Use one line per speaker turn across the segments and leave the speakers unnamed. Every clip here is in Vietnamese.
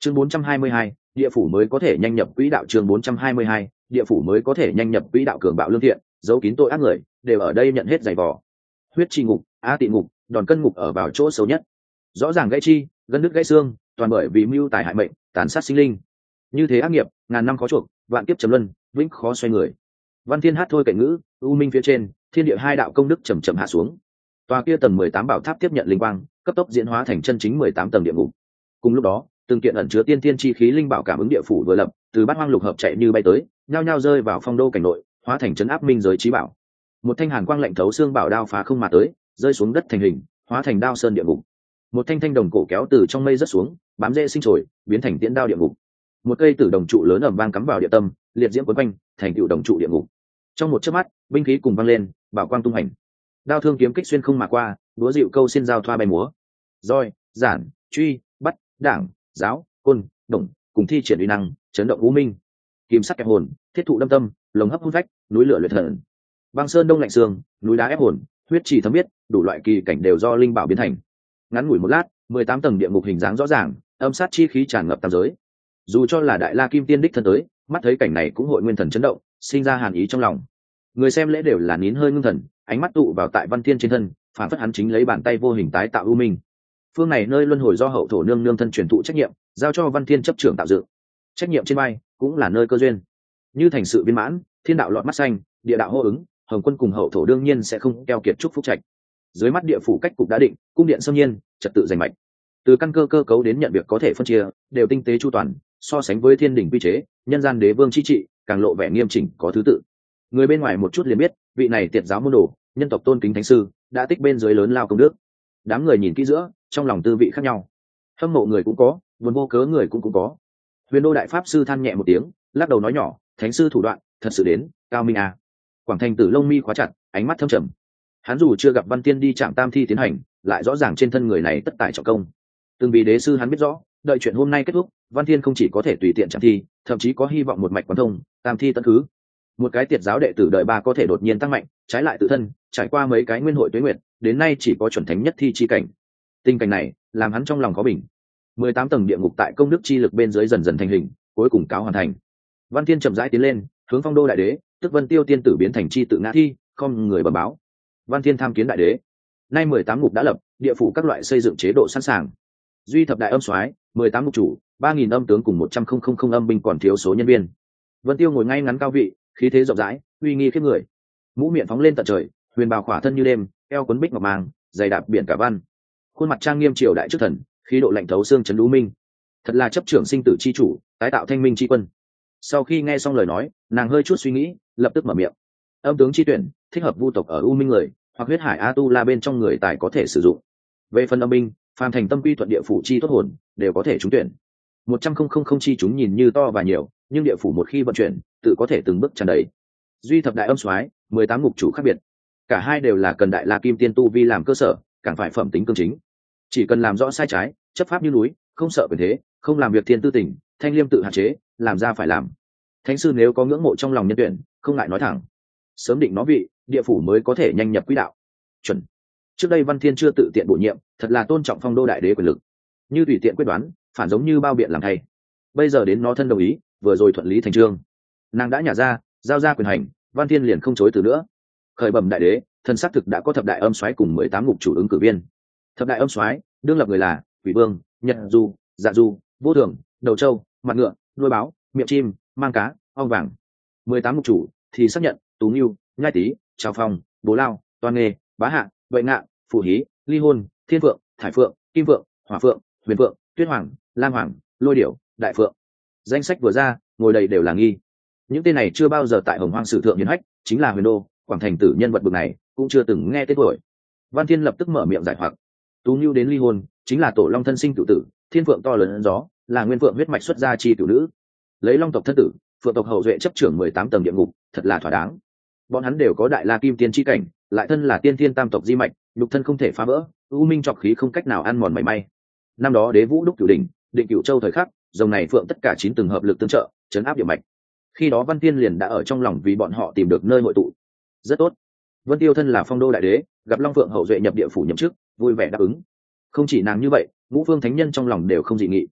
Chương 422, địa phủ mới có thể nhanh nhập quỹ đạo. Chương 422, địa phủ mới có thể nhanh nhập quỹ đạo. Cường bạo lương thiện, giấu kín tội ác người, đều ở đây nhận hết giày vò. Huyết chi ngục, a tị ngục, đòn cân ngục ở vào chỗ xấu nhất. Rõ ràng gãy chi, gân đứt gãy xương, toàn bởi vì mưu tài hại mệnh, tàn sát sinh linh. Như thế ác nghiệp, ngàn năm khó chuộc, vạn kiếp trầm luân, vĩnh khó xoay người. Văn Thiên hát thôi kệ ngữ, u minh phía trên, thiên địa hai đạo công đức chậm chậm hạ xuống. Tòa kia tầng 18 bảo tháp tiếp nhận linh quang, cấp tốc diễn hóa thành chân chính 18 tầng địa ngục. Cùng lúc đó, từng kiện ẩn chứa tiên tiên chi khí linh bảo cảm ứng địa phủ vừa lập, từ bát hoang lục hợp chạy như bay tới, nhao nhao rơi vào phong đô cảnh nội, hóa thành trấn áp minh giới chí bảo. Một thanh hàn quang lạnh thấu xương bảo đao phá không mà tới, rơi xuống đất thành hình, hóa thành đao sơn địa ngục. Một thanh thanh đồng cổ kéo từ trong mây rớt xuống, bám rễ sinh trồi, biến thành tiễn đao địa ngục. Một cây tử đồng trụ lớn ầm vang cắm vào địa tâm, liệt diễm quấn quanh, thành tựu đồng trụ địa ngục. Trong một chớp mắt, binh khí cùng vang lên, bảo quang tung hành. Đao thương kiếm kích xuyên không mà qua, đúa dịu câu xin giao thoa bay múa. Roi, giản, truy, bắt, đảng, giáo, côn, đồng, cùng thi triển uy năng, chấn động u minh. Kim sắc kẹp hồn, thiết thụ đâm tâm, lồng hấp hút vách, núi lửa luyện thần. Băng sơn đông lạnh xương, núi đá ép hồn, huyết trì thấm biết, đủ loại kỳ cảnh đều do linh bảo biến thành. Ngắn ngủi một lát, 18 tầng địa ngục hình dáng rõ ràng, âm sát chi khí tràn ngập tam giới. Dù cho là đại la kim tiên đích thân tới, mắt thấy cảnh này cũng hội nguyên thần chấn động, sinh ra hàn ý trong lòng. Người xem lễ đều là nín hơi ngưng thần, ánh mắt tụ vào tại Văn Thiên trên thân, phản phất hắn chính lấy bàn tay vô hình tái tạo u minh. Phương này nơi luân hồi do hậu thổ nương nương thân truyền thụ trách nhiệm, giao cho Văn Thiên chấp trưởng tạo dựng. Trách nhiệm trên vai cũng là nơi cơ duyên. Như thành sự viên mãn, thiên đạo lọt mắt xanh, địa đạo hô ứng, Hồng Quân cùng hậu thổ đương nhiên sẽ không keo kiệt chúc phúc trạch. Dưới mắt địa phủ cách cục đã định, cung điện xâm nhiên, trật tự giành mạch. Từ căn cơ cơ cấu đến nhận việc có thể phân chia, đều tinh tế chu toàn, so sánh với thiên đình quy chế, nhân gian đế vương chi trị, càng lộ vẻ nghiêm chỉnh có thứ tự. Người bên ngoài một chút liền biết, vị này tiệt giáo môn đồ, nhân tộc tôn kính thánh sư, đã tích bên dưới lớn lao công đức. Đám người nhìn kỹ giữa, trong lòng tư vị khác nhau. Hâm mộ người cũng có, buồn vô cớ người cũng có. Huyền Đô đại pháp sư than nhẹ một tiếng, lắc đầu nói nhỏ, thánh sư thủ đoạn, thật sự đến, cao minh à. Quảng Thành Tử lông mi khóa chặt, ánh mắt thâm trầm. Hắn dù chưa gặp Văn Tiên đi chạm tam thi tiến hành, lại rõ ràng trên thân người này tất tài trọng công. Từng vì đế sư hắn biết rõ, đợi chuyện hôm nay kết thúc, Văn Thiên không chỉ có thể tùy tiện chạm thi, thậm chí có hy vọng một mạch quán thông, tam thi tận thứ. Một cái tiệt giáo đệ tử đợi ba có thể đột nhiên tăng mạnh, trái lại tự thân, trải qua mấy cái nguyên hội tuế nguyệt, đến nay chỉ có chuẩn thánh nhất thi chi cảnh. Tình cảnh này, làm hắn trong lòng có bình. 18 tầng địa ngục tại công đức chi lực bên dưới dần dần thành hình, cuối cùng cáo hoàn thành. Văn Thiên chậm rãi tiến lên, hướng Phong Đô đại đế, tức Vân Tiêu tiên tử biến thành chi tự ngã thi, không người bẩm báo. Văn Thiên tham kiến đại đế. Nay 18 ngục đã lập, địa phủ các loại xây dựng chế độ sẵn sàng. Duy thập đại âm soái, 18 ngục chủ, 3000 âm tướng cùng 100,000 âm binh còn thiếu số nhân viên. Vân Tiêu ngồi ngay ngắn cao vị, khí thế rộng rãi, uy nghi khiếp người. Mũ miệng phóng lên tận trời, huyền bào khỏa thân như đêm, eo quấn bích ngọc màng, giày đạp biển cả văn. Khuôn mặt trang nghiêm triều đại trước thần, khí độ lạnh thấu xương trấn lũ minh. Thật là chấp trưởng sinh tử chi chủ, tái tạo thanh minh chi quân. Sau khi nghe xong lời nói, nàng hơi chút suy nghĩ, lập tức mở miệng. Âm tướng chi tuyển, thích hợp vu tộc ở u minh người, hoặc huyết hải a tu la bên trong người tài có thể sử dụng. Về phần âm binh, phàm thành tâm quy thuận địa phủ chi tốt hồn, đều có thể trúng tuyển. 100,000 chi chúng nhìn như to và nhiều, nhưng địa phủ một khi vận chuyển, tự có thể từng bước tràn đầy. Duy thập đại âm soái, 18 ngục chủ khác biệt. Cả hai đều là cần đại la kim tiên tu vi làm cơ sở, càng phải phẩm tính cương chính. Chỉ cần làm rõ sai trái, chấp pháp như núi, không sợ quyền thế, không làm việc thiên tư tình, thanh liêm tự hạn chế, làm ra phải làm. Thánh sư nếu có ngưỡng mộ trong lòng nhân tuyển, không ngại nói thẳng. Sớm định nó vị, địa phủ mới có thể nhanh nhập quỹ đạo. Chuẩn. Trước đây Văn Thiên chưa tự tiện bổ nhiệm, thật là tôn trọng Phong Đô đại đế quyền lực. Như tùy tiện quyết đoán, phản giống như bao biện làm thay. Bây giờ đến nó thân đồng ý, vừa rồi thuận lý thành chương. Nàng đã nhả ra, giao ra quyền hành, Văn Thiên liền không chối từ nữa. Khởi bẩm đại đế, thần xác thực đã có thập đại âm soái cùng 18 ngục chủ ứng cử viên. Thập đại âm soái, đương lập người là Quỷ Vương, Nhật Du, Dạ Du, Vô Thường, Đầu Châu, Mặt Ngựa, Đuôi Báo, Miệng Chim, Mang Cá, Ong Vàng. 18 ngục chủ thì xác nhận Tú Nghiêu, Nhai Tý, Trào Phong, Bố Lao, Toan Nghê, Bá Hạ, Vậy Ngạ, Phù Hí, Ly Hôn, Thiên Phượng, Thải Phượng, Kim Phượng, Hỏa Phượng, Huyền Phượng, Tuyết Hoàng, Lam Hoàng, Lôi Điểu, Đại Phượng. Danh sách vừa ra, ngồi đầy đều là nghi. Những tên này chưa bao giờ tại Hồng Hoang sử thượng hiển hách, chính là Huyền Đô, Quảng Thành Tử nhân vật bậc này, cũng chưa từng nghe tên tuổi. Văn Thiên lập tức mở miệng giải hoặc. Tú Nghiêu đến Ly Hôn, chính là tổ long thân sinh cửu tử, Thiên Phượng to lớn ấn gió, là nguyên phượng huyết mạch xuất gia chi cửu nữ. Lấy long tộc thân tử, phượng tộc hậu duệ chấp trưởng 18 tầng địa ngục, thật là thỏa đáng. Bọn hắn đều có đại la kim tiên chi cảnh, lại thân là tiên thiên tam tộc di mạch, nhục thân không thể phá vỡ, u minh trọc khí không cách nào ăn mòn mảy may. Năm đó Đế Vũ đúc cửu đỉnh, định cửu châu thời khắc, dòng này phượng tất cả 9 từng hợp lực tương trợ, chấn áp địa mạch. Khi đó Văn Tiên liền đã ở trong lòng vì bọn họ tìm được nơi hội tụ. Rất tốt. Vân Tiêu thân là Phong Đô đại đế, gặp Long Phượng hậu duệ nhập địa phủ nhậm chức, vui vẻ đáp ứng. Không chỉ nàng như vậy, ngũ phương thánh nhân trong lòng đều không dị nghị.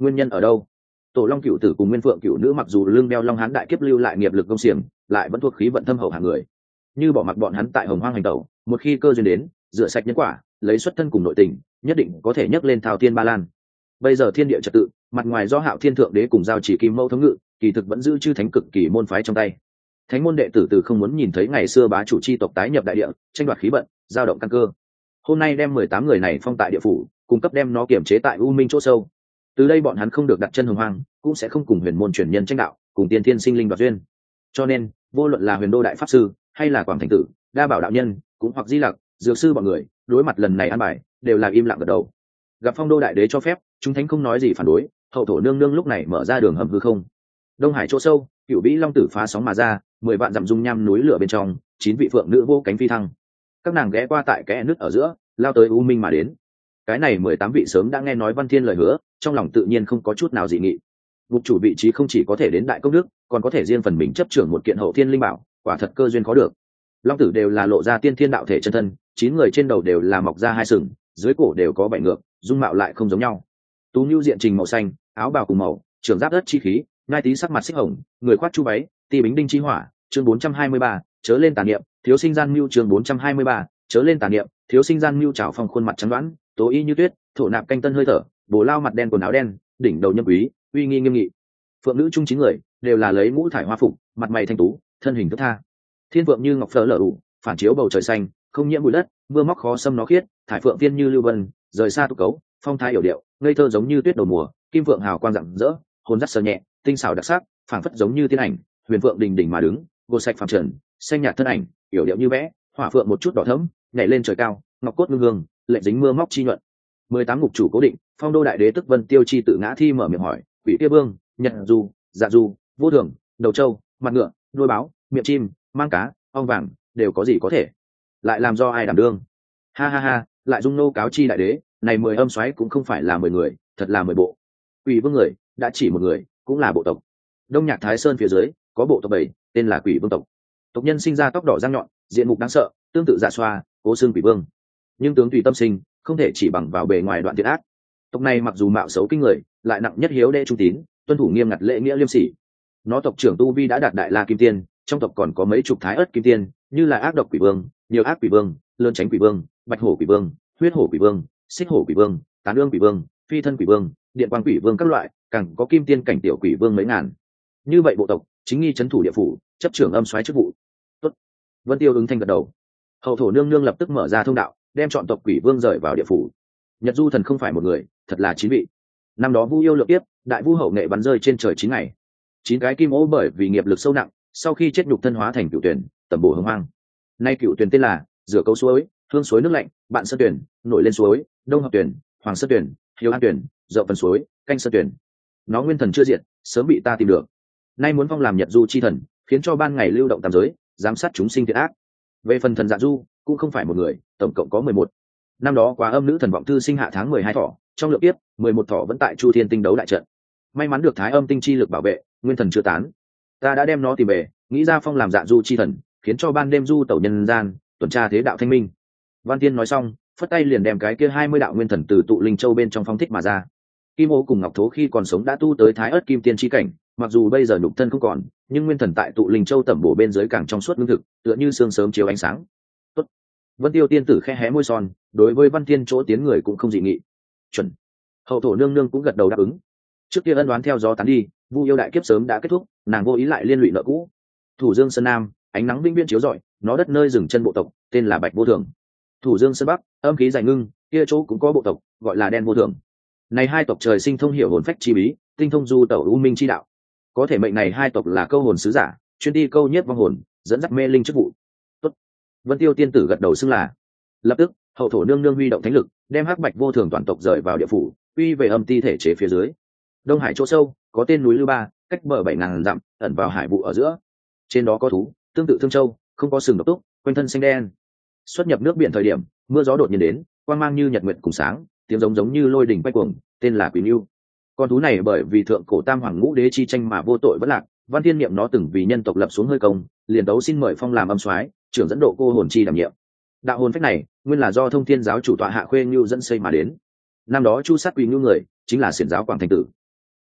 Nguyên nhân ở đâu? Tổ Long Cựu Tử cùng Nguyên Phượng Cựu Nữ mặc dù lương đeo Long Hán đại kiếp lưu lại nghiệp lực công xiềng, lại vẫn thuộc khí vận thâm hậu hàng người. Như bỏ mặc bọn hắn tại Hồng Hoang hành tẩu, một khi cơ duyên đến, rửa sạch nhân quả, lấy xuất thân cùng nội tình, nhất định có thể nhấc lên thao thiên ba lan. Bây giờ thiên địa trật tự, mặt ngoài do Hạo Thiên thượng đế cùng giao chỉ kim mâu thống ngự, kỳ thực vẫn giữ chư thánh cực kỳ môn phái trong tay. Thánh môn đệ tử từ không muốn nhìn thấy ngày xưa bá chủ chi tộc tái nhập đại địa, tranh đoạt khí vận, giao động căn cơ. Hôm nay đem 18 người này phong tại địa phủ, cung cấp đem nó kiểm chế tại u minh chỗ sâu. Từ đây bọn hắn không được đặt chân Hồng Hoang, cũng sẽ không cùng huyền môn truyền nhân tranh đạo, cùng tiên thiên sinh linh đoạt duyên. Cho nên, vô luận là Huyền Đô đại pháp sư, hay là Quảng Thành Tử, Đa Bảo đạo nhân, cũng hoặc Di Lặc, Dược sư bọn người, đối mặt lần này an bài, đều là im lặng gật đầu. Gặp Phong Đô đại đế cho phép, chúng thánh không nói gì phản đối, hậu thổ nương nương lúc này mở ra đường hầm hư không. Đông Hải chỗ sâu, Cửu Vĩ Long Tử phá sóng mà ra, 10 vạn dặm dung nham núi lửa bên trong, 9 vị phượng nữ vô cánh phi thăng. Các nàng ghé qua tại kẽ nứt ở giữa, lao tới u minh mà đến. Cái này 18 vị sớm đã nghe nói Văn Thiên lời hứa, trong lòng tự nhiên không có chút nào dị nghị. Ngục chủ vị trí không chỉ có thể đến đại công đức, còn có thể riêng phần mình chấp trưởng một kiện hậu thiên linh bảo, quả thật cơ duyên có được. Long tử đều là lộ ra tiên thiên đạo thể chân thân, 9 người trên đầu đều là mọc ra 2 sừng, dưới cổ đều có 7 ngược, dung mạo lại không giống nhau. Tú Nưu diện trình màu xanh, áo bào cùng màu, trưởng giáp đất chi khí, ngai tí sắc mặt xích hồng, người khoác chu váy, ti bính đinh chi hỏa. Chương 423, chớ lên tà niệm, thiếu sinh gian mưu. Chương 423, chớ lên tà niệm, thiếu sinh gian mưu. Trảo Phong khuôn mặt trắng đoán, tố y như tuyết, thổ nạp canh tân hơi thở, bồ lao mặt đen quần áo đen, đỉnh đầu nhâm quý, uy nghi nghiêm nghị. Phượng nữ chung 9 người đều là lấy mũ thải hoa phục, mặt mày thanh tú, thân hình thướt tha. Thiên vượng như ngọc phở lở ủ, phản chiếu bầu trời xanh, không nhiễm bụi đất, mưa móc khó xâm nó khiết, thải phượng tiên như lưu vân, rời xa tu cấu, phong thái yểu điệu, ngây thơ giống như tuyết đầu mùa, kim vượng hào quang rạng rỡ, hồn dắt sờ nhẹ, tinh xảo đặc sắc, phảng phất giống như tiên ảnh, huyền vượng đình đỉnh mà đứng, gột sạch phàm trần, xanh nhạt thân ảnh, yểu điệu như vẽ, hỏa phượng một chút đỏ thẫm, nhảy lên trời cao, ngọc cốt ngưng hương, lệnh dính mưa móc chi nhuận. 18 ngục chủ cố định, Phong Đô đại đế tức Vân Tiêu chi tự ngã thi mở miệng hỏi, Quỷ Kia Vương, Nhật Du, Dạ Du, Vô Thường, Đầu Trâu, Mặt Ngựa, Đuôi Báo, Miệng Chim, Mang Cá, Ong Vàng, đều có gì có thể, lại làm do ai đảm đương? Ha ha ha, lại dung nô cáo chi đại đế, này 10 âm soái cũng không phải là 10 người, thật là 10 bộ. Quỷ Vương người, đã chỉ một người, cũng là bộ tộc. Đông Nhạc Thái Sơn phía dưới có bộ tộc 7, tên là Quỷ Vương tộc. Tộc nhân sinh ra tóc đỏ răng nhọn, diện mục đáng sợ, tương tự Dạ Xoa, Cố Xương Quỷ Vương. Nhưng tướng tùy tâm sinh, không thể chỉ bằng vào bề ngoài đoạn thiện ác. Tộc này mặc dù mạo xấu kinh người, lại nặng nhất hiếu đệ trung tín, tuân thủ nghiêm ngặt lễ nghĩa liêm sỉ. Nó tộc trưởng tu vi đã đạt đại la kim tiên, trong tộc còn có mấy chục thái ớt kim tiên, như là ác độc quỷ vương, nhiều ác quỷ vương, lớn tránh quỷ vương, bạch hổ quỷ vương, huyết hổ quỷ vương, xích hổ quỷ vương, tán ương quỷ vương, phi thân quỷ vương, điện quang quỷ vương các loại, càng có kim tiên cảnh tiểu quỷ vương mấy ngàn. Như vậy bộ tộc chính nghi trấn thủ địa phủ, chấp trưởng âm soái chức vụ. Tốt. Vân Tiêu ứng thanh gật đầu. Hậu thổ nương nương lập tức mở ra thông đạo, đem chọn tộc quỷ vương rời vào địa phủ. Nhật Du thần không phải một người, thật là 9 vị. Năm đó Vu Yêu lượng tiếp, đại vu hậu nghệ bắn rơi trên trời 9 ngày. 9 cái kim ô bởi vì nghiệp lực sâu nặng, sau khi chết nhục thân hóa thành cựu tuyển, tẩm bổ hưng hoang. Nay cựu tuyển tên là rửa câu suối, hương suối nước lạnh, bạn sơn tuyển, nổi lên suối, đông hợp tuyển, hoàng sơn tuyển, hiếu an tuyển, rộng phần suối, canh sơn tuyển. Nó nguyên thần chưa diệt, sớm bị ta tìm được. Nay muốn phong làm Nhật Du chi thần, khiến cho ban ngày lưu động tam giới, giám sát chúng sinh thiện ác. Về phần thần Dạ Du, cũng không phải một người, tổng cộng có 11. Năm đó Quá Âm nữ thần vọng thư sinh hạ tháng 12 thỏ, trong lượng tiếp 11 thỏ vẫn tại Chu Thiên tinh đấu đại trận. May mắn được Thái Âm tinh chi lực bảo vệ, nguyên thần chưa tán. Ta đã đem nó tìm về, nghĩ ra phong làm Dạ Du chi thần, khiến cho ban đêm du tẩu nhân gian, tuần tra thế đạo thanh minh. Văn Tiên nói xong, phất tay liền đem cái kia 20 đạo nguyên thần từ tụ linh châu bên trong phong thích mà ra. Kim Ô cùng Ngọc Thố khi còn sống đã tu tới Thái Ức kim tiên chi cảnh, mặc dù bây giờ nhục thân không còn, nhưng nguyên thần tại tụ linh châu tẩm bổ bên dưới càng trong suốt lương thực, tựa như sương sớm chiếu ánh sáng. Tốt. Vân Tiêu tiên tử khẽ hé môi son, đối với Văn Tiên chỗ tiến người cũng không dị nghị. Chuẩn. Hậu thổ nương nương cũng gật đầu đáp ứng. Trước kia ân đoán theo gió tán đi, Vu Yêu đại kiếp sớm đã kết thúc, nàng vô ý lại liên lụy nợ cũ. Thủ Dương Sơn Nam, ánh nắng vĩnh viễn chiếu rọi, nó đất nơi dừng chân bộ tộc, tên là Bạch Vô Thường. Thủ Dương Sơn Bắc, âm khí dài ngưng, kia chỗ cũng có bộ tộc, gọi là Đen Vô Thường. Này hai tộc trời sinh thông hiểu hồn phách chi bí, tinh thông du tẩu u minh chi đạo. Có thể mệnh này hai tộc là câu hồn sứ giả, chuyên đi câu nhiếp vong hồn, dẫn dắt mê linh chức vụ. Tốt. Vân Tiêu tiên tử gật đầu xưng là. Lập tức, hậu thổ nương nương huy động thánh lực, đem hắc Bạch Vô Thường toàn tộc rời vào địa phủ, quy về âm ti thể chế phía dưới. Đông Hải chỗ sâu, có tên núi Lưu Ba, cách bờ 7000 dặm, ẩn vào hải vụ ở giữa. Trên đó có thú, tương tự Thương Châu, không có sừng độc túc, quanh thân xanh đen. Xuất nhập nước biển thời điểm, mưa gió đột nhiên đến, quang mang như nhật nguyệt cùng sáng, tiếng giống như lôi đình quay cuồng, tên là Quỷ Nưu. Con thú này bởi vì thượng cổ Tam Hoàng Ngũ Đế chi tranh mà vô tội vẫn lạc, Văn Thiên niệm nó từng vì nhân tộc lập xuống hơi công, liền đấu xin mời phong làm âm soái, trưởng dẫn độ cô hồn chi đảm nhiệm. Đạo hồn phách này, nguyên là do Thông Thiên giáo chủ tọa Hạ Khuê Nưu dẫn xây mà đến. Năm đó chu sát Quỷ Nưu người, chính là xiển giáo Quảng Thành Tử.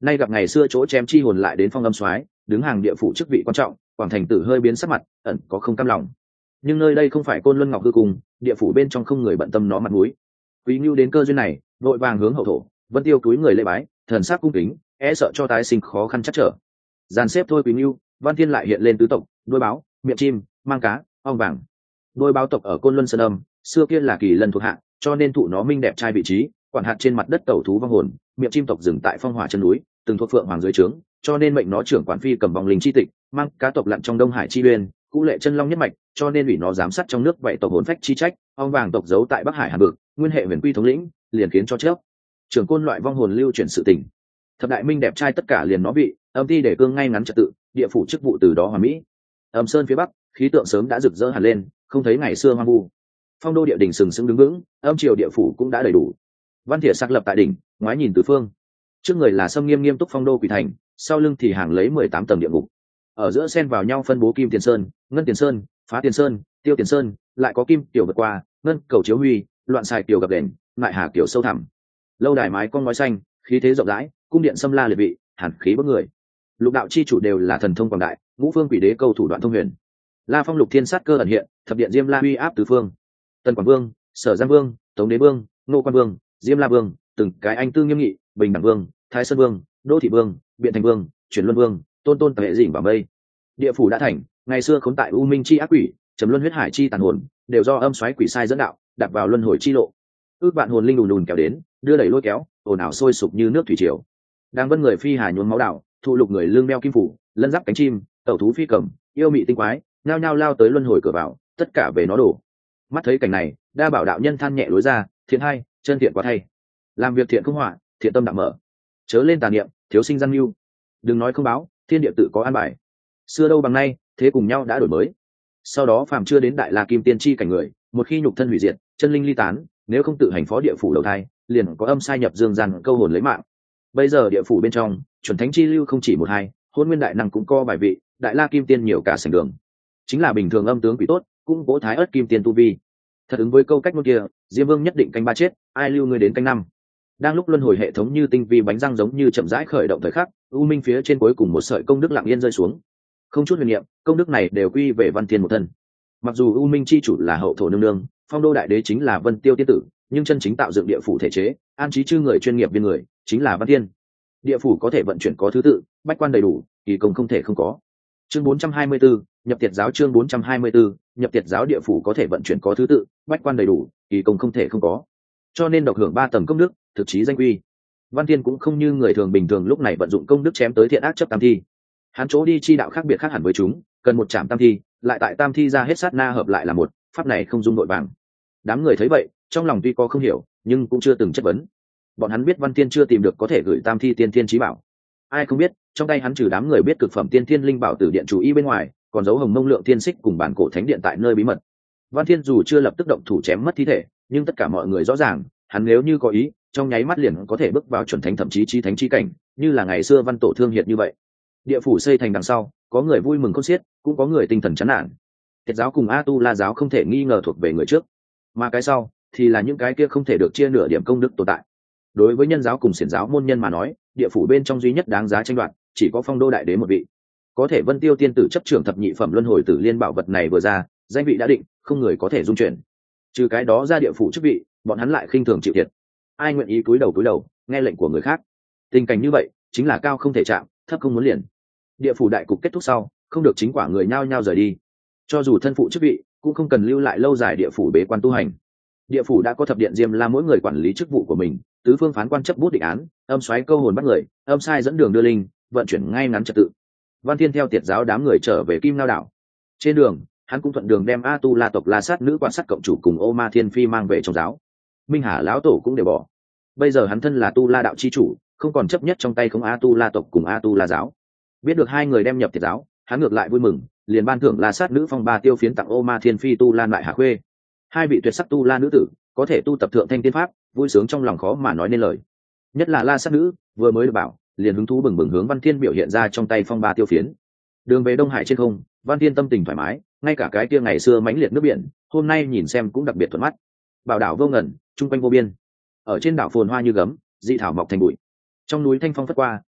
nay gặp ngày xưa chỗ chém chi hồn lại đến phong âm soái đứng hàng địa phủ chức vị quan trọng, quảng thành tử hơi biến sắc mặt, ẩn có không cam lòng. Nhưng nơi đây không phải Côn Luân Ngọc Hư Cung, địa phủ bên trong không người bận tâm nó mặt mũi. Quý Nưu đến cơ duyên này, vội vàng hướng hậu thổ, Vân Tiêu cúi người lễ bái, thần sắc cung kính, e sợ cho tái sinh khó khăn chắc trở. Dàn xếp thôi Quý Nưu, Văn Thiên lại hiện lên tứ tộc, đuôi báo, miệng chim, mang cá, ong vàng. Đuôi báo tộc ở Côn Luân Sơn Âm, xưa kia là kỳ lân thuộc hạ, cho nên thụ nó minh đẹp trai vị trí, quản hạt trên mặt đất tẩu thú vong hồn. Miệng chim tộc dừng tại phong hỏa chân núi, từng thuộc phượng hoàng dưới trướng, cho nên mệnh nó trưởng quản phi cầm vòng linh chi tịch, mang cá tộc lặn trong Đông Hải chi uyên, cũ lệ chân long nhất mạch, cho nên ủy nó giám sát trong nước vậy tộc hồn phách chi trách. Ong vàng tộc giấu tại Bắc Hải Hàn Vực, nguyên hệ huyền quy thống lĩnh, liền khiến cho trước trưởng côn loại vong hồn lưu chuyển sự tình. Thập đại minh đẹp trai tất cả liền nó vị, âm ti để cương ngay ngắn trật tự, địa phủ chức vụ từ đó hoàn mỹ. Âm sơn phía bắc, khí tượng sớm đã rực rỡ hẳn lên, không thấy ngày xưa hoang vu. Phong đô địa đỉnh sừng sững đứng vững, âm triều địa phủ cũng đã đầy đủ. Văn Thiệt sắc lập tại đỉnh, ngoái nhìn tứ phương. Trước người là sâm nghiêm nghiêm túc phong đô quỷ thành, sau lưng thì hàng lấy 18 tầng địa ngục. Ở giữa xen vào nhau phân bố kim tiền sơn, ngân tiền sơn, phá tiền sơn, tiêu tiền sơn, lại có kim tiểu vượt qua, ngân cầu chiếu huy, loạn xài tiểu gặp đèn, mại hà kiểu sâu thẳm. Lâu đài mái con ngói xanh, khí thế rộng rãi, cung điện xâm la liệt vị, hàn khí bức người. Lục đạo chi chủ đều là thần thông quảng đại, ngũ phương quỷ đế câu thủ đoạn thông huyền. La Phong lục thiên sát cơ ẩn hiện, thập điện diêm la uy áp tứ phương. Tân Quảng Vương, Sở Giang Vương, Tống Đế Vương, Nô Quan Vương, Diêm La Vương, từng cái anh tư nghiêm nghị, Bình Đẳng Vương, Thái Sơn Vương, Đô Thị Vương, Biện Thành Vương, Chuyển Luân Vương, tôn tôn hệ dĩnh vào mây. Địa phủ đã thành, ngày xưa khốn tại u minh chi ác quỷ, trầm luân huyết hải chi tàn hồn, đều do âm xoáy quỷ sai dẫn đạo, đặt vào luân hồi chi lộ. Ước vạn hồn linh đùn đùn kéo đến, đưa đẩy lôi kéo, ồn ào sôi sục như nước thủy triều. Đang vân người phi hà nhuốm máu đảo, thụ lục người lưng đeo kim phủ, lân giáp cánh chim, tẩu thú phi cầm, yêu mị tinh quái, nhao nhao lao tới luân hồi cửa vào, tất cả về nó đổ. Mắt thấy cảnh này, đa bảo đạo nhân than nhẹ lối ra, thiện hay, chân thiện quá thay. Làm việc thiện không họa, thiện tâm đạm mở. Chớ lên tà niệm, thiếu sinh gian mưu. Đừng nói không báo, thiên địa tự có an bài. Xưa đâu bằng nay, thế cùng nhau đã đổi mới. Sau đó phàm chưa đến đại la kim tiên chi cảnh người, một khi nhục thân hủy diệt, chân linh ly tán, nếu không tự hành phó địa phủ đầu thai, liền có âm sai nhập dương gian câu hồn lấy mạng. Bây giờ địa phủ bên trong, chuẩn thánh chi lưu không chỉ một hai, hôn nguyên đại năng cũng có vài vị, đại la kim tiên nhiều cả sảnh đường. Chính là bình thường âm tướng quỷ tốt, cũng cố thái ớt kim tiên tu vi. Thật ứng với câu cách ngôn kia, Diêm Vương nhất định canh ba chết, ai lưu người đến canh năm. Đang lúc luân hồi hệ thống như tinh vi bánh răng giống như chậm rãi khởi động thời khắc, u minh phía trên cuối cùng một sợi công đức lặng yên rơi xuống. Không chút huyền niệm, công đức này đều quy về Văn Thiên một thân. Mặc dù u minh chi chủ là hậu thổ nương nương, phong đô đại đế chính là Vân Tiêu tiên tử, nhưng chân chính tạo dựng địa phủ thể chế, an trí chư người chuyên nghiệp viên người, chính là Văn Thiên. Địa phủ có thể vận chuyển có thứ tự, bách quan đầy đủ, kỳ công không thể không có. Chương 424, nhập tiệt giáo. Chương 424, nhập tiệt giáo. Địa phủ có thể vận chuyển có thứ tự, bách quan đầy đủ, kỳ công không thể không có. Cho nên độc hưởng 3 tầng công đức, thực chí danh quy. Văn Thiên cũng không như người thường bình thường lúc này vận dụng công đức chém tới thiện ác chấp tam thi. Hắn chỗ đi chi đạo khác biệt khác hẳn với chúng, cần một chạm tam thi, lại tại tam thi ra hết sát na hợp lại là một, pháp này không dung nội vàng. Đám người thấy vậy, trong lòng tuy có không hiểu, nhưng cũng chưa từng chất vấn. Bọn hắn biết Văn Thiên chưa tìm được có thể gửi tam thi tiên thiên chí bảo. Ai không biết, trong tay hắn trừ đám người biết cực phẩm tiên thiên linh bảo tử điện chủ y bên ngoài, còn giấu hồng mông lượng tiên xích cùng bản cổ thánh điện tại nơi bí mật. Văn Thiên dù chưa lập tức động thủ chém mất thi thể, nhưng tất cả mọi người rõ ràng, hắn nếu như có ý, trong nháy mắt liền có thể bước vào chuẩn thánh thậm chí chí thánh chí cảnh, như là ngày xưa Văn Tổ thương hiện như vậy. Địa phủ xây thành đằng sau, có người vui mừng khôn xiết, cũng có người tinh thần chán nản. Tiệt giáo cùng A Tu La giáo không thể nghi ngờ thuộc về người trước, mà cái sau thì là những cái kia không thể được chia nửa điểm công đức tồn tại. Đối với nhân giáo cùng xiển giáo môn nhân mà nói, địa phủ bên trong duy nhất đáng giá tranh đoạt chỉ có phong đô đại đế một vị. Có thể Vân Tiêu tiên tử chấp trưởng thập nhị phẩm luân hồi tử liên bảo vật này vừa ra, danh vị đã định, không người có thể dung chuyển. Trừ cái đó ra địa phủ chức vị, bọn hắn lại khinh thường chịu thiệt. Ai nguyện ý cúi đầu nghe lệnh của người khác? Tình cảnh như vậy chính là cao không thể chạm, thấp không muốn liền. Địa phủ đại cục kết thúc sau, không được chính quả người nhao nhao rời đi. Cho dù thân phụ chức vị, cũng không cần lưu lại lâu dài địa phủ bế quan tu hành. Địa phủ đã có thập điện diêm la mỗi người quản lý chức vụ của mình, tứ phương phán quan chấp bút định án, âm xoáy câu hồn bắt người, âm sai dẫn đường đưa linh, vận chuyển ngay ngắn trật tự. Văn Thiên theo tiệt giáo đám người trở về Kim Lao đảo. Trên đường, hắn cũng thuận đường đem A Tu La tộc La Sát nữ quan sát cộng chủ cùng Ô Ma Thiên Phi mang về trong giáo. Minh Hà lão tổ cũng đều bỏ. Bây giờ hắn thân là Tu La đạo chi chủ, không còn chấp nhất trong tay không A Tu La tộc cùng A Tu La giáo. Biết được hai người đem nhập tiệt giáo, hắn ngược lại vui mừng, liền ban thưởng La Sát nữ phong 3 tiêu phiến tặng Ô Ma Thiên Phi Tu Lan lại Hà Khuê. Hai vị tuyệt sắc Tu La nữ tử, có thể tu tập thượng thanh tiên pháp, vui sướng trong lòng khó mà nói nên lời. Nhất là La Sát nữ, vừa mới được bảo, liền hứng thú bừng bừng hướng Văn Thiên biểu hiện ra trong tay phong 3 tiêu phiến. Đường về Đông Hải trên không, Văn Thiên tâm tình thoải mái, ngay cả cái kia ngày xưa mãnh liệt nước biển, hôm nay nhìn xem cũng đặc biệt thuận mắt. Bảo đảo vô ngần, trung quanh vô biên. Ở trên đảo phồn hoa như gấm, dị thảo mọc thành bụi. Trong núi thanh phong phất qua,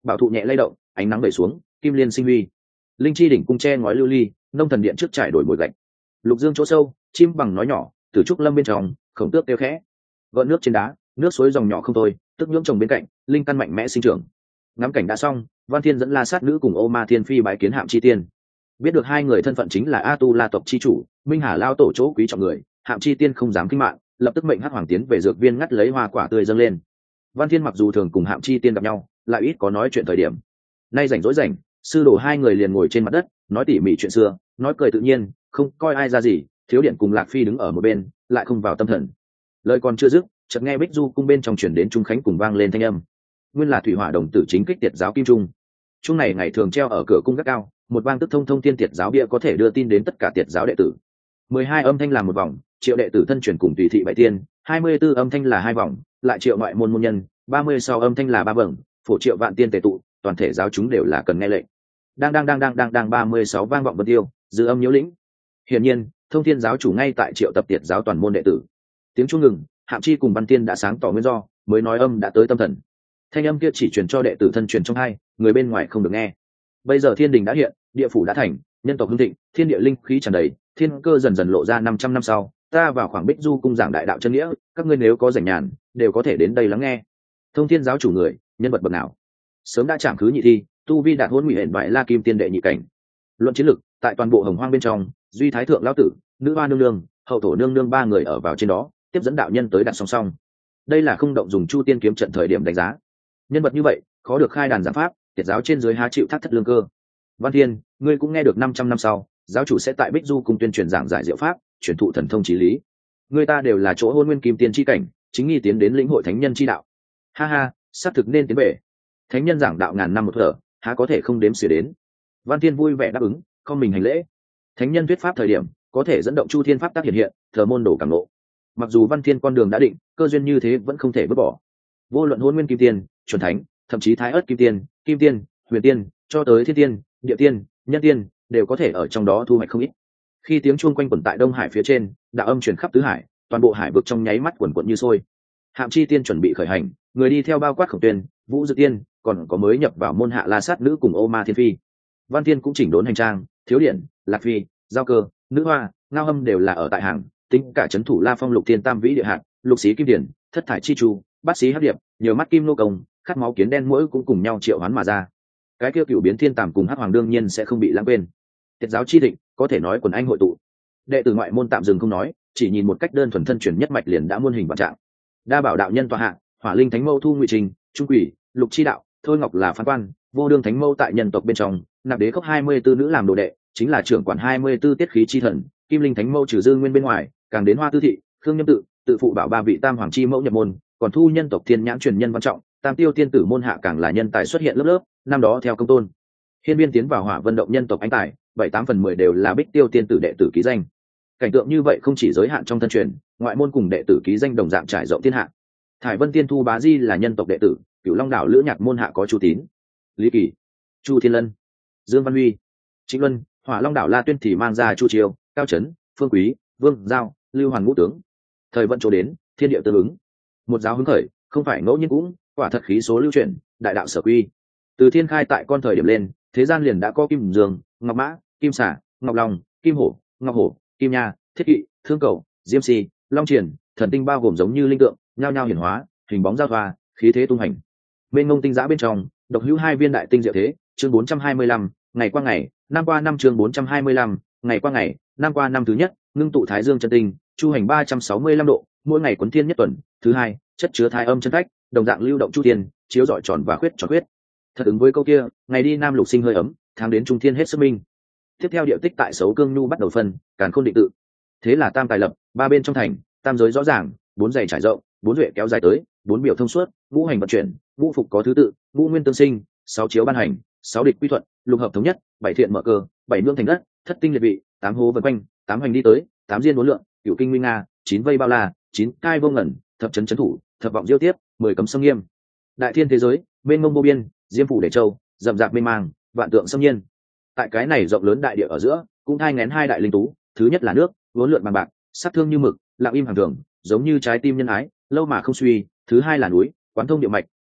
bảo thụ nhẹ lay động, ánh nắng vẩy xuống, kim liên sinh huy. Linh chi đỉnh cung tre ngói lưu ly, nông thần điện trước trải đổi bồi gạch. Lục dương chỗ sâu, chim bằng nói nhỏ, từ trúc lâm bên trong, khổng tước kêu khẽ. Gợn nước trên đá, nước suối dòng nhỏ không thôi, tức nhưỡng trồng bên cạnh, linh căn mạnh mẽ sinh trưởng. Ngắm cảnh đã xong, Văn Thiên dẫn La Sát nữ cùng Ô Ma Thiên Phi bái kiến Hạm Chi Tiên. Biết được hai người thân phận chính là A Tu La tộc chi chủ, Minh Hà lao tổ chỗ quý trọng người, Hạm Chi Tiên không dám kinh mạng, lập tức mệnh Hắc Hoàng tiến về dược viên ngắt lấy hoa quả tươi dâng lên. Văn Thiên mặc dù thường cùng Hạm Chi Tiên gặp nhau, lại ít có nói chuyện thời điểm. Nay rảnh rỗi rảnh, sư đồ hai người liền ngồi trên mặt đất, nói tỉ mỉ chuyện xưa, nói cười tự nhiên, không coi ai ra gì. Thiếu điện cùng Lạc Phi đứng ở một bên, lại không vào tâm thần. Lời còn chưa dứt, chợt nghe Bích Du cung bên trong truyền đến Trung Khánh cùng vang lên thanh âm. Nguyên là Thủy Hỏa đồng tử chính kích tiệt giáo kim trung. Trung này ngày thường treo ở cửa cung gác cao, một vang tức thông thông tiên tiệt giáo bia có thể đưa tin đến tất cả tiệt giáo đệ tử. 12 âm thanh làm một vòng, triệu đệ tử thân truyền cùng tùy thị bảy tiên, 24 âm thanh là hai vòng, lại triệu ngoại môn môn nhân, 36 âm thanh là ba vầng, phổ triệu vạn tiên tề tụ, toàn thể giáo chúng đều là cần nghe lệnh. Đang 36 vang vọng vân tiêu, dư âm nhiễu lĩnh. Hiển nhiên, Thông Thiên giáo chủ ngay tại triệu tập tiệt giáo toàn môn đệ tử. Tiếng chuông ngừng, Hạm Chi cùng Văn Tiên đã sáng tỏ nguyên do, mới nói âm đã tới tâm thần. Thanh âm kia chỉ truyền cho đệ tử thân truyền trong hai, người bên ngoài không được nghe. Bây giờ thiên đình đã hiện, địa phủ đã thành, nhân tộc hưng thịnh, thiên địa linh khí tràn đầy, thiên cơ dần dần lộ ra 500 năm sau, ta vào khoảng Bích Du cung giảng đại đạo chân nghĩa, các ngươi nếu có rảnh nhàn, đều có thể đến đây lắng nghe. Thông Thiên giáo chủ người, nhân vật bậc nào? Sớm đã chạm khứ nhị thi, tu vi đạt hôn ngụy hển bại La Kim tiên đệ nhị cảnh. Luận chiến lực, tại toàn bộ Hồng Hoang bên trong, duy Thái thượng lão tử, nữ hoa nương nương, hậu thổ nương nương ba người ở vào trên đó, tiếp dẫn đạo nhân tới đặt song song. Đây là không động dùng Chu Tiên kiếm trận thời điểm đánh giá. Nhân vật như vậy, khó được khai đàn giảng pháp, tiệt giáo trên dưới há chịu thác thất lương cơ. Văn Thiên, ngươi cũng nghe được 500 năm sau, giáo chủ sẽ tại Bích Du cung tuyên truyền giảng giải diệu pháp, truyền thụ thần thông chí lý. Người ta đều là chỗ hôn nguyên kim tiên chi cảnh, chính nghi tiến đến lĩnh hội thánh nhân chi đạo. Ha ha, xác thực nên tiến về. Thánh nhân giảng đạo ngàn năm một thở, há có thể không đếm xỉa đến. Văn Thiên vui vẻ đáp ứng, không mình hành lễ. Thánh nhân thuyết pháp thời điểm, có thể dẫn động chu thiên pháp tác hiện hiện, thờ môn đổ cảm ngộ. Mặc dù Văn Thiên con đường đã định, cơ duyên như thế vẫn không thể vứt bỏ. Vô luận hôn nguyên kim tiên, chuẩn thánh, thậm chí thái ớt kim tiên, huyền tiên, cho tới thiên tiên, địa tiên, nhân tiên, đều có thể ở trong đó thu hoạch không ít. Khi tiếng chuông quanh quẩn tại Đông Hải phía trên, đạo âm truyền khắp tứ hải, toàn bộ hải vực trong nháy mắt quần quật như sôi. Hạm Chi tiên chuẩn bị khởi hành, người đi theo bao quát Khổng Tuyên, Vũ Dực Tiên, còn có mới nhập vào môn hạ La Sát nữ cùng Ô Ma Thiên Phi. Văn Thiên cũng chỉnh đốn hành trang, Thiếu Điện, Lạc Phi, Giao Cơ, Nữ Hoa, Ngao Hâm đều là ở tại hàng, tính cả trấn thủ La Phong Lục Thiên Tam Vĩ địa hạt, Lục Xí Kim Điển, Thất Thải Chi Chu, Bát Xí Hắc Điệp, nhiều mắt kim nô công, khát máu kiến đen mỗi cũng cùng nhau triệu hoán mà ra. Cái kia cựu biến thiên tàm cùng Hắc Hoàng đương nhiên sẽ không bị lãng quên. Tiệt giáo chi thịnh, có thể nói quần anh hội tụ. Đệ tử ngoại môn tạm dừng không nói, chỉ nhìn một cách đơn thuần thân truyền nhất mạch liền đã muôn hình vạn trạng. Đa bảo đạo nhân tọa hạ, Hỏa Linh Thánh Mâu Thu Ngụy Trình, Trung Quỷ, Lục Chi Đạo, Thôi Ngọc là phán quan, Vô Đương Thánh Mâu tại nhân tộc bên trong, nạp đế khốc 24 nữ làm đồ đệ, chính là trưởng quản 24 tiết khí chi thần, Kim Linh Thánh Mâu trừ dư nguyên bên ngoài, càng đến Hoa Tư Thị, Khương Nhâm tự phụ bảo ba vị tam hoàng chi mẫu nhập môn, còn thu nhân tộc thiên nhãn truyền nhân văn trọng, Tam Tiêu tiên tử môn hạ càng là nhân tài xuất hiện lớp lớp, năm đó theo công tôn hiên viên tiến vào Hỏa Vân động nhân tộc ánh tài, 7/8/10 đều là Bích Tiêu tiên tử đệ tử ký danh. Cảnh tượng như vậy không chỉ giới hạn trong thân truyền, ngoại môn cùng đệ tử ký danh đồng dạng trải rộng thiên hạ. Thải Vân Tiên Thu Bá Di là nhân tộc đệ tử, Cửu Long đảo Lữ Nhạc môn hạ có Chu Tín, Lý Kỳ, Chu Thiên Lân, Dương Văn Huy, Trịnh Luân, Hỏa Long đảo La Tuyên thì mang ra Chu Triều, Cao Trấn, Phương Quý, Vương Giao, Lưu Hoàn ngũ tướng. Thời vận chỗ đến, thiên địa tương ứng. Một giáo hứng khởi, không phải ngẫu nhiên cũng, quả thật khí số lưu chuyển, đại đạo sở quy. Từ thiên khai tại con thời điểm lên, thế gian liền đã có Kim Dương, Ngọc Mã, Kim Xà, Ngọc Long, Kim Hổ, Ngọc Hổ, Kim Nha, Thiết Kỵ, Thương Cầu, Diêm Si, Long Triển, thần tinh bao gồm giống như linh tượng, nhao nhao hiển hóa, hình bóng giao thoa, khí thế tung hành. Bên ngông tinh giã bên trong, độc hữu hai viên đại tinh diệu thế, chương 425, ngày qua ngày, năm qua năm chương 425, ngày qua ngày, năm qua năm thứ nhất, ngưng tụ thái dương chân tinh, chu hành 365 độ, mỗi ngày quấn thiên nhất tuần, thứ hai, chất chứa thái âm chân phách, đồng dạng lưu động chu thiên, chiếu rọi tròn và khuyết tròn khuyết. Thật ứng với câu kia, ngày đi nam lục sinh hơi ấm, tháng đến trung thiên hết sức minh. Tiếp theo điệu tích tại xấu cương nhu bắt đầu phân, càn khôn định tự. Thế là tam tài lập, ba bên trong thành, tam giới rõ ràng, bốn giày trải rộng, bốn duệ kéo dài tới, bốn biểu thông suốt, ngũ hành vận chuyển, ngũ phục có thứ tự, ngũ nguyên tương sinh, sáu chiếu ban hành, sáu địch quy thuận, lục hợp thống nhất, bảy thiện mở cơ, bảy nương thành đất, thất tinh liệt vị, tám hố vần quanh, tám hành đi tới, tám diên uốn lượng, cửu kinh nguy nga, chín vây bao la, chín cai vô ngẩn, thập chấn chấn thủ, thập vọng diêu tiếp, 10 cấm sâm nghiêm. Đại thiên thế giới, mênh mông vô biên, diêm phủ để châu, rậm rạp mênh mang, vạn tượng xâm nhiên. Tại cái này rộng lớn đại địa ở giữa, cũng thai nghén hai đại linh tú, thứ nhất là nước, vốn lượn bằng bạc, sát thương như mực, lặng im hàng thường, giống như trái tim nhân ái, lâu mà không suy. Thứ hai là núi, quán thông địa mạch,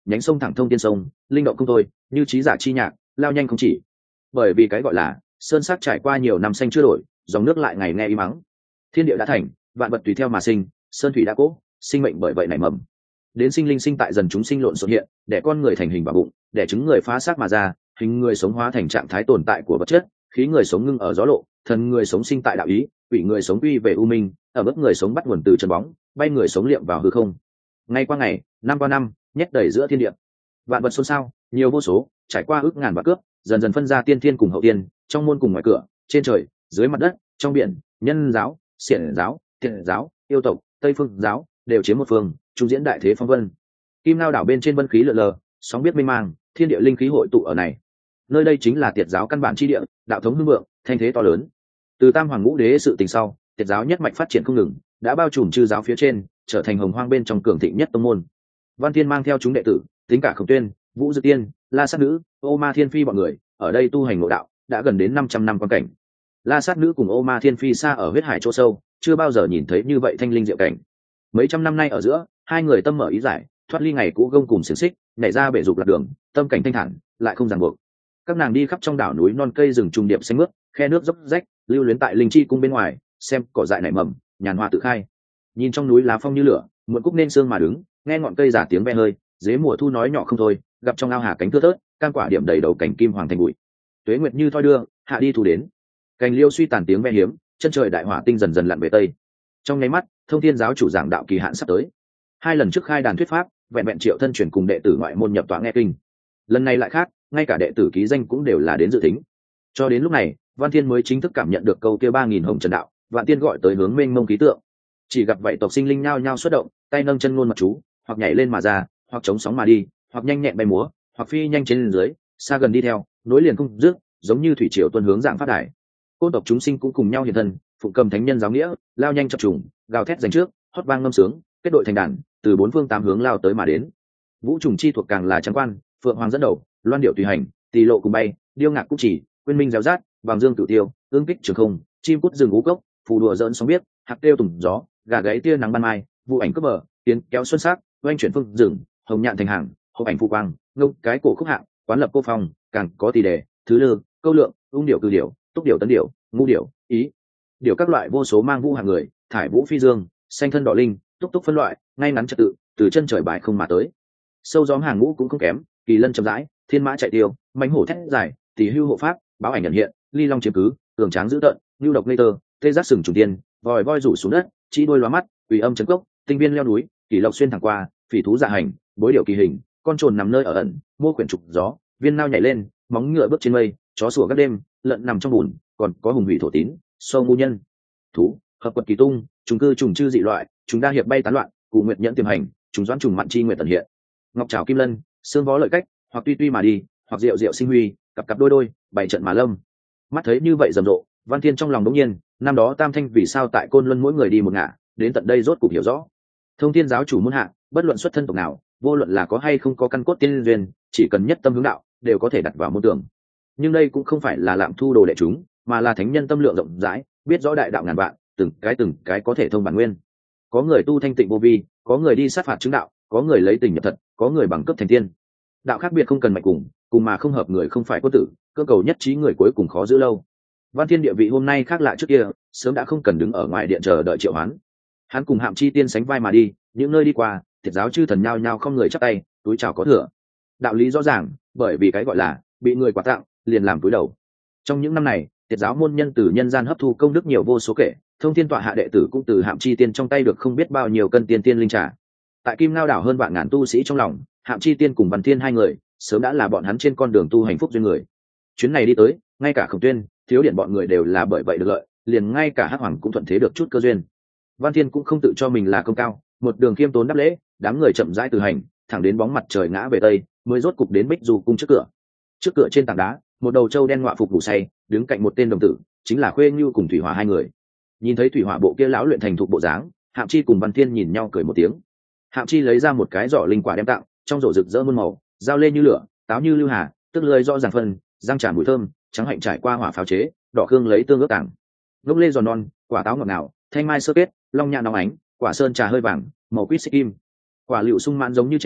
nhánh sông thẳng thông tiên sông, linh động không thôi, như trí giả chi nhạc, lao nhanh không chỉ. Bởi vì cái gọi là sơn sắc trải qua nhiều năm xanh chưa đổi, dòng nước lại ngày nghe im mắng. Thiên địa đã thành, vạn vật tùy theo mà sinh, sơn thủy đã cố, sinh mệnh bởi vậy nảy mầm. Đến sinh linh sinh tại dần chúng sinh lộn xộn hiện, để con người thành hình vào bụng, để trứng người phá xác mà ra, hình người sống hóa thành trạng thái tồn tại của vật chất, khí người sống ngưng ở gió lộ, thần người sống sinh tại đạo ý, quỷ người sống uy về u minh, ở mức người sống bắt nguồn từ chân bóng, bay người sống liệm vào hư không. Ngày qua ngày, năm qua năm, nhét đầy giữa thiên địa. Vạn vật xôn xao, nhiều vô số, trải qua ước ngàn vạn cướp, dần dần phân ra tiên thiên cùng hậu tiên, trong môn cùng ngoài cửa, trên trời, dưới mặt đất, trong biển, nhân giáo, xiển giáo, thiện giáo, yêu tộc, tây phương giáo đều chiếm một phương, trung diễn đại thế phong vân. Kim Ngao đảo bên trên vân khí lượn lờ, sóng biết mênh mang, thiên địa linh khí hội tụ ở này. Nơi đây chính là Tiệt giáo căn bản chi địa, đạo thống hưng vượng, thanh thế to lớn. Từ Tam Hoàng Ngũ Đế sự tình sau, Tiệt giáo nhất mạch phát triển không ngừng, đã bao trùm chư giáo phía trên, trở thành hồng hoang bên trong cường thịnh nhất tông môn. Văn Thiên mang theo chúng đệ tử, tính cả Khổng Tuyên, Vũ Dư Tiên, La Sát Nữ, Ô Ma Thiên Phi bọn người, ở đây tu hành ngộ đạo, đã gần đến 500 năm quan cảnh. La Sát Nữ cùng Ô Ma Thiên Phi xa ở huyết hải chỗ sâu, chưa bao giờ nhìn thấy như vậy thanh linh diệu cảnh. Mấy trăm năm nay ở giữa, hai người tâm mở ý giải, thoát ly ngày cũ gông cùng xiềng xích, nhảy ra bể dục lạc đường, tâm cảnh thanh thản, lại không ràng buộc. Các nàng đi khắp trong đảo núi non cây rừng trùng điệp xanh mướt, khe nước dốc rách, lưu luyến tại linh chi cung bên ngoài, xem cỏ dại nảy mầm, nhàn hoa tự khai. Nhìn trong núi lá phong như lửa, muộn cúc nên sương mà đứng, nghe ngọn cây giả tiếng ve hơi, dế mùa thu nói nhỏ không thôi, gặp trong ao hà cánh thưa thớt, cam quả điểm đầy đầu cảnh kim hoàng thành bụi. Tuế nguyệt như thoi đưa, hạ đi thu đến. Cành liêu suy tàn tiếng ve hiếm, chân trời đại hỏa tinh dần dần lặn về tây. Trong nháy mắt, Thông Thiên giáo chủ giảng đạo kỳ hạn sắp tới. 2 lần trước khai đàn thuyết pháp, vẹn vẹn triệu thân truyền cùng đệ tử ngoại môn nhập tọa nghe kinh. Lần này lại khác, ngay cả đệ tử ký danh cũng đều là đến dự tính. Cho đến lúc này, Văn Thiên mới chính thức cảm nhận được câu kia 3000 hồng trần đạo, Vạn Tiên gọi tới hướng mênh mông ký tượng. Chỉ gặp vậy tộc sinh linh nhao nhao xuất động, tay nâng chân ngôn mật chú, hoặc nhảy lên mà ra, hoặc chống sóng mà đi, hoặc nhanh nhẹn bay múa, hoặc phi nhanh trên dưới, xa gần đi theo, nối liền không dứt, giống như thủy triều tuôn hướng dạng phát đài. Côn tộc chúng sinh cũng cùng nhau hiện thân, phụng cầm thánh nhân giáo nghĩa, lao nhanh chập trùng, gào thét giành trước, hót vang ngâm sướng, kết đội thành đàn, từ 4 phương 8 hướng lao tới mà đến. Vũ trùng chi thuộc càng là trắng quan, phượng hoàng dẫn đầu, loan điệu tùy hành, tỳ lộ cùng bay, điêu ngạc cúc chỉ, quyên minh réo rát, vàng dương cửu tiêu, ương kích trường không, chim cút rừng ngũ cốc, phù đùa dỡn sóng biết, hạc kêu tùng gió, gà gáy tia nắng ban mai, vụ ảnh cướp bờ, tiến kéo xuân sắc, oanh chuyển phương rừng, hồng nhạn thành hàng, hộp ảnh phù quang, ngông cái cổ khúc hạng, quán lập cô phong, càng có tỷ đề, thứ lư, câu lượng, ung điệu cử điệu, túc điệu tấn điệu, ngũ điệu, ý điệu các loại vô số mang vũ hàng người, thải vũ phi dương, xanh thân đỏ linh, túc túc phân loại, ngay ngắn trật tự, từ chân trời bài không mà tới. Sâu gióm hàng ngũ cũng không kém, kỳ lân chậm rãi, thiên mã chạy tiêu, mãnh hổ thét dài, tỷ hưu hộ pháp, báo ảnh nhận hiện, ly long chiếm cứ, cường tráng dữ tợn, lưu độc ngây tơ, tê giác sừng trùng tiên, vòi voi rủ xuống đất, chỉ đuôi lóa mắt, ủy âm chấn cốc, tinh viên leo núi, kỳ lộc xuyên thẳng qua, phỉ thú dạ hành, bối điệu kỳ hình, con trồn nằm nơi ở ẩn, mô quyển trục gió, viên nao nhảy lên, móng ngựa bước trên mây, chó sủa các đêm, lợn nằm trong bùn, còn có hùng hủy thổ tín, sâu ngu nhân, thú, hợp quật kỳ tung, trùng cư trùng chư dị loại, chúng đa hiệp bay tán loạn, cụ nguyện nhẫn tiềm hành, chúng doãn trùng mặn chi nguyện tận hiện. Ngọc trảo kim lân, xương vó lợi cách, hoặc tuy tuy mà đi, hoặc diệu diệu sinh huy, cặp cặp đôi đôi, bảy trận mà lâm. Mắt thấy như vậy rầm rộ, Văn Thiên trong lòng đống nhiên, năm đó Tam Thanh vì sao tại Côn Luân mỗi người đi một ngả, đến tận đây rốt cục hiểu rõ. Thông Thiên giáo chủ muốn hạ, bất luận xuất thân tộc nào, vô luận là có hay không có căn cốt tiên duyên, chỉ cần nhất tâm hướng đạo, đều có thể đặt vào môn tưởng. Nhưng đây cũng không phải là lạm thu đồ đệ chúng, mà là thánh nhân tâm lượng rộng rãi, biết rõ đại đạo ngàn vạn, từng cái có thể thông bản nguyên. Có người tu thanh tịnh vô vi, có người đi sát phạt chứng đạo, có người lấy tình nhập thật, có người bằng cấp thành tiên. Đạo khác biệt không cần mạnh cùng mà không hợp người không phải quân tử, cơ cầu nhất trí người cuối cùng khó giữ lâu. Văn Thiên địa vị hôm nay khác lạ trước kia, sớm đã không cần đứng ở ngoài điện chờ đợi triệu hoán. Hắn cùng Hạm Chi Tiên sánh vai mà đi, những nơi đi qua, Tiệt giáo chư thần nhao nhao không người chắp tay, túi chào có thừa. Đạo lý rõ ràng, bởi vì cái gọi là bị người quà tặng, liền làm túi đầu. Trong những năm này, Tiệt giáo môn nhân từ nhân gian hấp thu công đức nhiều vô số kể, Thông Thiên tọa hạ đệ tử cũng từ Hạm Chi Tiên trong tay được không biết bao nhiêu cân tiên linh trà. Tại Kim Ngao đảo hơn vạn ngàn tu sĩ trong lòng, Hạm Chi Tiên cùng Văn Thiên hai người, sớm đã là bọn hắn trên con đường tu hành phúc duyên người. Chuyến này đi tới, ngay cả Khổng Tuyên, Thiếu Điện bọn người đều là bởi vậy được lợi, liền ngay cả Hắc Hoàng cũng thuận thế được chút cơ duyên. Văn Thiên cũng không tự cho mình là công cao, một đường khiêm tốn đáp lễ, đám người chậm rãi từ hành, thẳng đến bóng mặt trời ngã về tây, mới rốt cục đến Bích Du cung trước cửa. Trước cửa trên tảng đá, một đầu trâu đen ngọa phục ngủ say, đứng cạnh một tên đồng tử, chính là Khuê Ngưu cùng Thủy Hỏa hai người. Nhìn thấy Thủy Hỏa bộ kia lão luyện thành thục bộ dáng, Hạm Chi cùng Văn Thiên nhìn nhau cười một tiếng. Hạm Chi lấy ra một cái giỏ linh quả đem tặng, trong rổ rực rỡ muôn màu, dao lê như lửa, táo như lưu hà, tức lưỡi rõ ràng phân, răng tràn mùi thơm, trắng hạnh trải qua hỏa pháo chế, đỏ khương lấy tương ướp tảng. Gốc lê giòn non, quả táo ngọt ngào, thanh mai sơ kết, long nhạn nóng ánh, quả sơn trà hơi vàng, màu quýt xích kim. Quả lựu sung mãn giống như chén,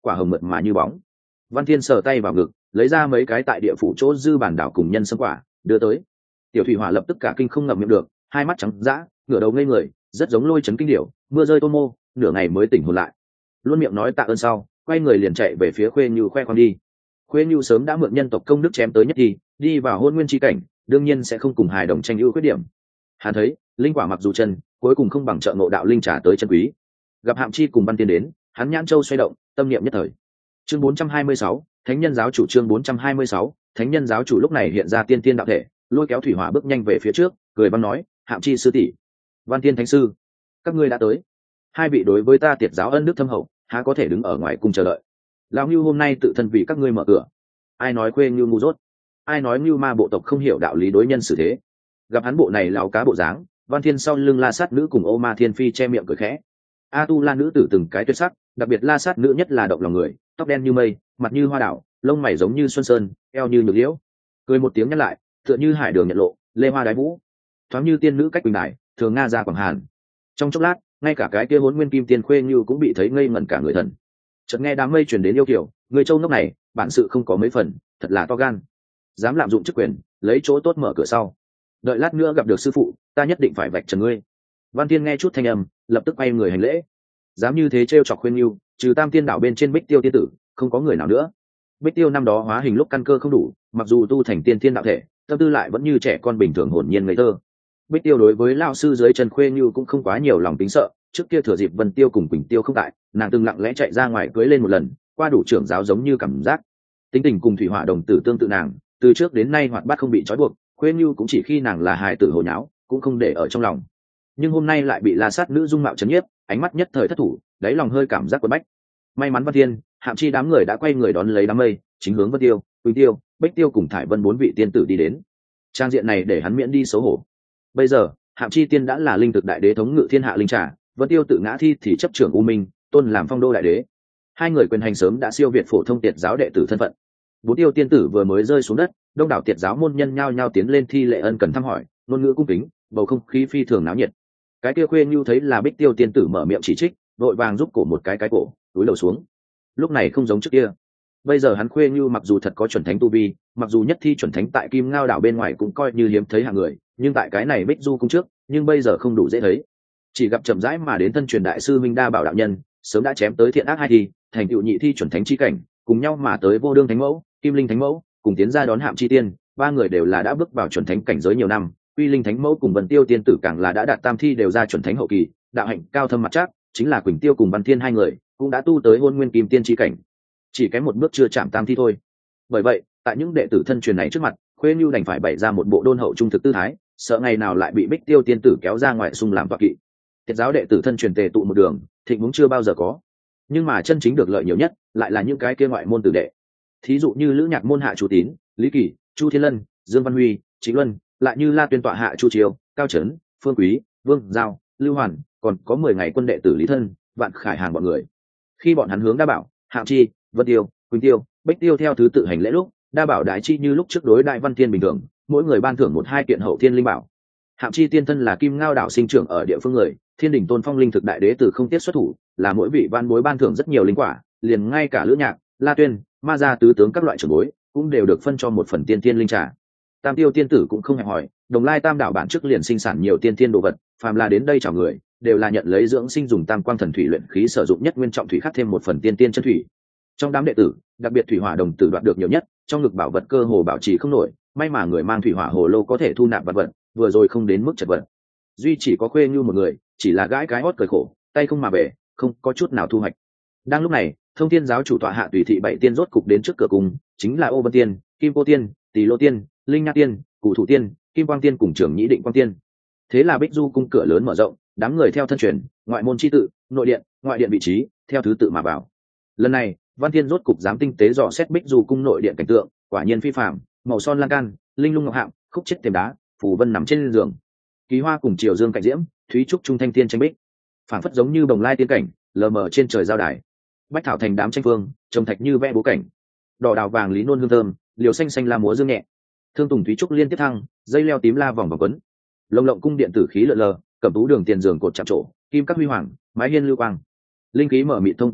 quả hồng mượt mà như bóng. Văn Thiên sờ tay vào ngực, lấy ra mấy cái tại địa phủ chỗ dư bản đảo cùng nhân sâm quả đưa tới. Tiểu thủy hỏa lập tức cả kinh không ngậm miệng được, hai mắt trắng dã, ngửa đầu ngây người, rất giống lôi chấn kinh điểu, mưa rơi tô mô, nửa ngày mới tỉnh hồn lại. Luôn miệng nói tạ ơn sau, quay người liền chạy về phía Khuê Như khoe khoang đi. Khuê Như sớm đã mượn nhân tộc công đức chém tới nhất thì đi vào hôn nguyên chi cảnh, đương nhiên sẽ không cùng hài đồng tranh ưu khuyết điểm. Hắn thấy linh quả mặc dù chân, cuối cùng không bằng trợ ngộ đạo linh trả tới chân quý. Gặp Hạm Chi cùng Văn Tiên đến, hắn nhãn châu xoay động, tâm niệm nhất thời. Chương 426, Thánh nhân giáo chủ. Chương 426, Thánh nhân giáo chủ lúc này hiện ra tiên tiên đạo thể, lôi kéo thủy hỏa bước nhanh về phía trước, cười băng nói: Hạm Chi sư tỷ, Văn Tiên thánh sư, các ngươi đã tới. Hai vị đối với ta tiệt giáo ân đức thâm hậu, há có thể đứng ở ngoài cung chờ đợi. Lão Ngưu hôm nay tự thân vì các ngươi mở cửa. Ai nói Khuê Ngưu ngu dốt? Ai nói Ngưu ma bộ tộc không hiểu đạo lý đối nhân xử thế? Gặp hắn bộ này lão cá bộ dáng, Văn Thiên sau lưng La Sát nữ cùng Ô Ma Thiên Phi che miệng cười khẽ. A Tu La nữ tử từng cái tuyệt sắc, đặc biệt La Sát nữ nhất là động lòng người, tóc đen như mây, mặt như hoa đảo, lông mày giống như xuân sơn, eo như nhược liễu. Cười một tiếng nhắc lại, tựa như hải đường nhận lộ, lê hoa đái vũ, thoáng như tiên nữ cách quỳnh đài, thường nga ra quảng hàn. Trong chốc lát, ngay cả cái kia Hỗn Nguyên Kim Tiên Khuê Như cũng bị thấy ngây ngẩn cả người thần. Chợt nghe đám mây truyền đến yêu kiểu, người châu nốc này, bản sự không có mấy phần, thật là to gan, dám lạm dụng chức quyền, lấy chỗ tốt mở cửa sau. Đợi lát nữa gặp được sư phụ, ta nhất định phải vạch trần ngươi. Văn Thiên nghe chút thanh âm, lập tức quay người hành lễ. Dám như thế trêu chọc Khuyên Như, trừ Tam Tiên đảo bên trên Bích Tiêu tiên tử, không có người nào nữa. Bích Tiêu năm đó hóa hình lúc căn cơ không đủ, mặc dù tu thành tiên thiên đạo thể, tâm tư lại vẫn như trẻ con bình thường hồn nhiên ngây thơ. Bích Tiêu đối với lão sư dưới chân Khuê Như cũng không quá nhiều lòng tính sợ, trước kia thừa dịp Vân Tiêu cùng Quỳnh Tiêu không tại, nàng từng lặng lẽ chạy ra ngoài cưới lên một lần, qua đủ trưởng giáo giống như cảm giác. Tính tình cùng thủy hỏa đồng tử tương tự nàng, từ trước đến nay hoạt bát không bị trói buộc, Khuê Như cũng chỉ khi nàng là hài tử hồ nháo, cũng không để ở trong lòng. Nhưng hôm nay lại bị La Sát nữ dung mạo chấn nhiếp, ánh mắt nhất thời thất thủ, đáy lòng hơi cảm giác quẫn bách. May mắn Văn Thiên, Hạm Chi đám người đã quay người đón lấy đám mây, chính hướng Vân Tiêu, Quỳnh Tiêu, Bích Tiêu cùng Thải Vân bốn vị tiên tử đi đến. Trang diện này để hắn miễn đi xấu hổ. Bây giờ, Hạm Chi tiên đã là linh thực đại đế thống ngự thiên hạ linh trà, Vân Tiêu tự ngã thi thì chấp trưởng U Minh, tôn làm phong đô đại đế. Hai người quyền hành sớm đã siêu việt phổ thông tiệt giáo đệ tử thân phận. Bốn tiêu tiên tử vừa mới rơi xuống đất, đông đảo tiệt giáo môn nhân nhao nhao tiến lên thi lễ ân cần thăm hỏi, ngôn ngữ cung kính, bầu không khí phi thường náo nhiệt. Cái kia Khuê Như thấy là Bích Tiêu tiên tử mở miệng chỉ trích, vội vàng giúp cổ một cái cổ, túi đầu xuống. Lúc này không giống trước kia. Bây giờ hắn Khuê Như mặc dù thật có chuẩn thánh tu vi, mặc dù nhất thi chuẩn thánh tại Kim Ngao đảo bên ngoài cũng coi như hiếm thấy hạng người, nhưng tại cái này Bích Du cung trước, nhưng bây giờ không đủ dễ thấy. Chỉ gặp chậm rãi mà đến thân truyền đại sư Minh Đa Bảo đạo nhân, sớm đã chém tới thiện ác hai thi, thành tựu nhị thi chuẩn thánh chi cảnh, cùng nhau mà tới Vô Đương thánh mẫu, Kim Linh thánh mẫu, cùng tiến ra đón Hạm Chi tiên, ba người đều là đã bước vào chuẩn thánh cảnh giới nhiều năm, Quy Linh thánh mẫu cùng Vân Tiêu tiên tử càng là đã đạt tam thi đều ra chuẩn thánh hậu kỳ, đạo hạnh cao thâm mặt chắc, chính là Quỳnh Tiêu cùng Văn Thiên hai người, cũng đã tu tới Hôn Nguyên Kim Tiên chi cảnh. Chỉ kém một bước chưa chạm tam thi thôi. Bởi vậy, tại những đệ tử thân truyền này trước mặt, Khuê Như đành phải bày ra một bộ đôn hậu trung thực tư thái, sợ ngày nào lại bị Bích Tiêu tiên tử kéo ra ngoài xung làm tọa kỵ. Tiệt giáo đệ tử thân truyền tề tụ một đường, thịnh vốn chưa bao giờ có. Nhưng mà chân chính được lợi nhiều nhất, lại là những cái kia ngoại môn tử đệ. Thí dụ như Lữ Nhạc môn hạ Chu Tín, Lý Kỳ, Chu Thiên Lân, Dương Văn Huy, Chính Luân, lại như La Tuyên tọa hạ Chu Chiếu, Cao Trấn, Phương Quý, Vương Giao, Lưu Hoàn, còn có 10 ngày quân đệ tử Lý Thân, Vạn Khải hàng bọn người. Khi bọn hắn hướng Đa Bảo, Hạm Chi, Vân Tiêu, Quỳnh Tiêu, Bích Tiêu theo thứ tự hành lễ lúc, Đa Bảo đại chi như lúc trước đối đại Văn Thiên bình thường, mỗi người ban thưởng 1-2 kiện hậu thiên linh bảo. Hạm Chi tiên thân là Kim Ngao đảo sinh trưởng ở địa phương người, Thiên đỉnh tôn phong linh thực đại đế từ không tiết xuất thủ, là mỗi vị ban bối ban thưởng rất nhiều linh quả, liền ngay cả Lữ Nhạc, La Tuyên, Ma gia tứ tướng các loại trưởng bối cũng đều được phân cho một phần tiên thiên linh trà. Tam tiêu tiên tử cũng không hẹp hỏi, Đồng Lai Tam đảo bản trước liền sinh sản nhiều tiên thiên đồ vật, phàm là đến đây chào người, đều là nhận lấy dưỡng sinh dùng Tam Quang Thần Thủy luyện khí sử dụng nhất nguyên trọng thủy khắc thêm một phần tiên tiên chân thủy. Trong đám đệ tử, đặc biệt thủy hỏa đồng tử đoạt được nhiều nhất, trong ngực bảo vật cơ hồ bảo trì không nổi, may mà người mang thủy hỏa hồ lô có thể thu nạp vật vật, vừa rồi không đến mức chật vật. Duy chỉ có Khuê Như một người, chỉ là gãi cái hót cười khổ, tay không mà về, không có chút nào thu hoạch. Đang lúc này, Thông Thiên giáo chủ tọa hạ tùy thị 7 tiên rốt cục đến trước cửa cung, chính là Ô Vân Tiên, Kim Cô Tiên, Tỳ Lô Tiên, Linh Nha Tiên, Cụ Thủ Tiên, Kim Quang Tiên cùng Trưởng Nhĩ Định Quang Tiên. Thế là Bích Du cung cửa lớn mở rộng, đám người theo thân truyền, ngoại môn chi tự, nội điện, ngoại điện vị trí, theo thứ tự mà vào. Lần này, Văn Thiên rốt cục dám tinh tế dò xét Bích Du cung nội điện cảnh tượng, quả nhiên phi phàm, màu son lan can, linh lung ngọc hạng, khúc chết thềm đá, phù vân nằm trên giường. Kỳ hoa cùng triều dương cảnh diễm, thúy trúc trung thanh tiên tranh bích, phảng phất giống như bồng lai tiên cảnh, lờ mờ trên trời giao đài. Bách thảo thành đám tranh phương, trồng thạch như vẽ bố cảnh. Đỏ đào vàng lý nôn hương thơm, liều xanh xanh la múa dương nhẹ. Thương tùng thúy trúc liên tiếp thăng, dây leo tím la vòng vòng quấn. Lồng lộng cung điện tử khí lượn lờ, cẩm tú đường tiền giường cột chạm trổ, kim các huy hoàng, mái hiên lưu quang. Linh khí mở mịt thông tứ hải,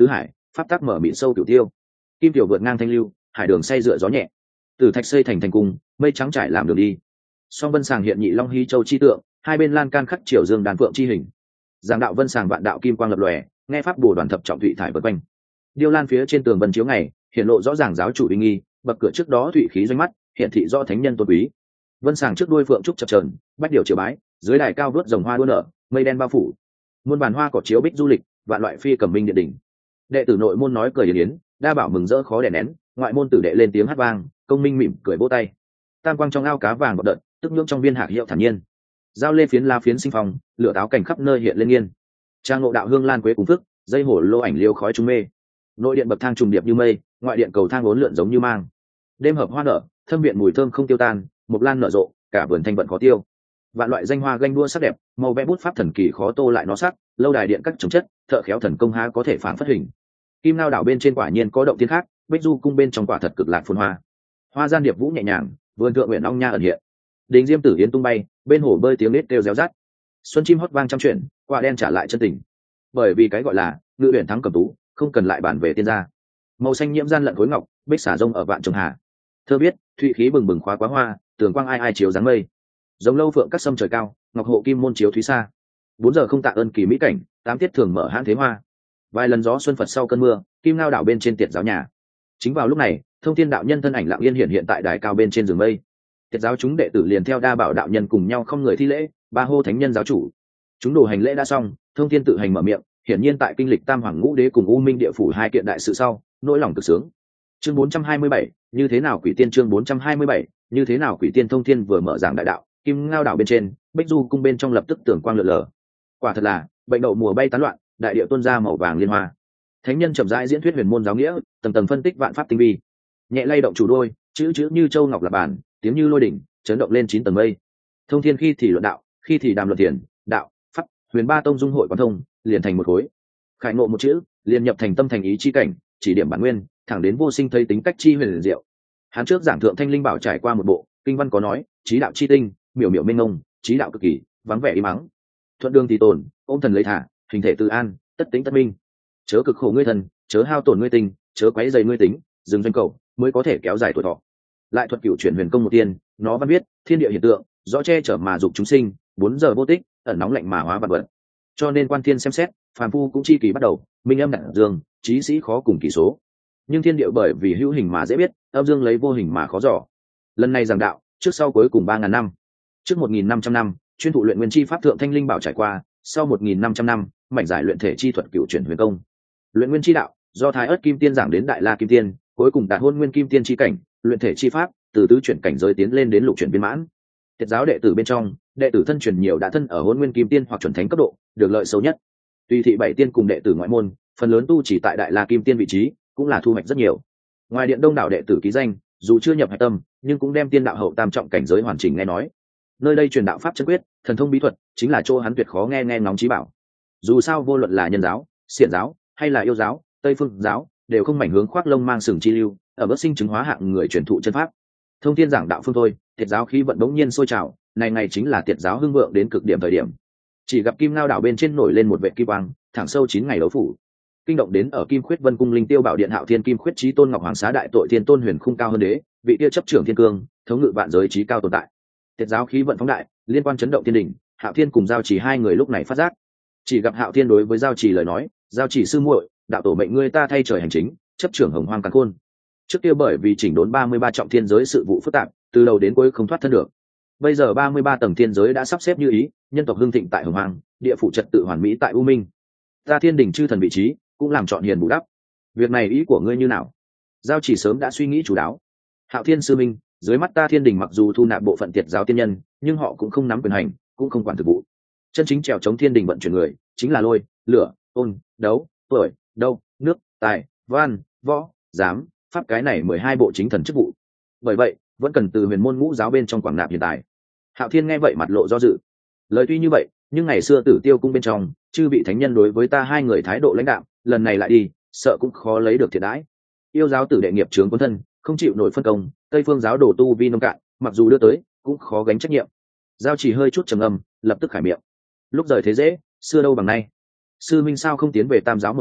pháp tắc mở mịn sâu cửu tiêu, kim tiểu vượt ngang thanh lưu, hải đường say dựa gió nhẹ, từ thạch xây thành thành cung, mây trắng trải làm đường đi. Song vân sàng hiện nhị long hy châu chi tượng, hai bên lan can khắc triều dương đàn phượng chi hình. Giảng đạo vân sàng vạn đạo kim quang lập lòe, nghe pháp bổ đoàn thập trọng thụy thải vần quanh. Điêu lan phía trên tường vân chiếu ngày, hiện lộ rõ ràng giáo chủ uy nghi, bậc cửa trước đó thụy khí doanh mắt, hiện thị do thánh nhân tôn quý. Vân sàng trước đuôi phượng trúc chập chờn, bách điều triều bái, dưới đài cao vớt rồng hoa đua nở, mây đen bao phủ. Muôn bàn hoa cỏ chiếu bích du lịch, vạn loại phi cầm minh điện đỉnh. Đệ tử nội môn nói cười yến yến, đa bảo mừng rỡ khó đè nén, ngoại môn tử đệ lên tiếng hát vang, công minh mỉm cười vỗ tay. Tam quang trong ao cá vàng bọt đợt, tức nhưỡng trong viên hạc hiệu thản nhiên. Giao lê phiến la phiến sinh phong, lửa táo cảnh khắp nơi hiện lên nghiên. Trang ngộ đạo hương lan quế cùng phước, dây hổ lô ảnh liêu khói trung mê. Nội điện bậc thang trùng điệp như mây, ngoại điện cầu thang uốn lượn giống như mang. Đêm hợp hoa nở, thâm viện mùi thơm không tiêu tan, mộc lan nở rộ, cả vườn thanh vận khó tiêu. Vạn loại danh hoa ganh đua sắc đẹp, màu vẽ bút pháp thần kỳ khó tô lại nó sắc, lâu đài điện các trồng chất, thợ khéo thần công há có thể phản phất hình. Kim Nao đảo bên trên quả nhiên có động thiên khác, Bích Du cung bên trong quả thật cực lạc phồn hoa. Hoa gian điệp vũ nhẹ nhàng, vườn thượng nguyện ong nha ẩn hiện. Đình diêm tử yến tung bay, bên hồ bơi tiếng nết kêu réo rắt. Xuân chim hót vang trăm chuyện, quả đen trả lại chân tình. Bởi vì cái gọi là ngự uyển thắng cầm tú, không cần lại bàn về tiên gia. Màu xanh nhiễm gian lận khối ngọc, bích xả rông ở vạn trồng hà. Thơ biết, thụy khí bừng bừng khóa quá hoa, tường quang ai ai chiếu dáng mây. Giống lâu phượng các sâm trời cao, ngọc hộ kim môn chiếu thúy xa. 4 giờ không tạ ơn kỳ mỹ cảnh, 8 tiết thường mở hãn thế hoa. Vài lần gió xuân phật sau cơn mưa, Kim Nao đảo bên trên tiệt giáo nhà. Chính vào lúc này, Thông Thiên đạo nhân thân ảnh lặng yên hiện tại đài cao bên trên rừng mây. Tiệt giáo chúng đệ tử liền theo đa bảo đạo nhân cùng nhau không người thi lễ, ba hô thánh nhân giáo chủ. Chúng đồ hành lễ đã xong, Thông Thiên tự hành mở miệng, hiển nhiên tại kinh lịch Tam Hoàng Ngũ Đế cùng U Minh địa phủ hai kiện đại sự sau, nỗi lòng cực sướng. Chương 427, như thế nào quỷ tiên chương 427, như thế nào quỷ tiên. Thông Thiên vừa mở giảng đại đạo, Kim Ngao đảo bên trên, Bích Du cung bên trong lập tức tưởng quang lượn lờ. Quả thật là bệnh đậu mùa bay tán loạn, đại địa tuôn ra màu vàng liên hoa. Thánh nhân chậm rãi diễn thuyết huyền môn giáo nghĩa, tầng tầng phân tích vạn pháp tinh vi, nhẹ lay động chủ đôi, chữ chữ như châu ngọc lập bản, tiếng như lôi đỉnh, chấn động lên 9 tầng mây. Thông Thiên khi thì luận đạo, khi thì đàm luận thiền, đạo, pháp, huyền ba tông dung hội quán thông, liền thành một khối. Khải ngộ một chữ, liền nhập thành tâm thành ý chi cảnh, chỉ điểm bản nguyên, thẳng đến vô sinh thấy tính cách chi huyền diệu. Hắn trước giảng thượng thanh linh bảo trải qua một bộ, kinh văn có nói, trí đạo chi tinh, miểu miểu minh ngông, trí đạo cực kỳ, vắng vẻ im mắng. Thuận đường thì tồn, ôm thần lấy thả, hình thể tự an, tất tính tất minh. Chớ cực khổ ngươi thần, chớ hao tổn ngươi tình, chớ quấy dày ngươi tính, dừng doanh cầu mới có thể kéo dài tuổi thọ. Lại thuật cửu chuyển huyền công một tiên, nó văn viết thiên địa hiện tượng, rõ che chở mà dục chúng sinh, 4 giờ vô tích, ẩn nóng lạnh mà hóa vật vật. Cho nên quan thiên xem xét, phàm phu cũng chi kỳ bắt đầu, minh âm đẳng dương, trí sĩ khó cùng kỳ số. Nhưng thiên địa bởi vì hữu hình mà dễ biết, âm dương lấy vô hình mà khó dò. Lần này giảng đạo, trước sau cuối cùng 3000 năm, trước 1500 năm, chuyên thụ luyện nguyên chi pháp thượng thanh linh bảo trải qua, sau 1500 năm, mạnh giải luyện thể chi thuật cửu chuyển huyền công. Luyện nguyên chi đạo, do Thái Ức Kim Tiên giảng đến Đại La Kim Tiên, cuối cùng đạt Hôn Nguyên Kim Tiên chi cảnh, luyện thể chi pháp, từ tứ chuyển cảnh giới tiến lên đến lục chuyển viên mãn. Tiệt giáo đệ tử bên trong, đệ tử thân truyền nhiều đã thân ở Hôn Nguyên Kim Tiên hoặc chuẩn thánh cấp độ, được lợi sâu nhất. Tùy thị 7 tiên cùng đệ tử ngoại môn, phần lớn tu chỉ tại Đại La Kim Tiên vị trí, cũng là thu hoạch rất nhiều. Ngoài điện đông đảo đệ tử ký danh, dù chưa nhập hạch tâm, nhưng cũng đem tiên đạo hậu tam trọng cảnh giới hoàn chỉnh nghe nói. Nơi đây truyền đạo pháp chân quyết, thần thông bí thuật, chính là chỗ hắn tuyệt khó nghe ngóng trí bảo. Dù sao vô luận là nhân giáo, xiển giáo hay là yêu giáo, Tây Phương giáo, đều không mảnh hướng khoác lông mang sừng chi lưu, ở bất sinh chứng hóa hạng người truyền thụ chân pháp. Thông Thiên giảng đạo phương thôi, Tiệt giáo khí vận bỗng nhiên sôi trào, này ngày chính là Tiệt giáo hưng vượng đến cực điểm thời điểm. Chỉ gặp Kim Ngao đảo bên trên nổi lên một vệt kim quang, thẳng sâu 9 ngày đấu phủ. Kinh động đến ở Kim Khuyết Vân cung linh tiêu bảo điện Hạo Thiên Kim Khuyết Chí Tôn Ngọc Hoàng Xá đại tội thiên tôn huyền khung cao hơn đế, vị kia chấp trưởng thiên cương, thống ngự vạn giới chí cao tồn tại. Tiệt giáo khí vận phóng đại, liên quan chấn động thiên đỉnh, Hạo Thiên cùng Giao Chỉ hai người lúc này phát giác. Chỉ gặp Hạo Thiên đối với Giao Chỉ lời nói, Giao Chỉ sư muội, đạo tổ mệnh ngươi ta thay trời hành chính, chấp trưởng hồng hoang càn khôn. Trước kia bởi vì chỉnh đốn 33 trọng thiên giới sự vụ phức tạp, từ đầu đến cuối không thoát thân được. Bây giờ 33 tầng thiên giới đã sắp xếp như ý, nhân tộc hưng thịnh tại hồng hoang, địa phủ trật tự hoàn mỹ tại u minh. Ta thiên đỉnh chư thần vị trí, cũng làm chọn hiền bù đắp. Việc này ý của ngươi như nào? Giao Chỉ sớm đã suy nghĩ chú đáo. Hạo Thiên sư minh, dưới mắt ta thiên đỉnh mặc dù thu nạp bộ phận Tiệt giáo tiên nhân, nhưng họ cũng không nắm quyền hành, cũng không quản thực vụ. Chân chính trèo chống thiên đỉnh vận chuyển người, chính là lôi, lửa, ôn, đấu, tuổi, đâu, nước, tài, văn, võ, giám, pháp cái này 12 bộ chính thần chức vụ. Bởi vậy, vẫn cần từ huyền môn ngũ giáo bên trong quảng nạp hiện tại. Hạo Thiên nghe vậy mặt lộ do dự. Lời tuy như vậy, nhưng ngày xưa Tử Tiêu cung bên trong, chư vị thánh nhân đối với ta hai người thái độ lãnh đạm, lần này lại đi, sợ cũng khó lấy được thiện đãi. Yêu giáo tử đệ nghiệp chướng quân thân, không chịu nổi phân công, Tây Phương giáo đồ tu vi nông cạn, mặc dù đưa tới, cũng khó gánh trách nhiệm. Giao Chỉ hơi chút trầm âm, lập tức khải miệng. Lúc rời thế dễ, xưa đâu bằng nay. Sư minh sao không tiến về tam giáo một nhóm,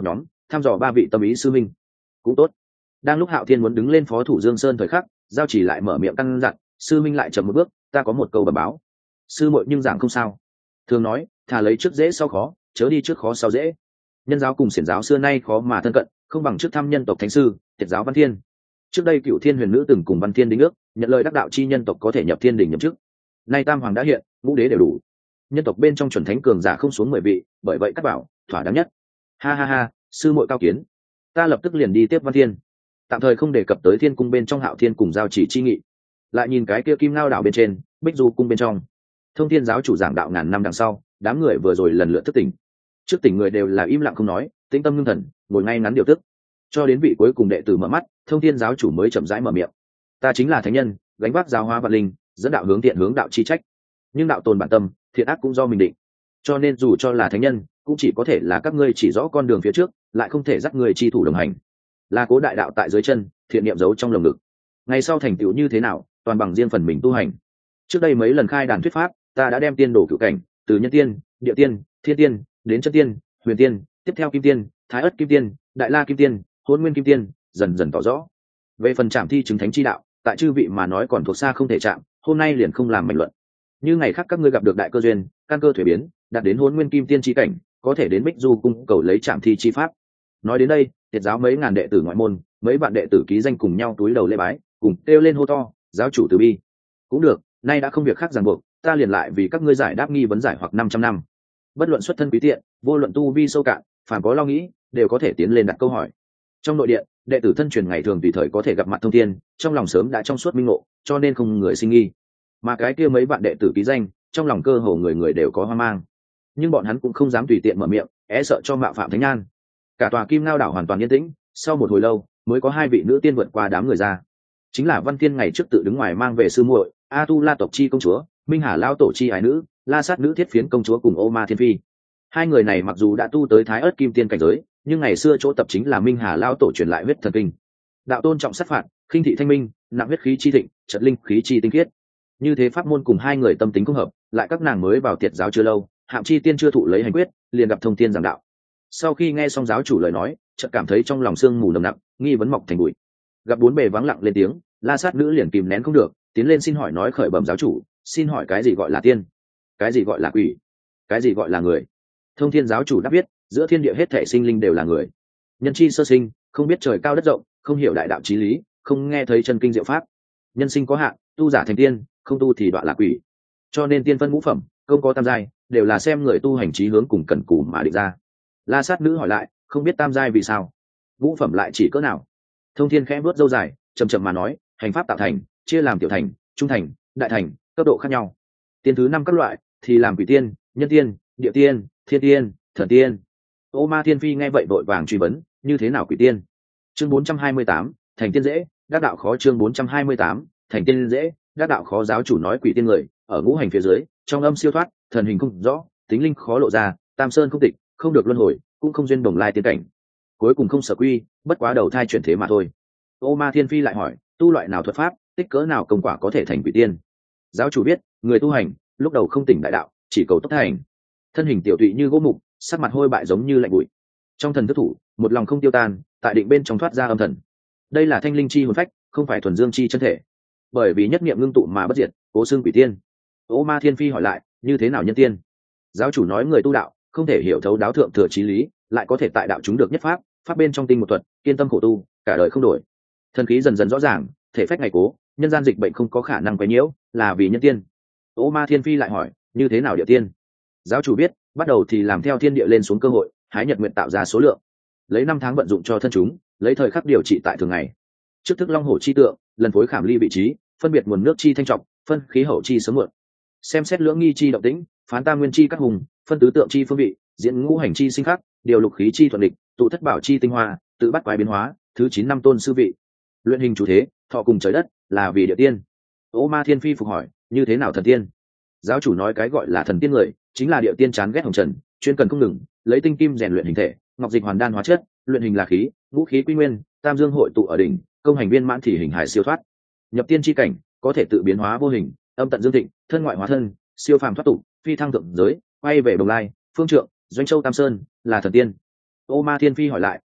thăm dò ba vị tâm ý sư minh. Cũng tốt. Đang lúc Hạo Thiên muốn đứng lên phó thủ Dương Sơn thời khắc, Giao Chỉ lại mở miệng căn dặn, sư minh lại chậm một bước, ta có một câu bẩm báo. Sư muội nhưng giảng không sao. Thường nói, thà lấy trước dễ sau khó, chớ đi trước khó sau dễ. Nhân giáo cùng xiển giáo xưa nay khó mà thân cận, không bằng trước thăm nhân tộc thánh sư, Tiệt giáo Văn Thiên. Trước đây Cựu Thiên Huyền Nữ từng cùng Văn Thiên đính ước, nhận lời đắc đạo chi nhân tộc có thể nhập thiên đình nhậm chức. Nay Tam Hoàng đã hiện, ngũ đế đều đủ. Nhân tộc bên trong chuẩn thánh cường giả không xuống 10 vị, bởi vậy các bảo thỏa đáng nhất. Ha ha ha, sư muội cao kiến. Ta lập tức liền đi tiếp Văn Thiên. Tạm thời không đề cập tới Thiên cung bên trong Hạo Thiên cùng Giao Chỉ chi nghị. Lại nhìn cái kia Kim Ngao đảo bên trên, Bích Du cung bên trong. Thông Thiên giáo chủ giảng đạo ngàn năm đằng sau, đám người vừa rồi lần lượt thức tỉnh. Trước tỉnh người đều là im lặng không nói, tĩnh tâm ngưng thần, ngồi ngay ngắn điều tức. Cho đến vị cuối cùng đệ tử mở mắt, Thông Thiên giáo chủ mới chậm rãi mở miệng. Ta chính là thánh nhân, gánh vác giáo hóa vạn linh, dẫn đạo hướng thiện hướng đạo chi trách. Nhưng đạo tồn bản tâm, thiện ác cũng do mình định. Cho nên dù cho là thánh nhân, cũng chỉ có thể là các ngươi chỉ rõ con đường phía trước, lại không thể dắt người chi thủ đồng hành. Là cố đại đạo tại dưới chân, thiện niệm giấu trong lồng ngực. Ngày sau thành tựu như thế nào, toàn bằng riêng phần mình tu hành. Trước đây mấy lần khai đàn thuyết pháp, ta đã đem tiên đồ cửu cảnh, từ nhân tiên, địa tiên, thiên tiên, đến chân tiên, huyền tiên, tiếp theo kim tiên, thái ất kim tiên, đại la kim tiên, hôn nguyên kim tiên, dần dần tỏ rõ. Về phần trạm thi chứng thánh chi đạo, tại chư vị mà nói còn thuộc xa không thể chạm, hôm nay liền không làm mệnh luận. Như ngày khác các ngươi gặp được đại cơ duyên, căn cơ thuế biến, đạt đến hôn nguyên kim tiên chi cảnh, có thể đến Bích Du cung cầu lấy trạm thi chi pháp. Nói đến đây, Tiệt giáo mấy ngàn đệ tử ngoại môn, mấy bạn đệ tử ký danh cùng nhau túi đầu lễ bái, cùng kêu lên hô to, giáo chủ từ bi. Cũng được, nay đã không việc khác ràng buộc, ta liền lại vì các ngươi giải đáp nghi vấn giải hoặc 500 năm. Bất luận xuất thân quý tiện, vô luận tu vi sâu cạn, phàm có lo nghĩ, đều có thể tiến lên đặt câu hỏi. Trong nội điện, đệ tử thân truyền ngày thường tùy thời có thể gặp mặt Thông Thiên, trong lòng sớm đã trong suốt minh ngộ, cho nên không người sinh nghi. Mà cái kia mấy bạn đệ tử ký danh, trong lòng cơ hồ người người đều có hoang mang. Nhưng bọn hắn cũng không dám tùy tiện mở miệng, e sợ cho mạo phạm thánh nhan. Cả tòa Kim Ngao đảo hoàn toàn yên tĩnh, sau một hồi lâu, mới có hai vị nữ tiên vượt qua đám người ra. Chính là Văn Thiên ngày trước tự đứng ngoài mang về sư muội, A Tu La tộc chi công chúa, Minh Hà lao tổ chi ái nữ, La Sát nữ thiết phiến công chúa cùng Ô Ma Thiên Phi. Hai người này mặc dù đã tu tới Thái Ức Kim Tiên cảnh giới, nhưng ngày xưa chỗ tập chính là Minh Hà lao tổ truyền lại huyết thần kinh. Đạo tôn trọng sát phạt, khinh thị thanh minh, nặng huyết khí chi thịnh, trật linh khí chi tinh khiết. Như thế pháp môn cùng hai người tâm tính không hợp, lại các nàng mới vào Tiệt giáo chưa lâu, Hạm Chi tiên chưa thụ lấy hành quyết, liền gặp Thông Thiên giảng đạo. Sau khi nghe xong giáo chủ lời nói, chợt cảm thấy trong lòng sương mù nồng nặc, nghi vấn mọc thành bụi. Gặp bốn bề vắng lặng lên tiếng, La Sát nữ liền kìm nén không được, tiến lên xin hỏi nói khởi bẩm giáo chủ, xin hỏi cái gì gọi là tiên, cái gì gọi là quỷ, cái gì gọi là người. Thông Thiên giáo chủ đáp biết, giữa thiên địa hết thảy sinh linh đều là người. Nhân chi sơ sinh, không biết trời cao đất rộng, không hiểu đại đạo chí lý, không nghe thấy chân kinh diệu pháp. Nhân sinh có hạn, tu giả thành tiên, không tu thì đọa là quỷ. Cho nên tiên phân ngũ phẩm, công có tam giai, đều là xem người tu hành chí hướng cùng cần cù mà định ra. La Sát nữ hỏi lại, không biết tam giai vì sao, ngũ phẩm lại chỉ cỡ nào. Thông Thiên khẽ vuốt râu dài, chậm chậm mà nói, hành pháp tạo thành, chia làm tiểu thành, trung thành, đại thành, cấp độ khác nhau. Tiên thứ 5 các loại thì làm quỷ tiên, nhân tiên, địa tiên, thiên tiên, thần tiên. Ô Ma Thiên Phi nghe vậy vội vàng truy vấn, như thế nào quỷ tiên? Chương 428, thành tiên dễ, đắc đạo khó. Chương 428, thành tiên dễ, đắc đạo khó. Giáo chủ nói quỷ tiên người ở ngũ hành phía dưới, trong âm siêu thoát, thần hình không rõ, tính linh khó lộ ra, tam sơn không tịch, không được luân hồi, cũng không duyên đồng lai tiên cảnh, cuối cùng không sở quy, bất quá đầu thai chuyển thế mà thôi. Ô Ma Thiên Phi lại hỏi, tu loại nào thuật pháp, tích cỡ nào công quả có thể thành quỷ tiên? Giáo chủ biết, người tu hành lúc đầu không tỉnh đại đạo, chỉ cầu tốc thành, thân hình tiểu tụy như gỗ mục, sắc mặt hôi bại giống như lạnh bụi, trong thần thức thủ một lòng không tiêu tan, tại định bên trong thoát ra âm thần. Đây là thanh linh chi hồn phách, không phải thuần dương chi chân thể, bởi vì nhất niệm ngưng tụ mà bất diệt, cố xương quỷ tiên. Ô Ma Thiên Phi hỏi lại, như thế nào nhân tiên? Giáo chủ nói người tu đạo không thể hiểu thấu đáo thượng thừa chí lý, lại có thể tại đạo chúng được nhất pháp, pháp bên trong tinh một thuật, kiên tâm khổ tu, cả đời không đổi. Thần khí dần dần rõ ràng, thể phách ngày cố, nhân gian dịch bệnh không có khả năng quấy nhiễu, là vì nhân tiên. Ô Ma Thiên Phi lại hỏi, như thế nào địa tiên? Giáo chủ biết, bắt đầu thì làm theo thiên địa lên xuống cơ hội, hái nhật nguyện tạo ra số lượng, lấy 5 tháng vận dụng cho thân chúng, lấy thời khắc điều trị tại thường ngày. Trước thức long hổ chi tượng, lần phối khảm ly vị trí, phân biệt nguồn nước chi thanh trọng, phân khí hậu chi sớm muộn, xem xét lưỡng nghi chi động tĩnh, phán tam nguyên chi các hùng, phân tứ tượng chi phương vị, diễn ngũ hành chi sinh khắc, điều lục khí chi thuận địch, tụ thất bảo chi tinh hoa, tự bắt quái biến hóa, thứ 9 năm tôn sư vị, luyện hình chủ thế, thọ cùng trời đất, là vì địa tiên. Ô Ma Thiên Phi phục hỏi, như thế nào thần tiên? Giáo chủ nói cái gọi là thần tiên người, chính là địa tiên chán ghét hồng trần, chuyên cần không ngừng lấy tinh kim rèn luyện hình thể, ngọc dịch hoàn đan hóa chất, luyện hình là khí, ngũ khí quy nguyên, tam dương hội tụ ở đỉnh, công hành viên mãn thì hình hải siêu thoát, nhập tiên chi cảnh, có thể tự biến hóa vô hình, âm tận dương thịnh, thân ngoại hóa thân, siêu phàm thoát tục, phi thăng thượng giới, quay về đồng lai, phương trượng, doanh châu tam sơn, là thần tiên. Ô Ma Thiên Phi hỏi lại,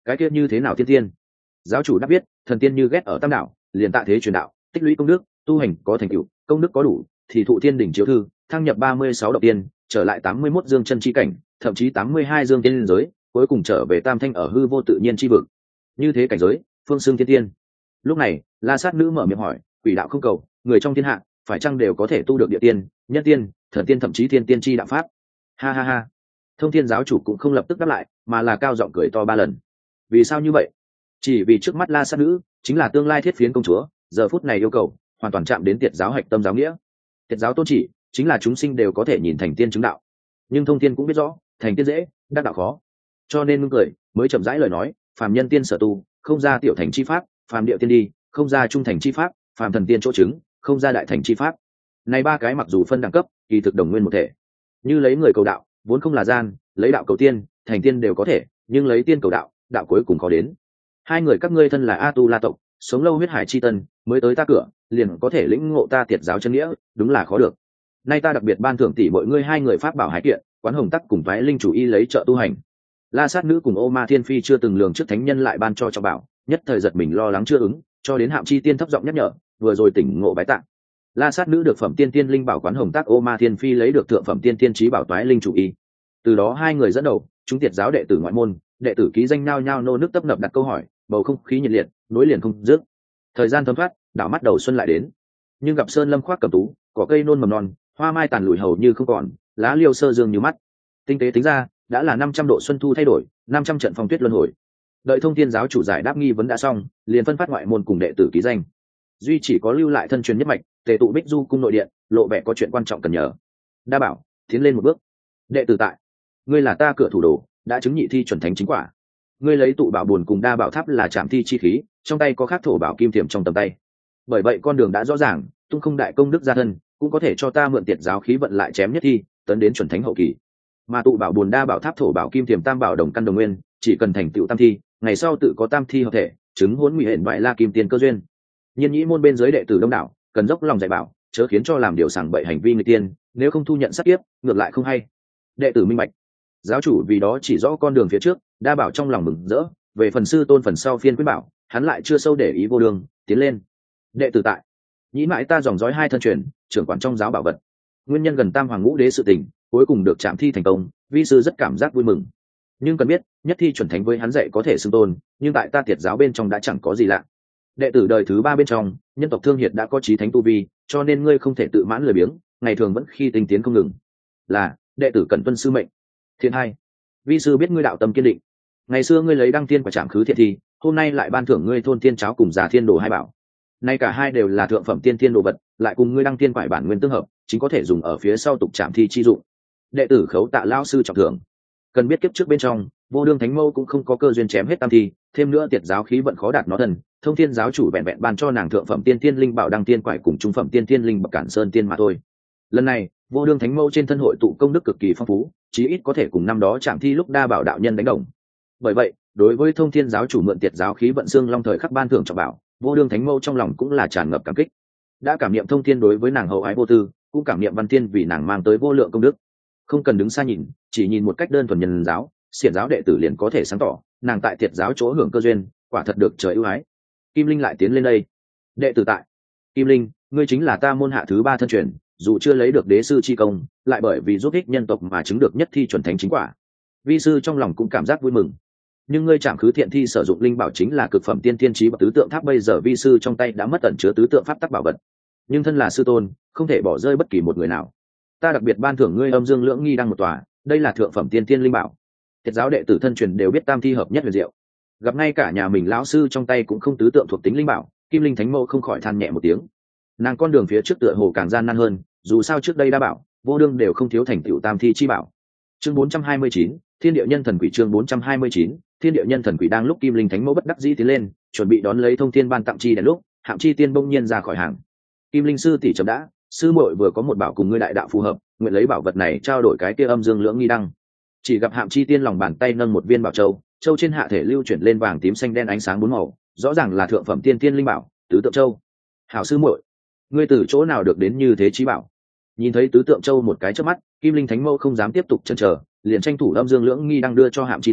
cái kia như thế nào thiên tiên? Giáo chủ đáp biết, thần tiên như ghét ở tam đạo, liền tạ thế truyền đạo, tích lũy công đức, tu hành có thành tựu, công đức có đủ thì thụ thiên đỉnh chiếu thư, thăng nhập 36 động tiên, trở lại 81 dương chân chi cảnh, thậm chí 82 dương tiên giới, cuối cùng trở về tam thanh ở hư vô tự nhiên chi vực. Như thế cảnh giới, phương xưng thiên tiên. Lúc này, La Sát nữ mở miệng hỏi, quỷ đạo không cầu, người trong thiên hạ, phải chăng đều có thể tu được địa tiên, nhân tiên, thần tiên thậm chí thiên tiên chi đạo pháp? Ha ha ha. Thông Thiên giáo chủ cũng không lập tức đáp lại, mà là cao giọng cười to 3 lần. Vì sao như vậy? Chỉ vì trước mắt La Sát nữ chính là tương lai thiết phiến công chúa, giờ phút này yêu cầu hoàn toàn chạm đến tiệt giáo hạch tâm giáo nghĩa. Tiệt giáo tôn chỉ chính là chúng sinh đều có thể nhìn thành tiên chứng đạo, nhưng Thông Thiên cũng biết rõ thành tiên dễ, đắc đạo khó, cho nên ngưng cười mới chậm rãi lời nói, phàm nhân tiên sở tu, không ra tiểu thành chi pháp, phàm địa tiên đi, không ra trung thành chi pháp, phàm thần tiên chỗ chứng, không ra đại thành chi pháp. Này 3 cái mặc dù phân đẳng cấp, kỳ thực đồng nguyên một thể. Như lấy người cầu đạo, vốn không là gian, lấy đạo cầu tiên, thành tiên đều có thể, nhưng lấy tiên cầu đạo, đạo cuối cùng khó đến. Hai người các ngươi thân là A Tu La tộc, sống lâu huyết hải chi tân, mới tới ta cửa, liền có thể lĩnh ngộ ta tiệt giáo chân nghĩa, đúng là khó được. Nay ta đặc biệt ban thưởng tỷ mọi ngươi 2 người pháp bảo 2 kiện, Quán Hồng Tắc cùng Toái Linh chủ y lấy trợ tu hành. La Sát nữ cùng Ô Ma Thiên Phi chưa từng lường trước thánh nhân lại ban cho bảo, nhất thời giật mình lo lắng chưa ứng, cho đến Hạm Chi Tiên thấp giọng nhắc nhở, vừa rồi tỉnh ngộ bái tạ. La Sát nữ được phẩm tiên tiên linh bảo Quán Hồng Tắc, Ô Ma Thiên Phi lấy được thượng phẩm tiên tiên chí bảo Toái Linh chủ y. Từ đó 2 người dẫn đầu, chúng tiệt giáo đệ tử ngoại môn, đệ tử ký danh nhao nhao nô nước tấp nập đặt câu hỏi, bầu không khí nhiệt liệt, nối liền không dứt. Thời gian thấm thoát, đảo mắt đầu xuân lại đến, nhưng gặp sơn lâm khoác cẩm tú, cỏ cây nôn mầm non, hoa mai tàn lụi hầu như không còn, lá liêu sơ dương như mắt. Tinh tế tính ra, đã là 500 độ xuân thu thay đổi, 500 trận phong tuyết luân hồi. Đợi Thông Thiên giáo chủ giải đáp nghi vấn đã xong, liền phân phát ngoại môn cùng đệ tử ký danh. Duy chỉ có lưu lại thân truyền nhất mạch, tề tụ Bích Du cung nội điện, lộ vẻ có chuyện quan trọng cần nhờ. Đa bảo, tiến lên một bước. Đệ tử tại, ngươi là ta cửa thủ đồ, đã chứng nhị thi chuẩn thánh chính quả. Ngươi lấy tụ bảo buồn cùng đa bảo tháp là trảm thi chi khí, trong tay có khắc thổ bảo kim tiềm trong tầm tay. Bởi vậy con đường đã rõ ràng, tung không đại công đức gia thân, cũng có thể cho ta mượn tiệt giáo khí vận lại chém nhất thi, tấn đến chuẩn thánh hậu kỳ. Mà tụ bảo buồn đa bảo tháp thổ bảo kim tiềm tam bảo đồng căn đồng nguyên, chỉ cần thành tựu tam thi, ngày sau tự có tam thi hợp thể, chứng huấn nguy hển bại la kim tiền cơ duyên. Nhiên nhĩ môn bên dưới đệ tử đông đảo, cần dốc lòng dạy bảo, chớ khiến cho làm điều sảng bậy hành vi người tiên, nếu không thu nhận sát kiếp, ngược lại không hay. Đệ tử minh bạch. Giáo chủ vì đó chỉ rõ con đường phía trước, đa bảo trong lòng mừng rỡ, về phần sư tôn phần sau phiên quyết bảo, hắn lại chưa sâu để ý vô đường, tiến lên. Đệ tử tại, nhĩ mãi ta dòng dõi 2 thân truyền, trưởng quản trong giáo bảo vật. Nguyên nhân gần tam hoàng ngũ đế sự tình, cuối cùng được chạm thi thành công, vi sư rất cảm giác vui mừng. Nhưng cần biết, nhất thi chuẩn thánh với hắn dạy có thể xưng tôn, nhưng tại ta tiệt giáo bên trong đã chẳng có gì lạ. Đệ tử đời thứ 3 bên trong, nhân tộc Thương Hiệt đã có chí thánh tu vi, cho nên ngươi không thể tự mãn lười biếng, ngày thường vẫn khi tinh tiến không ngừng. Là, đệ tử cần tuân sư mệnh. Thiên hai, vi sư biết ngươi đạo tâm kiên định. Ngày xưa ngươi lấy đăng tiên quả trảm khứ thiện thi, hôm nay lại ban thưởng ngươi thôn tiên cháo cùng giả thiên đồ 2 bảo. Nay cả 2 đều là thượng phẩm tiên thiên đồ vật, lại cùng ngươi đăng tiên quải bản nguyên tương hợp, chính có thể dùng ở phía sau tục trảm thi chi dụng. Đệ tử khấu tạ lao sư trọng thưởng. Cần biết kiếp trước bên trong, vô đương thánh mâu cũng không có cơ duyên chém hết tam thi, thêm nữa tiệt giáo khí vận khó đạt nó thần, Thông Thiên giáo chủ vẹn vẹn ban cho nàng thượng phẩm tiên thiên linh bảo đăng tiên quải cùng trung phẩm tiên thiên linh bậc cản sơn tiên mà thôi. Lần này, vô đương thánh mâu trên thân hội tụ công đức cực kỳ phong phú, chí ít có thể cùng năm đó chạm thi lúc đa bảo đạo nhân đánh đồng. Bởi vậy, đối với Thông Thiên giáo chủ mượn tiệt giáo khí vận xương long thời khắc ban thưởng trọng bảo, vô đương thánh mâu trong lòng cũng là tràn ngập cảm kích. Đã cảm niệm Thông Thiên đối với nàng hậu ái vô tư, cũng cảm niệm Văn Thiên vì nàng mang tới vô lượng công đức. Không cần đứng xa nhìn, chỉ nhìn một cách đơn thuần nhân giáo, xiển giáo đệ tử liền có thể sáng tỏ, nàng tại tiệt giáo chỗ hưởng cơ duyên, quả thật được trời ưu ái. Kim Linh lại tiến lên đây. Đệ tử tại, Kim Linh, ngươi chính là ta môn hạ thứ 3 thân truyền, dù chưa lấy được đế sư chi công, lại bởi vì giúp ích nhân tộc mà chứng được nhất thi chuẩn thánh chính quả. Vi sư trong lòng cũng cảm giác vui mừng. Nhưng ngươi chạm khứ thiện thi sử dụng linh bảo chính là cực phẩm tiên thiên chí bậc tứ tượng tháp, bây giờ vi sư trong tay đã mất ẩn chứa tứ tượng pháp tắc bảo vật. Nhưng thân là sư tôn, không thể bỏ rơi bất kỳ một người nào. Ta đặc biệt ban thưởng ngươi âm dương lưỡng nghi đăng một tòa, đây là thượng phẩm tiên thiên linh bảo. Tiệt giáo đệ tử thân truyền đều biết tam thi hợp nhất huyền diệu. Gặp ngay cả nhà mình lão sư trong tay cũng không tứ tượng thuộc tính linh bảo, Kim Linh thánh mẫu không khỏi than nhẹ một tiếng. Nàng con đường phía trước tựa hồ càng gian nan hơn, dù sao trước đây đa bảo, vô đương đều không thiếu thành tựu tam thi chi bảo. Chương 429, Thiên địa nhân thần quỷ. Chương 429, Thiên địa nhân thần quỷ. Đang lúc Kim Linh thánh mẫu bất đắc dĩ tiến lên, chuẩn bị đón lấy Thông Thiên ban tặng chi đèn lúc, Hạm Chi Tiên bỗng nhiên ra khỏi hàng. Kim Linh sư tỷ chậm đã, sư muội vừa có một bảo cùng ngươi đại đạo phù hợp, nguyện lấy bảo vật này trao đổi cái kia âm dương lưỡng nghi đăng. Chỉ gặp Hạm Chi Tiên lòng bàn tay nâng một viên bảo châu, châu trên hạ thể lưu chuyển lên vàng tím xanh đen ánh sáng 4 màu, rõ ràng là thượng phẩm tiên tiên linh bảo, tứ tượng châu. Hảo sư muội, ngươi từ chỗ nào được đến như thế chí bảo? Nhìn thấy tứ tượng châu một cái chớp mắt, Kim Linh thánh mẫu không dám tiếp tục chần chờ, liền tranh thủ âm dương lưỡng nghi đang đưa cho Hạm Chi Tiên,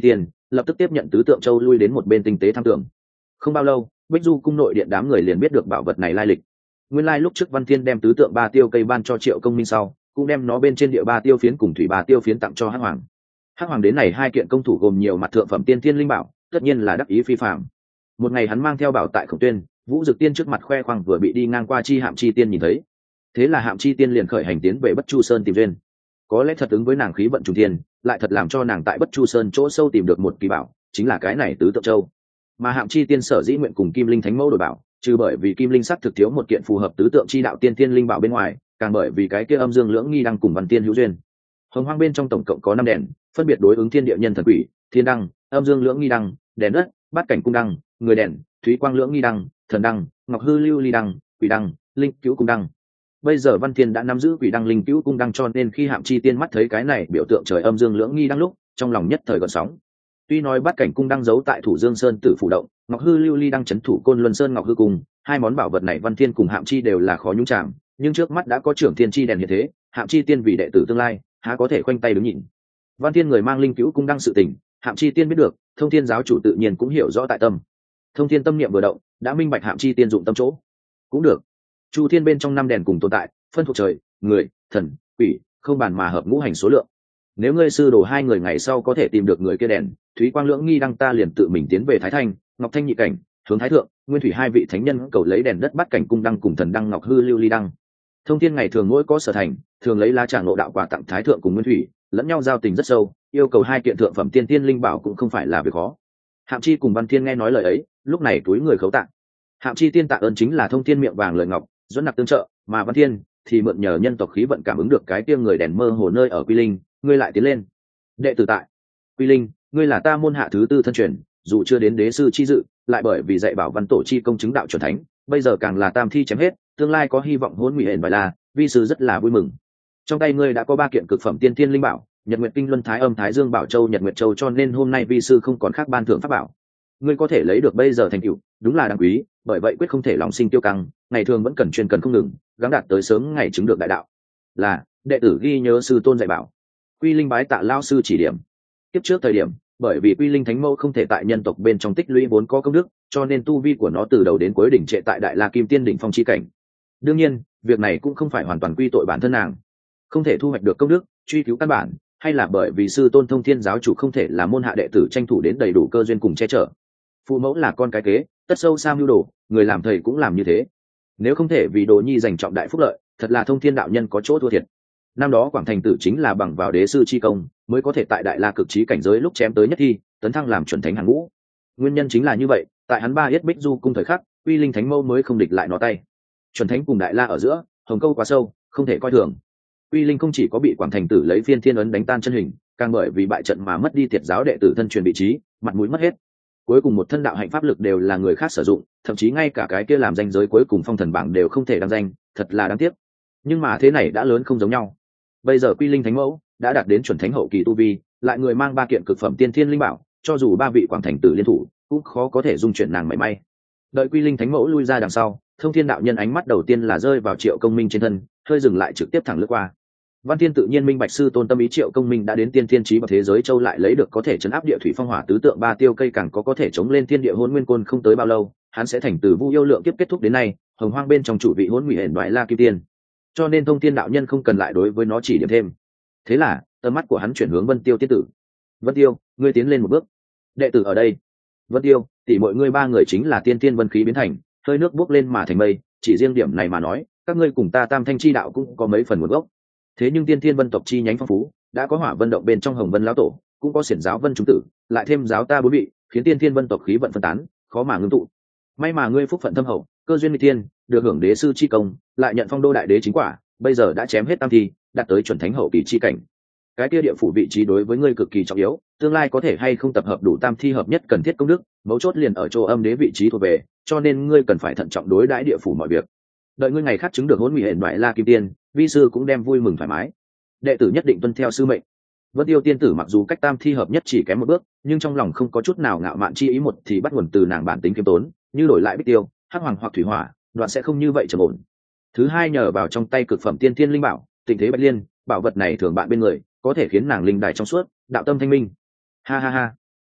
lập tức tiếp nhận tứ tượng châu lui đến một bên tinh tế tham tưởng. Không bao lâu, Bích Du cung nội điện đám người liền biết được bảo vật này lai lịch. Nguyên lai lúc trước Văn Thiên đem tứ tượng ba tiêu cây ban cho Triệu Công Minh sau, cũng đem nó bên trên địa ba tiêu phiến cùng thủy ba tiêu phiến tặng cho Hắc Hoàng. Hắc Hoàng đến này hai kiện công thủ gồm nhiều mặt thượng phẩm tiên thiên linh bảo, tất nhiên là đắc ý phi phàm. Một ngày hắn mang theo bảo tại Khổng Tuyên, Vũ Dực Tiên trước mặt khoe khoang vừa bị đi ngang qua Chi Hạm Chi Tiên nhìn thấy. Thế là Hạm Chi Tiên liền khởi hành tiến về Bất Chu Sơn tìm duyên. Có lẽ thật ứng với nàng khí vận trùng thiên, lại thật làm cho nàng tại Bất Chu Sơn chỗ sâu tìm được một kỳ bảo, chính là cái này tứ tượng châu. Mà Hạm Chi Tiên sở dĩ nguyện cùng Kim Linh Thánh Mẫu đổi bảo, trừ bởi vì Kim Linh sắc thực thiếu một kiện phù hợp tứ tượng chi đạo tiên thiên linh bảo bên ngoài, càng bởi vì cái kia âm dương lưỡng nghi đăng cùng Văn Tiên hữu duyên. Hồng Hoang bên trong tổng cộng có 5 đèn, phân biệt đối ứng thiên địa nhân thần quỷ, thiên đăng, âm dương lưỡng nghi đăng, đèn đất, bát cảnh cung đăng, người đèn, thúy quang lưỡng nghi đăng, thần đăng, ngọc hư lưu ly đăng, quỷ đăng, linh cứu cung đăng. Bây giờ Văn Thiên đã nắm giữ quỷ đăng linh cứu cung đăng, cho nên khi Hạm Chi Tiên mắt thấy cái này biểu tượng trời âm dương lưỡng nghi đăng lúc, trong lòng nhất thời gợn sóng. Tuy nói bát cảnh cung đăng giấu tại Thủ Dương Sơn Tử phủ động, ngọc hư lưu ly đăng trấn thủ Côn Luân Sơn ngọc hư cung, hai món bảo vật này Văn Thiên cùng Hạm Chi đều là khó nhúng chạm, nhưng trước mắt đã có trưởng thiên chi đèn như thế, Hạm Chi Tiên vì đệ tử tương lai, há có thể khoanh tay đứng nhìn. Văn Thiên người mang linh cứu cung đăng sự tình, Hạm Chi Tiên biết được, Thông Thiên giáo chủ tự nhiên cũng hiểu rõ tại tâm. Thông Thiên tâm niệm vừa động, đã minh bạch Hạm Chi Tiên dụng tâm chỗ. Cũng được. Chu Thiên bên trong 5 đèn cùng tồn tại, phân thuộc trời, người, thần, quỷ, không bàn mà hợp ngũ hành số lượng. Nếu ngươi sư đồ hai người ngày sau có thể tìm được người kia đèn, thúy quang lưỡng nghi đăng ta liền tự mình tiến về Thái Thanh, Ngọc Thanh nhị cảnh, hướng Thái thượng, Nguyên thủy hai vị thánh nhân cầu lấy đèn đất bát cảnh cung đăng cùng thần đăng ngọc hư lưu ly đăng. Thông Thiên ngày thường mỗi có sở thành, thường lấy lá trà ngộ đạo quả tặng Thái thượng cùng Nguyên thủy, lẫn nhau giao tình rất sâu, yêu cầu hai kiện thượng phẩm tiên tiên linh bảo cũng không phải là việc khó. Hạm Chi cùng Văn Thiên nghe nói lời ấy, lúc này túi người khấu tạ. Hạm Chi tiên tạ ơn chính là Thông Thiên miệng vàng lời ngọc, dẫn nặc tương trợ, mà Văn Thiên thì mượn nhờ nhân tộc khí vận cảm ứng được cái kia người đèn mơ hồ nơi ở Quy Linh, ngươi lại tiến lên. Đệ tử tại. Quy Linh, ngươi là ta môn hạ thứ tư thân truyền, dù chưa đến đế sư chi dự, lại bởi vì dạy bảo văn tổ chi công chứng đạo chuẩn thánh, bây giờ càng là tam thi chém hết, tương lai có hy vọng hôn ngụy hển bài la, vi sư rất là vui mừng. Trong tay ngươi đã có 3 kiện cực phẩm tiên thiên linh bảo, Nhật Nguyệt Kinh Luân Thái Âm Thái Dương Bảo Châu Nhật Nguyệt Châu, cho nên hôm nay vi sư không còn khác ban thưởng pháp bảo. Ngươi có thể lấy được bây giờ thành tựu, đúng là đáng quý, bởi vậy quyết không thể lòng sinh tiêu căng, ngày thường vẫn cần chuyên cần không ngừng, gắng đạt tới sớm ngày chứng được đại đạo. Là, đệ tử ghi nhớ sư tôn dạy bảo. Quy Linh bái tạ lao sư chỉ điểm. Tiếp trước thời điểm, bởi vì Quy Linh Thánh Mẫu không thể tại nhân tộc bên trong tích lũy vốn có công đức, cho nên tu vi của nó từ đầu đến cuối đỉnh trệ tại Đại La Kim Tiên đỉnh phong chi cảnh. Đương nhiên, việc này cũng không phải hoàn toàn quy tội bản thân nàng, không thể thu hoạch được công đức, truy cứu căn bản, hay là bởi vì sư tôn Thông Thiên giáo chủ không thể là môn hạ đệ tử tranh thủ đến đầy đủ cơ duyên cùng che chở. Phụ mẫu là con cái kế, tất sâu xa mưu đồ, người làm thầy cũng làm như thế. Nếu không thể vì đồ nhi giành trọng đại phúc lợi, thật là Thông Thiên đạo nhân có chỗ thua thiệt. Năm đó Quảng Thành Tử chính là bằng vào đế sư chi công, mới có thể tại Đại La cực trí cảnh giới lúc chém tới nhất thi, tấn thăng làm chuẩn thánh hàng ngũ. Nguyên nhân chính là như vậy, tại hắn 3 yết Bích Du cung thời khắc, Quy Linh Thánh Mẫu mới không địch lại nó tay. Chuẩn thánh cùng Đại La ở giữa, hồng câu quá sâu, không thể coi thường. Quy Linh không chỉ có bị Quảng Thành Tử lấy Phiên Thiên ấn đánh tan chân hình, càng bởi vì bại trận mà mất đi Tiệt giáo đệ tử thân truyền vị trí, mặt mũi mất hết. Cuối cùng một thân đạo hạnh pháp lực đều là người khác sử dụng, thậm chí ngay cả cái kia làm danh giới cuối cùng phong thần bảng đều không thể đăng danh, thật là đáng tiếc. Nhưng mà thế này đã lớn không giống nhau. Bây giờ Quy Linh Thánh Mẫu đã đạt đến chuẩn thánh hậu kỳ tu vi, lại người mang 3 kiện cực phẩm tiên thiên linh bảo, cho dù 3 vị Quảng Thành Tử liên thủ, cũng khó có thể dung chuyển nàng mảy may. Đợi Quy Linh Thánh Mẫu lui ra đằng sau, Thông Thiên đạo nhân ánh mắt đầu tiên là rơi vào Triệu Công Minh trên thân, hơi dừng lại trực tiếp thẳng lướt qua. Văn Thiên tự nhiên minh bạch sư tôn tâm ý, Triệu Công Minh đã đến tiên thiên chí bậc thế giới châu, lại lấy được có thể trấn áp địa thủy phong hỏa tứ tượng 3 tiêu cây, càng có thể chống lên thiên địa hỗn nguyên côn, không tới bao lâu, hắn sẽ thành từ Vu yêu lượng kiếp kết thúc đến nay, hồng hoang bên trong chủ vị hỗn ngụy hển đoại La Kim Tiên. Cho nên Thông Thiên đạo nhân không cần lại đối với nó chỉ điểm thêm. Thế là, tầm mắt của hắn chuyển hướng Vân Tiêu tiên tử. Vân Tiêu, ngươi tiến lên một bước. Đệ tử ở đây. Vân Tiêu, tỷ mọi ngươi 3 người chính là tiên tiên vân khí biến thành, hơi nước bốc lên mà thành mây, chỉ riêng điểm này mà nói, các ngươi cùng ta Tam Thanh chi đạo cũng có mấy phần nguồn gốc. Thế nhưng tiên tiên vân tộc chi nhánh phong phú, đã có Hỏa Vân động bên trong Hồng Vân lão tổ, cũng có Xiển giáo Vân chúng tử, lại thêm giáo ta 4 vị, khiến tiên tiên vân tộc khí vận phân tán, khó mà ngưng tụ. May mà ngươi phúc phận thâm hậu, cơ duyên nghịch tiên, được hưởng đế sư chi công, lại nhận phong đô đại đế chính quả, bây giờ đã chém hết tam thi, đạt tới chuẩn thánh hậu kỳ chi cảnh. Cái kia địa phủ vị trí đối với ngươi cực kỳ trọng yếu, tương lai có thể hay không tập hợp đủ tam thi hợp nhất cần thiết công đức, mấu chốt liền ở chỗ âm đế vị trí thuộc về, cho nên ngươi cần phải thận trọng đối đãi địa phủ mọi việc. Đợi ngươi ngày khác chứng được hỗn ngụy hển đoại La Kim Tiên, vi sư cũng đem vui mừng thoải mái. Đệ tử nhất định tuân theo sư mệnh. Vân Tiêu tiên tử mặc dù cách tam thi hợp nhất chỉ kém một bước, nhưng trong lòng không có chút nào ngạo mạn chi ý, một thì bắt nguồn từ nàng bản tính khiêm tốn, như đổi lại Bích Tiêu, Hắc Hoàng hoặc Thủy Hỏa, đoạn sẽ không như vậy trầm ổn. Thứ hai, nhờ vào trong tay cực phẩm tiên thiên linh bảo, Tịnh Thế Bạch Liên, bảo vật này thường bạn bên người, có thể khiến nàng linh đài trong suốt, đạo tâm thanh minh. Ha ha ha.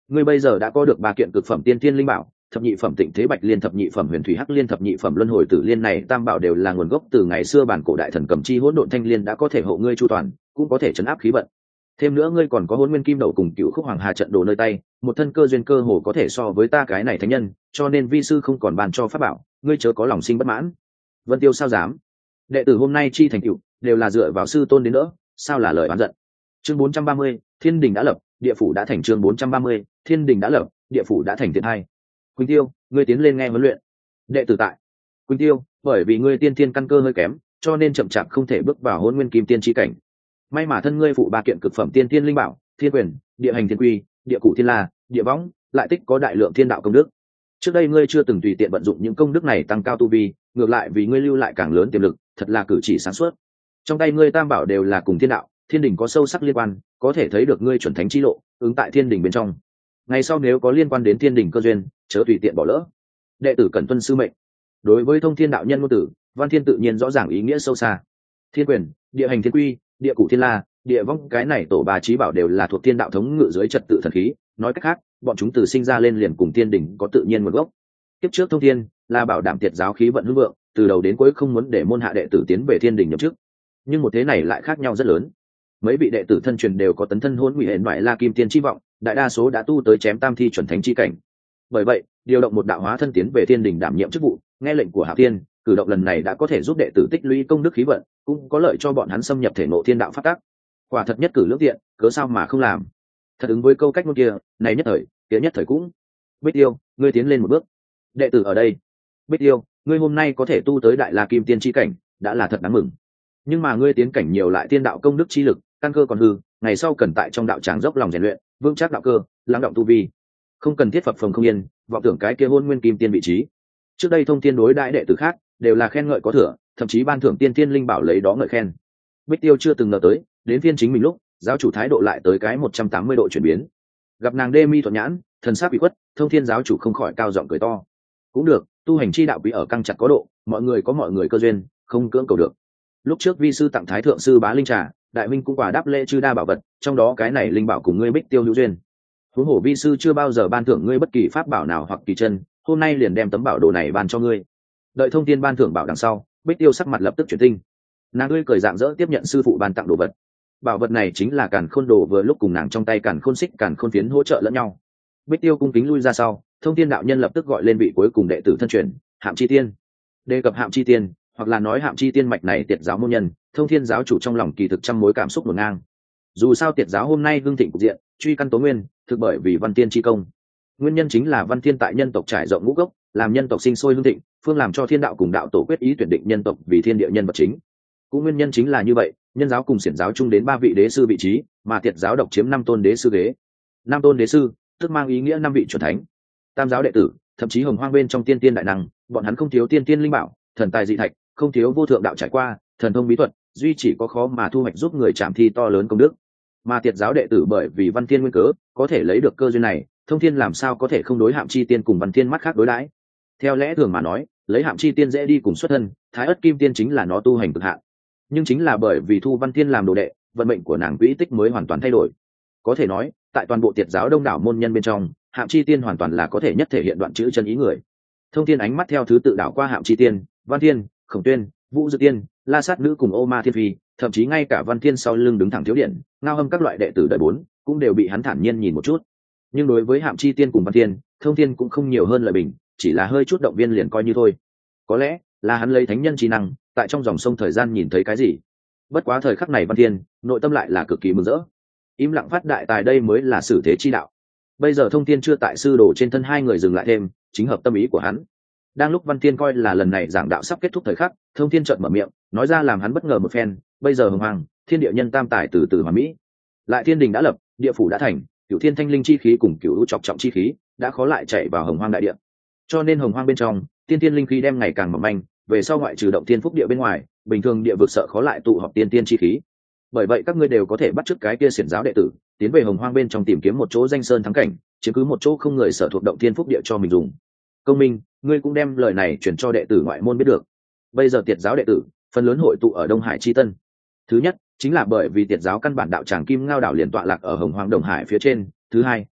ngươi bây giờ đã có được 3 kiện cực phẩm tiên thiên linh bảo, thập nhị phẩm tịnh thế bạch liên, thập nhị phẩm huyền thủy hắc liên, thập nhị phẩm luân hồi tử liên, này tam bảo đều là nguồn gốc từ ngày xưa bản cổ đại thần cầm chi hỗn độn thanh liên, đã có thể hộ ngươi chu toàn, cũng có thể chấn áp khí vận. Thêm nữa ngươi còn có hỗn nguyên kim đậu cùng cựu khúc hoàng hà trận đồ nơi tay, một thân cơ duyên cơ hồ có thể so với ta cái này thánh nhân, cho nên vi sư không còn bàn cho pháp bảo, ngươi chớ có lòng sinh bất mãn. Vân Tiêu sao dám? Đệ tử hôm nay chi thành tựu đều là dựa vào sư tôn đến nữa, sao là lời oán giận. Chương 430, Thiên đình đã lập, địa phủ đã thành. Chương 430, Thiên đình đã lập, địa phủ đã thành. Thiện hai. Quỳnh Tiêu, ngươi tiến lên nghe huấn luyện. Đệ tử tại. Quỳnh Tiêu, bởi vì ngươi tiên thiên căn cơ hơi kém, cho nên chậm chạp không thể bước vào hôn nguyên kim tiên chi cảnh. May mà thân ngươi phụ 3 kiện cực phẩm tiên thiên linh bảo, thiên quyền, địa hành thiên quy, địa cụ thiên la, địa võng, lại tích có đại lượng thiên đạo công đức. Trước đây ngươi chưa từng tùy tiện vận dụng những công đức này tăng cao tu vi, ngược lại vì ngươi lưu lại càng lớn tiềm lực, thật là cử chỉ sáng suốt. Trong tay ngươi tam bảo đều là cùng thiên đạo, thiên đình có sâu sắc liên quan, có thể thấy được ngươi chuẩn thánh chi lộ, ứng tại thiên đình bên trong. Ngày sau nếu có liên quan đến thiên đình cơ duyên, chớ tùy tiện bỏ lỡ. Đệ tử cẩn tuân sư mệnh. Đối với thông thiên đạo nhân ngôn tử, Văn Thiên tự nhiên rõ ràng ý nghĩa sâu xa. Thiên quyền, địa hành thiên quy, địa cụ thiên la, địa vong, cái này tổ 3 chí bảo đều là thuộc thiên đạo thống ngự dưới trật tự thần khí, nói cách khác, bọn chúng từ sinh ra lên liền cùng thiên đình có tự nhiên nguồn gốc. Tiếp trước thông thiên là bảo đảm tiệt giáo khí vận hưng vượng, từ đầu đến cuối không muốn để môn hạ đệ tử tiến về thiên đình nhậm chức. Nhưng một thế này lại khác nhau rất lớn. Mấy vị đệ tử thân truyền đều có tấn thân hôn nguy hệ ngoại la kim tiên chi vọng, đại đa số đã tu tới chém tam thi chuẩn thánh chi cảnh. Bởi vậy, điều động một đạo hóa thân tiến về thiên đình đảm nhiệm chức vụ, nghe lệnh của Hạ Tiên, cử động lần này đã có thể giúp đệ tử tích lũy công đức khí vận, cũng có lợi cho bọn hắn xâm nhập thể ngộ thiên đạo pháp tắc. Quả thật nhất cử lưỡng tiện, cớ sao mà không làm. Thật ứng với câu cách ngôn kia, này nhất thời, kia nhất thời cũng. Bích Tiêu, ngươi tiến lên một bước. Đệ tử ở đây. Bích Tiêu, ngươi hôm nay có thể tu tới đại la kim tiên chi cảnh, đã là thật đáng mừng. Nhưng mà ngươi tiến cảnh nhiều lại tiên đạo công đức chi lực, căn cơ còn hư, ngày sau cần tại trong đạo tràng dốc lòng rèn luyện, vững chắc đạo cơ, lắng động tu vi. Không cần thiết phập phồng không yên, vọng tưởng cái kia hôn nguyên kim tiên vị trí. Trước đây thông thiên đối đại đệ tử khác đều là khen ngợi có thừa, thậm chí ban thưởng tiên tiên linh bảo lấy đó ngợi khen. Bích Tiêu chưa từng ngờ tới, đến phiên chính mình lúc, giáo chủ thái độ lại tới cái 180 độ chuyển biến. Gặp nàng đê mi thuận nhãn, thần sắc bị khuất, thông thiên giáo chủ không khỏi cao giọng cười to. Cũng được, tu hành chi đạo quý ở căng chặt có độ, mọi người có mọi người cơ duyên, không cưỡng cầu được. Lúc trước vi sư tặng thái thượng sư Bá Linh trà, đại minh cũng quả đáp lễ chư đa bảo vật, trong đó cái này linh bảo cùng ngươi Bích Tiêu hữu duyên. Huống hồ vi sư chưa bao giờ ban thưởng ngươi bất kỳ pháp bảo nào hoặc kỳ chân, hôm nay liền đem tấm bảo đồ này ban cho ngươi. Đợi thông thiên ban thưởng bảo đằng sau, Bích Tiêu sắc mặt lập tức chuyển tinh. Nàng ươi cười rạng rỡ tiếp nhận sư phụ ban tặng đồ vật. Bảo vật này chính là càn khôn đồ, vừa lúc cùng nàng trong tay càn khôn xích càn khôn phiến hỗ trợ lẫn nhau. Bích Tiêu cung kính lui ra sau, thông thiên đạo nhân lập tức gọi lên vị cuối cùng đệ tử thân truyền, Hạm Chi Tiên. Đề cập Hạm Chi Tiên, hoặc là nói Hạm Chi Tiên mạch này tiệt giáo môn nhân, thông thiên giáo chủ trong lòng kỳ thực trăm mối cảm xúc ngổn ngang. Dù sao tiệt giáo hôm nay hưng thịnh cục diện, truy căn tố nguyên, thực bởi vì Văn Tiên chi công. Nguyên nhân chính là Văn Thiên tại nhân tộc trải rộng ngũ gốc, làm nhân tộc sinh sôi hưng thịnh, phương làm cho thiên đạo cùng đạo tổ quyết ý tuyển định nhân tộc vì thiên địa nhân vật chính. Cũng nguyên nhân chính là như vậy, nhân giáo cùng xiển giáo chung đến 3 vị đế sư vị trí, mà tiệt giáo độc chiếm 5 tôn đế sư ghế. 5 tôn đế sư, tức mang ý nghĩa 5 vị chuẩn thánh. Tam giáo đệ tử, thậm chí hồng hoang bên trong tiên tiên đại năng, bọn hắn không thiếu tiên tiên linh bảo, thần tài dị thạch, không thiếu vô thượng đạo trải qua, thần thông bí thuật, duy chỉ có khó mà thu hoạch giúp người chạm thi to lớn công đức. Mà tiệt giáo đệ tử bởi vì Văn Thiên nguyên cớ, có thể lấy được cơ duyên này, thông thiên làm sao có thể không đối Hạm Chi Tiên cùng Văn Thiên mắt khác đối đãi. Theo lẽ thường mà nói, lấy Hạm Chi Tiên dễ đi cùng xuất thân, Thái Ức Kim Tiên chính là nó tu hành cực hạn. Nhưng chính là bởi vì thu Văn Thiên làm đồ đệ, vận mệnh của nàng quỹ tích mới hoàn toàn thay đổi. Có thể nói, tại toàn bộ tiệt giáo đông đảo môn nhân bên trong, Hạm Chi Tiên hoàn toàn là có thể nhất thể hiện đoạn chữ chân ý người. Thông thiên ánh mắt theo thứ tự đảo qua Hạm Chi Tiên, Văn Thiên, Khổng Tuyên, Vũ Dực Tiên, La Sát Nữ cùng Ô Ma Thiên Phi, thậm chí ngay cả Văn Thiên sau lưng đứng thẳng thiếu điện, ngao hâm các loại đệ tử đời 4, cũng đều bị hắn thản nhiên nhìn một chút. Nhưng đối với Hạm Chi Tiên cùng Văn Thiên, thông thiên cũng không nhiều hơn lời bình, chỉ là hơi chút động viên liền coi như thôi. Có lẽ là hắn lấy thánh nhân trí năng, tại trong dòng sông thời gian nhìn thấy cái gì. Bất quá thời khắc này Văn Thiên nội tâm lại là cực kỳ mừng rỡ, im lặng phát đại tài, đây mới là xử thế chi đạo. Bây giờ thông thiên chưa tại sư đồ trên thân hai người dừng lại thêm, chính hợp tâm ý của hắn. Đang lúc Văn Thiên coi là lần này giảng đạo sắp kết thúc thời khắc, thông thiên chợt mở miệng nói ra làm hắn bất ngờ một phen. Bây giờ hồng hoàng, thiên địa nhân tam tài từ từ hoàn mỹ, lại thiên đình đã lập, địa phủ đã thành, cửu thiên thanh linh chi khí cùng cửu trọc trọng chi khí đã khó lại chạy vào hồng hoang đại địa. Cho nên hồng hoang bên trong tiên tiên linh khí đem ngày càng mỏng manh, về sau ngoại trừ động tiên phúc địa bên ngoài, bình thường địa vực sợ khó lại tụ họp tiên tiên chi khí. Bởi vậy các ngươi đều có thể bắt chước cái kia xiển giáo đệ tử, tiến về hồng hoang bên trong tìm kiếm một chỗ danh sơn thắng cảnh, chiếm cứ một chỗ không người sở thuộc động tiên phúc địa cho mình dùng. Công minh, ngươi cũng đem lời này truyền cho đệ tử ngoại môn biết được. Bây giờ tiệt giáo đệ tử phần lớn hội tụ ở Đông Hải chi tân. Thứ nhất chính là bởi vì tiệt giáo căn bản đạo tràng Kim Ngao đảo liền tọa lạc ở hồng hoang Đông Hải phía trên. Thứ hai,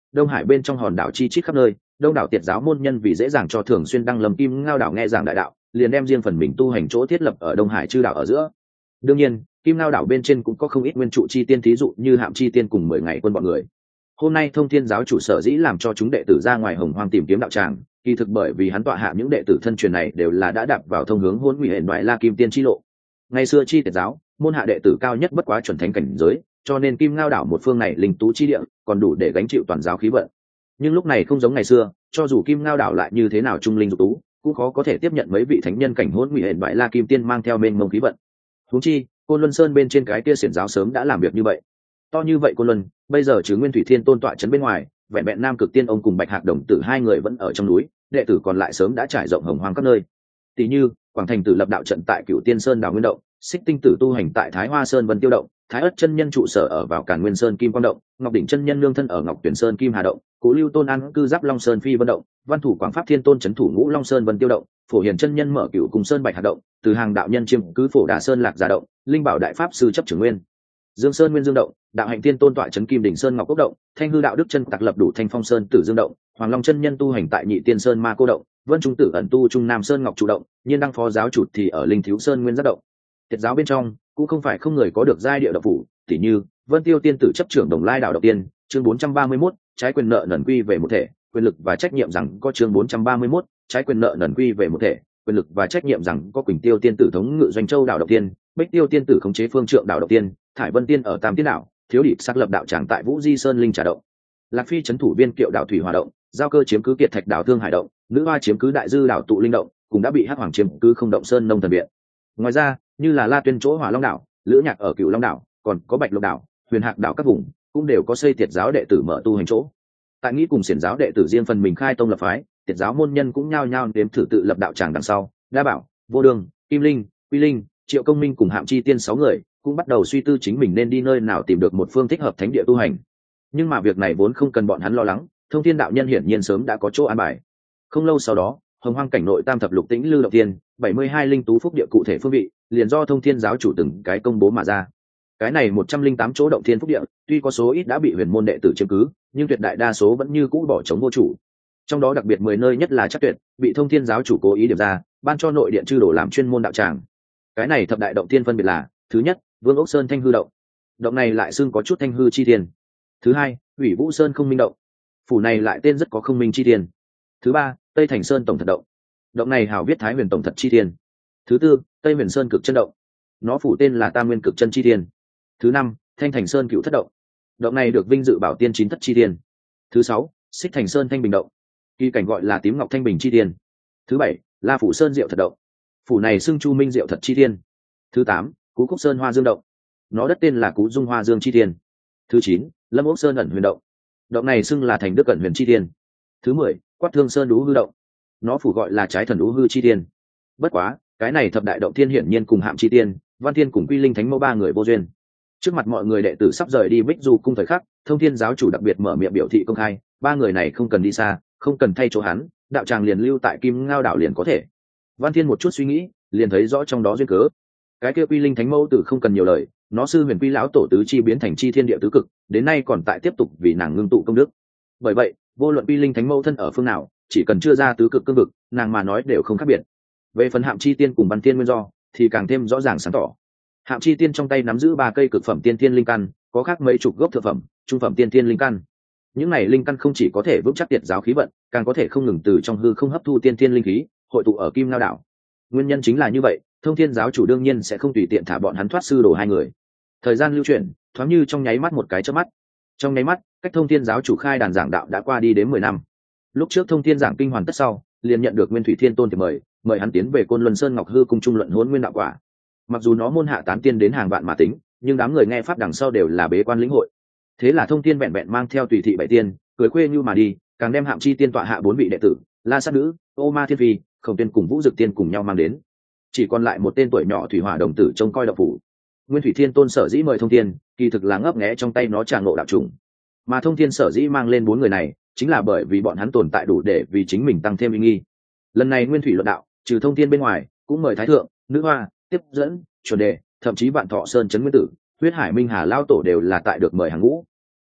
Đông Hải bên trong hòn đảo chi chít khắp nơi, đông đảo tiệt giáo môn nhân vì dễ dàng cho thường xuyên đăng lâm Kim Ngao đảo nghe giảng đại đạo, liền đem riêng phần mình tu hành chỗ thiết lập ở Đông Hải chư đảo ở giữa. Đương nhiên, Kim Ngao đảo bên trên cũng có không ít nguyên trụ chi tiên, thí dụ như Hạm Chi tiên cùng 10 ngày quân bọn người. Hôm nay Thông Thiên giáo chủ sở dĩ làm cho chúng đệ tử ra ngoài Hồng Hoang tìm kiếm đạo tràng, kỳ thực bởi vì hắn tọa hạ những đệ tử thân truyền này đều là đã đạp vào thông hướng Hỗn Nguy Hển Đoại La Kim Tiên chi lộ. Ngày xưa chi tiệt giáo, môn hạ đệ tử cao nhất bất quá chuẩn thánh cảnh giới, cho nên Kim Ngao đảo một phương này linh tú chi địa, còn đủ để gánh chịu toàn giáo khí vận. Nhưng lúc này không giống ngày xưa, cho dù Kim Ngao đảo lại như thế nào trung linh dục tú, cũng khó có thể tiếp nhận mấy vị thánh nhân cảnh Hỗn Nguy Hển Đoại La Kim Tiên mang theo mênh mông khí vận. Huống chi, Côn Luân Sơn bên trên cái kia xiển giáo sớm đã làm việc như vậy. To như vậy Côn Luân, bây giờ trừ Nguyên Thủy Thiên Tôn tọa trấn bên ngoài, vẹn vẹn Nam Cực Tiên ông cùng Bạch Hạc Đồng tử hai người vẫn ở trong núi, đệ tử còn lại sớm đã trải rộng hồng hoang các nơi. Tỷ như Quảng Thành Tử lập đạo trận tại Cửu Tiên Sơn Đào Nguyên Động, Xích Tinh Tử tu hành tại Thái Hoa Sơn Vân Tiêu Động, Thái Ất chân nhân trụ sở ở vào Càn Nguyên Sơn Kim Quang Động, Ngọc Đỉnh chân nhân lương thân ở Ngọc Tuyển Sơn Kim Hà Động, Cố Lưu Tôn an cư giáp Long Sơn Phi Vân Động, Văn Thủ Quảng Pháp Thiên Tôn trấn thủ Ngũ Long Sơn Vân Tiêu Động, Phổ Hiền chân nhân mở Cửu Cùng Sơn Bạch Hạc Động, Từ Hàng đạo nhân chiêm cứ Phổ Đà Sơn Lạc Giả Động, Linh Bảo đại pháp sư chấp trưởng Nguyên Dương Sơn Nguyên Dương Động, Đạo Hạnh Tiên Tôn tọa trấn Kim Đỉnh Sơn Ngọc Cốc Động, Thanh Hư đạo đức chân tặc lập đủ Thanh Phong Sơn Tử Dương Động, Hoàng Long chân nhân tu hành tại Nhị Tiên Sơn Ma Cô Động, Vân Trung Tử ẩn tu Trung Nam Sơn Ngọc Trụ Động, Nhiên đăng phó giáo chủ thì ở Linh Thiếu Sơn Nguyên Giác Động. Tiệt giáo bên trong cũng không phải không người có được giai địa đạo phủ, tỷ như Vân Tiêu Tiên tử chấp trưởng Đồng Lai Đạo Độc Tiên, chương 431, trái quyền nợ nần quy về một thể, quyền lực và trách nhiệm rằng có chương 431, trái quyền nợ nần quy về một thể, quyền lực và trách nhiệm rằng có Quỳnh Tiêu Tiên tử thống ngự Doanh Châu Đạo Độc Tiên, Bích Tiêu Tiên tử khống chế Phương Trượng Đạo Độc Tiên, Thải Vân Tiên ở Tam Tiên Đạo, Thiếu Địch xác lập đạo tràng tại Vũ Di Sơn Linh Trà Động, Lạc Phi trấn thủ Biên Kiệu Đạo Thủy Hòa Động, Giao Cơ chiếm cứ Kiệt Thạch Đảo Thương Hải Động, Nữ Hoa chiếm cứ Đại Dư Đảo Tụ Linh Động, cũng đã bị Hắc Hoàng chiếm cứ Không Động Sơn Nông Thần Viện. Ngoài ra, như là La Tuyên chỗ Hỏa Long Đảo, Lữ Nhạc ở Cửu Long Đảo, còn có Bạch Lộc Đảo, Huyền Hạc Đảo các vùng cũng đều có xây tiệt giáo đệ tử mở tu hành chỗ. Tại nghĩ cùng xiển giáo đệ tử riêng phần mình khai tông lập phái, tiệt giáo môn nhân cũng nhao nhao đếm thử tự lập đạo tràng đằng sau. Đa Bảo, Vô Đường, Kim Linh, Quy Linh, Triệu Công Minh cùng Hạm Chi Tiên 6 người cũng bắt đầu suy tư chính mình nên đi nơi nào tìm được một phương thích hợp thánh địa tu hành. Nhưng mà việc này vốn không cần bọn hắn lo lắng, Thông Thiên đạo nhân hiển nhiên sớm đã có chỗ an bài. Không lâu sau đó, Hồng Hoang cảnh nội Tam thập lục tĩnh Lư Động Tiên, 72 linh tú phúc địa cụ thể phương vị, liền do Thông Thiên giáo chủ từng cái công bố mà ra. Cái này 108 chỗ động thiên phúc địa, tuy có số ít đã bị huyền môn đệ tử chiếm cứ, nhưng tuyệt đại đa số vẫn như cũ bỏ trống vô chủ. Trong đó đặc biệt 10 nơi nhất là chắc tuyệt, bị Thông Thiên giáo chủ cố ý điểm ra, ban cho nội điện chư đồ làm chuyên môn đạo tràng. Cái này thập đại động thiên phân biệt là: thứ nhất, Vương Ốc Sơn Thanh Hư Động. Động này lại xưng có chút thanh hư chi thiên. Thứ hai, Ủy Vũ Sơn Không Minh Động. Phủ này lại tên rất có không minh chi thiên. Thứ ba, Tây Thành Sơn Tổng Thật Động. Động này hào viết Thái Huyền Tổng Thật chi thiên. Thứ tư, Tây Huyền Sơn Cực Chân Động. Nó phủ tên là Tam Nguyên Cực Chân chi thiên. Thứ năm, Thanh Thành Sơn Cựu Thất Động. Động này được vinh dự bảo tiên chín thất chi thiên. Thứ sáu, Xích Thành Sơn Thanh Bình Động. Kỳ cảnh gọi là Tím Ngọc Thanh Bình chi thiên. Thứ bảy, La Phủ Sơn Diệu Thật Động. Phủ này xưng Chu Minh Diệu Thật chi thiên. Thứ tám, Cú Cúc Sơn Hoa Dương Động. Nó đất tên là Cú Dung Hoa Dương chi thiên. Thứ chín, Lâm Ốc Sơn Ẩn Huyền Động. Động này xưng là Thành Đức Ẩn Huyền chi thiên. Thứ 10, Quát Thương Sơn Đú Hư Động. Nó phủ gọi là Trái Thần Đú Hư chi thiên. Bất quá, cái này thập đại động thiên hiển nhiên cùng Hạm chi tiên, Văn Thiên cùng Quy Linh Thánh Mẫu ba người vô duyên. Trước mặt mọi người đệ tử sắp rời đi Bích Du cung thời khắc, Thông Thiên giáo chủ đặc biệt mở miệng biểu thị công khai, ba người này không cần đi xa, không cần thay chỗ hắn, đạo tràng liền lưu tại Kim Ngao đảo liền có thể. Văn Thiên một chút suy nghĩ, liền thấy rõ trong đó duyên cớ. Cái kia Quy Linh Thánh Mẫu tử không cần nhiều lời, nó sư Huyền Quy lão tổ tứ chi biến thành chi thiên địa tứ cực, đến nay còn tại tiếp tục vì nàng ngưng tụ công đức. Bởi vậy, vô luận Quy Linh Thánh Mẫu thân ở phương nào, chỉ cần chưa ra tứ cực cương vực, nàng mà nói đều không khác biệt. Về phần Hạm chi tiên cùng Văn Thiên nguyên do, thì càng thêm rõ ràng sáng tỏ. Hạm chi tiên trong tay nắm giữ 3 cây cực phẩm tiên thiên linh căn, có khác mấy chục gốc thượng phẩm, trung phẩm tiên thiên linh căn. Những này linh căn không chỉ có thể vững chắc tiệt giáo khí vận, càng có thể không ngừng từ trong hư không hấp thu tiên thiên linh khí, hội tụ ở Kim Ngao đảo. Nguyên nhân chính là như vậy, Thông Thiên giáo chủ đương nhiên sẽ không tùy tiện thả bọn hắn thoát sư đồ hai người. Thời gian lưu chuyển, thoáng như trong nháy mắt một cái chớp mắt. Trong nháy mắt, cách Thông Thiên giáo chủ khai đàn giảng đạo đã qua đi đến 10 năm. Lúc trước Thông Thiên giảng kinh hoàn tất sau, liền nhận được Nguyên Thủy Thiên Tôn thiệp mời hắn tiến về Côn Luân Sơn Ngọc Hư cung trung luận Hỗn Nguyên đạo quả. Mặc dù nó môn hạ tán tiên đến hàng vạn mà tính, nhưng đám người nghe pháp đằng sau đều là bế quan lĩnh hội. Thế là Thông Thiên vẹn vẹn mang theo tùy thị bảy tiên, cưới khuê như mà đi, càng đem Hạm chi tiên tọa hạ 4 vị đệ tử, La Sát Nữ, Ô Ma Thiên Phi, Khổng Tiên cùng Vũ Dực Tiên cùng nhau mang đến. Chỉ còn lại một tên tuổi nhỏ Thủy Hỏa đồng tử trông coi đạo phủ. Nguyên Thủy Thiên Tôn sở dĩ mời Thông Thiên, kỳ thực là ngấp nghé trong tay nó trà ngộ đạo trùng. Mà Thông Thiên sở dĩ mang lên 4 người này, chính là bởi vì bọn hắn tồn tại đủ để vì chính mình tăng thêm uy nghi. Lần này Nguyên Thủy luận đạo, trừ Thông Thiên bên ngoài, cũng mời Thái Thượng, Nữ Hoa, Tiếp Dẫn, Chuẩn Đề, thậm chí Vạn Thọ Sơn Trấn Nguyên Tử, Huyết Hải Minh Hà lao tổ đều là tại được mời hàng ngũ.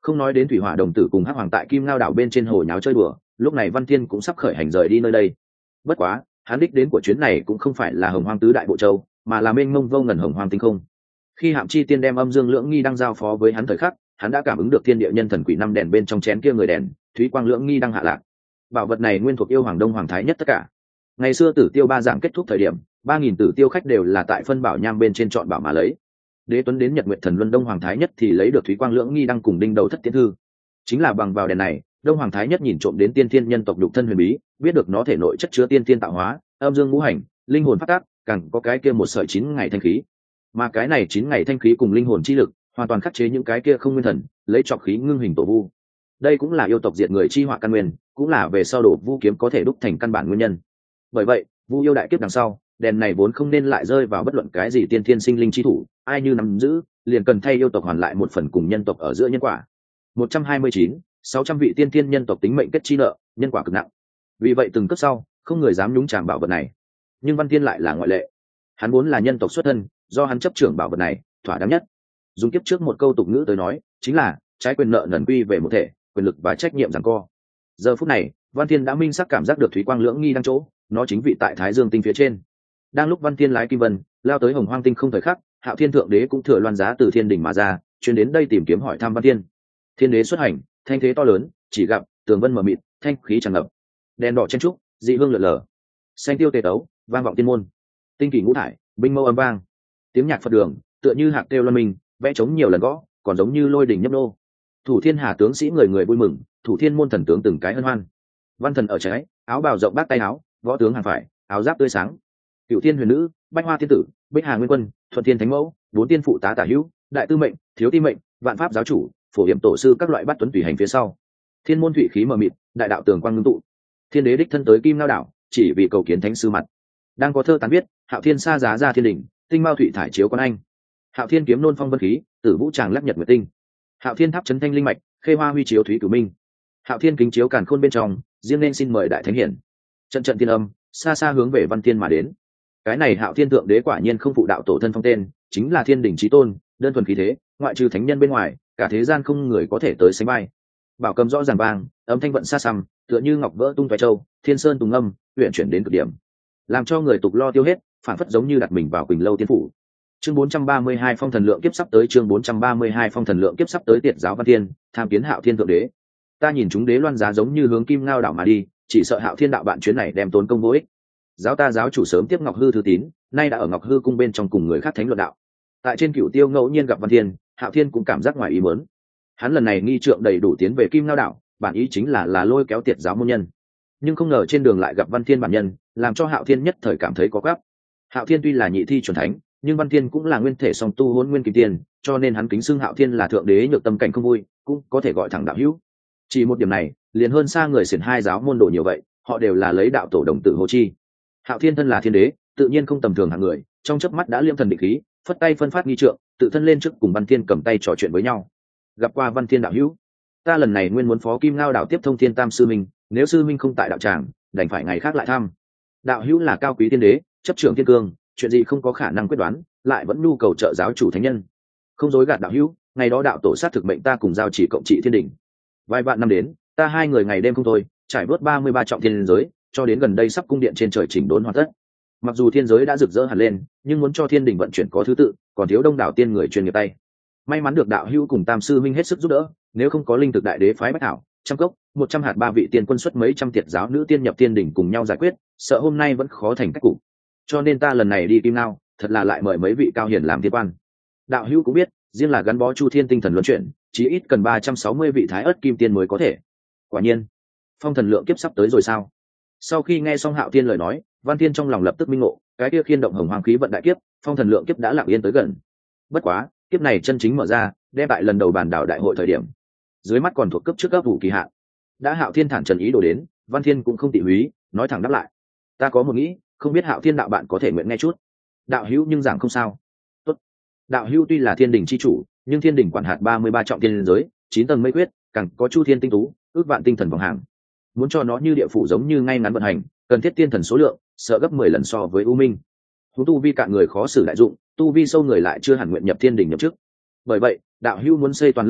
Không nói đến thủy hỏa đồng tử cùng hắc hoàng tại Kim Ngao đảo bên trên hồ nháo chơi đùa, lúc này Văn Thiên cũng sắp khởi hành rời đi nơi đây. Bất quá hắn đích đến của chuyến này cũng không phải là Hồng Hoang tứ đại bộ châu, mà là mênh mông vô ngần Hồng Hoang tinh không. Khi Hạm Chi Tiên đem Âm Dương Lưỡng Nghi đang giao phó với hắn thời khắc, hắn đã cảm ứng được thiên địa nhân thần quỷ năm đèn bên trong chén kia người đèn, thúy quang lưỡng nghi đang hạ lạc. Bảo vật này nguyên thuộc yêu hoàng đông hoàng thái nhất tất cả. Ngày xưa Tử Tiêu ba dạng kết thúc thời điểm, 3000 Tử Tiêu khách đều là tại phân bảo nham bên trên chọn bảo mà lấy. Đế Tuấn đến Nhật Nguyệt Thần Luân đông hoàng thái nhất thì lấy được thúy quang lưỡng nghi đang cùng đinh đầu thất tiến thư. Chính là bằng vào đèn này, đông hoàng thái nhất nhìn trộm đến tiên thiên nhân tộc nhục thân huyền bí, biết được nó thể nội chất chứa tiên thiên tạo hóa, âm dương ngũ hành, linh hồn phát tác, càng có cái kia một sợi 9 ngày thanh khí. Mà cái này 9 ngày thanh khí cùng linh hồn chi lực, hoàn toàn khắc chế những cái kia không nguyên thần, lấy trọc khí ngưng hình tổ vu. Đây cũng là yêu tộc diệt người chi họa căn nguyên, cũng là về sau đổ vu kiếm có thể đúc thành căn bản nguyên nhân. Bởi vậy, vu yêu đại kiếp đằng sau, đèn này vốn không nên lại rơi vào bất luận cái gì tiên thiên sinh linh chi thủ, ai như nắm giữ, liền cần thay yêu tộc hoàn lại một phần cùng nhân tộc ở giữa nhân quả. 129, 600 vị tiên thiên nhân tộc tính mệnh kết chi nợ, nhân quả cực nặng. Vì vậy từng cấp sau, không người dám nhúng chàm bảo vật này. Nhưng Văn Thiên lại là ngoại lệ. Hắn vốn là nhân tộc xuất thân, do hắn chấp trưởng bảo vật này, thỏa đáng nhất. Dùng kiếp trước một câu tục ngữ tới nói, chính là trái quyền nợ nần quy về một thể, quyền lực và trách nhiệm giằng co. Giờ phút này, Văn Thiên đã minh xác cảm giác được thúy quang lưỡng nghi đang chỗ, nó chính vị tại Thái Dương tinh phía trên. Đang lúc Văn Thiên lái Kim Vân lao tới Hồng Hoang tinh không thời khắc, Hạo Thiên thượng đế cũng thừa loan giá từ thiên đỉnh mà ra, chuyến đến đây tìm kiếm hỏi thăm Văn Thiên. Thiên đế xuất hành, thanh thế to lớn, chỉ gặp tường vân mờ mịt, thanh khí tràn ngập, đèn đỏ chen trúc, dị hương lượn lờ, xanh tiêu tề tấu, vang vọng tiên môn, tinh kỳ ngũ thải, binh mâu âm vang, tiếng nhạc Phật đường tựa như hạc kêu loan minh, vẽ trống nhiều lần gõ, còn giống như lôi đỉnh nhấp nô. Thủ Thiên Hà tướng sĩ người người vui mừng, Thủ Thiên môn thần tướng từng cái hân hoan. Văn thần ở trái, áo bào rộng bác tay áo, võ tướng hàng phải, áo giáp tươi sáng. Cửu Thiên huyền nữ, Bách Hoa thiên tử, Bích Hà nguyên quân, Thuận Thiên thánh mẫu, bốn tiên phụ tá tả hữu, đại tư mệnh, thiếu ti mệnh, vạn pháp giáo chủ, phổ hiểm tổ sư các loại bắt tuấn tùy hành phía sau. Thiên môn thụy khí mờ mịt, đại đạo tường quang ngưng tụ. Thiên đế đích thân tới Kim Ngao đảo, chỉ vì cầu kiến thánh sư mặt. Đang có thơ tán viết, Hạo Thiên xa giá ra thiên đỉnh, tinh mao thụy thải chiếu con anh. Hạo Thiên kiếm nôn phong vân khí, tử vũ tràng lắc nhật nguyệt tinh. Hạo Thiên tháp chấn thanh linh mạch, khê hoa huy chiếu thúy cửu minh. Hạo Thiên kính chiếu càn khôn bên trong, riêng nên xin mời đại thánh hiển. Trận trận thiên âm, xa xa hướng về Văn Thiên mà đến. Cái này Hạo Thiên thượng đế quả nhiên không phụ đạo tổ thân phong tên, chính là thiên đỉnh chí tôn, đơn thuần khí thế, ngoại trừ thánh nhân bên ngoài, cả thế gian không người có thể tới sánh vai. Bảo cầm rõ ràng vang, âm thanh vận xa xăm, tựa như ngọc vỡ tung tóe châu, thiên sơn tùng âm, uyển chuyển đến cực điểm, làm cho người tục lo tiêu hết, phản phất giống như đặt mình vào Quỳnh lâu tiên phủ. Chương 432 phong thần lượng kiếp sắp tới, chương 432 phong thần lượng kiếp sắp tới. Tiệt giáo Văn Thiên tham kiến Hạo Thiên thượng đế. Ta nhìn chúng đế loan giá giống như hướng Kim Ngao đảo mà đi, chỉ sợ Hạo Thiên đạo bạn chuyến này đem tốn công vô ích. Giáo ta giáo chủ sớm tiếp Ngọc Hư thư tín, nay đã ở Ngọc Hư cung bên trong cùng người khác thánh luận đạo. Tại trên Cửu Tiêu ngẫu nhiên gặp Văn Thiên, Hạo Thiên cũng cảm giác ngoài ý muốn. Hắn lần này nghi trượng đầy đủ tiến về Kim Ngao đảo, bản ý chính là lôi kéo tiệt giáo môn nhân, nhưng không ngờ trên đường lại gặp Văn Thiên bản nhân, làm cho Hạo Thiên nhất thời cảm thấy có gấp. Hạo Thiên tuy là nhị thi chuẩn thánh, nhưng Văn Thiên cũng là nguyên thể song tu hôn nguyên kim tiền, cho nên hắn kính xưng Hạo Thiên là thượng đế nhược tâm cảnh không vui, cũng có thể gọi thẳng đạo hữu. Chỉ một điểm này, liền hơn xa người xiển hai giáo môn đồ nhiều vậy, họ đều là lấy đạo tổ đồng tử Hồ Chi. Hạo Thiên thân là thiên đế, tự nhiên không tầm thường hạng người, trong chớp mắt đã liêm thần định khí, phất tay phân phát nghi trượng, tự thân lên trước cùng Văn Thiên cầm tay trò chuyện với nhau. Gặp qua Văn Thiên đạo hữu, ta lần này nguyên muốn phó Kim Ngao đảo tiếp thông Thiên Tam sư minh, nếu sư minh không tại đạo tràng, đành phải ngày khác lại thăm. Đạo hữu là cao quý thiên đế, chấp trưởng thiên cương, chuyện gì không có khả năng quyết đoán, lại vẫn nhu cầu trợ giáo chủ thánh nhân. Không dối gạt đạo hữu, ngày đó đạo tổ sát thực mệnh ta cùng giao chỉ cộng trị thiên đỉnh. Vài vạn năm đến, ta hai người ngày đêm không thôi, trải vớt 33 trọng thiên giới, cho đến gần đây sắp cung điện trên trời chỉnh đốn hoàn tất. Mặc dù thiên giới đã rực rỡ hẳn lên, nhưng muốn cho thiên đỉnh vận chuyển có thứ tự, còn thiếu đông đảo tiên người chuyên nghiệp tay. May mắn được đạo hữu cùng Tam sư minh hết sức giúp đỡ, nếu không có linh thực đại đế phái bách thảo, trăm cốc, 100 hạt ba vị tiên quân xuất mấy trăm tiệt giáo nữ tiên nhập tiên đỉnh cùng nhau giải quyết, sợ hôm nay vẫn khó thành cách cục. Cho nên ta lần này đi Kim Ngao, thật là lại mời mấy vị cao hiển làm thiên quan. Đạo hữu cũng biết, riêng là gắn bó Chu Thiên tinh thần luân chuyển, chí ít cần 360 vị thái ớt kim tiên mới có thể. Quả nhiên, phong thần lượng kiếp sắp tới rồi sao? Sau khi nghe xong Hạo Thiên lời nói, Văn Thiên trong lòng lập tức minh ngộ, cái kia khiên động hồng hoàng khí vận đại kiếp, phong thần lượng kiếp đã lặng yên tới gần. Bất quá, kiếp này chân chính mở ra, đem tại lần đầu bàn đảo đại hội thời điểm, dưới mắt còn thuộc cấp trước cấp vụ kỳ hạn. Đã Hạo Thiên thản trần ý đồ đến, Văn Thiên cũng không tị húy, nói thẳng đáp lại. Ta có một nghĩ, không biết Hạo Thiên đạo bạn có thể nguyện nghe chút. Đạo hữu nhưng giảng không sao. Tốt. Đạo hữu tuy là thiên đình chi chủ, nhưng thiên đình quản hạt 33 trọng thiên giới, 9 tầng mây quyết, càng có Chu Thiên tinh tú, ước vạn tinh thần vòng hàng. Muốn cho nó như địa phủ giống như ngay ngắn vận hành, cần thiết tiên thần số lượng, sợ gấp 10 lần so với U Minh. Huống tu vi cạn người khó xử đại dụng, tu vi sâu người lại chưa hẳn nguyện nhập thiên đình nhập chức. Bởi vậy, đạo hữu muốn xây toàn lớp đáy,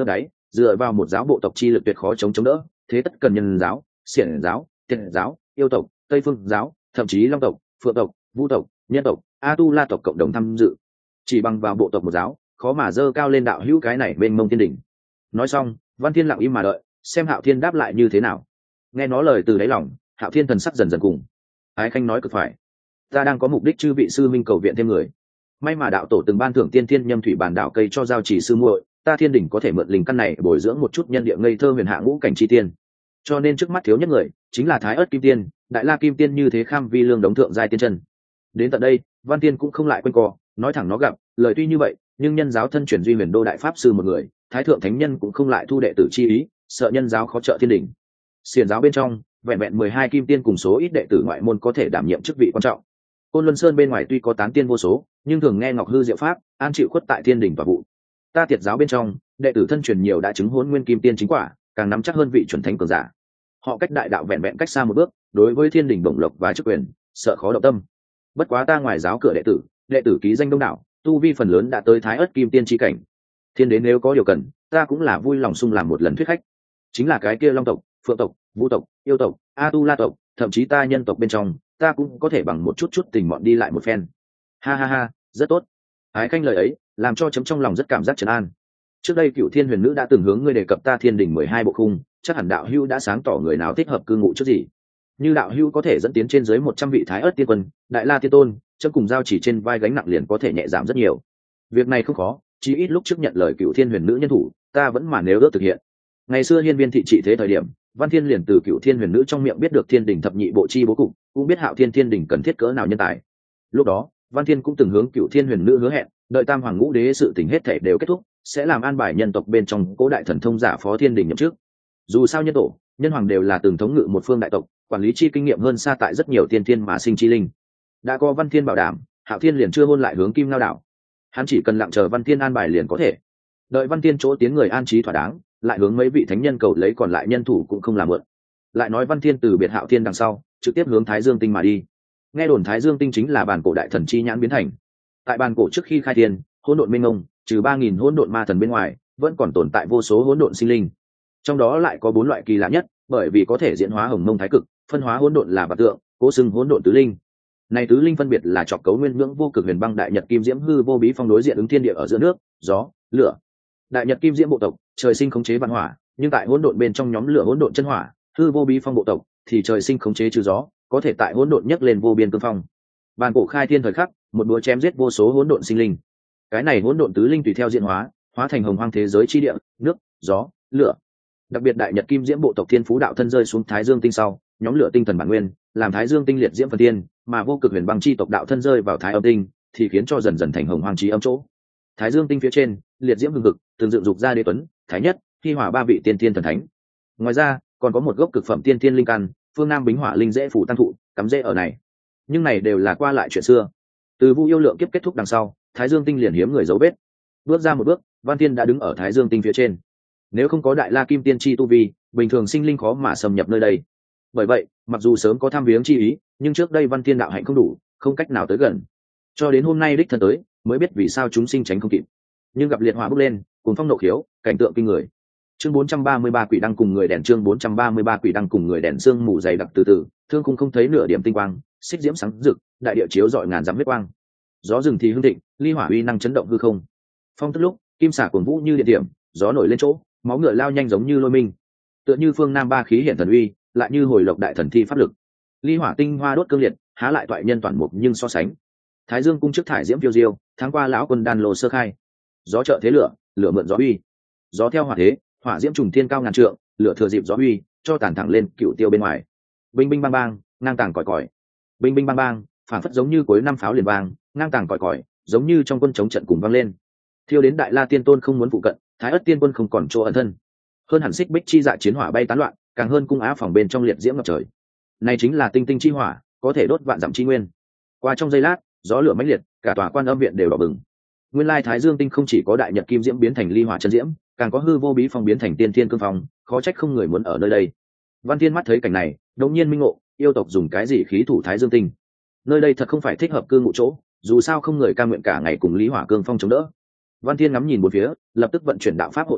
dựa vào một giáo bộ tộc chi lực tuyệt khó chống đỡ, thế tất cần nhân giáo, xiển giáo, tiệt giáo, yêu tộc, tây phương giáo, thậm chí long tộc, phượng tộc, vu tộc, nhân tộc, a tu la tộc cộng đồng tham dự. Chỉ bằng vào bộ tộc một giáo, khó mà dơ cao lên đạo hữu cái này bên mông tiên đỉnh. Nói xong, Văn Thiên lặng im mà đợi, xem Hạo Thiên đáp lại như thế nào. Nghe nó lời từ đáy lòng, Hạo Thiên thần sắc dần dần cùng. Ái Khanh nói cực phải, ta đang có mục đích chư vị sư minh cầu viện thêm người. May mà đạo tổ từng ban thưởng tiên thiên nhâm thủy bản đạo cây cho giao chỉ sư muội, ta Thiên đỉnh có thể mượn linh căn này bồi dưỡng một chút nhân địa ngây thơ huyền hạ ngũ cảnh chi tiên. Cho nên trước mắt thiếu nhất người chính là Thái Ức Kim Tiên, Đại La Kim Tiên như thế kham vi lương đống thượng giai tiên chân. Đến tận đây, Văn Tiên cũng không lại quanh co, nói thẳng nó gặp, lời tuy như vậy, nhưng nhân giáo thân truyền duy huyền đô đại pháp sư một người, Thái thượng thánh nhân cũng không lại thu đệ tử chi ý, sợ nhân giáo khó trợ Thiên đỉnh. Xiển giáo bên trong, vẹn vẹn 12 kim tiên cùng số ít đệ tử ngoại môn có thể đảm nhiệm chức vị quan trọng. Côn Luân Sơn bên ngoài tuy có tán tiên vô số, nhưng thường nghe ngọc hư diệu pháp, an chịu khuất tại Thiên đỉnh và vụ. Ta Tiệt giáo bên trong, đệ tử thân truyền nhiều đã chứng Hỗn Nguyên Kim Tiên chính quả, càng nắm chắc hơn vị chuẩn thánh cường giả. Họ cách đại đạo vẹn vẹn cách xa một bước, đối với Thiên đỉnh bổng lộc và chức quyền, sợ khó động tâm. Bất quá ta ngoài giáo cửa đệ tử ký danh đông đảo, tu vi phần lớn đã tới Thái Ức Kim Tiên chi cảnh. Thiên đến nếu có điều cần, ta cũng là vui lòng sung làm một lần thuyết khách. Chính là cái kia long tộc, phượng tộc, vũ tộc, yêu tộc, a tu la tộc, thậm chí ta nhân tộc bên trong, ta cũng có thể bằng một chút tình mọn đi lại một phen. Ha ha ha, rất tốt. Ái Khanh lời ấy làm cho chấm trong lòng rất cảm giác trấn an. Trước đây Cựu Thiên Huyền Nữ đã từng hướng ngươi đề cập ta Thiên đỉnh 12 bộ khung, chắc hẳn đạo hữu đã sáng tỏ người nào thích hợp cư ngụ trước gì. Như đạo hữu có thể dẫn tiến trên dưới 100 vị Thái Ức tiên quân, Đại La tiên tôn, chấm cùng giao chỉ trên vai gánh nặng liền có thể nhẹ giảm rất nhiều. Việc này không khó, chí ít lúc trước nhận lời Cựu Thiên Huyền Nữ nhân thủ, ta vẫn mà nếu ước thực hiện. Ngày xưa hiên viên thị trị thế thời điểm, Văn Thiên liền từ Cựu Thiên Huyền Nữ trong miệng biết được Thiên đỉnh thập nhị bộ chi bố cục, cũng biết Hạo Thiên Thiên đỉnh cần thiết cỡ nào nhân tài. Lúc đó, Văn Thiên cũng từng hướng Cựu Thiên Huyền Nữ hứa hẹn, đợi Tam Hoàng Ngũ Đế sự tình hết thảy đều kết thúc, sẽ làm an bài nhân tộc bên trong Cố đại thần thông giả phó Thiên đỉnh nhậm chức. Dù sao nhân tổ, nhân hoàng đều là từng thống ngự một phương đại tộc, quản lý chi kinh nghiệm hơn xa tại rất nhiều tiên thiên mà sinh chi linh. Đã có Văn Thiên bảo đảm, Hạo Thiên liền chưa hôn lại hướng Kim Ngao đảo. Hắn chỉ cần lặng chờ Văn Thiên an bài liền có thể. Đợi Văn Thiên chỗ tiến người an trí thỏa đáng, lại hướng mấy vị thánh nhân cầu lấy còn lại nhân thủ cũng không làm mượn. Lại nói Văn Thiên từ biệt Hạo Thiên đằng sau, trực tiếp hướng Thái Dương Tinh mà đi. Nghe đồn Thái Dương Tinh chính là bản cổ đại thần chi nhãn biến thành. Tại bản cổ trước khi khai thiên, hỗn độn mênh mông, trừ 3000 hỗn độn ma thần bên ngoài, vẫn còn tồn tại vô số hỗn độn sinh linh. Trong đó lại có 4 loại kỳ lạ nhất, bởi vì có thể diễn hóa hồng mông thái cực, phân hóa hỗn độn là vật tượng, cố xưng hỗn độn tứ linh. Này tứ linh phân biệt là trọc cấu nguyên ngưỡng vô cực huyền băng đại nhật kim diễm hư vô bí phong đối diện ứng thiên địa ở giữa nước, gió, lửa. Đại nhật kim diễm bộ tộc, trời sinh khống chế vạn hỏa, nhưng tại hỗn độn bên trong nhóm lửa hỗn độn chân hỏa, hư vô bí phong bộ tộc thì trời sinh khống chế trừ gió, có thể tại hỗn độn nhấc lên vô biên cương phong. Bàn cổ khai thiên thời khắc, một búa chém giết vô số hỗn độn sinh linh. Cái này hỗn độn tứ linh tùy theo diễn hóa, hóa thành hồng hoang thế giới chi địa, nước, gió, lửa. Đặc biệt đại nhật kim diễm bộ tộc thiên phú đạo thân rơi xuống Thái Dương Tinh sau, nhóm lửa tinh thần bản nguyên, làm Thái Dương Tinh liệt diễm phần thiên, mà vô cực huyền băng chi tộc đạo thân rơi vào Thái Âm Tinh, thì khiến cho dần dần thành hồng hoang chí âm chỗ. Thái Dương Tinh phía trên, liệt diễm hừng hực, từng dựng dục ra Đế Tuấn, Thái Nhất, Hy Hỏa ba vị tiên thiên thần thánh. Ngoài ra, còn có một gốc cực phẩm tiên thiên linh căn, phương Nam Bính Hỏa linh dễ phủ tăng thụ, cắm rễ ở này. Nhưng này đều là qua lại chuyện xưa. Từ Vu Yêu Lượng kiếp kết thúc đằng sau, Thái Dương Tinh liền hiếm người dấu vết. Bước ra một bước, Văn Thiên đã đứng ở Thái Dương Tinh phía trên. Nếu không có Đại La Kim Tiên chi tu vi, bình thường sinh linh khó mà xâm nhập nơi đây. Bởi vậy, mặc dù sớm có tham viếng chi ý, nhưng trước đây Văn Thiên đạo hạnh không đủ, không cách nào tới gần. Cho đến hôm nay đích thân tới, mới biết vì sao chúng sinh tránh không kịp. Nhưng gặp liệt hỏa bốc lên, cùng phong nộ khiếu, cảnh tượng kinh người. Chương 433 quỷ đăng cùng người đèn, chương 433 quỷ đăng cùng người đèn, sương mù dày đặc từ từ, thương khung không thấy nửa điểm tinh quang, xích diễm sáng rực, đại địa chiếu rọi ngàn dặm huyết quang. Gió rừng thì hưng thịnh, ly hỏa uy năng chấn động hư không. Phong tức lúc, kim xả cuồng vũ như điện điểm, gió nổi lên chỗ, máu ngựa lao nhanh giống như lôi minh. Tựa như phương Nam ba khí hiện thần uy, lại như hồi lộc đại thần thi pháp lực. Ly hỏa tinh hoa đốt cương liệt, há lại toại nhân toàn mục nhưng so sánh. Thái Dương cung trước thải diễm phiêu diêu, tháng qua lão quân đan lô sơ khai. Gió trợ thế lửa, lửa mượn gió uy. Gió theo hỏa thế, hỏa diễm trùng thiên cao ngàn trượng, lửa thừa dịp gió uy, cho tàn thẳng lên cựu tiêu bên ngoài. Binh binh bang bang, ngang tàng còi còi. Binh binh bang bang, phản phất giống như cuối năm pháo liền vang, ngang tàng còi còi, giống như trong quân chống trận cùng vang lên. Thiêu đến Đại La tiên tôn không muốn phụ cận, Thái Ức tiên quân không còn chỗ ẩn thân. Hơn hẳn xích bích chi dạ chiến hỏa bay tán loạn, càng hơn cung á phòng bên trong liệt diễm ngập trời. Này chính là tinh tinh chi hỏa, có thể đốt vạn dặm chi nguyên. Qua trong giây lát, gió lửa mãnh liệt, cả tòa Quan Âm viện đều đỏ bừng. Nguyên lai Thái Dương tinh không chỉ có đại nhật kim diễm biến thành ly hỏa chân diễm, càng có hư vô bí phong biến thành tiên thiên cương phong, khó trách không người muốn ở nơi đây. Văn Thiên mắt thấy cảnh này, đột nhiên minh ngộ, yêu tộc dùng cái gì khí thủ Thái Dương tinh? Nơi đây thật không phải thích hợp cư ngụ chỗ, dù sao không người cam nguyện cả ngày cùng lý hỏa cương phong chống đỡ. Văn Thiên ngắm nhìn bốn phía, lập tức vận chuyển đạo pháp hộ thể,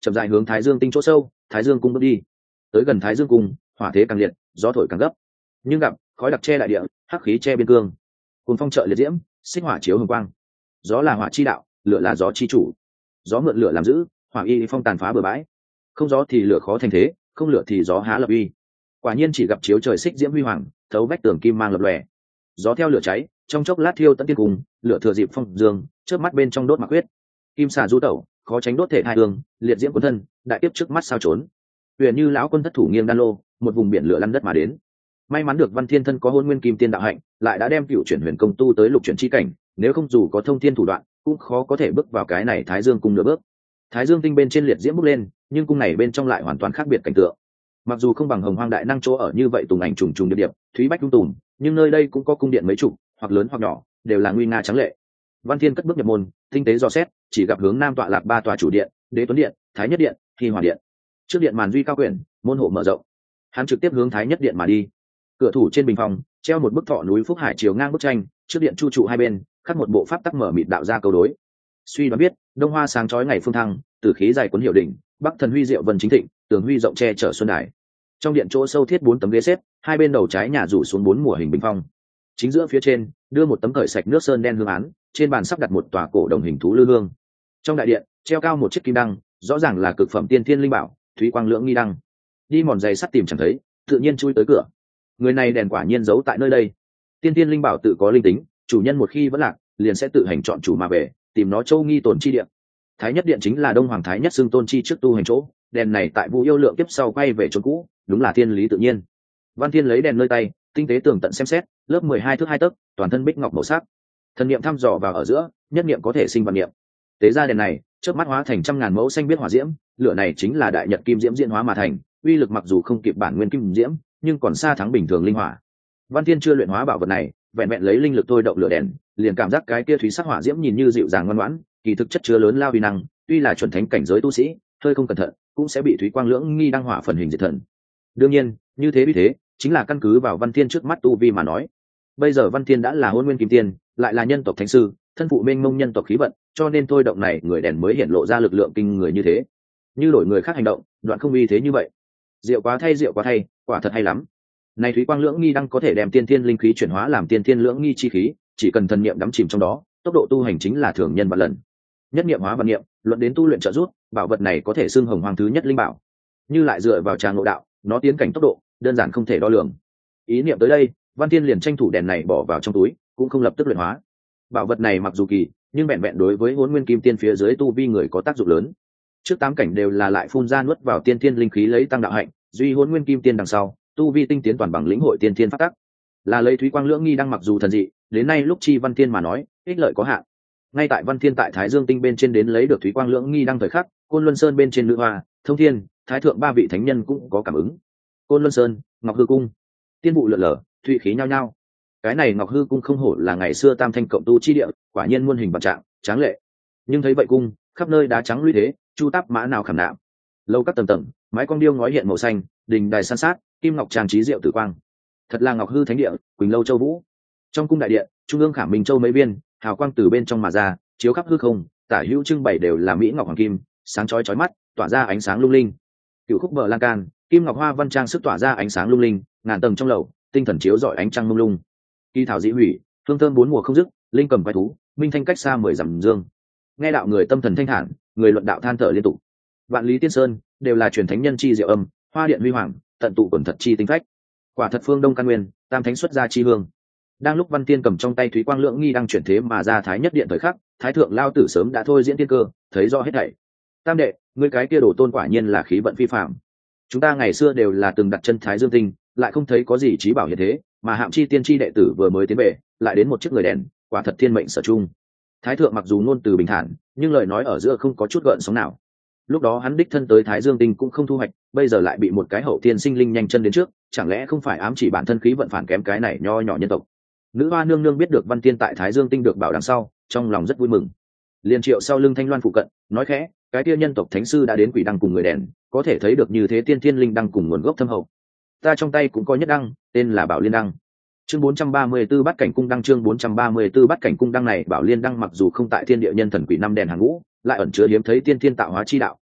chậm dài hướng Thái Dương tinh chỗ sâu, Thái Dương cung bước đi. Tới gần Thái Dương cung, hỏa thế càng liệt, gió thổi càng gấp. Nhưng gặp khói đặc che đại địa, hắc khí che biên cương. Cuồng phong trợ liệt diễm, xích hỏa chiếu hồng quang. Gió là hỏa chi đạo, lửa là gió chi chủ. Gió mượn lửa làm giữ, hỏa y phong tàn phá bừa bãi. Không gió thì lửa khó thành thế, không lửa thì gió há lập uy. Quả nhiên chỉ gặp chiếu trời xích diễm huy hoàng, thấu vách tường kim mang lập lòe. Gió theo lửa cháy, trong chốc lát thiêu tận tiên cùng, lửa thừa dịp phong dương, chớp mắt bên trong đốt mặc huyết. Kim xà du tẩu, khó tránh đốt thể hai hương, liệt diễm cuốn thân, đại tiếp trước mắt sao trốn. Huyền như lão quân thất thủ nghiêng đan lô, một vùng biển lửa lăn đất mà đến. May mắn được Văn Thiên thân có hôn nguyên kim tiên đạo hạnh, lại đã đem cựu chuyển huyền công tu tới lục chuyển chi cảnh, nếu không dù có thông thiên thủ đoạn, cũng khó có thể bước vào cái này Thái Dương cung nửa bước. Thái Dương tinh bên trên liệt diễm bốc lên, nhưng cung này bên trong lại hoàn toàn khác biệt cảnh tượng. Mặc dù không bằng Hồng Hoang đại năng chỗ ở như vậy tùng ảnh trùng trùng điệp điệp, thúy bách tung tùm, nhưng nơi đây cũng có cung điện mấy chục, hoặc lớn hoặc nhỏ, đều là nguy nga trắng lệ. Văn Thiên cất bước nhập môn, tinh tế dò xét, chỉ gặp hướng nam tọa lạc ba tòa chủ điện, Đế Tuấn điện, Thái Nhất điện, Hy Hỏa điện. Trước điện màn duy cao quyển, môn hộ mở rộng. Hắn trực tiếp hướng Thái Nhất điện mà đi. Cửa thủ trên bình phòng treo một bức thọ núi Phúc Hải chiều ngang bức tranh, trước điện chu trụ hai bên khắc một bộ pháp tắc mở mịt đạo ra câu đối. Suy đoán biết, đông hoa sáng chói ngày phương thăng, tử khí dài cuốn hiệu đỉnh, bắc thần huy diệu vân chính thịnh, tường huy rộng che chở xuân đài. Trong điện chỗ sâu thiết 4 tấm ghế xếp, hai bên đầu trái nhà rủ xuống 4 mùa hình bình phong. Chính giữa phía trên đưa một tấm cởi sạch nước sơn đen hương án, trên bàn sắp đặt một tòa cổ đồng hình thú lư hương. Trong đại điện treo cao một chiếc kim đăng, rõ ràng là cực phẩm tiên thiên linh bảo, thúy quang lưỡng nghi đăng. Đi mòn giày sắt tìm chẳng thấy, tự nhiên chui tới cửa. Người này đèn quả nhiên giấu tại nơi đây. Tiên thiên linh bảo tự có linh tính, chủ nhân một khi vẫn lạc, liền sẽ tự hành chọn chủ mà về, tìm nó châu nghi tồn chi điện. Thái Nhất điện chính là Đông Hoàng Thái Nhất xưng tôn chi trước tu hành chỗ, đèn này tại Vu Yêu Lượng tiếp sau quay về chỗ cũ, đúng là thiên lý tự nhiên. Văn Thiên lấy đèn nơi tay, tinh tế tường tận xem xét, lớp 12 thước 2 tấc, toàn thân bích ngọc màu sắc. Thần niệm thăm dò vào ở giữa, nhất niệm có thể sinh văn niệm. Tế ra đèn này, chớp mắt hóa thành trăm ngàn mẫu xanh biết hỏa diễm, lửa này chính là đại nhật kim diễm diễn hóa mà thành, uy lực mặc dù không kịp bản nguyên kim diễm, nhưng còn xa thắng bình thường linh hỏa. Văn Thiên chưa luyện hóa bảo vật này, vẹn vẹn lấy linh lực thôi động lửa đèn, liền cảm giác cái kia thúy sắc hỏa diễm nhìn như dịu dàng ngoan ngoãn, kỳ thực chất chứa lớn lao uy năng, tuy là chuẩn thánh cảnh giới tu sĩ, hơi không cẩn thận, cũng sẽ bị thúy quang lưỡng nghi đăng hỏa phần hình diệt thần. Đương nhiên, như thế vì thế, chính là căn cứ vào Văn Thiên trước mắt tu vi mà nói. Bây giờ Văn Thiên đã là hôn nguyên kim tiên, lại là nhân tộc thánh sư, thân phụ mênh mông nhân tộc khí vận, cho nên thôi động này người đèn mới hiện lộ ra lực lượng kinh người như thế. Như đổi người khác hành động, đoạn không uy thế như vậy. Diệu quá thay, quả thật hay lắm. Này thúy quang lưỡng nghi đăng có thể đem tiên thiên linh khí chuyển hóa làm tiên thiên lưỡng nghi chi khí, chỉ cần thần niệm đắm chìm trong đó, tốc độ tu hành chính là thường nhân vạn lần. Nhất niệm hóa vạn niệm, luận đến tu luyện trợ giúp, bảo vật này có thể xưng hồng hoàng thứ nhất linh bảo. Như lại dựa vào tràng ngộ đạo, nó tiến cảnh tốc độ, đơn giản không thể đo lường. Ý niệm tới đây, Văn Thiên liền tranh thủ đèn này bỏ vào trong túi, cũng không lập tức luyện hóa. Bảo vật này mặc dù kỳ, nhưng vẹn vẹn đối với Hỗn Nguyên Kim Tiên phía dưới tu vi người có tác dụng lớn. Trước 8 cảnh đều là lại phun ra nuốt vào tiên thiên linh khí lấy tăng đạo hạnh, duy Hỗn Nguyên Kim Tiên đằng sau, tu vi tinh tiến toàn bằng lĩnh hội tiên thiên pháp tắc. Là lấy thúy quang lưỡng nghi đang mặc dù thần dị, đến nay lúc chi Văn Thiên mà nói, ích lợi có hạn. Ngay tại Văn Thiên tại Thái Dương tinh bên trên đến lấy được thúy quang lưỡng nghi đang thời khắc, Côn Luân Sơn bên trên nữ hoa, Thông Thiên, Thái thượng 3 vị thánh nhân cũng có cảm ứng. Côn Luân Sơn, Ngọc Hư cung, tiên vụ lượn lờ, thụy khí nhao nhao. Cái này Ngọc Hư cung không hổ là ngày xưa tam thanh cộng tu chi địa, quả nhiên muôn hình vạn trạng, tráng lệ. Nhưng thấy vậy cung, khắp nơi đá trắng lũy thế, chu táp mã nào khảm nạm. Lâu các tầng tầng, mái cong điêu ngói hiện màu xanh, đình đài san sát, kim ngọc trang trí diệu tử quang. Thật là Ngọc Hư thánh địa, Quỳnh Lâu Châu Vũ. Trong cung đại điện, trung ương khảm minh châu mấy viên, hào quang từ bên trong mà ra, chiếu khắp hư không, tả hữu trưng bày đều là mỹ ngọc hoàng kim, sáng chói chói mắt, tỏa ra ánh sáng lung linh. Cửu khúc bờ lan can, kim ngọc hoa văn trang sức tỏa ra ánh sáng lung linh, ngàn tầng trong lầu, tinh thần chiếu rọi ánh trăng mông lung. Kỳ thảo dị hủy, hương thơm bốn mùa không dứt, linh cầm quái thú, minh thanh cách xa 10 dặm dương. Nghe đạo người tâm thần thanh thản, người luận đạo than thở liên tục. Vạn lý tiên sơn đều là truyền thánh nhân chi diệu âm, hoa điện huy hoàng, tận tụ quần thật chi tinh phách. Quả thật phương đông căn nguyên, tam thánh xuất gia chi hương. Đang lúc Văn Tiên cầm trong tay thúy quang lưỡng nghi đang chuyển thế mà ra Thái Nhất điện thời khắc, Thái thượng lao tử sớm đã thôi diễn tiên cơ, thấy rõ hết thảy. Tam đệ, ngươi cái kia đổ tôn quả nhiên là khí vận phi phàm. Chúng ta ngày xưa đều là từng đặt chân Thái Dương tinh, lại không thấy có gì trí bảo hiện thế, mà Hạm Chi tiên tri đệ tử vừa mới tiến về, lại đến một chiếc người đèn, quả thật thiên mệnh sở chung. Thái thượng mặc dù ngôn từ bình thản, nhưng lời nói ở giữa không có chút gợn sóng nào. Lúc đó hắn đích thân tới Thái Dương tinh cũng không thu hoạch, bây giờ lại bị một cái hậu thiên sinh linh nhanh chân đến trước, chẳng lẽ không phải ám chỉ bản thân khí vận phản kém cái này nho nhỏ nhân tộc. Nữ hoa nương nương biết được Văn Tiên tại Thái Dương tinh được bảo đằng sau, trong lòng rất vui mừng. Liên triệu sau lưng Thanh Loan phụ cận, nói khẽ, cái kia nhân tộc thánh sư đã đến quỷ đăng cùng người đèn, có thể thấy được như thế tiên thiên linh đăng cùng nguồn gốc thâm hậu. Ta trong tay cũng có nhất đăng, tên là Bảo Liên đăng. Chương 434 Bát cảnh cung đăng, chương 434 Bát cảnh cung đăng này Bảo Liên đăng mặc dù không tại thiên địa nhân thần quỷ năm đèn hàng ngũ, lại ẩn chứa hiếm thấy tiên thiên tạo hóa chi đạo,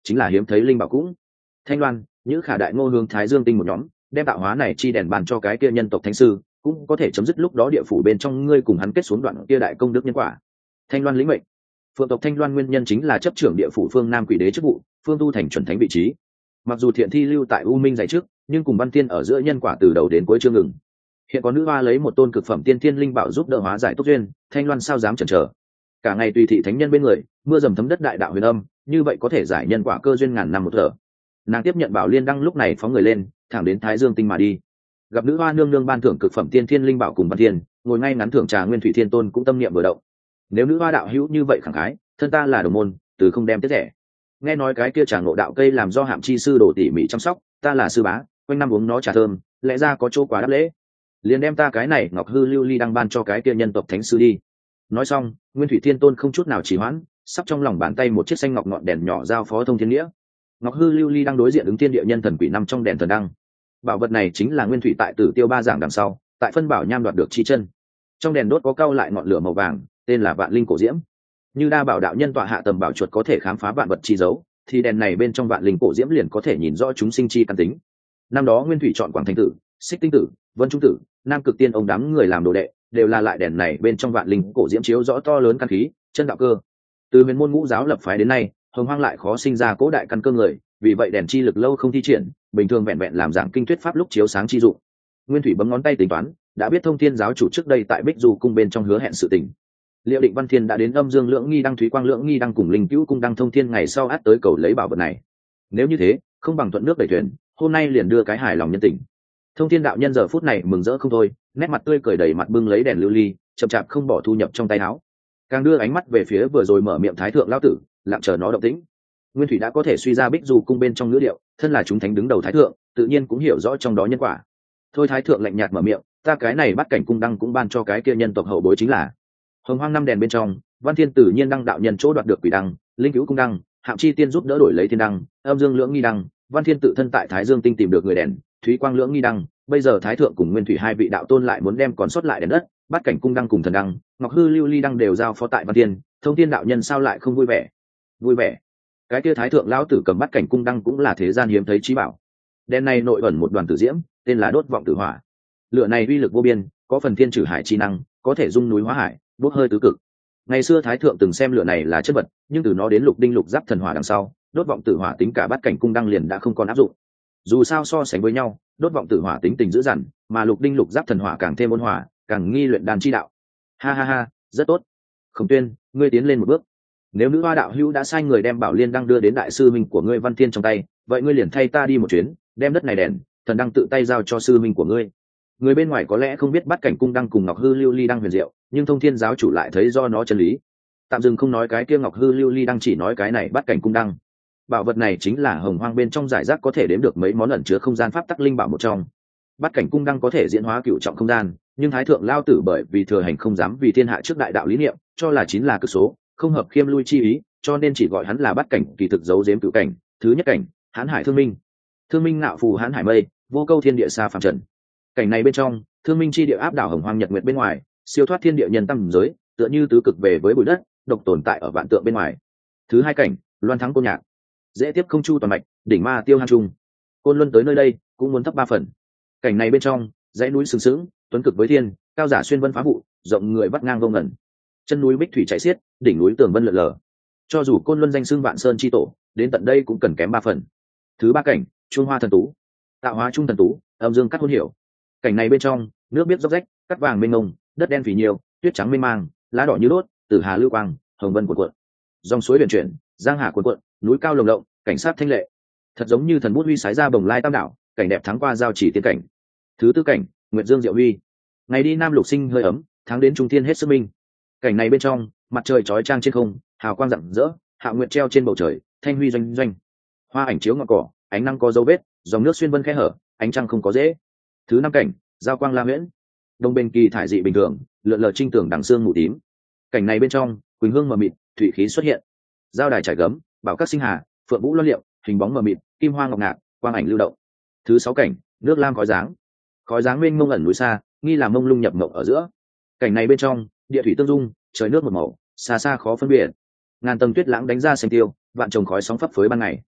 chính là hiếm thấy linh bảo cũng. Thanh Loan, Nhữ Khả đại ngô hướng Thái Dương tinh một nhóm, đem tạo hóa này chi đèn bàn cho cái kia nhân tộc thánh sư, cũng có thể chấm dứt lúc đó địa phủ bên trong ngươi cùng hắn kết xuống đoạn kia đại công đức nhân quả. Thanh Loan lĩnh mệnh. Phượng tộc Thanh Loan nguyên nhân chính là chấp trưởng địa phủ phương Nam Quỷ Đế chức vụ, phương tu thành chuẩn thánh vị trí. Mặc dù thiện thi lưu tại U Minh dạy trước, nhưng cùng Văn Tiên ở giữa nhân quả từ đầu đến cuối chưa ngừng. Hiện có nữ hoa lấy một tôn cực phẩm tiên thiên linh bảo giúp đỡ hóa giải túc duyên, Thanh Loan sao dám chần chờ. Cả ngày tùy thị thánh nhân bên người, mưa dầm thấm đất đại đạo huyền âm, như vậy có thể giải nhân quả cơ duyên ngàn năm một thở. Nàng tiếp nhận bảo liên đăng lúc này phóng người lên, thẳng đến Thái Dương tinh mà đi. Gặp nữ hoa nương nương ban thưởng cực phẩm tiên thiên linh bảo cùng Văn Thiên, ngồi ngay ngắn thưởng trà Nguyên Thủy Thiên Tôn cũng tâm niệm vừa động. Nếu nữ hoa đạo hữu như vậy khẳng khái, thân ta là đồng môn, từ không đem tiết rẻ. Nghe nói cái kia trà ngộ đạo cây làm do Hạm Chi sư đồ tỉ mỉ chăm sóc, ta là sư bá, quanh năm uống nó trà thơm, lẽ ra có chỗ quá đáp lễ. Liền đem ta cái này ngọc hư lưu ly đăng ban cho cái kia nhân tộc thánh sư đi. Nói xong, Nguyên Thủy Thiên Tôn không chút nào trì hoãn, sắp trong lòng bàn tay một chiếc xanh ngọc ngọn đèn nhỏ giao phó Thông Thiên Nghĩa. Ngọc hư lưu ly đang đối diện ứng thiên địa nhân thần quỷ năm trong đèn thần đăng. Bảo vật này chính là Nguyên Thủy tại Tử Tiêu ba giảng đằng sau, tại phân bảo nham đoạt được chi chân. Trong đèn đốt có cau lại ngọn lửa màu vàng, tên là Vạn Linh Cổ Diễm. Như đa bảo đạo nhân tọa hạ tầm bảo chuột có thể khám phá vạn vật chi dấu, thì đèn này bên trong Vạn Linh Cổ Diễm liền có thể nhìn rõ chúng sinh chi căn tính. Năm đó Nguyên Thủy chọn Quảng Thành Tử, Xích Tinh Tử, Vân Trung Tử, Nam Cực Tiên ông đám người làm đồ đệ, đều là lại đèn này bên trong Vạn Linh Cổ Diễm chiếu rõ to lớn căn khí, chân đạo cơ. Từ huyền môn ngũ giáo lập phái đến nay, Hồng Hoang lại khó sinh ra cố đại căn cơ người, vì vậy đèn chi lực lâu không thi triển, bình thường vẹn vẹn làm giảng kinh thuyết pháp lúc chiếu sáng chi dụng. Nguyên Thủy bấm ngón tay tính toán, đã biết Thông Thiên giáo chủ trước đây tại Bích Du cung bên trong hứa hẹn sự tình. Liệu định Văn Thiên đã đến Âm Dương Lưỡng Nghi đăng Thúy Quang Lưỡng Nghi đăng cùng Linh Cữu cung đăng Thông Thiên ngày sau át tới cầu lấy bảo vật này. Nếu như thế, không bằng thuận nước đẩy thuyền, hôm nay liền đưa cái hài lòng nhân tình. Thông Thiên đạo nhân giờ phút này mừng rỡ không thôi, nét mặt tươi cười đầy mặt bưng lấy đèn lưu ly, chậm chạp không bỏ thu nhập trong tay áo. Càng đưa ánh mắt về phía vừa rồi mở miệng Thái thượng lão tử, lặng chờ nó động tĩnh. Nguyên Thủy đã có thể suy ra Bích Du cung bên trong ngữ điệu, thân là chúng thánh đứng đầu Thái thượng, tự nhiên cũng hiểu rõ trong đó nhân quả. Thôi Thái thượng lạnh nhạt mở miệng, ta cái này bắt cảnh cung đăng cũng ban cho cái kia nhân tộc hậu bối chính là Hồng Hoang năm đèn bên trong, Văn Thiên tự nhiên đăng đạo nhân chỗ đoạt được quỷ đăng, Linh Cữu cung đăng, Hạm Chi tiên giúp đỡ đổi lấy thiên đăng, Âm Dương Lưỡng Nghi đăng, Văn Thiên tự thân tại Thái Dương tinh tìm được người đèn, Thúy Quang Lưỡng Nghi đăng, bây giờ Thái thượng cùng Nguyên Thủy hai vị đạo tôn lại muốn đem còn sót lại đèn đất, bắt cảnh cung đăng cùng thần đăng, Ngọc hư lưu ly đăng đều giao phó tại Văn Thiên, Thông Thiên đạo nhân sao lại không vui vẻ? Vui vẻ? Cái kia Thái thượng lão tử cầm bắt cảnh cung đăng cũng là thế gian hiếm thấy chí bảo. Đèn này nội ẩn một đoàn tử diễm, tên là Đốt vọng tử hỏa. Lửa này uy lực vô biên, có phần thiên trừ hải chi năng, có thể dung núi hóa hải, bốc hơi tứ cực. Ngày xưa Thái thượng từng xem lửa này là chất vật, nhưng từ nó đến lục đinh lục giáp thần hỏa đằng sau, đốt vọng tử hỏa tính cả bắt cảnh cung đăng liền đã không còn áp dụng. Dù sao so sánh với nhau, đốt vọng tử hỏa tính tình dữ dằn, mà lục đinh lục giáp thần hỏa càng thêm ôn hòa, càng nghi luyện đan chi đạo. Ha ha ha, rất tốt. Khổng Tuyên, ngươi tiến lên một bước. Nếu nữ hoa đạo hữu đã sai người đem bảo liên đăng đưa đến đại sư minh của ngươi Văn Thiên trong tay, vậy ngươi liền thay ta đi một chuyến, đem đất này đèn, thần đăng tự tay giao cho sư minh của ngươi. Người bên ngoài có lẽ không biết bắt cảnh cung đăng cùng ngọc hư lưu ly đăng huyền diệu, nhưng Thông Thiên giáo chủ lại thấy do nó chân lý. Tạm dừng không nói cái kia ngọc hư lưu ly đăng, chỉ nói cái này bắt cảnh cung đăng. Bảo vật này chính là Hồng Hoang bên trong giải rác có thể đếm được mấy món ẩn chứa không gian pháp tắc linh bảo một trong. Bắt cảnh cung đăng có thể diễn hóa cựu trọng không gian, nhưng Thái thượng lao tử bởi vì thừa hành không dám vì thiên hạ trước đại đạo lý niệm, cho là chính là cực số, không hợp khiêm lui chi ý, cho nên chỉ gọi hắn là bắt cảnh, kỳ thực giấu giếm cựu cảnh. Thứ nhất cảnh, hán hải thương minh. Thương minh ngạo phù hán hải mây, vô câu thiên địa xa phàm trần. Cảnh này bên trong, thương minh chi địa áp đảo Hồng Hoang nhật nguyệt bên ngoài, siêu thoát thiên địa nhân tâm giới, tựa như tứ cực về với bụi đất, độc tồn tại ở vạn tượng bên ngoài. Thứ hai cảnh, loan thắng côn nhạc. Dễ tiếp không chu toàn mạch, đỉnh ma tiêu hang trung. Côn luân tới nơi đây cũng muốn thấp 3 phần. Cảnh này bên trong, dãy núi sừng sững, tuấn cực với thiên, cao giả xuyên vân phá vụ, rộng người vắt ngang vô ngần. Chân núi bích thủy chảy xiết, đỉnh núi tường vân lượn lờ. Cho dù Côn Luân danh xưng vạn sơn chi tổ, đến tận đây cũng cần kém 3 phần. Thứ ba cảnh, trung hoa thần tú. Tạo hóa trung thần tú, âm dương cắt hôn hiểu. Cảnh này bên trong, nước biết róc rách, cắt vàng mênh mông, đất đen phì nhiều, tuyết trắng mênh mang, lá đỏ như đốt, tử hà lưu quang, hồng vân cuộn cuộn. Dòng suối biển chuyển, giang hà cuộn cuộn, núi cao lồng lộng, cảnh sát thanh lệ. Thật giống như thần bút huy sái ra bồng lai tam đảo, cảnh đẹp thắng qua giao chỉ tiên cảnh. Thứ tư cảnh, nguyệt dương diệu huy. Ngày đi nam lục sinh hơi ấm, tháng đến trung thiên hết sức minh. Cảnh này bên trong, mặt trời chói chang trên không, hào quang rạng rỡ, hạ nguyệt treo trên bầu trời, thanh huy doanh doanh. Hoa ảnh chiếu ngọn cỏ, ánh nắng có dấu vết, dòng nước xuyên vân khe hở, ánh trăng không có dễ. Thứ năm cảnh, giao quang la huyễn. Đông bên kỳ thải dị bình thường, lượn lờ trinh tường đằng xương mù tím. Cảnh này bên trong, quỳnh hương mờ mịt, thủy khí xuất hiện. Giao đài trải gấm, bảo các sinh hà, phượng vũ loan liệu, hình bóng mờ mịt, kim hoa ngọc ngạc, quang ảnh lưu động. Thứ sáu cảnh, nước lam khói dáng. Khói dáng mênh mông ẩn núi xa, nghi là mông lung nhập mộng ở giữa. Cảnh này bên trong, địa thủy tương dung, trời nước một màu, xa xa khó phân biệt. Ngàn tầng tuyết lãng đánh ra xanh tiêu, vạn trồng khói sóng phấp phới ban ngày.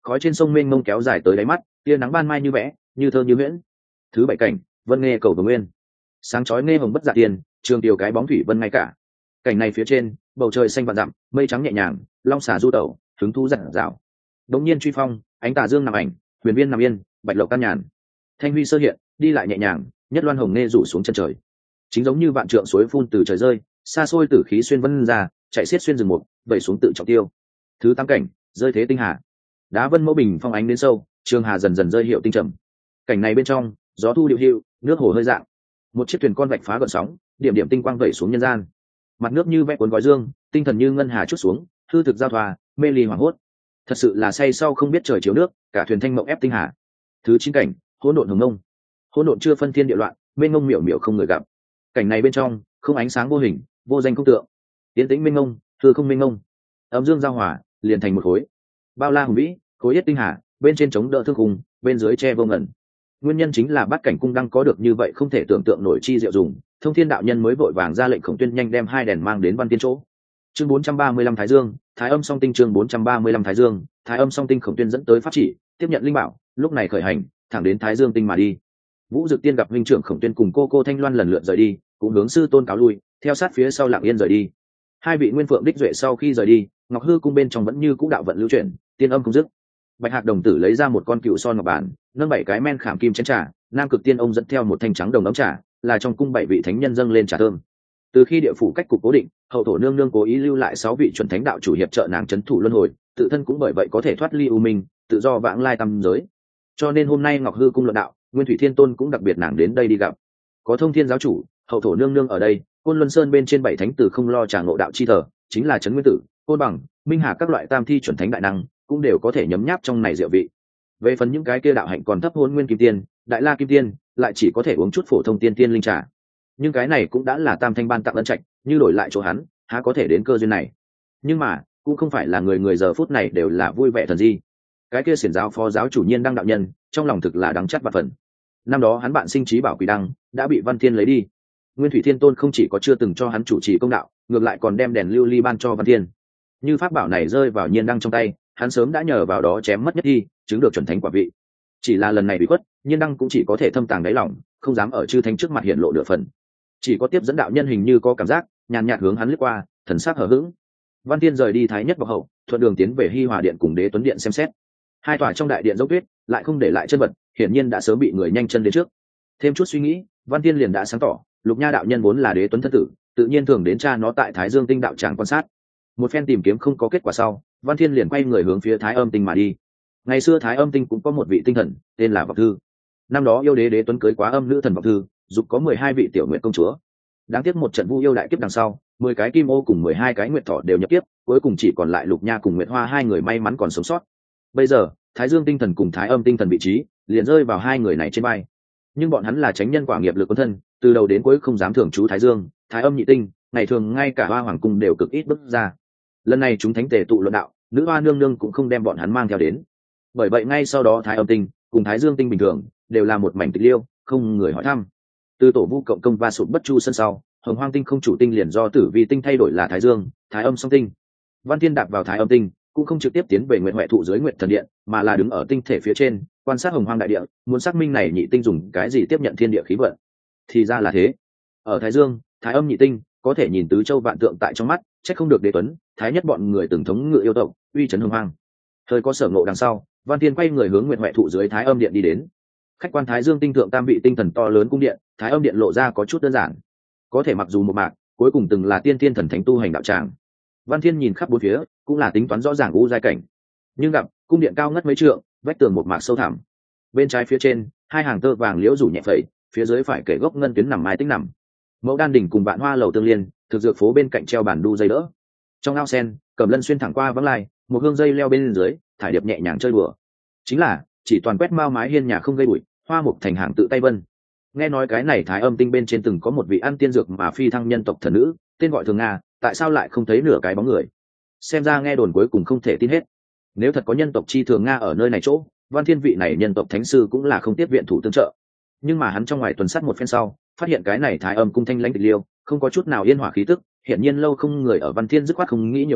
khói trên sông mênh mông kéo dài tới đáy mắt, tia nắng ban mai như vẽ, như thơ như huyễn. Thứ 7 cảnh, vân nghe cầu Vừa Nguyên. Sáng chói nghe hồng bất dạ tiền, trường tiểu cái bóng thủy vân ngay cả. Cảnh này phía trên, bầu trời xanh vạn dặm, mây trắng nhẹ nhàng, long xà du tẩu, hứng thú dặn dạo. Đống nhiên truy phong, ánh tà dương nằm ảnh, huyền viên nằm yên, bạch lộc căn nhàn. Thanh huy sơ hiện, đi lại nhẹ nhàng, nhất loan hồng nghe rủ xuống chân trời. Chính giống như vạn trượng suối phun từ trời rơi, xa xôi tử khí xuyên vân ra, chạy xiết xuyên rừng mục, vẩy xuống tự trọng tiêu. Thứ 8 cảnh, rơi thế tinh hà. Đá vân mẫu bình phong ánh đến sâu, trường hà dần dần rơi hiệu tinh trầm. Cảnh này bên trong, gió thu điệu hữu, nước hồ hơi dạng. Một chiếc thuyền con vạch phá gợn sóng, điểm điểm tinh quang vẩy xuống nhân gian. Mặt nước như vẽ cuốn gói dương, tinh thần như ngân hà chút xuống, hư thực giao thoa, mê ly hoảng hốt. Thật sự là say sau không biết trời chiếu nước, cả thuyền thanh mộng ép tinh hà. Thứ 9 cảnh, hỗn độn hồng nông. Hỗn độn chưa phân thiên địa loạn, mênh mông miểu miểu không người gặp. Cảnh này bên trong, không ánh sáng vô hình, vô danh không tượng. Tiến tĩnh mênh mông, hư không mênh mông. Âm dương giao hòa, liền thành một khối. Bao la hùng vĩ, khối yết tinh hà, bên trên chống đỡ thương khung, bên dưới che vô ngần. Nguyên nhân chính là bát cảnh cung đăng có được như vậy không thể tưởng tượng nổi chi diệu dùng, Thông Thiên đạo nhân mới vội vàng ra lệnh Khổng Tuyên nhanh đem 2 đèn mang đến Văn Tiên chỗ. Chương 435 Thái Dương, Thái Âm Song Tinh. Chương 435 Thái Dương, Thái Âm Song Tinh. Khổng Tuyên dẫn tới pháp chỉ, tiếp nhận linh bảo, lúc này khởi hành, thẳng đến Thái Dương tinh mà đi. Vũ Dực Tiên gặp huynh trưởng Khổng Tuyên cùng cô Thanh Loan lần lượt rời đi, cũng hướng sư tôn cáo lui, theo sát phía sau Lặng Yên rời đi. Hai vị Nguyên Phượng đích duệ sau khi rời đi, Ngọc Hư cung bên trong vẫn như cũ đạo vận lưu chuyển, tiên âm không dứt. Bạch Hạc đồng tử lấy ra một con cựu son ngọc bản, nâng 7 cái men khảm kim chén trà, Nam Cực Tiên ông dẫn theo một thanh trắng đồng ấm trà, là trong cung 7 vị thánh nhân dâng lên trà thơm. Từ khi địa phủ cách cục cố định, hậu thổ nương nương cố ý lưu lại 6 vị chuẩn thánh đạo chủ hiệp trợ nàng trấn thủ luân hồi, tự thân cũng bởi vậy có thể thoát ly u minh, tự do vãng lai tam giới. Cho nên hôm nay Ngọc Hư cung luận đạo, Nguyên Thủy Thiên Tôn cũng đặc biệt nàng đến đây đi gặp. Có Thông Thiên giáo chủ, hậu thổ nương nương ở đây, Côn Luân Sơn bên trên 7 thánh tử không lo trà ngộ đạo chi thờ, chính là Trấn Nguyên Tử, Côn Bằng, Minh Hà các loại tam thi chuẩn thánh đại năng, cũng đều có thể nhấm nháp trong này diệu vị. Về phần những cái kia đạo hạnh còn thấp Hỗn Nguyên Kim Tiên, Đại La Kim Tiên, lại chỉ có thể uống chút phổ thông tiên tiên linh trà. Nhưng cái này cũng đã là tam thanh ban tặng ân trạch, như đổi lại chỗ hắn, há có thể đến cơ duyên này. Nhưng mà, cũng không phải là người người giờ phút này đều là vui vẻ thần di. Cái kia xiển giáo phó giáo chủ Nhiên Đăng đạo nhân, trong lòng thực là đắng chát vạn phần. Năm đó hắn bạn sinh trí bảo Quỷ Đăng đã bị Văn Thiên lấy đi. Nguyên Thủy Thiên Tôn không chỉ có chưa từng cho hắn chủ trì công đạo, ngược lại còn đem đèn lưu ly ban cho Văn Thiên. Như pháp bảo này rơi vào Nhiên Đăng trong tay, hắn sớm đã nhờ vào đó chém mất nhất thi, chứng được chuẩn thánh quả vị. Chỉ là lần này bị khuất, Nhiên Đăng cũng chỉ có thể thâm tàng đáy lòng, không dám ở chư thánh trước mặt hiện lộ nửa phần. Chỉ có tiếp dẫn đạo nhân hình như có cảm giác, nhàn nhạt hướng hắn lướt qua, thần sắc hờ hững. Văn Thiên rời đi Thái Nhất Bọc Hậu, thuận đường tiến về Hi Hòa điện cùng Đế Tuấn điện xem xét. Hai tòa trong đại điện dấu tuyết, lại không để lại chân vật, hiển nhiên đã sớm bị người nhanh chân đến trước. Thêm chút suy nghĩ, Văn Thiên liền đã sáng tỏ, Lục Nha đạo nhân vốn là Đế Tuấn thân tử, tự nhiên thường đến cha nó tại Thái Dương tinh đạo tràng quan sát. Một phen tìm kiếm không có kết quả sau, Văn Thiên liền quay người hướng phía Thái Âm tinh mà đi. Ngày xưa Thái Âm tinh cũng có một vị tinh thần, tên là Vọng Thư. Năm đó yêu đế Đế Tuấn cưới quá âm nữ thần Vọng Thư, dục có 12 vị tiểu nguyện công chúa. Đáng tiếc một trận vu yêu đại kiếp đằng sau, 10 cái kim ô cùng 12 cái nguyệt thỏ đều nhập kiếp, cuối cùng chỉ còn lại Lục Nha cùng Nguyệt Hoa hai người may mắn còn sống sót. Bây giờ, Thái Dương tinh thần cùng Thái Âm tinh thần vị trí liền rơi vào hai người này trên vai. Nhưng bọn hắn là chánh nhân quả nghiệp lực quân thân, từ đầu đến cuối không dám thường trú Thái Dương, Thái Âm nhị tinh, ngày thường ngay cả Hoa Hoàng cung đều cực ít bước ra. Lần này chúng thánh tề tụ luận đạo, nữ Hoa nương nương cũng không đem bọn hắn mang theo đến. Bởi vậy ngay sau đó Thái Âm tinh cùng Thái Dương tinh bình thường đều là một mảnh tịch liêu, không người hỏi thăm. Từ tổ vu cộng công va sụp bất chu sân sau, Hồng Hoang tinh không chủ tinh liền do Tử Vi tinh thay đổi là Thái Dương, Thái Âm song tinh. Văn Thiên đạp vào Thái Âm tinh, cũng không trực tiếp tiến về Nguyệt Huệ thụ dưới Nguyệt Thần điện, mà là đứng ở tinh thể phía trên, quan sát Hồng Hoang đại địa, muốn xác minh này nhị tinh dùng cái gì tiếp nhận thiên địa khí vận. Thì ra là thế. Ở Thái Dương, Thái Âm nhị tinh, có thể nhìn tứ châu vạn tượng tại trong mắt, chắc không được Đế Tuấn, Thái Nhất bọn người từng thống ngự yêu tộc, uy chấn Hồng Hoang. Hơi có sở ngộ đằng sau, Văn Thiên quay người hướng Nguyệt Huệ thụ dưới Thái Âm điện đi đến. Khách quan Thái Dương tinh thượng tam vị tinh thần to lớn cung điện, Thái Âm điện lộ ra có chút đơn giản. Có thể mặc dù một mạc, cuối cùng từng là tiên thiên thần thánh tu hành đạo tràng. Văn Thiên nhìn khắp bốn phía, cũng là tính toán rõ ràng u giai cảnh. Nhưng gặp cung điện cao ngất mấy trượng, vách tường một mạc sâu thẳm. Bên trái phía trên, hai hàng tơ vàng liễu rủ nhẹ phẩy, phía dưới phải kể gốc ngân tuyến nằm mai tích nằm. Mẫu đan đỉnh cùng Vạn Hoa lầu tương liên, thực dược phố bên cạnh treo bản đu dây đỡ. Trong ao sen, Cẩm Lân xuyên thẳng qua vắng lai, một hương dây leo bên dưới, thải điệp nhẹ nhàng chơi đùa. Chính là chỉ toàn quét mao mái hiên nhà không gây bụi, hoa mục thành hàng tự tay vân. Nghe nói cái này Thái Âm tinh bên trên từng có một vị ăn tiên dược mà phi thăng nhân tộc thần nữ, tên gọi Thường Nga, tại sao lại không thấy nửa cái bóng người? Xem ra nghe đồn cuối cùng không thể tin hết. Nếu thật có nhân tộc chi Thường Nga ở nơi này chỗ, Văn Thiên vị này nhân tộc thánh sư cũng là không tiếp viện thủ tương trợ. Nhưng mà hắn trong ngoài tuần sát một phen sau, phát hiện cái này Thái Âm cung thanh lãnh tịch liêu, không có chút nào yên hòa khí tức, hiển nhiên lâu không người ở Văn Thiên dứt khoát không nghĩ nhiều nữa,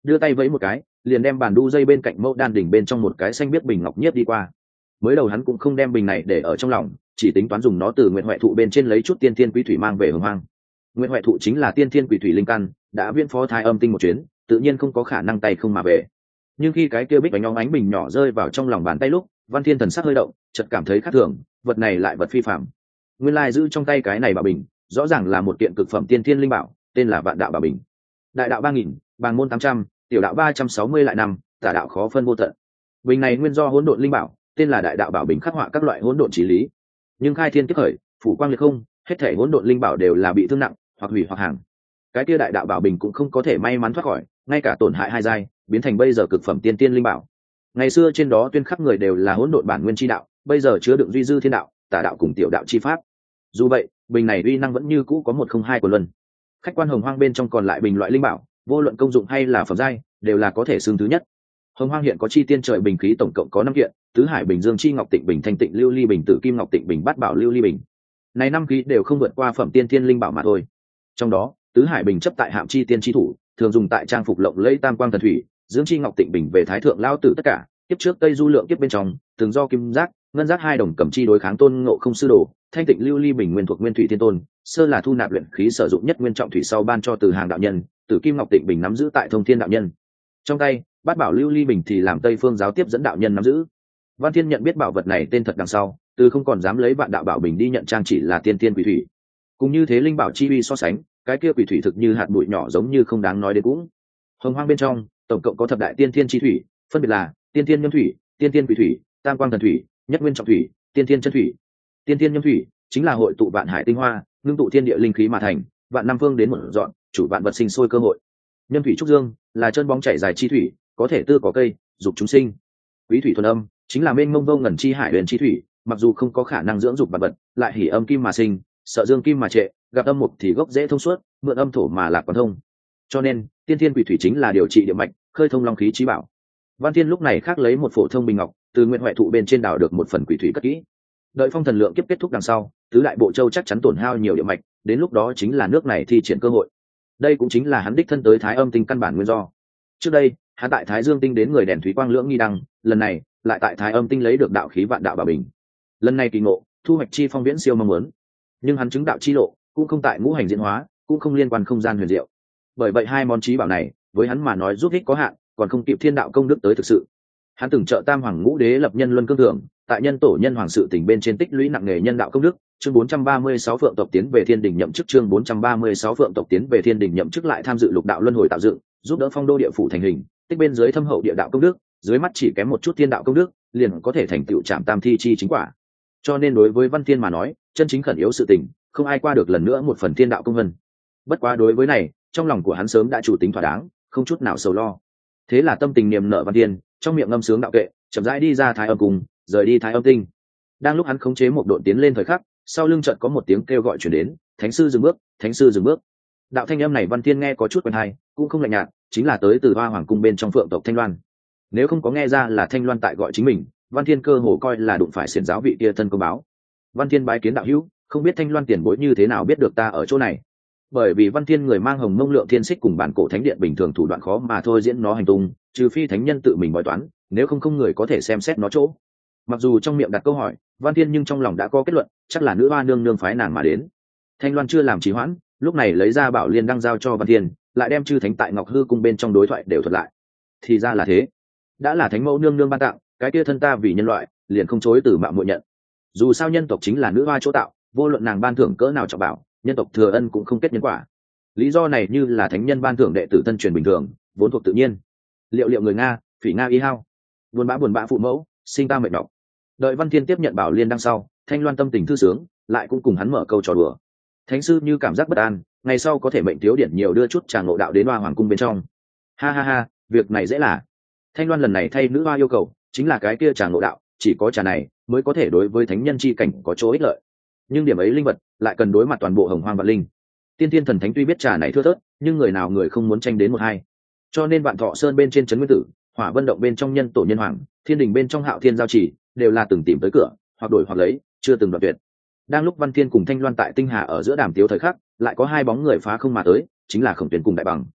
đưa tay vẫy một cái liền đem bàn đu dây bên cạnh mẫu đan đỉnh bên trong một cái xanh biếc bình ngọc nhiếp đi qua. Mới đầu hắn cũng không đem bình này để ở trong lòng, chỉ tính toán dùng nó từ nguyện huệ thụ bên trên lấy chút tiên thiên quý thủy mang về hồng hoang. Nguyện huệ thụ chính là tiên thiên quý thủy linh căn, đã viễn phó Thái Âm tinh một chuyến, tự nhiên không có khả năng tay không mà về. Nhưng khi cái kia bích bánh óng ánh bình nhỏ rơi vào trong lòng bàn tay lúc, Văn Thiên thần sắc hơi động, chợt cảm thấy khác thường, vật này lại vật phi phàm. Nguyên lai giữ trong tay cái này bảo bình, rõ ràng là một kiện cực phẩm tiên thiên linh bảo, tên là Vạn Đạo Bảo Bình. Đại đạo 3000, bàng môn 800, tiểu đạo 360 lại năm, tả đạo khó phân vô tận. Bình này nguyên do hỗn độn linh bảo, tên là Đại đạo Bảo Bình, khắc họa các loại hỗn độn chí lý. Nhưng khai thiên kiếp khởi, phủ quang liệt không, hết thảy hỗn độn linh bảo đều là bị thương nặng, hoặc hủy hoặc hàng. Cái kia Đại đạo Bảo Bình cũng không có thể may mắn thoát khỏi, ngay cả tổn hại hai giai, biến thành bây giờ cực phẩm tiên tiên linh bảo. Ngày xưa trên đó tuyên khắc người đều là hỗn độn bản nguyên chi đạo, bây giờ chứa đựng duy dư thiên đạo, tả đạo cùng tiểu đạo chi pháp. Dù vậy, bình này uy năng vẫn như cũ có 102 của luân. Khách quan hồng hoang bên trong còn lại bình loại linh bảo, vô luận công dụng hay là phẩm giai, đều là có thể xưng thứ nhất. Hồng hoang hiện có chi tiên trời bình khí tổng cộng có 5 kiện, tứ hải bình dương chi ngọc tịnh bình thanh tịnh lưu ly bình tử kim ngọc tịnh bình bát bảo lưu ly bình. Này 5 khí đều không vượt qua phẩm tiên thiên linh bảo mà thôi. Trong đó, tứ hải bình chấp tại hạm chi tiên chi thủ, thường dùng tại trang phục lộng lẫy tam quang thần thủy, dưỡng chi ngọc tịnh bình về thái thượng lao tử tất cả, tiếp trước tây du lượng tiếp bên trong, từng do kim giác, ngân giác hai đồng cầm chi đối kháng tôn ngộ không sư đồ, thanh tịnh lưu ly bình nguyên thuộc nguyên thủy thiên tôn, sơ là thu nạp luyện khí sử dụng nhất nguyên trọng thủy sau ban cho từ hàng đạo nhân, tử kim ngọc tịnh bình nắm giữ tại thông thiên đạo nhân. Trong tay, bát bảo lưu ly bình thì làm tây phương giáo tiếp dẫn đạo nhân nắm giữ. Văn Thiên nhận biết bảo vật này tên thật đằng sau, từ không còn dám lấy Vạn Đạo Bảo Bình đi nhận trang chỉ là tiên tiên quỷ thủy. Cùng như thế linh bảo chi uy so sánh, cái kia quỷ thủy thực như hạt bụi nhỏ giống như không đáng nói đến cũng. Hồng hoang bên trong, tổng cộng có thập đại tiên tiên chi thủy, phân biệt là tiên tiên nhâm thủy, tiên tiên quỷ thủy, tam quang thần thủy, nhất nguyên trọng thủy, tiên tiên chân thủy. Tiên tiên nhâm thủy chính là hội tụ vạn hải tinh hoa, ngưng tụ thiên địa linh khí mà thành, vạn năm phương đến một dọn, chủ vạn vật sinh sôi cơ hội. Nhâm thủy trúc dương là chân bóng chảy dài chi thủy, có thể tư có cây, dục chúng sinh. Quý thủy thuần âm chính là mênh mông vô ngần chi hải huyền chi thủy, mặc dù không có khả năng dưỡng dục vạn vật, lại hỉ âm kim mà sinh, sợ dương kim mà trệ, gặp âm mục thì gốc dễ thông suốt, mượn âm thổ mà lạc quan thông. Cho nên tiên thiên quỷ thủy chính là điều trị địa mạch, khơi thông long khí trí bảo. Văn Thiên lúc này khác lấy một phổ thông bình ngọc, từ nguyện huệ thụ bên trên đào được một phần quỷ thủy cất kỹ. Đợi phong thần lượng kiếp kết thúc đằng sau, tứ đại bộ châu chắc chắn tổn hao nhiều địa mạch, đến lúc đó chính là nước này thi triển cơ hội. Đây cũng chính là hắn đích thân tới Thái Âm tinh căn bản nguyên do. Trước đây, hắn tại Thái Dương tinh đến người đèn thúy quang lưỡng nghi đăng, lần này lại tại Thái Âm tinh lấy được đạo khí Vạn Đạo Bảo Bình. Lần này kỳ ngộ, thu hoạch chi phong viễn siêu mong muốn. Nhưng hắn chứng đạo chi lộ, cũng không tại ngũ hành diễn hóa, cũng không liên quan không gian huyền diệu. Bởi vậy hai món chí bảo này, với hắn mà nói giúp ích có hạn, còn không kịp thiên đạo công đức tới thực sự. Hắn từng trợ Tam Hoàng Ngũ Đế lập nhân luân cương thượng, tại nhân tổ nhân hoàng sự tình bên trên tích lũy nặng nghề nhân đạo công đức. Chương 436 Phượng tộc tiến về Thiên Đình nhậm chức, chương 436 Phượng tộc tiến về Thiên Đình nhậm chức lại tham dự lục đạo luân hồi tạo dựng, giúp đỡ phong đô địa phủ thành hình, tích bên dưới thâm hậu địa đạo công đức, dưới mắt chỉ kém một chút thiên đạo công đức, liền có thể thành tựu trảm tam thi chi chính quả. Cho nên đối với Văn Thiên mà nói, chân chính khẩn yếu sự tình, không ai qua được lần nữa một phần thiên đạo công vân. Bất quá đối với này, trong lòng của hắn sớm đã chủ tính thỏa đáng, không chút nào sầu lo. Thế là tâm tình niềm nở Văn Thiên, trong miệng ngâm sướng đạo kệ, chậm rãi đi ra Thái Âm cung, rời đi Thái Âm tinh. Đang lúc hắn khống chế một đội tiến lên thời khắc, sau lưng chợt có một tiếng kêu gọi truyền đến, "Thánh sư dừng bước, thánh sư dừng bước." Đạo thanh âm này Văn Thiên nghe có chút quen tai, cũng không lạnh nhạt, chính là tới từ Hoa Hoàng cung bên trong Phượng tộc Thanh Loan. Nếu không có nghe ra là Thanh Loan tại gọi chính mình, Văn Thiên cơ hồ coi là đụng phải xiển giáo vị kia thân công báo. Văn Thiên bái kiến đạo hữu, không biết Thanh Loan tiền bối như thế nào biết được ta ở chỗ này. Bởi vì Văn Thiên người mang hồng mông lượng thiên xích cùng bản cổ thánh điện bình thường thủ đoạn khó mà thôi diễn nó hành tung, trừ phi thánh nhân tự mình bói toán, nếu không người có thể xem xét nó chỗ. Mặc dù trong miệng đặt câu hỏi, Văn Thiên nhưng trong lòng đã có kết luận, chắc là nữ hoa nương nương phái nàng mà đến. Thanh Loan chưa làm trì hoãn, lúc này lấy ra bảo liên đăng giao cho Văn Thiên, lại đem chư thánh tại Ngọc Hư cung bên trong đối thoại đều thuật lại. Thì ra là thế, đã là thánh mẫu nương nương ban tặng, cái kia thân ta vì nhân loại, liền không chối từ mạo muội nhận. Dù sao nhân tộc chính là nữ hoa chỗ tạo, vô luận nàng ban thưởng cỡ nào trọng bảo, nhân tộc thừa ân cũng không kết nhân quả. Lý do này như là thánh nhân ban thưởng đệ tử thân truyền bình thường, vốn thuộc tự nhiên. Liệu người Nga, phỉ Nga y hao, buồn bã phụ mẫu, sinh ta mệt nhọc. Đợi Văn Thiên tiếp nhận bảo liên đăng sau, Thanh Loan tâm tình thư sướng, lại cũng cùng hắn mở câu trò đùa. Thánh sư như cảm giác bất an, ngày sau có thể mệnh thiếu điển nhiều đưa chút trà ngộ đạo đến Hoa Hoàng cung bên trong. Ha ha ha, việc này dễ là. Thanh Loan lần này thay nữ hoa yêu cầu, chính là cái kia trà ngộ đạo, chỉ có trà này mới có thể đối với thánh nhân chi cảnh có chỗ ích lợi. Nhưng điểm ấy linh vật lại cần đối mặt toàn bộ hồng hoang vạn linh. Tiên thiên thần thánh tuy biết trà này thưa thớt, nhưng người nào người không muốn tranh đến một hai. Cho nên Vạn Thọ Sơn bên trên trấn Nguyên Tử, Hỏa Vân động bên trong nhân tổ nhân hoàng, Thiên Đình bên trong Hạo Thiên giao chỉ, đều là từng tìm tới cửa, hoặc đổi hoặc lấy, chưa từng đoạt tuyệt. Đang lúc Văn Thiên cùng Thanh Loan tại Tinh Hà ở giữa đàm tiếu thời khắc, lại có hai bóng người phá không mà tới, chính là Khổng Tuyển cùng Đại Bằng.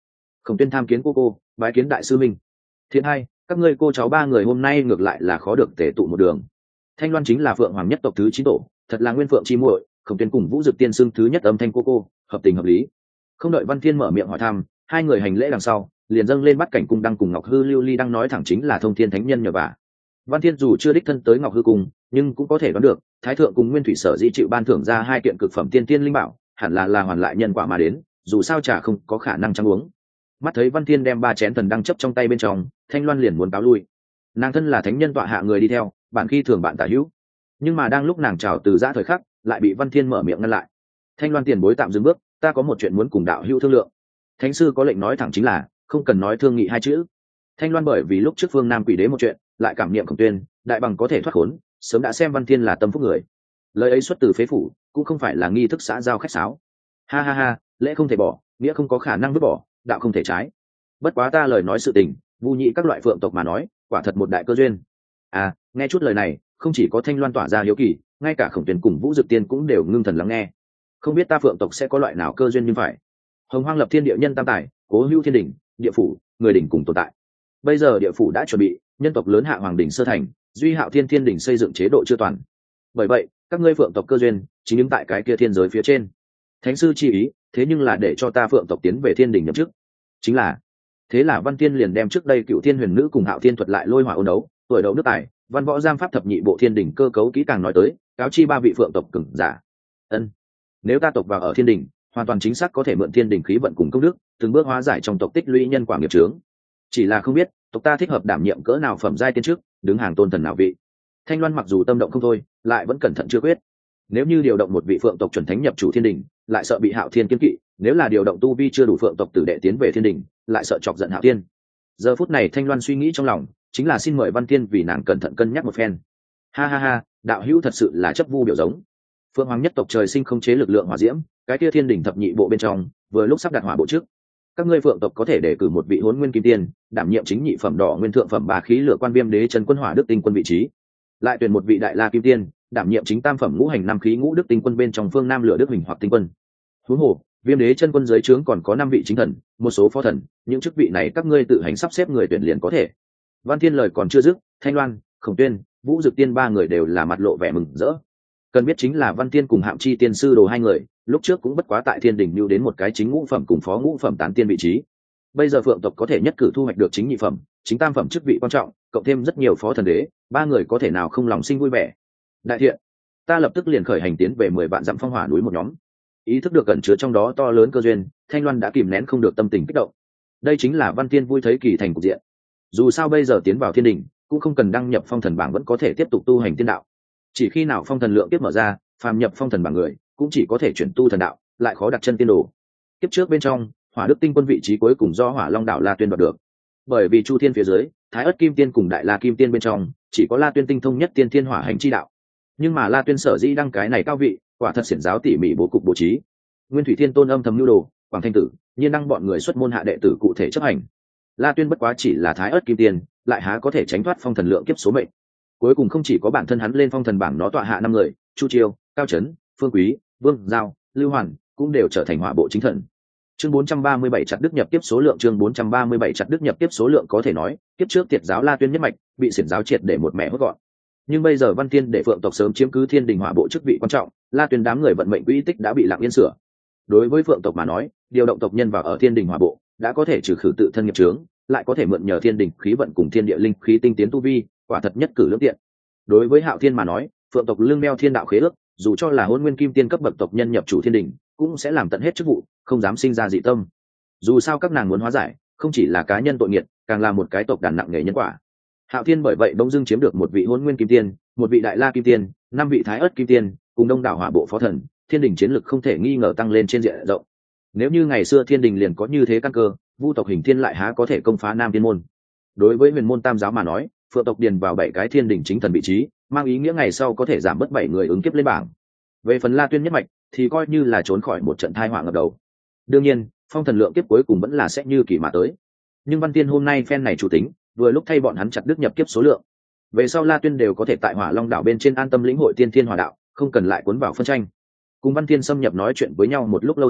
Khổng Tuyên tham kiến cô, bái kiến đại sư minh. Thiện hai, các ngươi cô cháu ba người hôm nay ngược lại là khó được tề tụ một đường. Thanh Loan chính là Phượng Hoàng nhất tộc thứ 9 tổ, thật là nguyên phượng chi muội. Khổng Tuyên cùng Vũ Dực Tiên xưng thứ nhất âm thanh cô, hợp tình hợp lý. Không đợi Văn Thiên mở miệng hỏi thăm, hai người hành lễ đằng sau, liền dâng lên bắt cảnh cung đăng cùng Ngọc Hư Lưu Ly đang nói thẳng chính là thông thiên thánh nhân nhờ vả. Văn Thiên dù chưa đích thân tới Ngọc Hư cung, nhưng cũng có thể đoán được, Thái thượng cùng Nguyên Thủy Sở Di chịu ban thưởng ra hai kiện cực phẩm tiên tiên linh bảo, hẳn là hoàn lại nhân quả mà đến, dù sao trà không có khả năng trắng uống. Mắt thấy Văn Thiên đem 3 chén thần đăng chấp trong tay bên trong, Thanh Loan liền muốn cáo lui. Nàng thân là thánh nhân tọa hạ người đi theo, bản khi thường bạn tả hữu, nhưng mà đang lúc nàng chào từ giã thời khắc, lại bị Văn Thiên mở miệng ngăn lại. Thanh Loan tiền bối tạm dừng bước, ta có một chuyện muốn cùng đạo hữu thương lượng. Thánh sư có lệnh nói thẳng chính là, không cần nói thương nghị hai chữ. Thanh Loan bởi vì lúc trước Phương Nam Quỷ Đế một chuyện, lại cảm niệm Khổng Tuyên, đại bằng có thể thoát khốn, sớm đã xem Văn Thiên là tâm phúc người. Lời ấy xuất từ phế phủ, cũng không phải là nghi thức xã giao khách sáo. Ha ha ha, lễ không thể bỏ, nghĩa không có khả năng vứt bỏ, đạo không thể trái. Bất quá ta lời nói sự tình, vu nhị các loại phượng tộc mà nói, quả thật một đại cơ duyên. À, nghe chút lời này, không chỉ có Thanh Loan tỏa ra hiếu kỳ, ngay cả Khổng Tuyên cùng Vũ Dực Tiên cũng đều ngưng thần lắng nghe. Không biết ta phượng tộc sẽ có loại nào cơ duyên như phải. Hồng Hoang lập thiên địa nhân tam tài, cố hữu thiên đỉnh, địa phủ, người đỉnh cùng tồn tại. Bây giờ địa phủ đã chuẩn bị, nhân tộc lớn hạ hoàng đỉnh sơ thành, duy hạo thiên thiên đỉnh xây dựng chế độ chưa toàn. Bởi vậy, các ngươi phượng tộc cơ duyên chính đứng tại cái kia thiên giới phía trên. Thánh sư chi ý, thế nhưng là để cho ta phượng tộc tiến về thiên đỉnh nhậm chức. Chính là, thế là Văn Tiên liền đem trước đây Cựu Thiên Huyền Nữ cùng Hạo Thiên thuật lại lôi hỏa ôn đấu, tuổi đấu nước tài, văn võ giam pháp thập nhị bộ thiên đỉnh cơ cấu kỹ càng nói tới, cáo chi 3 vị phượng tộc cường giả. Ân, nếu ta tộc vào ở thiên đỉnh, hoàn toàn chính xác có thể mượn thiên đỉnh khí vận cùng công đức, từng bước hóa giải trong tộc tích lũy nhân quả nghiệp chướng. Chỉ là không biết, tộc ta thích hợp đảm nhiệm cỡ nào phẩm giai tiên trước, đứng hàng tôn thần nào vị. Thanh Loan mặc dù tâm động không thôi, lại vẫn cẩn thận chưa quyết. Nếu như điều động một vị phượng tộc chuẩn thánh nhập chủ thiên đỉnh, lại sợ bị Hạo Thiên kiên kỵ, nếu là điều động tu vi chưa đủ phượng tộc tử đệ tiến về thiên đỉnh, lại sợ chọc giận Hạo Thiên. Giờ phút này Thanh Loan suy nghĩ trong lòng, chính là xin mời Văn Thiên vì nàng cẩn thận cân nhắc một phen. Ha ha ha, đạo hữu thật sự là chấp vu biểu giống. Phượng Hoàng nhất tộc trời sinh không chế lực lượng hỏa diễm, cái kia thiên đỉnh thập nhị bộ bên trong, vừa lúc sắp đặt hỏa bộ trước. Các ngươi phượng tộc có thể đề cử một vị Hỗn Nguyên Kim Tiên, đảm nhiệm chính nhị phẩm đỏ nguyên thượng phẩm bà khí lửa quan viêm đế chân quân hỏa đức tinh quân vị trí. Lại tuyển một vị Đại La Kim Tiên, đảm nhiệm chính tam phẩm ngũ hành năm khí ngũ đức tinh quân bên trong phương nam lửa đức huỳnh hoặc tinh quân. Huống hồ, viêm đế chân quân dưới trướng còn có 5 vị chính thần, một số phó thần, những chức vị này các ngươi tự hành sắp xếp người tuyển liền có thể. Văn Thiên lời còn chưa dứt, Thanh Loan, Khổng Tuyên, Vũ Dực Tiên 3 người đều là mặt lộ vẻ mừng rỡ. Cần biết chính là Văn Thiên cùng Hạm Chi tiên sư đồ 2 người, lúc trước cũng bất quá tại thiên đỉnh lưu đến một cái chính ngũ phẩm cùng phó ngũ phẩm tán tiên vị trí. Bây giờ phượng tộc có thể nhất cử thu hoạch được chính nhị phẩm, chính tam phẩm chức vị quan trọng, cộng thêm rất nhiều phó thần đế, 3 người có thể nào không lòng sinh vui vẻ. Đại thiện, ta lập tức liền khởi hành tiến về 10 vạn dặm phong hỏa núi một nhóm. Ý thức được cẩn chứa trong đó to lớn cơ duyên, Thanh Loan đã kìm nén không được tâm tình kích động. Đây chính là Văn Thiên vui thấy kỳ thành cục diện. Dù sao bây giờ tiến vào thiên đỉnh, cũng không cần đăng nhập phong thần bảng vẫn có thể tiếp tục tu hành tiên đạo. Chỉ khi nào phong thần lượng tiếp mở ra, phàm nhập phong thần bảng người, cũng chỉ có thể chuyển tu thần đạo, lại khó đặt chân tiên đồ. Tiếp trước bên trong, Hỏa Đức Tinh quân vị trí cuối cùng do Hỏa Long đạo La Tuyên đoạt được. Bởi vì Chu Thiên phía dưới, Thái Ức Kim Tiên cùng Đại La Kim Tiên bên trong, chỉ có La Tuyên tinh thông nhất tiên thiên hỏa hành chi đạo. Nhưng mà La Tuyên sở dĩ đăng cái này cao vị, quả thật xiển giáo tỉ mỉ bố cục bố trí. Nguyên Thủy Thiên Tôn âm thầm nhu đồ, Quảng Thanh Tử, Nhiên đăng bọn người xuất môn hạ đệ tử cụ thể chấp hành. La Tuyên bất quá chỉ là Thái Ức Kim Tiên, lại há có thể tránh thoát phong thần lượng kiếp số mệnh. Cuối cùng không chỉ có bản thân hắn lên phong thần bảng nó tọa hạ 5 người, Chu Chiêu, Cao Chấn, Phương Quý, Vương Giao, Lưu Hoàn cũng đều trở thành hỏa bộ chính thần. Chương 437 chặt đức nhập tiếp số lượng chương 437 chặt đức nhập tiếp số lượng có thể nói, kiếp trước Tiệt giáo La Tuyên nhất mạch, bị xiển giáo triệt để một mẹ hốt gọn. Nhưng bây giờ Văn Thiên để phượng tộc sớm chiếm cứ thiên đình hỏa bộ chức vị quan trọng, La Tuyên đám người vận mệnh quỹ tích đã bị lặng yên sửa. Đối với phượng tộc mà nói, điều động tộc nhân vào ở thiên đình hỏa bộ, đã có thể trừ khử tự thân nghiệp chướng, lại có thể mượn nhờ thiên đình khí vận cùng thiên địa linh khí tinh tiến tu vi, quả thật nhất cử lưỡng tiện. Đối với Hạo Thiên mà nói, phượng tộc lương đeo thiên đạo khế ước, dù cho là Hỗn Nguyên Kim Tiên cấp bậc tộc nhân nhập chủ thiên đình, cũng sẽ làm tận hết chức vụ, không dám sinh ra dị tâm. Dù sao các nàng muốn hóa giải, không chỉ là cá nhân tội nghiệt, càng là một cái tộc đàn nặng nề nhân quả. Hạo Thiên bởi vậy bỗng dưng chiếm được một vị Hỗn Nguyên Kim Tiên, một vị Đại La Kim Tiên, 5 vị Thái Ức Kim Tiên, cùng đông đảo hỏa bộ phó thần, thiên đình chiến lực không thể nghi ngờ tăng lên trên diện rộng. Nếu như ngày xưa thiên đình liền có như thế căn cơ, vu tộc hình thiên lại há có thể công phá Nam Thiên môn. Đối với huyền môn tam giáo mà nói, phượng tộc điền vào 7 cái thiên đình chính thần vị trí, mang ý nghĩa ngày sau có thể giảm bớt 7 người ứng kiếp lên bảng. Về phần La Tuyên nhất mạch thì coi như là trốn khỏi một trận tai họa ngập đầu. Đương nhiên, phong thần lượng kiếp cuối cùng vẫn là sẽ như kỳ mà tới. Nhưng Văn Tiên hôm nay phen này chủ tính, vừa lúc thay bọn hắn chặt đứt nhập kiếp số lượng. Về sau La Tuyên đều có thể tại Hỏa Long đảo bên trên an tâm lĩnh hội tiên thiên hỏa đạo, không cần lại cuốn vào phân tranh. Cùng Văn Tiên xâm nhập nói chuyện với nhau một lúc lâu sau,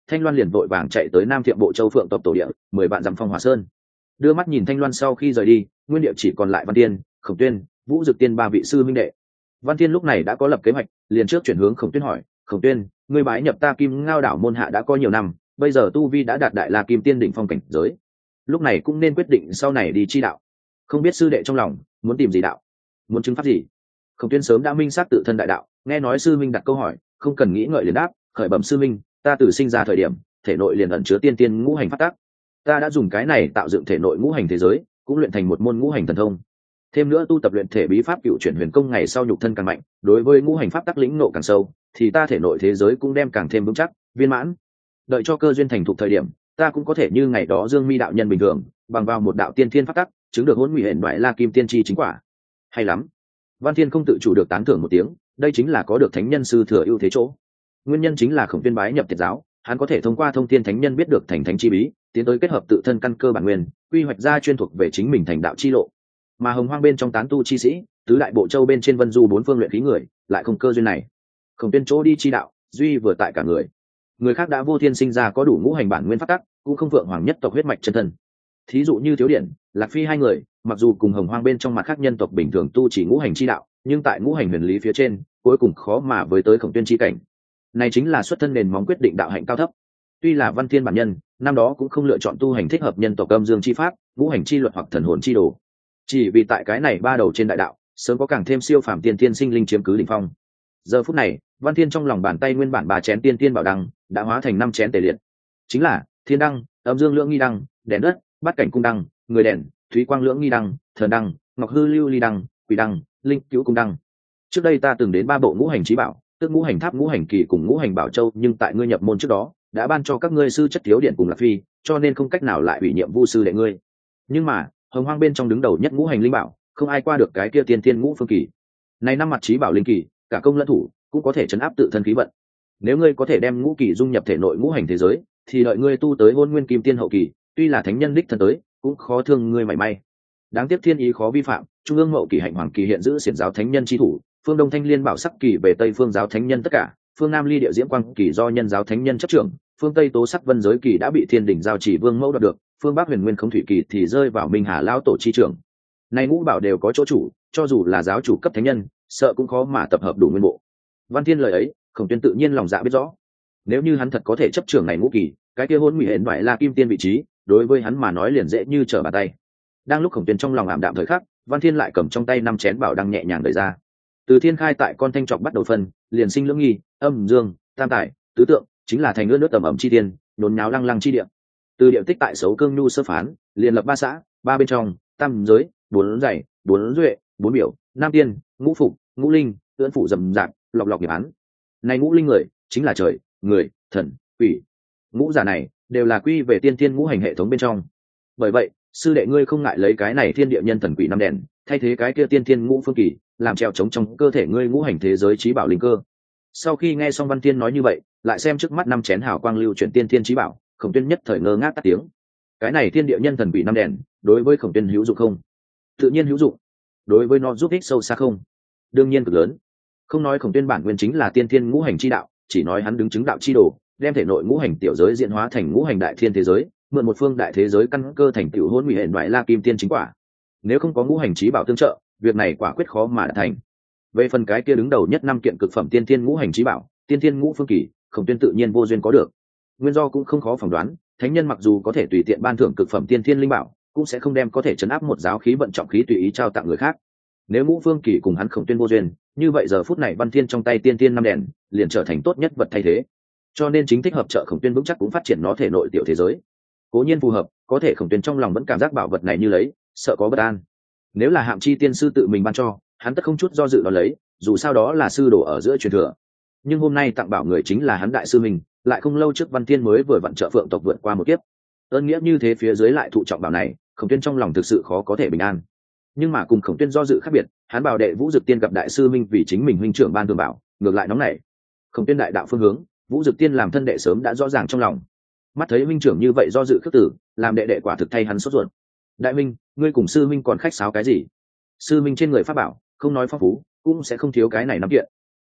Thanh Loan liền vội vàng chạy tới Nam Thiệm Bộ Châu Phượng tộc tổ địa 10 vạn dặm Phong Hỏa Sơn. Đưa mắt nhìn Thanh Loan sau khi rời đi, nguyên địa chỉ còn lại Văn Tiên, Khổng Tuyên, Vũ Dực Tiên ba vị sư minh đệ. Văn Tiên lúc này đã có lập kế hoạch, liền trước chuyển hướng Khổng Tuyên hỏi: Khổng Tuyên, ngươi bái nhập ta Kim Ngao đảo môn hạ đã có nhiều năm, bây giờ tu vi đã đạt đại La Kim Tiên đỉnh phong cảnh giới, lúc này cũng nên quyết định sau này đi chi đạo. Không biết sư đệ trong lòng muốn tìm gì đạo, muốn chứng pháp gì? Khổng Tuyên sớm đã minh xác tự thân đại đạo, nghe nói sư minh đặt câu hỏi, không cần nghĩ ngợi liền đáp: khởi bẩm sư minh, ta từ sinh ra thời điểm, thể nội liền ẩn chứa tiên tiên ngũ hành pháp tắc, ta đã dùng cái này tạo dựng thể nội ngũ hành thế giới, cũng luyện thành một môn ngũ hành thần thông. Thêm nữa tu tập luyện thể bí pháp cựu chuyển huyền công, ngày sau nhục thân càng mạnh, đối với ngũ hành pháp tắc lĩnh nộ càng sâu, thì ta thể nội thế giới cũng đem càng thêm vững chắc, viên mãn. Đợi cho cơ duyên thành thục thời điểm, ta cũng có thể như ngày đó Dương Mi đạo nhân bình thường, bằng vào một đạo tiên thiên pháp tắc, chứng được hỗn nguy hển đoại La Kim Tiên chi chính quả. Hay lắm. Văn Thiên không tự chủ được tán thưởng một tiếng, đây chính là có được thánh nhân sư thừa ưu thế chỗ. Nguyên nhân chính là Khổng Tuyên bái nhập Tiệt giáo, hắn có thể thông qua thông thiên thánh nhân biết được thành thánh chi bí, tiến tới kết hợp tự thân căn cơ bản nguyên, quy hoạch ra chuyên thuộc về chính mình thành đạo chi lộ. Mà Hồng Hoang bên trong tán tu chi sĩ, tứ đại bộ châu bên trên vân du bốn phương luyện khí người, lại không cơ duyên này. Khổng Tuyên chỗ đi chi đạo, duy vừa tại cả người khác đã vô thiên sinh ra có đủ ngũ hành bản nguyên pháp tắc, cũng không vượng hoàng nhất tộc huyết mạch chân thân. Thí dụ như Thiếu Điển, Lạc Phi hai người, mặc dù cùng Hồng Hoang bên trong mặt khác nhân tộc bình thường tu chỉ ngũ hành chi đạo, nhưng tại ngũ hành huyền lý phía trên, cuối cùng khó mà với tới Khổng Tuyên chi cảnh. Này chính là xuất thân nền móng quyết định đạo hạnh cao thấp. Tuy là Văn Thiên bản nhân, năm đó cũng không lựa chọn tu hành thích hợp nhân tộc âm dương chi pháp, ngũ hành chi luật hoặc thần hồn chi đồ. Chỉ vì tại cái này ba đầu trên đại đạo, sớm có càng thêm siêu phàm tiên tiên sinh linh chiếm cứ đỉnh phong. Giờ phút này, Văn Thiên trong lòng bàn tay nguyên bản 3 chén tiên tiên bảo đăng đã hóa thành 5 chén tề liệt. Chính là Thiên đăng, Âm dương lưỡng nghi đăng, Đèn đất, Bát cảnh cung đăng, Người đèn, Thúy quang lưỡng nghi đăng, Thần đăng, Ngọc hư lưu ly đăng, Quỷ đăng, Linh cứu cung đăng. Trước đây ta từng đến 3 bộ ngũ hành chí bảo, tức ngũ hành tháp, ngũ hành kỳ cùng ngũ hành bảo châu, nhưng tại ngươi nhập môn trước đó, đã ban cho các ngươi sư chất Thiếu Điện cùng Lạc Phi, cho nên không cách nào lại ủy nhiệm vu sư đệ ngươi. Nhưng mà, Hồng Hoang bên trong đứng đầu nhất ngũ hành linh bảo, không ai qua được cái kia tiên tiên ngũ phương kỳ. Này 5 mặt chí bảo linh kỳ, cả công lẫn thủ, cũng có thể chấn áp tự thân khí vận. Nếu ngươi có thể đem ngũ kỳ dung nhập thể nội ngũ hành thế giới, thì đợi ngươi tu tới hôn nguyên kim tiên hậu kỳ, tuy là thánh nhân đích thân tới, cũng khó thương ngươi mảy may. Đáng tiếc thiên ý khó vi phạm, trung ương mậu kỳ hạnh hoàng kỳ hiện giữ xiển giáo thánh nhân chi thủ, phương đông thanh liên bảo sắc kỳ về tây phương giáo thánh nhân tất cả, phương nam ly địa diễm quang kỳ do nhân giáo thánh nhân chấp trưởng, phương tây tố sắc vân giới kỳ đã bị thiên đỉnh giao chỉ vương mẫu đoạt được, phương bắc huyền nguyên không thủy kỳ thì rơi vào minh hà lao tổ chi trưởng. Này ngũ bảo đều có chỗ chủ, cho dù là giáo chủ cấp thánh nhân, sợ cũng khó mà tập hợp đủ nguyên bộ. Văn Thiên lời ấy, Khổng Tuyên tự nhiên lòng dạ biết rõ. Nếu như hắn thật có thể chấp trưởng này ngũ kỳ, cái kia hôn nguy hển đoại La Kim Tiên vị trí, đối với hắn mà nói liền dễ như trở bàn tay. Đang lúc Khổng Tuyên trong lòng ảm đạm thời khắc, Văn Thiên lại cầm trong tay 5 chén bảo đăng nhẹ nhàng đẩy ra. Từ thiên khai tại con thanh trọc bắt đầu phân, liền sinh lưỡng nghi, âm dương, tam tài, tứ tượng, chính là thành nước tầm ẩm chi tiên, nhốn nháo lăng lăng chi địa. Từ địa tích tại xấu cương nhu sơ phán, liền lập 3 xã, 3 bên trong, tam giới, 4 dày, 4 duệ, 4 biểu, nam tiên, ngũ phục, ngũ linh, ưỡn phụ rầm rạp, lọc lọc nghiệp án. Này ngũ linh người, chính là trời, người, thần, quỷ. Ngũ giả này đều là quy về tiên tiên ngũ hành hệ thống bên trong. Bởi vậy, sư đệ ngươi không ngại lấy cái này thiên địa nhân thần quỷ 5 đèn, thay thế cái kia tiên tiên ngũ phương kỳ, làm treo chống trong cơ thể ngươi ngũ hành thế giới trí bảo linh cơ. Sau khi nghe xong Văn Thiên nói như vậy, lại xem trước mắt 5 chén hào quang lưu chuyển tiên tiên trí bảo, Khổng Tuyên nhất thời ngơ ngác tắt tiếng. Cái này thiên địa nhân thần quỷ 5 đèn, đối với Khổng Tuyên hữu dụng không? Tự nhiên hữu dụng. Đối với nó giúp ích sâu xa không? Đương nhiên cực lớn. Không nói Khổng Tuyên bản nguyên chính là tiên thiên ngũ hành chi đạo, chỉ nói hắn đứng chứng đạo chi đồ, đem thể nội ngũ hành tiểu giới diễn hóa thành ngũ hành đại thiên thế giới, mượn một phương đại thế giới căn cơ thành tiểu hôn nguy hển đoại La Kim Tiên chính quả. Nếu không có ngũ hành chí bảo tương trợ, việc này quả quyết khó mà đạt thành. Về phần cái kia đứng đầu nhất 5 kiện cực phẩm tiên thiên ngũ hành chí bảo, tiên thiên ngũ phương kỳ, Khổng Tuyên tự nhiên vô duyên có được. Nguyên do cũng không khó phỏng đoán, thánh nhân mặc dù có thể tùy tiện ban thưởng cực phẩm tiên thiên linh bảo, cũng sẽ không đem có thể chấn áp một giáo khí vận trọng khí tùy ý trao tặng người khác. Nếu ngũ phương kỳ cùng hắn Khổng Tuyên vô duyên, như vậy giờ phút này Văn Thiên trong tay tiên thiên 5 đèn liền trở thành tốt nhất vật thay thế. Cho nên chính thích hợp trợ Khổng Tuyên vững chắc cũng phát triển nó thể nội tiểu thế giới. Cố nhiên phù hợp, có thể Khổng Tuyên trong lòng vẫn cảm giác bảo vật này như lấy, sợ có bất an. Nếu là Hạm Chi tiên sư tự mình ban cho, hắn tất không chút do dự đó lấy, dù sao đó là sư đồ ở giữa truyền thừa. Nhưng hôm nay tặng bảo người chính là hắn đại sư mình, lại không lâu trước Văn Thiên mới vừa vặn trợ Phượng tộc vượt qua một kiếp. Ơn nghĩa như thế phía dưới lại thụ trọng bảo này, Khổng Tuyên trong lòng thực sự khó có thể bình an. Nhưng mà cùng Khổng Tuyên do dự khác biệt, hắn bảo đệ Vũ Dực Tiên gặp đại sư minh vì chính mình huynh trưởng ban thường bảo, ngược lại nóng nảy. Khổng Tuyên đại đạo phương hướng, Vũ Dực Tiên làm thân đệ sớm đã rõ ràng trong lòng. Mắt thấy huynh trưởng như vậy do dự khước tử, làm đệ đệ quả thực thay hắn sốt ruột. Đại minh, ngươi cùng sư minh còn khách sáo cái gì? Sư minh trên người pháp bảo, không nói phong phú, cũng sẽ không thiếu cái này nắm kiện.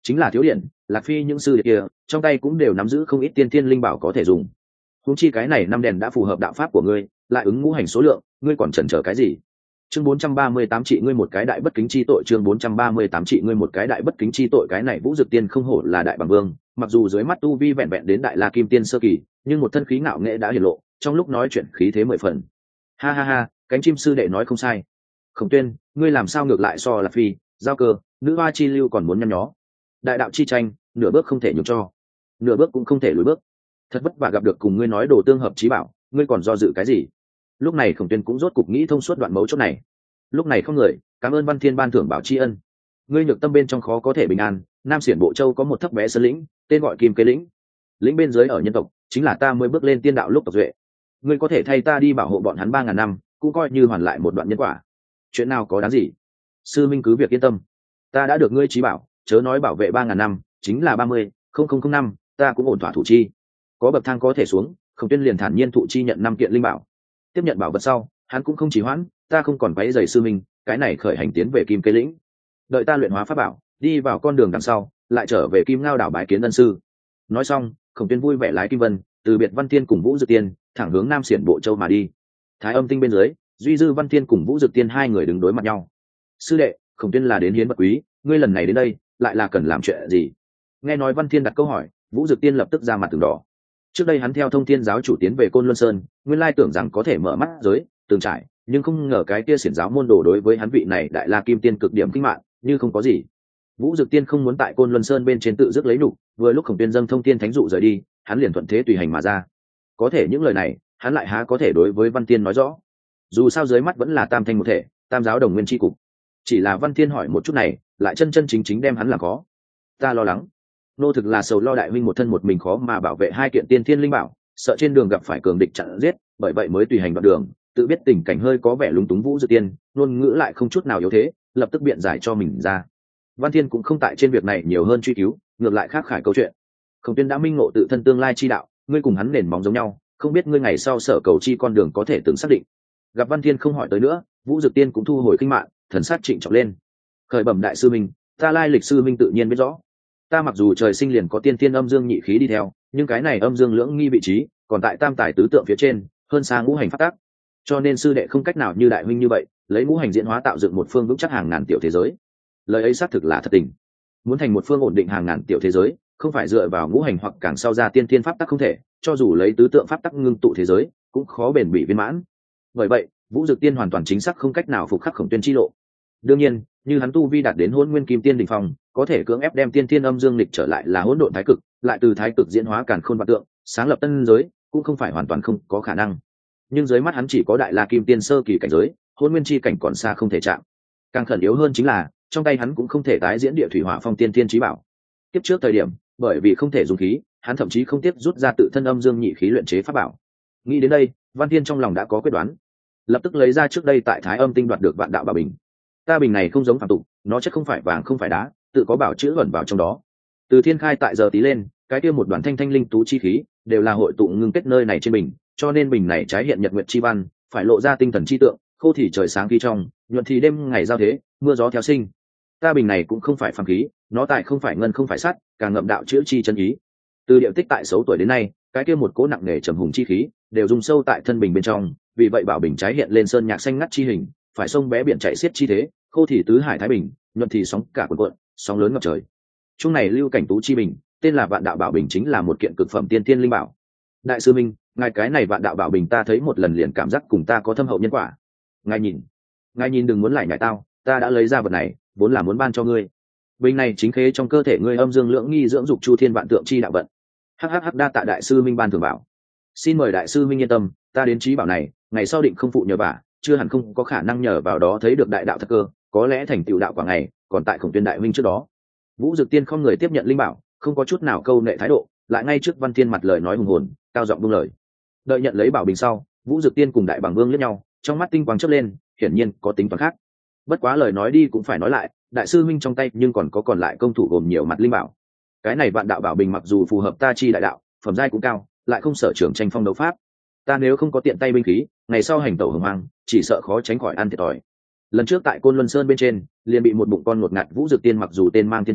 chính là thiếu điện, Lạc Phi những sư đệ kia trong tay cũng đều nắm giữ không ít tiên thiên linh bảo có thể dùng. Huống chi cái này năm đèn đã phù hợp đạo pháp của ngươi, lại ứng ngũ hành số lượng, ngươi còn chần chờ cái gì? Chương 438 trị ngươi một cái đại bất kính chi tội, chương 438 trị ngươi một cái đại bất kính chi tội. Cái này Vũ Dực Tiên không hổ là đại bằng vương, mặc dù dưới mắt tu vi vẹn vẹn đến đại La Kim Tiên sơ kỳ, nhưng một thân khí ngạo nghệ đã hiển lộ, trong lúc nói chuyện khí thế mười phần. Ha ha ha, cánh chim sư đệ nói không sai. Khổng Tuyên, ngươi làm sao ngược lại so Lạc Phi, Giao Cơ, nữ hoa chi lưu còn muốn nhăn nhó. Đại đạo chi tranh, nửa bước không thể nhường cho, nửa bước cũng không thể lùi bước. Thật vất vả gặp được cùng ngươi nói đồ tương hợp chí bảo, ngươi còn do dự cái gì? Lúc này Khổng Tuyên cũng rốt cục nghĩ thông suốt đoạn mấu chốt này. Lúc này không người, cảm ơn Văn Thiên ban thưởng bảo tri ân. Ngươi nhược tâm bên trong khó có thể bình an, Nam Xiển Bộ Châu có một thấp bé sơn lĩnh, tên gọi Kim Kế lĩnh. Lĩnh bên dưới ở nhân tộc, chính là ta mới bước lên tiên đạo lúc tộc duệ. Ngươi có thể thay ta đi bảo hộ bọn hắn 3000 năm, cũng coi như hoàn lại một đoạn nhân quả. Chuyện nào có đáng gì? Sư minh cứ việc yên tâm, ta đã được ngươi chí bảo, chớ nói bảo vệ 3000 năm, chính là 30,000 năm, ta cũng ổn thỏa thủ chi. Có bậc thang có thể xuống, Khổng Tuyên liền thản nhiên thụ chi nhận 5 kiện linh bảo. Tiếp nhận bảo vật sau, hắn cũng không trì hoãn, ta không còn váy giày sư minh, cái này khởi hành tiến về Kim Kế lĩnh. Đợi ta luyện hóa pháp bảo, đi vào con đường đằng sau, lại trở về Kim Ngao đảo bái kiến ân sư. Nói xong, Khổng Tuyên vui vẻ lái Kim Vân, từ biệt Văn Thiên cùng Vũ Dực Tiên, thẳng hướng Nam Xiển Bộ Châu mà đi. Thái Âm tinh bên dưới, duy dư Văn Thiên cùng Vũ Dực Tiên hai người đứng đối mặt nhau. Sư đệ, Khổng Tuyên là đến hiến vật quý, ngươi lần này đến đây, lại là cần làm chuyện gì? Nghe nói Văn Thiên đặt câu hỏi, Vũ Dực Tiên lập tức ra mặt từng đỏ. Trước đây hắn theo Thông Thiên giáo chủ tiến về Côn Luân Sơn, nguyên lai tưởng rằng có thể mở mắt giới, tường trải, nhưng không ngờ cái kia xiển giáo môn đồ đối với hắn vị này đại la kim tiên cực điểm kinh mạng, như không có gì. Vũ Dực Tiên không muốn tại Côn Luân Sơn bên trên tự dứt lấy nhục, vừa lúc Khổng Tuyên dâng Thông Thiên thánh dụ rời đi, hắn liền thuận thế tùy hành mà ra. Có thể những lời này, hắn lại há có thể đối với Văn Thiên nói rõ. Dù sao dưới mắt vẫn là tam thanh một thể, tam giáo đồng nguyên chi cục. Chỉ là Văn Thiên hỏi một chút này, lại chân chân chính chính đem hắn làm khó. Ta lo lắng, nô thực là sầu lo đại huynh một thân một mình khó mà bảo vệ hai kiện tiên thiên linh bảo, sợ trên đường gặp phải cường địch chặn giết, bởi vậy mới tùy hành đoạn đường. Tự biết tình cảnh hơi có vẻ lúng túng, Vũ Dực Tiên ngôn ngữ lại không chút nào yếu thế, lập tức biện giải cho mình ra. Văn Thiên cũng không tại trên việc này nhiều hơn truy cứu, ngược lại khác khải câu chuyện. Khổng Tuyên đã minh ngộ tự thân tương lai chi đạo, ngươi cùng hắn nền móng giống nhau, không biết ngươi ngày sau sở cầu chi con đường có thể từng xác định. Gặp Văn Thiên không hỏi tới nữa, Vũ Dực Tiên cũng thu hồi kinh mạng, thần sát trịnh trọng lên. Khởi bẩm đại sư minh, ta lai lịch sư minh tự nhiên biết rõ. Ta mặc dù trời sinh liền có tiên thiên âm dương nhị khí đi theo, nhưng cái này âm dương lưỡng nghi vị trí còn tại tam tài tứ tượng phía trên, hơn xa ngũ hành phát tác, cho nên sư đệ không cách nào như đại huynh như vậy lấy ngũ hành diễn hóa tạo dựng một phương vững chắc hàng ngàn tiểu thế giới. Lời ấy xác thực là thật tình. Muốn thành một phương ổn định hàng ngàn tiểu thế giới, không phải dựa vào ngũ hành hoặc càng sau ra tiên thiên pháp tắc không thể, cho dù lấy tứ tượng pháp tắc ngưng tụ thế giới cũng khó bền bỉ viên mãn. Bởi vậy Vũ Dực Tiên hoàn toàn chính xác không cách nào phục khắc Khổng Tuyên chi lộ. Đương nhiên, như hắn tu vi đạt đến Hỗn Nguyên Kim Tiên đỉnh phong, có thể cưỡng ép đem tiên thiên âm dương lịch trở lại là hỗn độn thái cực, lại từ thái cực diễn hóa càn khôn vạn tượng, sáng lập tân giới, cũng không phải hoàn toàn không có khả năng. Nhưng dưới mắt hắn chỉ có đại la kim tiên sơ kỳ cảnh giới, hỗn nguyên chi cảnh còn xa không thể chạm. Càng khẩn yếu hơn chính là trong tay hắn cũng không thể tái diễn địa thủy hỏa phong tiên thiên chí bảo. Tiếp trước thời điểm, bởi vì không thể dùng khí, hắn thậm chí không tiếp rút ra tự thân âm dương nhị khí luyện chế pháp bảo. Nghĩ đến đây, Văn Thiên trong lòng đã có quyết đoán, lập tức lấy ra trước đây tại Thái Âm tinh đoạt được vạn đạo bảo bình. Ta bình này không giống phàm tục, nó chất không phải vàng không phải đá, tự có bảo chữ ẩn vào trong đó. Từ thiên khai tại giờ tí lên, cái kia một đoàn thanh thanh linh tú chi khí đều là hội tụ ngưng kết nơi này trên bình, cho nên bình này trái hiện nhật nguyệt chi văn, phải lộ ra tinh thần chi tượng, khô thì trời sáng khí trong, nhuận thì đêm ngày giao thế, mưa gió theo sinh. Ta bình này cũng không phải phàm khí, nó tại không phải ngân không phải sắt, càng ngậm đạo chữ chi chân ý. Từ điệu tích tại xấu tuổi đến nay, cái kia một cỗ nặng nề trầm hùng chi khí đều dùng sâu tại thân bình bên trong, vì vậy bảo bình trái hiện lên sơn nhạc xanh ngắt chi hình, phải sông bé biển chảy xiết chi thế, khô thì tứ hải thái bình, nhuận thì sóng cả cuộn cuộn, sóng lớn ngập trời. Chung này lưu cảnh tú chi bình, tên là vạn đạo bảo bình, chính là một kiện cực phẩm tiên thiên linh bảo. Đại sư minh, ngài cái này vạn đạo bảo bình ta thấy một lần liền cảm giác cùng ta có thâm hậu nhân quả. Ngài nhìn đừng muốn lại nhảy tao, ta đã lấy ra vật này vốn là muốn ban cho ngươi. Bình này chính khế trong cơ thể ngươi âm dương lưỡng nghi dưỡng dục chu thiên vạn tượng chi đạo vận. Hắc đa tạ đại sư minh ban thường bảo. Xin mời đại sư minh yên tâm, ta đến trí bảo này ngày sau định không phụ nhờ vả, chưa hẳn không có khả năng nhờ vào đó thấy được đại đạo thật cơ, có lẽ thành tựu đạo quả ngày còn tại Khổng Tuyên đại huynh trước đó. Vũ Dực Tiên không người tiếp nhận linh bảo, không có chút nào câu nệ thái độ, lại ngay trước Văn Thiên mặt lời nói hùng hồn, cao giọng buông lời. Đợi nhận lấy bảo bình sau, Vũ Dực Tiên cùng đại bằng vương liếc nhau, trong mắt tinh quang chớp lên, hiển nhiên có tính toán khác. Bất quá lời nói đi cũng phải nói lại, đại sư huynh trong tay nhưng còn lại công thủ gồm nhiều mặt linh bảo. Cái này vạn đạo bảo bình mặc dù phù hợp ta chi đại đạo, phẩm giai cũng cao, lại không sở trường tranh phong đấu pháp. Ta nếu không có tiện tay binh khí, ngày sau hành tẩu hùng hoang, chỉ sợ khó tránh khỏi ăn thiệt thòi. Lần trước tại Côn Luân Sơn bên trên, liền bị một bụng con ngột ngạt Vũ Dực Tiên mặc dù tên mang thiên chữ,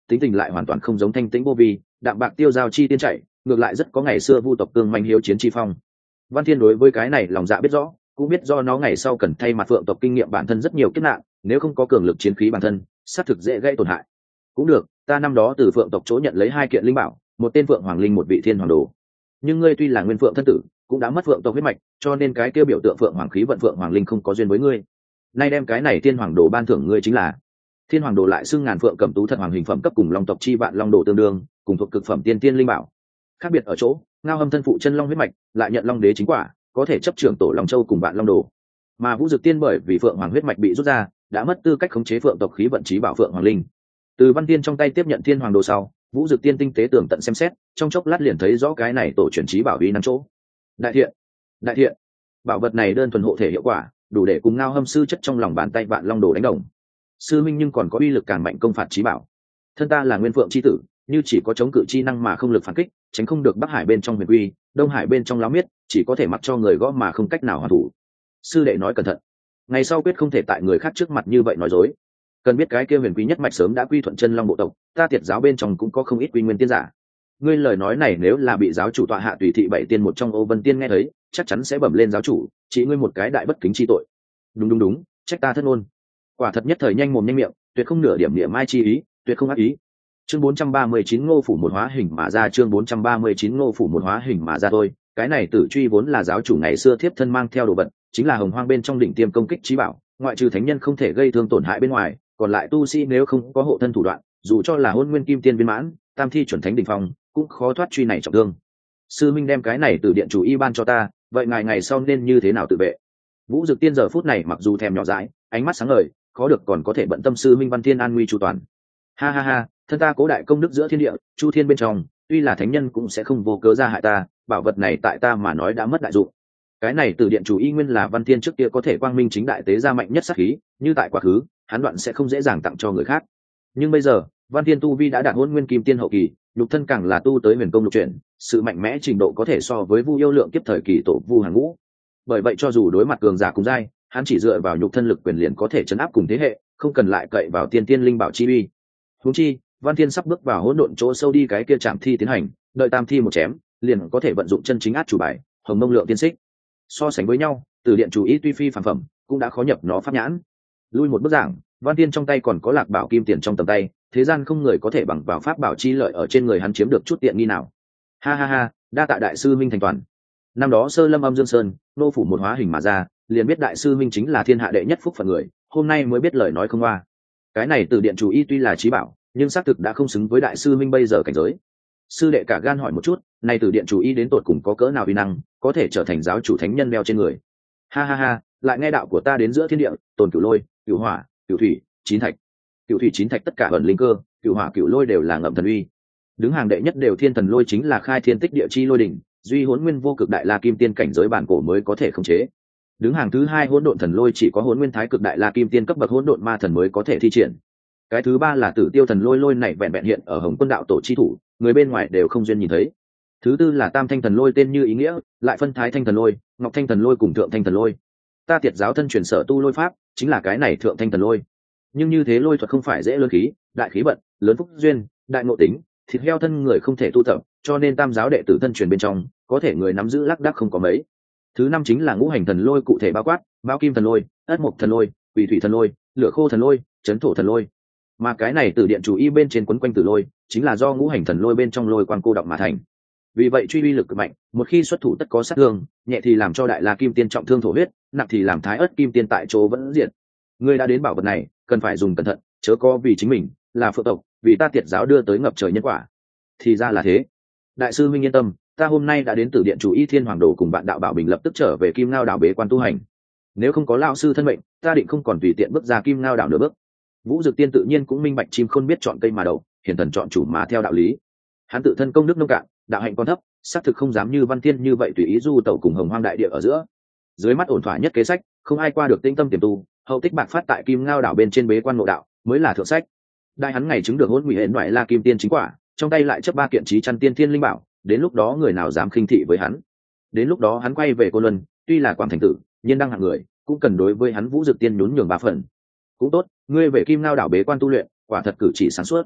tính tình lại hoàn toàn không giống thanh tĩnh vô vi, đạm bạc tiêu giao chi tiên chạy, ngược lại rất có ngày xưa vu tộc cương manh hiếu chiến chi phong. Văn Thiên đối với cái này lòng dạ biết rõ, cũng biết do nó ngày sau cần thay mặt phượng tộc kinh nghiệm bản thân rất nhiều kiếp nạn, nếu không có cường lực chiến khí bản thân, xác thực dễ gây tổn hại. Cũng được, ta năm đó từ phượng tộc chỗ nhận lấy 2 kiện linh bảo, một tên phượng hoàng linh, một vị thiên hoàng đồ. Nhưng ngươi tuy là nguyên phượng thân tử, cũng đã mất phượng tộc huyết mạch, cho nên cái kia biểu tượng phượng hoàng khí vận phượng hoàng linh không có duyên với ngươi. Nay đem cái này thiên hoàng đồ ban thưởng ngươi chính là thiên hoàng đồ, lại xưng ngàn phượng cẩm tú thật hoàng hình phẩm cấp cùng long tộc chi vạn long đồ tương đương, cùng thuộc cực phẩm tiên tiên linh bảo. Khác biệt ở chỗ, ngao hâm thân phụ chân long huyết mạch, lại nhận long đế chính quả, có thể chấp trưởng tổ long châu cùng vạn long đồ. Mà vũ dực tiên bởi vì phượng hoàng huyết mạch bị rút ra, đã mất tư cách khống chế phượng tộc khí vận chí bảo phượng hoàng linh. Từ Văn Tiên trong tay tiếp nhận thiên hoàng đồ sau, vũ dực tiên tinh tế tường tận xem xét, trong chốc lát liền thấy rõ cái này tổ truyền chí bảo uy năng chỗ. Đại thiện, đại thiện, bảo vật này đơn thuần hộ thể hiệu quả, đủ để cùng ngao hâm sư chất trong lòng bàn tay vạn long đồ đánh đồng. Sư minh nhưng còn có uy lực càng mạnh công phạt chí bảo. Thân ta là nguyên phượng chi tử, như chỉ có chống cự chi năng mà không lực phản kích, tránh không được bắc hải bên trong huyền uy, đông hải bên trong láo miết, chỉ có thể mặc cho người gõ mà không cách nào hoàn thủ. Sư đệ nói cẩn thận, ngày sau quyết không thể tại người khác trước mặt như vậy nói dối. Cần biết cái kia huyền quý nhất mạch sớm đã quy thuận chân long bộ tộc, ta Tiệt giáo bên trong cũng có không ít quy nguyên tiên giả. Ngươi lời nói này nếu là bị giáo chủ tọa hạ tùy thị 7 tiên một trong Ô Vân Tiên nghe thấy, chắc chắn sẽ bẩm lên giáo chủ, chỉ ngươi một cái đại bất kính chi tội. Đúng, trách ta thất ngôn. Quả thật nhất thời nhanh mồm nhanh miệng, tuyệt không nửa điểm niệm mai chi ý, tuyệt không ác ý. Chương 439 Ngô phủ một hóa hình mà ra, chương 439 Ngô phủ một hóa hình mà ra thôi. Cái này tử truy vốn là giáo chủ ngày xưa thiếp thân mang theo đồ vật, chính là hồng hoang bên trong đỉnh tiêm công kích chí bảo, ngoại trừ thánh nhân không thể gây thương tổn hại bên ngoài, còn lại tu sĩ nếu không có hộ thân thủ đoạn, dù cho là hôn nguyên kim tiên viên mãn, tam thi chuẩn thánh đỉnh phong, cũng khó thoát truy này trọng thương. Sư minh đem cái này từ điện chủ y ban cho ta, vậy ngài ngày sau nên như thế nào tự vệ? Vũ Dực Tiên giờ phút này mặc dù thèm nhỏ dãi, ánh mắt sáng ngời, khó được còn có thể bận tâm sư minh Văn Thiên an nguy chu toàn. Ha, thân ta cố đại công đức giữa thiên địa, chu thiên bên trong, tuy là thánh nhân cũng sẽ không vô cớ ra hại ta, bảo vật này tại ta mà nói đã mất đại dụng. Cái này từ điện chủ y nguyên là Văn Thiên trước kia có thể quang minh chính đại tế ra mạnh nhất sát khí, như tại quá khứ, hắn đoạn sẽ không dễ dàng tặng cho người khác. Nhưng bây giờ, Văn Thiên tu vi đã đạt hôn nguyên kim tiên hậu kỳ, lục thân càng là tu tới huyền công lục chuyển, sự mạnh mẽ trình độ có thể so với Vu Yêu Lượng kiếp thời kỳ tổ Vu hàng ngũ. Bởi vậy cho dù đối mặt cường giả cùng giai, hắn chỉ dựa vào nhục thân lực quyền liền có thể chấn áp cùng thế hệ, không cần lại cậy vào tiên tiên linh bảo chi uy. Huống chi, Văn Thiên sắp bước vào hỗn độn chỗ sâu đi cái kia chạm thi tiến hành, đợi tam thi một chém, liền có thể vận dụng chân chính át chủ bài, Hồng Mông Lượng tiên xích. So sánh với nhau, từ điện chủ ý tuy phi phàm phẩm, cũng đã khó nhập nó pháp nhãn. Lui một bước giảng, Văn Thiên trong tay còn có Lạc Bảo kim tiền trong tầm tay, thế gian không người có thể bằng vào pháp bảo chi lợi ở trên người hắn chiếm được chút tiện nghi nào. Ha, đa tạ đại sư minh thành toàn. Năm đó sơ lâm âm dương sơn, nô phủ một hóa hình mà ra, liền biết đại sư minh chính là thiên hạ đệ nhất phúc phận người, hôm nay mới biết lời nói không qua. Cái này từ điện chủ y tuy là trí bảo, nhưng xác thực đã không xứng với đại sư minh bây giờ cảnh giới. Sư đệ cả gan hỏi một chút, này từ điện chủ y đến tột cùng có cỡ nào uy năng, có thể trở thành giáo chủ thánh nhân đeo trên người. Ha, lại nghe đạo của ta đến giữa thiên địa, tồn cửu lôi, cửu hỏa, cửu thủy, chín thạch. Cửu thủy chín thạch tất cả ẩn linh cơ, cửu hỏa cửu lôi đều là ngậm thần uy. Đứng hàng đệ nhất đều thiên thần lôi chính là khai thiên tích địa chi lôi đỉnh, duy hỗn nguyên vô cực đại la kim tiên cảnh giới bản cổ mới có thể khống chế. Đứng hàng thứ hai hỗn độn thần lôi chỉ có hỗn nguyên thái cực đại la kim tiên cấp bậc hỗn độn ma thần mới có thể thi triển. Cái thứ ba là tử tiêu thần lôi, lôi này vẹn vẹn hiện ở Hồng Quân đạo tổ chi thủ, người bên ngoài đều không duyên nhìn thấy. Thứ tư là tam thanh thần lôi, tên như ý nghĩa, lại phân thái thanh thần lôi, ngọc thanh thần lôi cùng thượng thanh thần lôi. Ta Tiệt giáo thân truyền sở tu lôi pháp, chính là cái này thượng thanh thần lôi. Nhưng như thế lôi thuật không phải dễ lớn khí, đại khí vận, lớn phúc duyên, đại ngộ tính, thịt heo thân người không thể tu tập, cho nên tam giáo đệ tử thân truyền bên trong, có thể người nắm giữ lác đác không có mấy. Thứ năm chính là ngũ hành thần lôi, cụ thể bao quát, Mao Kim thần lôi, Ất Mộc thần lôi, Quỷ Thủy thần lôi, Lửa Khô thần lôi, Chấn Thổ thần lôi. Mà cái này từ điện chủ y bên trên quấn quanh tử lôi, chính là do ngũ hành thần lôi bên trong lôi quan cô đọng mà thành. Vì vậy truy uy lực cực mạnh, một khi xuất thủ tất có sát thương, nhẹ thì làm cho đại la kim tiên trọng thương thổ huyết, nặng thì làm thái ớt kim tiên tại chỗ vẫn diệt. Ngươi đã đến bảo vật này, cần phải dùng cẩn thận, chớ có vì chính mình, là phượng tộc, vì ta Tiệt giáo đưa tới ngập trời nhân quả. Thì ra là thế. Đại sư huynh yên tâm, ta hôm nay đã đến từ điện chủ y thiên hoàng đồ cùng bạn đạo bảo bình lập tức trở về Kim Ngao đảo bế quan tu hành. Nếu không có lão sư thân mệnh, ta định không còn tùy tiện bước ra Kim Ngao đảo nửa bước. Vũ Dực Tiên tự nhiên cũng minh bạch chim khôn biết chọn cây mà đậu, hiển thần chọn chủ mà theo đạo lý. Hắn tự thân công đức nông cạn, đạo hạnh còn thấp, xác thực không dám như Văn Thiên như vậy tùy ý du tẩu cùng Hồng Hoang đại địa ở giữa. Dưới mắt ổn thỏa nhất kế sách, không ai qua được tinh tâm tiềm tu, hậu tích bạc phát tại Kim Ngao đảo bên trên bế quan ngộ đạo, mới là thượng sách. Đại hắn ngày chứng được hôn ngụy hệ ngoại la kim tiên chính quả, trong tay lại chấp 3 kiện chí chăn tiên thiên linh bảo, đến lúc đó người nào dám khinh thị với hắn. Đến lúc đó hắn quay về Côn Luân, tuy là quảng thành tử, nhiên đăng hạng người, cũng cần đối với hắn Vũ Dực Tiên nhún nhường 3 phần. Cũng tốt, ngươi về Kim Ngao đảo bế quan tu luyện, quả thật cử chỉ sáng suốt.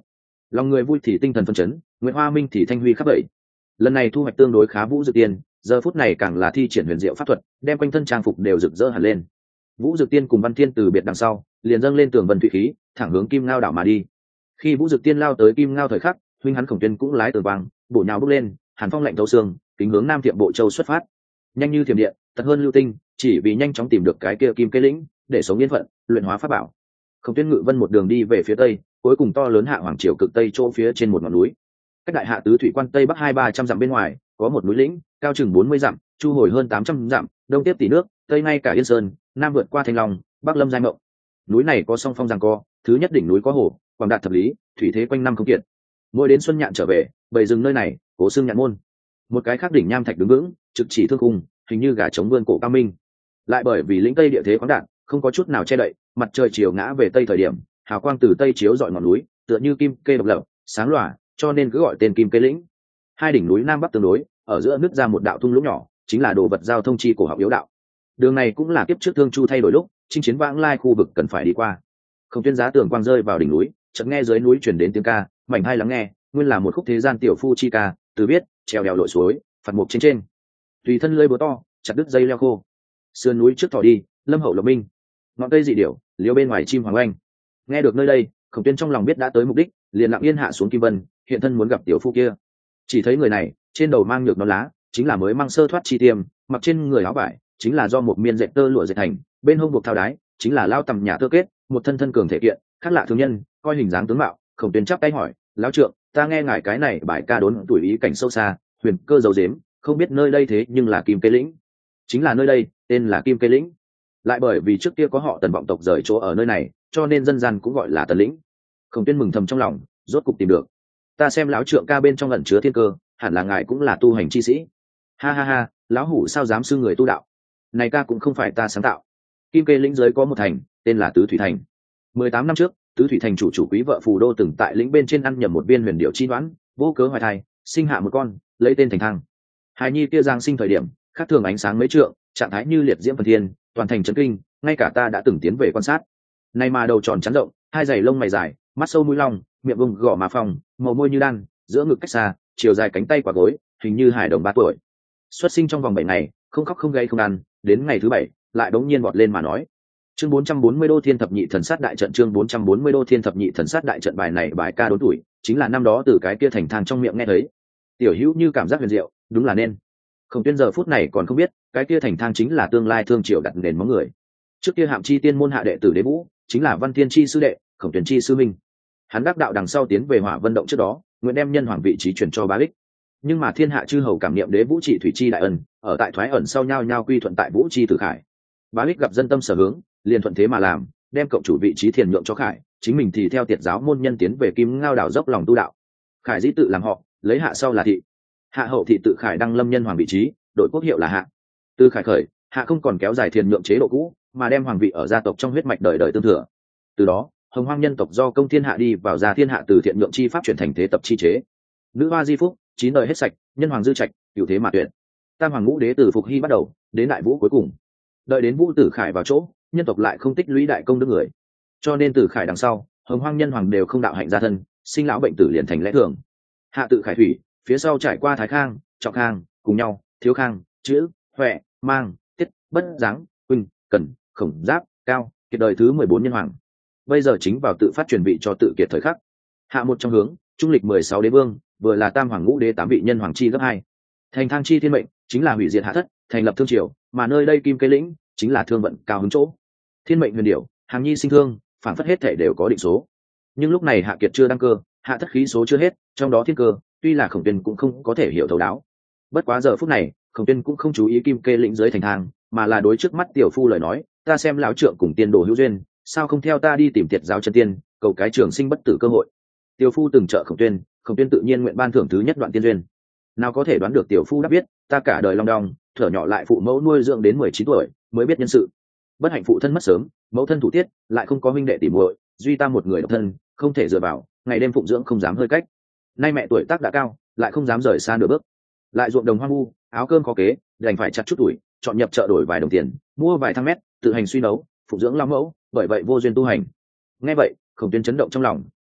Lòng người vui thì tinh thần phấn chấn, Nguyễn Hoa Minh thì thanh huy khắp vậy. Lần này thu hoạch tương đối khá Vũ Dực Tiên, giờ phút này càng là thi triển huyền diệu pháp thuật, đem quanh thân trang phục đều rực rỡ hẳn lên. Vũ Dực Tiên cùng Văn Thiên từ biệt đằng sau, liền dâng lên tường vân thủy khí, thẳng hướng Kim Ngao đảo mà đi. Khi Vũ Dực Tiên lao tới Kim Ngao thời khắc, huynh hắn Khổng Tuyên cũng lái tường vàng, bổ nhào bước lên, hàn phong lạnh thấu xương, kính hướng Nam Thiệm Bộ Châu xuất phát. Nhanh như thiểm điện, tật hơn lưu tinh, chỉ vì nhanh chóng tìm được cái kia Kim Cây Lĩnh, để sống yên phận, luyện hóa pháp bảo. Khổng Tuyên ngự vân một đường đi về phía tây, cuối cùng to lớn Hạ Hoàng Triều cực tây chỗ phía trên một ngọn núi. Cách đại Hạ tứ thủy quan tây bắc 200-300 dặm bên ngoài, có một núi lĩnh, cao chừng 40 dặm, chu hồi hơn 800 dặm, đông tiếp tỷ nước, tây ngay cả Yên Sơn, nam vượt qua Thanh Long, bắc lâm Giai Mộng. Núi này có song phong giằng co, thứ nhất đỉnh núi có hồ, quảng đạt thập lý, thủy thế quanh năm không kiệt. Mỗi đến xuân nhạn trở về, bầy rừng nơi này, cố xương nhạn môn. Một cái khác đỉnh nham thạch đứng vững, trực chỉ thương khung, hình như gà trống vươn cổ cao minh. Lại bởi vì lĩnh tây địa thế khoáng đạt, không có chút nào che đậy, mặt trời chiều ngã về tây thời điểm, hào quang từ tây chiếu rọi ngọn núi, tựa như kim kê độc lập, sáng lòa, cho nên cứ gọi tên Kim Kê Lĩnh. Hai đỉnh núi nam bắc tương đối, ở giữa nứt ra một đạo thung lũng nhỏ, chính là đồ vật giao thông chi cổ học yếu đạo. Đường này cũng là kiếp trước Thương Chu thay đổi lúc chinh chiến vãng lai khu vực cần phải đi qua. Không Tuyên giá tường quang rơi vào đỉnh núi, chợt nghe dưới núi truyền đến tiếng ca, mảnh hai lắng nghe, nguyên là một khúc thế gian tiểu phu chi ca, từ biết trèo đèo lội suối, phạt mục trên trên. Tùy thân lưỡi búa to, chặt đứt dây leo khô. Sườn núi trước thỏ đi, lâm hậu lộc minh. Ngọn cây dị điểu, liêu bên ngoài chim hoàng oanh. Nghe được nơi đây, Khổng Tuyên trong lòng biết đã tới mục đích, liền lặng yên hạ xuống Kim Vân, hiện thân muốn gặp tiểu phu kia. Chỉ thấy người này trên đầu mang nhược nón lá, chính là mới mang sơ thoát chi tiêm, mặc trên người áo vải chính là do một miên dệt tơ lụa dệt thành, bên hông buộc thao đái chính là lao tầm nhà tơ kết, một thân thân cường thể kiện, khác lạ thường nhân, coi hình dáng tướng mạo. Khổng Tuyên chắp tay hỏi: lão trượng, ta nghe ngài cái này bài ca đốn tuổi ý cảnh sâu xa, huyền cơ dấu dếm, không biết nơi đây thế nhưng là Kim Cây Lĩnh. Chính là nơi đây, tên là Kim Cây Lĩnh. Lại bởi vì trước kia có họ Tần vọng tộc rời chỗ ở nơi này, cho nên dân gian cũng gọi là Tần Lĩnh. Khổng Tuyên mừng thầm trong lòng, rốt cục tìm được. Ta xem lão trượng ca bên trong ẩn chứa thiên cơ, hẳn là ngài cũng là tu hành chi sĩ. Ha ha ha, lão hủ sao dám xưng người tu đạo, này ca cũng không phải ta sáng tạo. Kim Kê Lĩnh dưới có một thành, tên là Tứ Thủy Thành. 18 năm trước, Tứ Thủy Thành chủ quý vợ Phù Đô từng tại lĩnh bên trên ăn nhầm một viên huyền điệu chi đoán, vô cớ hoài thai, sinh hạ một con, lấy tên Thành Thăng. Hài nhi kia giang sinh thời điểm, khác thường ánh sáng mấy trượng, trạng thái như liệt diễm phần thiên, toàn thành chấn kinh, ngay cả ta đã từng tiến về quan sát. Này mà đầu tròn trắng rộng, hai dày lông mày dài, mắt sâu mũi long, miệng vùng gò má phòng, màu môi như đan, giữa ngực cách xa, chiều dài cánh tay quả gối, hình như hải đồng 3 tuổi. Xuất sinh trong vòng 7 ngày, không khóc không gây không ăn, đến ngày thứ 7, lại bỗng nhiên vọt lên mà nói. Chương 440 Đô Thiên Thập Nhị Thần Sát Đại Trận. Chương 440 Đô Thiên Thập Nhị Thần Sát Đại Trận. Bài này bài ca đốn tuổi, chính là năm đó từ cái kia Thành Thang trong miệng nghe thấy. Tiểu Hữu như cảm giác huyền diệu, đúng là nên. Khổng Tuyên giờ phút này còn không biết, cái kia Thành Thang chính là tương lai Thương Triều đặt nền móng người. Trước kia Hạm Chi Tiên môn hạ đệ tử Đế Vũ, chính là Văn Thiên chi sư đệ, Khổng Tuyên chi sư minh. Hắn đắc đạo đằng sau tiến về Hỏa Vân động trước đó, nguyện đem nhân hoàng vị trí chuyển cho Bá Ích. Nhưng mà thiên hạ chư hầu cảm niệm Đế Vũ trị thủy chi đại ân, ở tại thoái ẩn sau nhau nhau quy thuận tại Vũ chi Tử Khải. Bá Ích gặp dân tâm sở hướng, liền thuận thế mà làm, đem cộng chủ vị trí thiền nhượng cho Khải, chính mình thì theo tiệt giáo môn nhân tiến về Kim Ngao đảo dốc lòng tu đạo. Khải dĩ tự làm họ, lấy hạ sau là thị. Hạ hậu thị tự Khải đăng lâm nhân hoàng vị trí, đội quốc hiệu là Hạ. Từ Khải khởi, Hạ không còn kéo dài thiền nhượng chế độ cũ, mà đem hoàng vị ở gia tộc trong huyết mạch đời đời tương thừa. Từ đó, Hồng Hoang nhân tộc do công thiên hạ đi vào gia thiên hạ từ thiện nhượng chi pháp chuyển thành thế tập chi chế. Nữ hoa di phúc, 9 đời hết sạch, nhân hoàng dư trạch, cửu thế mà tuyệt. Tam hoàng ngũ đế từ Phục Hy bắt đầu, đến đại vũ cuối cùng. Đợi đến Vũ Tử Khải vào chỗ, nhân tộc lại không tích lũy đại công đức người. Cho nên từ Khải đằng sau, Hồng Hoang nhân hoàng đều không đạo hạnh gia thân, sinh lão bệnh tử liền thành lẽ thường. Hạ tự Khải thủy, phía sau trải qua Thái Khang, Trọng Khang, cùng nhau, Thiếu Khang, Chữ, Huệ, Mang, Tiết, Bất Giáng, Huynh, Cẩn, Khổng Giáp, Cao, kiệt đời thứ 14 nhân hoàng. Bây giờ chính vào tự phát truyền vị cho tự kiệt thời khắc. Hạ một trong hướng, trung lịch 16 đế vương, vừa là tam hoàng ngũ đế 8 vị nhân hoàng chi gấp 2. Thành Thang chi thiên mệnh, chính là hủy diệt hạ thất, thành lập Thương Triều, mà nơi đây Kim Cây Lĩnh chính là thương vận cao hứng chỗ. Thiên mệnh huyền điểu, hàng nhi sinh thương, phản phất hết thể đều có định số. Nhưng lúc này Hạ Kiệt chưa đăng cơ, hạ thất khí số chưa hết, trong đó thiên cơ, tuy là Khổng Tuyên cũng không có thể hiểu thấu đáo. Bất quá giờ phút này, Khổng Tuyên cũng không chú ý Kim Kê Lĩnh dưới thành thang, mà là đối trước mắt tiểu phu lời nói, ta xem lão trượng cùng tiên đồ hữu duyên, sao không theo ta đi tìm tiệt giáo chân tiên, cầu cái trường sinh bất tử cơ hội. Tiểu phu từng trợ Khổng Tuyên tự nhiên nguyện ban thưởng thứ nhất đoạn tiên duyên. Nào có thể đoán được tiểu phu đã biết, ta cả đời long đong, thở nhỏ lại phụ mẫu nuôi dưỡng đến 19 tuổi, mới biết nhân sự. Bất hạnh phụ thân mất sớm, mẫu thân thủ tiết, lại không có huynh đệ tỉ muội, duy ta một người độc thân, không thể dựa vào, ngày đêm phụng dưỡng không dám hơi cách. Nay mẹ tuổi tác đã cao, lại không dám rời xa nửa bước. Lại ruộng đồng hoang vu, áo cơm khó kế, đành phải chặt chút tuổi, chọn nhập chợ đổi vài đồng tiền, mua vài thang mét, tự hành suy nấu, phụng dưỡng lao mẫu, bởi vậy vô duyên tu hành. Nghe vậy, Khổng Tuyên chấn động trong lòng,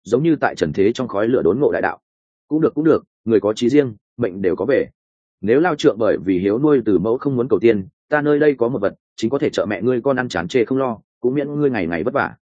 giống như tại trần thế trong khói lửa đốn ngộ đại đạo. Cũng được, người có chí riêng mệnh đều có về. Nếu lao trượng bởi vì hiếu nuôi từ mẫu không muốn cầu tiên, ta nơi đây có một vật chính có thể trợ mẹ ngươi con ăn chán chê không lo, cũng miễn ngươi ngày ngày vất vả.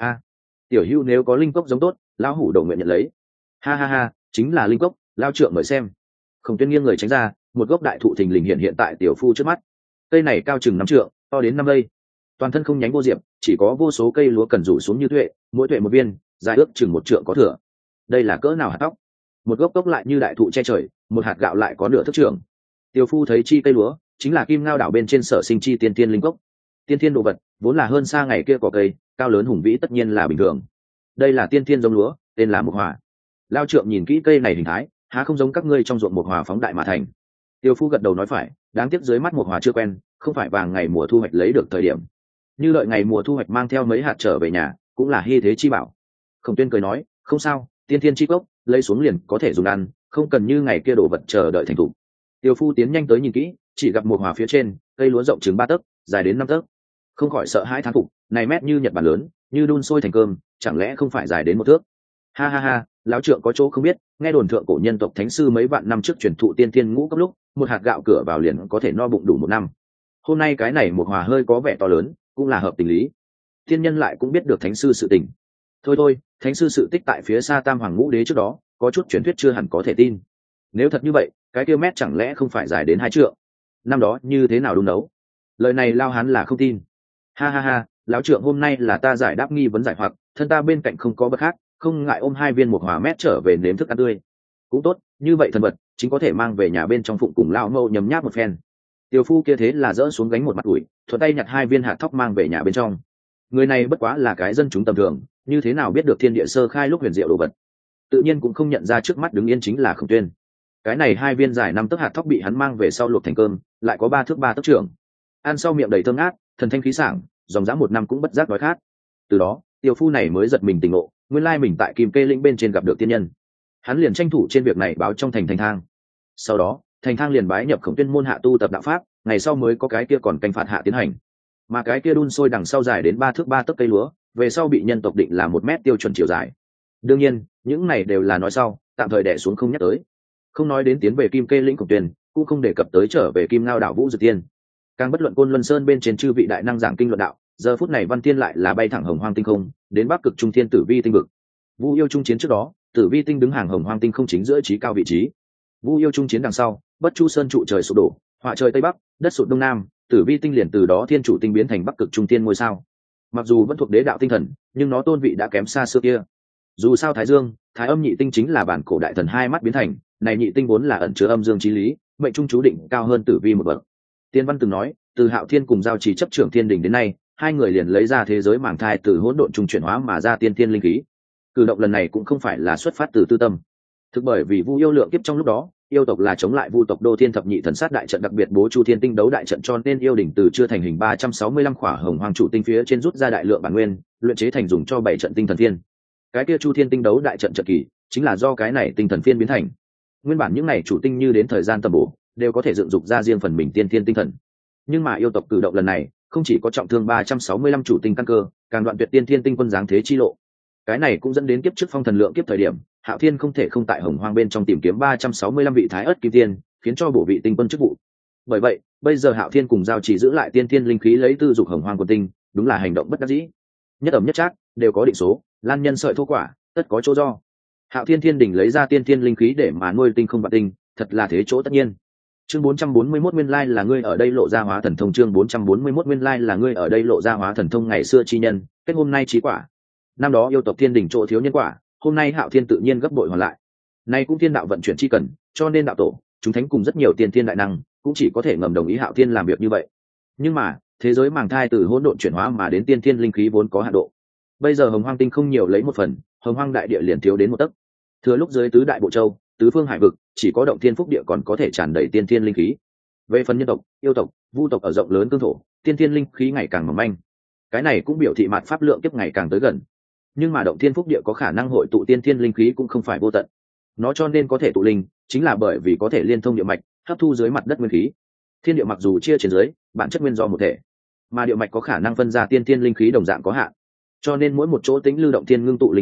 Tiểu hữu nếu có linh cốc giống tốt, lão hủ đầu nguyện nhận lấy. Ha ha ha, chính là linh cốc, lao trượng mời xem. Khổng Tuyên nghiêng người tránh ra, một gốc đại thụ thình lình hiện tại tiểu phu trước mắt. Cây này cao chừng 5 trượng, to đến 5 cây, toàn thân không nhánh vô diệp, chỉ có vô số cây lúa cần rủ xuống như tuệ, mỗi tuệ một viên, dài ước chừng 1 trượng có thừa. Đây là cỡ nào hạt tóc? Một gốc cốc lại như đại thụ che trời, một hạt gạo lại có nửa thước trưởng. Tiểu phu thấy chi cây lúa, chính là Kim Ngao đảo bên trên sở sinh chi tiên tiên linh cốc. Tiên tiên đồ vật, vốn là hơn xa ngày kia có cây, cao lớn hùng vĩ tất nhiên là bình thường. Đây là tiên tiên giống lúa, tên là Mộc Hòa. Lao trượng nhìn kỹ cây này hình thái, há không giống các ngươi trong ruộng Mộc Hòa phóng đại mà thành. Tiêu phu gật đầu nói phải, đáng tiếc dưới mắt Mộc Hòa chưa quen, không phải vàng ngày mùa thu hoạch lấy được thời điểm. Như đợi ngày mùa thu hoạch mang theo mấy hạt trở về nhà, cũng là hy thế chi bảo. Khổng Tuyên cười nói, không sao, tiên tiên chi cốc, lấy xuống liền có thể dùng ăn, không cần như ngày kia đồ vật chờ đợi thành thủ. Tiêu phu tiến nhanh tới nhìn kỹ, chỉ gặp Mộc Hòa phía trên, cây lúa rộng chừng 3 tấc, dài đến 5 tấc. Không khỏi sợ hãi thán phục, này mét như nhật bản lớn, như đun sôi thành cơm, chẳng lẽ không phải dài đến 1 thước? Ha ha ha, lão trượng có chỗ không biết, nghe đồn thượng cổ nhân tộc thánh sư mấy vạn năm trước truyền thụ tiên tiên ngũ cấp lúc, một hạt gạo cửa vào liền có thể no bụng đủ 1 năm. Hôm nay cái này Mộc Hòa hơi có vẻ to lớn, cũng là hợp tình lý. Tiên nhân lại cũng biết được thánh sư sự tình. Thôi, thánh sư sự tích tại phía xa Tam Hoàng Ngũ Đế trước đó, có chút truyền thuyết chưa hẳn có thể tin. Nếu thật như vậy, cái kia mét chẳng lẽ không phải dài đến 2 trượng? Năm đó như thế nào đun nấu? Lời này lao hán là không tin. Ha ha ha, lão trượng hôm nay là ta giải đáp nghi vấn giải hoặc, thân ta bên cạnh không có bất khác, không ngại ôm 2 viên Mộc Hòa mét trở về nếm thức ăn tươi. Cũng tốt, như vậy thần vật chính có thể mang về nhà bên trong phụng cùng lão mâu nhấm nháp một phen. Tiểu phu kia thế là dỡ xuống gánh một mặt ủi, thuận tay nhặt 2 viên hạt thóc mang về nhà bên trong. Người này bất quá là cái dân chúng tầm thường, như thế nào biết được thiên địa sơ khai lúc huyền diệu đồ vật? Tự nhiên cũng không nhận ra trước mắt đứng yên chính là Khổng Tuyên. Cái này 2 viên dài 5 tấc hạt thóc bị hắn mang về sau luộc thành cơm, lại có 3 thước 3 tấc trưởng. Ăn sau miệng đầy thơm ngát, thần thanh khí sảng, dòng dã 1 năm cũng bất giác đói khát. Từ đó, tiểu phu này mới giật mình tỉnh ngộ, nguyên lai mình tại Kim Kê lĩnh bên trên gặp được tiên nhân. Hắn liền tranh thủ trên việc này báo trong thành Thang. Sau đó, Thang liền bái nhập Khổng Tuyên môn hạ tu tập đạo pháp, ngày sau mới có cái kia còn canh phạt hạ tiến hành. Mà cái kia đun sôi đằng sau dài đến 3 thước 3 tấc cây lúa, về sau bị nhân tộc định là 1 mét tiêu chuẩn chiều dài. Đương nhiên, những này đều là nói sau, tạm thời đè xuống không nhắc tới. Không nói đến tiến về Kim Kê lĩnh Khổng Tuyên, cũng không đề cập tới trở về Kim Ngao đảo Vũ Dực Tiên. Càng bất luận Côn Luân Sơn bên trên chư vị đại năng giảng kinh luận đạo, giờ phút này Văn Tiên lại là bay thẳng Hồng Hoang tinh không, đến Bắc Cực Trung Thiên Tử Vi tinh vực. Vu Yêu Trung chiến trước đó, Tử Vi tinh đứng hàng Hồng Hoang tinh không chính giữa trí cao vị trí. Vu Yêu Trung chiến đằng sau, Bất Chu Sơn trụ trời sụp đổ, họa trời tây bắc, đất sụt đông nam, Tử Vi tinh liền từ đó thiên chủ tinh biến thành Bắc Cực Trung Thiên ngôi sao. Mặc dù vẫn thuộc đế đạo tinh thần, nhưng nó tôn vị đã kém xa xưa kia. Dù sao Thái Dương, Thái Âm nhị tinh chính là bản cổ đại thần 2 mắt biến thành, này nhị tinh vốn là ẩn chứa âm dương chí lý, mệnh trung chú định cao hơn Tử Vi một bậc. Tiên Văn từng nói, từ Hạo Thiên cùng giao trì chấp trưởng thiên đình đến nay, 2 người liền lấy ra thế giới màng thai từ hỗn độn trung chuyển hóa mà ra tiên tiên linh khí. Cử động lần này cũng không phải là xuất phát từ tư tâm, thực bởi vì Vu yêu lượng kiếp trong lúc đó, yêu tộc là chống lại Vu tộc Đô Thiên thập nhị thần sát đại trận đặc biệt bố Chu Thiên tinh đấu đại trận, cho nên yêu đỉnh từ chưa thành hình 365 khỏa hồng hoàng chủ tinh phía trên rút ra đại lượng bản nguyên, luyện chế thành dùng cho 7 trận tinh thần thiên. Cái kia Chu Thiên tinh đấu đại trận trận kỳ, chính là do cái này tinh thần phiên biến thành. Nguyên bản những này chủ tinh như đến thời gian tầm bổ, đều có thể dựng dục ra riêng phần mình tiên thiên tinh thần. Nhưng mà yêu tộc cử động lần này, không chỉ có trọng thương 365 chủ tinh căn cơ, càng đoạn tuyệt tiên thiên tinh quân giáng thế chi lộ. Cái này cũng dẫn đến kiếp trước phong thần lượng kiếp thời điểm, Hạo Thiên không thể không tại Hồng Hoang bên trong tìm kiếm 365 vị thái ất kim tiên, khiến cho bổ vị tinh quân chức vụ. Bởi vậy, bây giờ Hạo Thiên cùng giao chỉ giữ lại tiên thiên linh khí lấy tư dục Hồng Hoang quân tinh, đúng là hành động bất đắc dĩ. Nhất ẩm nhất trác, đều có định số, lan nhân sợi thô quả, tất có chỗ do. Hạo Thiên Thiên đỉnh lấy ra tiên thiên linh khí để mà nuôi tinh không vạn tinh, thật là thế chỗ tất nhiên. Chương 441 nguyên lai là ngươi ở đây lộ ra hóa thần thông, chương 441 nguyên lai là ngươi ở đây lộ ra hóa thần thông, ngày xưa chi nhân, kết hôm nay chí quả. Năm đó yêu tộc thiên đỉnh chỗ thiếu nhân quả, hôm nay Hạo Thiên tự nhiên gấp bội hoàn lại. Nay cũng thiên đạo vận chuyển chi cần, cho nên đạo tổ, chúng thánh cùng rất nhiều tiên thiên đại năng, cũng chỉ có thể ngầm đồng ý Hạo Thiên làm việc như vậy. Nhưng mà, thế giới màng thai từ hỗn độn chuyển hóa mà đến tiên thiên linh khí vốn có hạn độ. Bây giờ Hồng Hoang tinh không nhiều lấy 1 phần, Hồng Hoang đại địa liền thiếu đến 1 tấc. Thừa lúc dưới tứ đại bộ châu, tứ phương hải vực, chỉ có động thiên phúc địa còn có thể tràn đầy tiên thiên linh khí. Về phần nhân tộc, yêu tộc, vu tộc ở rộng lớn cương thổ, tiên thiên linh khí ngày càng mỏng manh. Cái này cũng biểu thị mạt pháp lượng kiếp ngày càng tới gần. Nhưng mà động thiên phúc địa có khả năng hội tụ tiên thiên linh khí cũng không phải vô tận. Nó cho nên có thể tụ linh, chính là bởi vì có thể liên thông địa mạch, hấp thu dưới mặt đất nguyên khí. Thiên địa mặc dù chia trên dưới, bản chất nguyên do một thể, mà địa mạch có khả năng phân ra tiên thiên linh khí đồng dạng có hạn. Cho nên mỗi một chỗ tĩnh lưu động thiên ngưng tụ linh khí,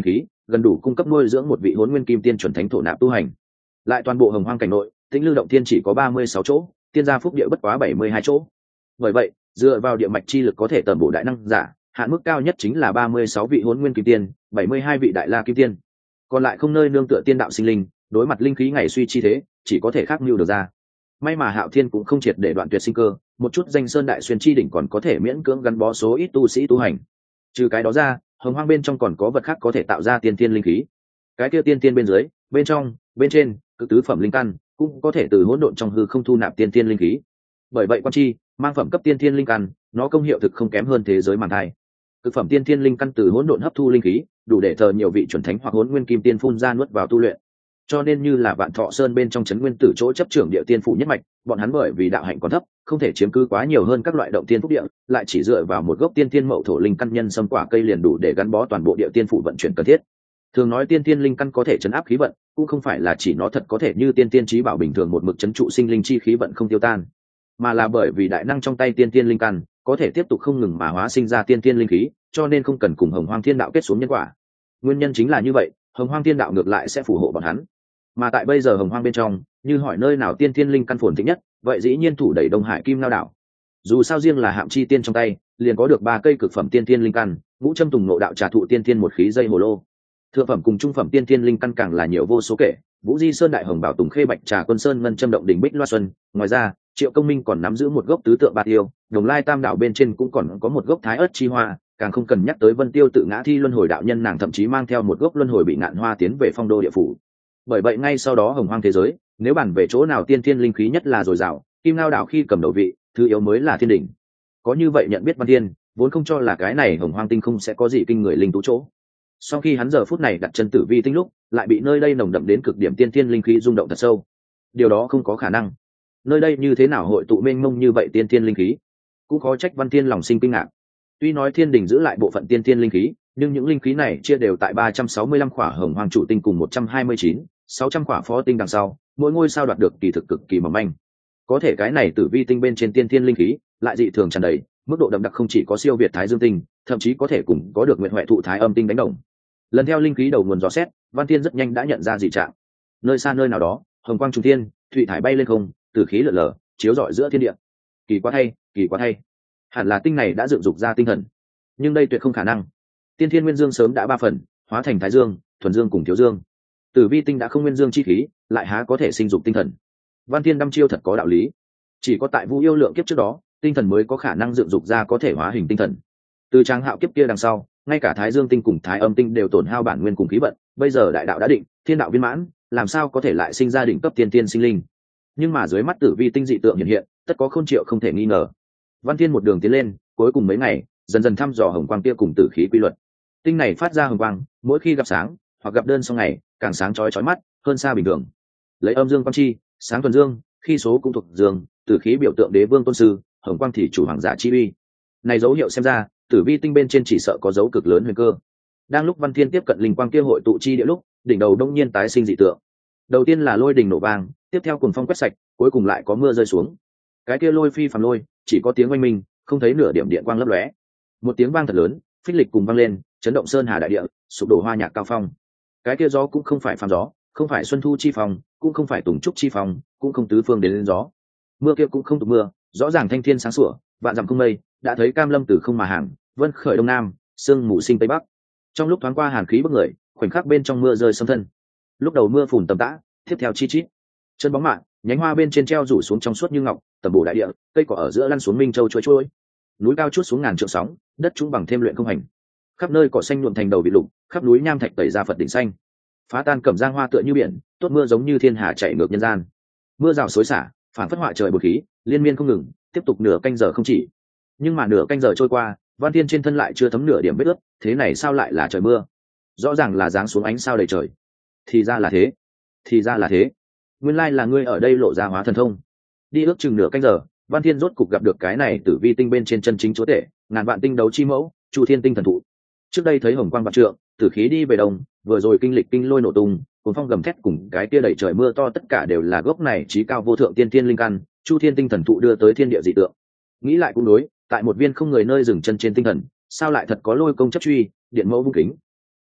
gần đủ cung cấp nuôi dưỡng một vị Hỗn Nguyên Kim Tiên chuẩn thánh thổ nạp tu hành. Lại toàn bộ Hồng Hoang cảnh nội, Tĩnh Lư động tiên chỉ có 36 chỗ, tiên gia phúc địa bất quá 72 chỗ. Bởi vậy, dựa vào địa mạch chi lực có thể tầm bổ đại năng giả, hạn mức cao nhất chính là 36 vị Hỗn Nguyên Kim Tiên, 72 vị Đại La Kim Tiên. Còn lại không nơi nương tựa tiên đạo sinh linh, đối mặt linh khí ngày suy chi thế, chỉ có thể khắc mưu được ra. May mà Hạo Thiên cũng không triệt để đoạn tuyệt sinh cơ, một chút danh sơn đại xuyên chi đỉnh còn có thể miễn cưỡng gắn bó số ít tu sĩ tu hành. Trừ cái đó ra, Hồng Hoang bên trong còn có vật khác có thể tạo ra tiên tiên linh khí. Cái kia tiên tiên bên dưới, bên trong, bên trên, cực tứ phẩm linh căn cũng có thể từ hỗn độn trong hư không thu nạp tiên tiên linh khí. Bởi vậy quan chi, mang phẩm cấp tiên tiên linh căn, nó công hiệu thực không kém hơn thế giới màn thai. Cực phẩm tiên tiên linh căn từ hỗn độn hấp thu linh khí, đủ để thờ nhiều vị chuẩn thánh hoặc Hỗn Nguyên Kim Tiên phun ra nuốt vào tu luyện. Cho nên như là Vạn Thọ Sơn bên trong trấn nguyên tử chỗ chấp trưởng địa tiên phủ nhất mạch, bọn hắn bởi vì đạo hạnh còn thấp, không thể chiếm cứ quá nhiều hơn các loại động tiên phúc địa, lại chỉ dựa vào một gốc tiên tiên mậu thổ linh căn nhân xâm quả cây liền đủ để gắn bó toàn bộ địa tiên phủ vận chuyển cần thiết. Thường nói tiên tiên linh căn có thể chấn áp khí vận, cũng không phải là chỉ nó thật có thể như tiên tiên trí bảo bình thường một mực chấn trụ sinh linh chi khí vận không tiêu tan, mà là bởi vì đại năng trong tay tiên tiên linh căn có thể tiếp tục không ngừng mà hóa sinh ra tiên tiên linh khí, cho nên không cần cùng Hồng Hoang Thiên Đạo kết xuống nhân quả. Nguyên nhân chính là như vậy, Hồng Hoang Thiên Đạo ngược lại sẽ phù hộ bọn hắn. Mà tại bây giờ Hồng Hoang bên trong, như hỏi nơi nào tiên tiên linh căn phồn thịnh nhất, vậy dĩ nhiên thủ đẩy Đông Hải Kim Lao đảo. Dù sao riêng là Hạm Chi Tiên trong tay, liền có được 3 cây cực phẩm tiên tiên linh căn, ngũ châm tùng nộ đạo trà thụ tiên tiên một khí dây hồ lô. Thượng phẩm cùng trung phẩm tiên tiên linh căn càng là nhiều vô số kể, Vũ Di Sơn đại hồng bảo tùng khê bạch trà quân sơn ngân châm động đỉnh bích loa xuân. Ngoài ra, Triệu Công Minh còn nắm giữ một gốc tứ tượng bát tiêu, Đồng Lai Tam đảo bên trên cũng còn có một gốc thái ớt chi hoa, càng không cần nhắc tới Vân Tiêu tự ngã thi luân hồi đạo nhân, nàng thậm chí mang theo một gốc luân hồi bị ngạn hoa tiến về phong đô địa phủ. Bởi vậy ngay sau đó Hồng Hoang thế giới, nếu bàn về chỗ nào tiên tiên linh khí nhất là dồi dào, Kim Lao đảo khi cầm đầu vị, thứ yếu mới là thiên đỉnh. Có như vậy nhận biết Văn Thiên, vốn không cho là cái này Hồng Hoang tinh không sẽ có gì kinh người linh tú chỗ. Sau khi hắn giờ phút này đặt chân Tử Vi tinh lúc, lại bị nơi đây nồng đậm đến cực điểm tiên tiên linh khí rung động thật sâu. Điều đó không có khả năng. Nơi đây như thế nào hội tụ mênh mông như vậy tiên tiên linh khí? Cũng khó trách Văn Thiên lòng sinh kinh ngạc. Tuy nói thiên đình giữ lại bộ phận tiên tiên linh khí, nhưng những linh khí này chia đều tại 365 khỏa Hồng Hoang chủ tinh cùng 129, 600 khỏa phó tinh đằng sau, mỗi ngôi sao đoạt được kỳ thực cực kỳ mỏng manh. Có thể cái này Tử Vi tinh bên trên tiên tiên linh khí lại dị thường tràn đầy, mức độ đậm đặc không chỉ có siêu việt Thái Dương tinh, thậm chí có thể cùng có được Nguyệt Huệ thụ Thái Âm tinh đánh đồng. Lần theo linh khí đầu nguồn dò xét, Văn Thiên rất nhanh đã nhận ra dị trạng. Nơi xa nơi nào đó, hồng quang trung thiên, thủy thải bay lên không, tử khí lượn lờ, chiếu rọi giữa thiên địa. Kỳ quá thay, kỳ quá thay. Hẳn là tinh này đã dựng dục ra tinh thần, nhưng đây tuyệt không khả năng. Tiên thiên nguyên dương sớm đã 3 phần, hóa thành Thái Dương, thuần dương cùng thiếu dương. Tử Vi tinh đã không nguyên dương chi khí, lại há có thể sinh dục tinh thần? Văn Thiên đăm chiêu thật có đạo lý. Chỉ có tại Vu Yêu lượng kiếp trước đó, tinh thần mới có khả năng dựng dục ra có thể hóa hình tinh thần. Từ Trang Hạo kiếp kia đằng sau, ngay cả Thái Dương tinh cùng Thái Âm tinh đều tổn hao bản nguyên cùng khí vận, bây giờ đại đạo đã định, thiên đạo viên mãn, làm sao có thể lại sinh ra đỉnh cấp tiên tiên sinh linh? Nhưng mà dưới mắt Tử Vi tinh dị tượng hiện hiện, tất có khôn triệu không thể nghi ngờ. Văn Thiên một đường tiến lên, cuối cùng mấy ngày, dần dần thăm dò hồng quang kia cùng tử khí quy luật. Tinh này phát ra hồng quang, mỗi khi gặp sáng hoặc gặp đơn sau ngày, càng sáng chói chói mắt hơn xa bình thường. Lấy âm dương quang chi, sáng thuần dương, khi số cũng thuộc dương, tử khí biểu tượng đế vương tôn sư, hồng quang thì chủ hoàng giả chi uy. Này dấu hiệu xem ra, Tử Vi tinh bên trên chỉ sợ có dấu cực lớn huyền cơ. Đang lúc Văn Thiên tiếp cận linh quang kia hội tụ chi địa lúc, đỉnh đầu đông nhiên tái sinh dị tượng. Đầu tiên là lôi đình nổ vang, tiếp theo cuồng phong quét sạch, cuối cùng lại có mưa rơi xuống. Cái kia lôi phi phàm lôi, chỉ có tiếng oanh minh, không thấy nửa điểm điện quang lấp lóe. Một tiếng vang thật lớn, phích lịch cùng vang lên, chấn động sơn hà đại địa, sụp đổ hoa nhạc cao phong. Cái kia gió cũng không phải phàm gió, không phải xuân thu chi phong, cũng không phải tùng trúc chi phong, cũng không tứ phương đến lên gió. Mưa kia cũng không tục mưa, rõ ràng thanh thiên sáng sủa, vạn dặm không mây, đã thấy cam lâm từ không mà hàng, vân khởi đông nam, sương mù sinh tây bắc. Trong lúc thoáng qua hàn khí bức người, khoảnh khắc bên trong mưa rơi xâm thân. Lúc đầu mưa phùn tầm tã, tiếp theo chi chít. Chân bóng mạn, nhánh hoa bên trên treo rủ xuống trong suốt như ngọc, tầm bổ đại địa, cây cỏ ở giữa lăn xuống minh châu trôi trôi. Núi cao chút xuống ngàn trượng sóng, đất trũng bằng thêm luyện không hành. Khắp nơi cỏ xanh nhuộm thành đầu bị lục, khắp núi nham thạch tẩy ra Phật đỉnh xanh. Phá tan cẩm giang hoa tựa như biển, tốt mưa giống như thiên hà chảy ngược nhân gian. Mưa rào xối xả, phản phất họa trời bột khí, liên miên không ngừng, tiếp tục nửa canh giờ không chỉ. Nhưng mà nửa canh giờ trôi qua, Văn Thiên trên thân lại chưa thấm nửa điểm vết ướt, thế này sao lại là trời mưa? Rõ ràng là giáng xuống ánh sao đầy trời. Thì ra là thế, thì ra là thế. Nguyên lai là ngươi ở đây lộ ra hóa thần thông. Đi ước chừng nửa canh giờ, Văn Thiên rốt cục gặp được cái này Tử Vi tinh bên trên chân chính chúa tể, ngàn vạn tinh đấu chi mẫu, Chu Thiên tinh thần thụ. Trước đây thấy hồng quang vạn trượng, tử khí đi về đông, vừa rồi kinh lịch kinh lôi nổ tung, cuồng phong gầm thét cùng cái kia đẩy trời mưa to, tất cả đều là gốc này chí cao vô thượng tiên thiên linh căn, Chu Thiên tinh thần thụ đưa tới thiên địa dị tượng. Nghĩ lại cũng đối, tại một viên không người nơi dừng chân trên tinh thần, sao lại thật có lôi công chấp truy, điện mẫu vung kính.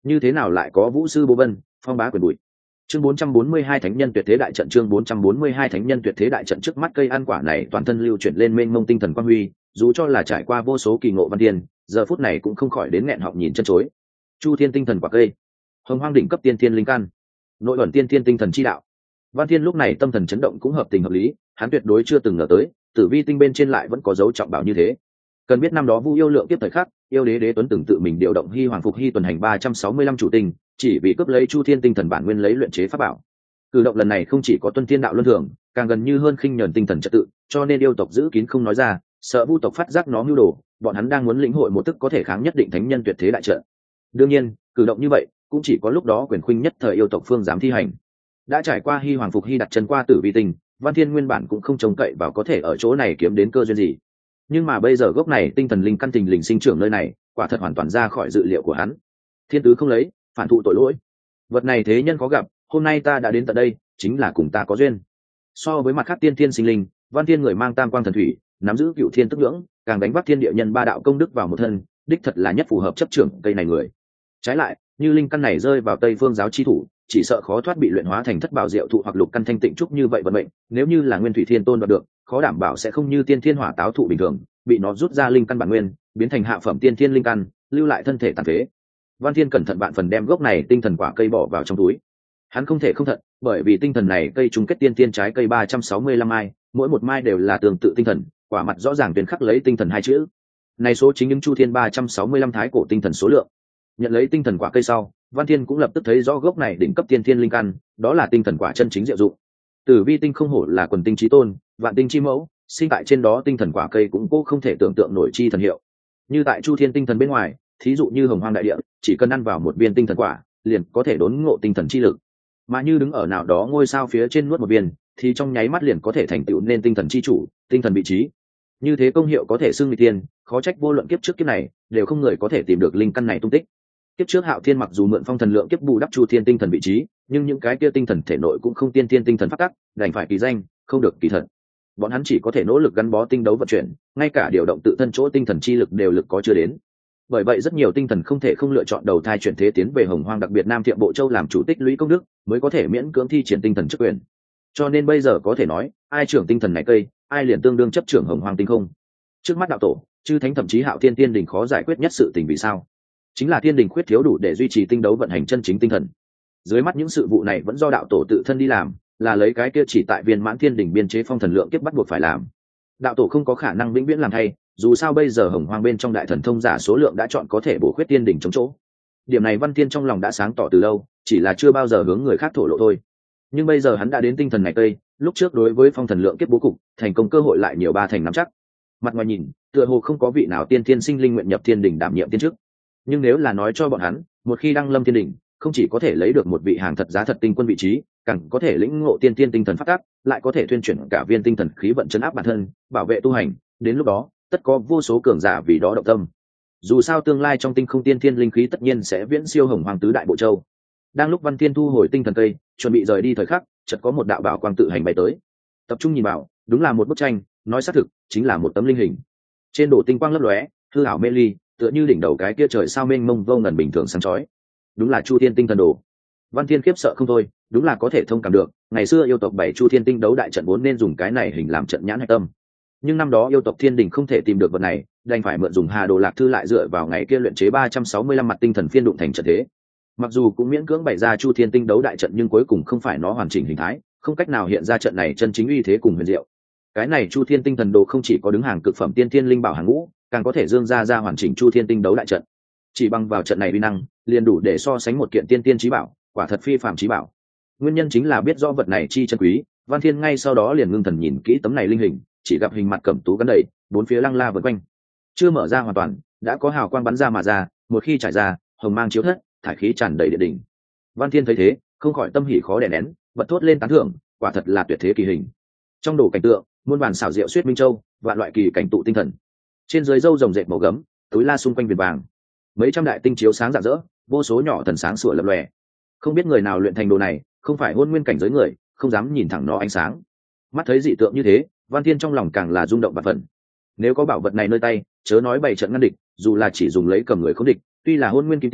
như thế nào lại có vũ sư bố vân, phong bá quyền bụi. Chương 442 thánh nhân tuyệt thế đại trận. Chương 442 thánh nhân tuyệt thế đại trận. Trước mắt cây ăn quả này toàn thân lưu chuyển lên mênh mông tinh thần quang huy, dù cho là trải qua vô số kỳ ngộ văn tiên, giờ phút này cũng không khỏi đến nghẹn họng nhìn chân chối. Chu thiên tinh thần quả cây, hồng hoang đỉnh cấp tiên thiên linh căn, nội ẩn tiên thiên tinh thần chi đạo. Văn Thiên lúc này tâm thần chấn động cũng hợp tình hợp lý, hắn tuyệt đối chưa từng ngờ tới, Tử Vi tinh bên trên lại vẫn có dấu trọng bảo như thế. Cần biết năm đó Vu Yêu Lượng tiếp thời khắc, yêu đế đế tuấn từng tự mình điều động Hy Hoàng Phục Hy tuần hành 365 chủ tinh, chỉ vì cướp lấy Chu Thiên tinh thần bản nguyên lấy luyện chế pháp bảo. Cử động lần này không chỉ có tuân thiên đạo luân thường, càng gần như hơn khinh nhẫn tinh thần trật tự, cho nên yêu tộc giữ kín không nói ra, sợ Vu tộc phát giác nó mưu đồ, bọn hắn đang muốn lĩnh hội một tức có thể kháng nhất định thánh nhân tuyệt thế đại trận. Đương nhiên, cử động như vậy cũng chỉ có lúc đó quyền khuynh nhất thời yêu tộc phương dám thi hành. Đã trải qua Hy Hoàng Phục Hy đặt chân qua Tử Vi tinh, Văn Thiên nguyên bản cũng không trông cậy vào có thể ở chỗ này kiếm đến cơ duyên gì. Nhưng mà bây giờ gốc này tinh thần linh căn tình linh sinh trưởng nơi này, quả thật hoàn toàn ra khỏi dự liệu của hắn. Thiên tứ không lấy, phản thụ tội lỗi. Vật này thế nhân có gặp, hôm nay ta đã đến tận đây, chính là cùng ta có duyên. So với mặt khác tiên thiên sinh linh, Văn Thiên người mang tam quang thần thủy, nắm giữ cựu thiên tức ngưỡng, càng đánh bắt thiên địa nhân ba đạo công đức vào một thân, đích thật là nhất phù hợp chấp trưởng cây này người. Trái lại, như linh căn này rơi vào Tây Phương giáo chi thủ, chỉ sợ khó thoát bị luyện hóa thành thất bảo diệu thụ hoặc lục căn thanh tịnh trúc như vậy vận mệnh. Nếu như là Nguyên Thủy Thiên Tôn đoạt được, khó đảm bảo sẽ không như tiên thiên hỏa táo thụ bình thường, bị nó rút ra linh căn bản nguyên, biến thành hạ phẩm tiên thiên linh căn, lưu lại thân thể tàn phế. Văn Thiên cẩn thận vạn phần đem gốc này tinh thần quả cây bỏ vào trong túi. Hắn không thể không thận, bởi vì tinh thần này cây chung kết tiên thiên trái cây 365 mai, mỗi một mai đều là tương tự tinh thần, quả mặt rõ ràng tuyên khắc lấy tinh thần hai chữ. Này số chính những Chu Thiên 365 thái cổ tinh thần số lượng. Nhận lấy tinh thần quả cây sau, Văn Thiên cũng lập tức thấy rõ gốc này đỉnh cấp tiên thiên linh căn, đó là tinh thần quả chân chính diệu dụng. Tử Vi tinh không hổ là quần tinh chí tôn, vạn tinh chi mẫu, sinh tại trên đó tinh thần quả cây cũng cố không thể tưởng tượng nổi chi thần hiệu. Như tại Chu Thiên tinh thần bên ngoài, thí dụ như Hồng Hoang đại địa, chỉ cần ăn vào một viên tinh thần quả, liền có thể đốn ngộ tinh thần chi lực. Mà như đứng ở nào đó ngôi sao phía trên nuốt một viên, thì trong nháy mắt liền có thể thành tựu nên tinh thần chi chủ, tinh thần vị trí. Như thế công hiệu có thể xưng nguy tiên, khó trách vô luận kiếp trước kiếp này, đều không người có thể tìm được linh căn này tung tích. Kiếp trước Hạo Thiên mặc dù mượn phong thần lượng kiếp bù đắp Chu Thiên tinh thần vị trí, nhưng những cái kia tinh thần thể nội cũng không tiên tiên tinh thần phát tắc, đành phải kỳ danh, không được kỳ thật. Bọn hắn chỉ có thể nỗ lực gắn bó tinh đấu vận chuyển, ngay cả điều động tự thân chỗ tinh thần chi lực đều lực có chưa đến. Bởi vậy rất nhiều tinh thần không thể không lựa chọn đầu thai chuyển thế tiến về Hồng Hoang, đặc biệt Nam Thiệm Bộ Châu làm chủ tích lũy công đức, mới có thể miễn cưỡng thi triển tinh thần chức quyền. Cho nên bây giờ có thể nói, ai trưởng tinh thần này cây, ai liền tương đương chấp trưởng Hồng Hoang tinh không. Trước mắt đạo tổ, chư thánh thậm chí Hạo Thiên tiên đình khó giải quyết nhất sự tình vì sao? Chính là thiên đình khuyết thiếu đủ để duy trì tinh đấu vận hành chân chính tinh thần. Dưới mắt những sự vụ này vẫn do đạo tổ tự thân đi làm, là lấy cái kia chỉ tại viên mãn thiên đình biên chế phong thần lượng kiếp bắt buộc phải làm. Đạo tổ không có khả năng vĩnh viễn làm thay, dù sao bây giờ Hồng Hoang bên trong đại thần thông giả số lượng đã chọn có thể bổ khuyết thiên đình chống chỗ. Điểm này Văn Thiên trong lòng đã sáng tỏ từ lâu, chỉ là chưa bao giờ hướng người khác thổ lộ thôi. Nhưng bây giờ hắn đã đến tinh thần này cây, lúc trước đối với phong thần lượng kiếp bố cục, thành công cơ hội lại nhiều ba thành nắm chắc. Mặt ngoài nhìn, tựa hồ không có vị nào tiên thiên sinh linh nguyện nhập thiên đình đảm nhiệm tiên chức. Nhưng nếu là nói cho bọn hắn, một khi đăng lâm thiên đình, không chỉ có thể lấy được một vị hàng thật giá thật tinh quân vị trí, càng có thể lĩnh ngộ tiên tiên tinh thần phát tác, lại có thể tuyên chuyển cả viên tinh thần khí vận chấn áp bản thân, bảo vệ tu hành, đến lúc đó, tất có vô số cường giả vì đó động tâm. Dù sao tương lai trong tinh không tiên thiên linh khí tất nhiên sẽ viễn siêu Hồng Hoang tứ đại bộ châu. Đang lúc Văn Thiên thu hồi tinh thần cây, chuẩn bị rời đi thời khắc, chợt có một đạo bảo quang tự hành bay tới. Tập trung nhìn vào, đúng là một bức tranh, nói xác thực, chính là một tấm linh hình. Trên đồ tinh quang lấp lóe, hư ảo mê ly, tựa như đỉnh đầu cái kia trời sao mênh mông vô ngần bình thường sáng chói. Đúng là Chu Thiên tinh thần đồ. Văn Thiên khiếp sợ không thôi, đúng là có thể thông cảm được, ngày xưa yêu tộc bảy Chu Thiên tinh đấu đại trận vốn nên dùng cái này hình làm trận nhãn hạch tâm. Nhưng năm đó yêu tộc Thiên Đình không thể tìm được vật này, đành phải mượn dùng Hà Đồ Lạc Thư lại dựa vào ngày kia luyện chế 365 mặt tinh thần phiên đụng thành trận thế. Mặc dù cũng miễn cưỡng bày ra Chu Thiên tinh đấu đại trận, nhưng cuối cùng không phải nó hoàn chỉnh hình thái, không cách nào hiện ra trận này chân chính uy thế cùng huyền diệu. Cái này Chu Thiên tinh thần đồ không chỉ có đứng hàng cực phẩm tiên thiên linh bảo hàng ngũ, càng có thể dương ra hoàn chỉnh Chu Thiên tinh đấu đại trận. Chỉ bằng vào trận này uy năng, liền đủ để so sánh một kiện tiên tiên chí bảo, quả thật phi phàm chí bảo. Nguyên nhân chính là biết rõ vật này chi chân quý, Văn Thiên ngay sau đó liền ngưng thần nhìn kỹ tấm này linh hình, chỉ gặp hình mặt cẩm tú gắn đầy, bốn phía lăng la vần quanh. Chưa mở ra hoàn toàn, đã có hào quang bắn ra mà ra, một khi trải ra, hồng mang chiếu thất, thải khí tràn đầy địa đỉnh. Văn Thiên thấy thế, không khỏi tâm hỉ khó đè nén, bật thốt lên tán thưởng, quả thật là tuyệt thế kỳ hình. Trong đồ cảnh tượng, muôn bản xảo diệu xuyết minh châu, vạn loại kỳ cảnh tụ tinh thần. Trên dưới râu rồng rệt màu gấm, túi la xung quanh viền vàng, mấy trăm đại tinh chiếu sáng rạng rỡ, vô số nhỏ thần sáng sủa lập lòe. Không biết người nào luyện thành đồ này, không phải hôn nguyên cảnh giới người, không dám nhìn thẳng nó ánh sáng. Mắt thấy dị tượng như thế, Văn Thiên trong lòng càng là rung động bạt phần. Nếu có bảo vật này nơi tay, chớ nói bày trận ngăn địch, dù là chỉ dùng lấy cầm người không địch, tuy là hôn nguyên kim tiên,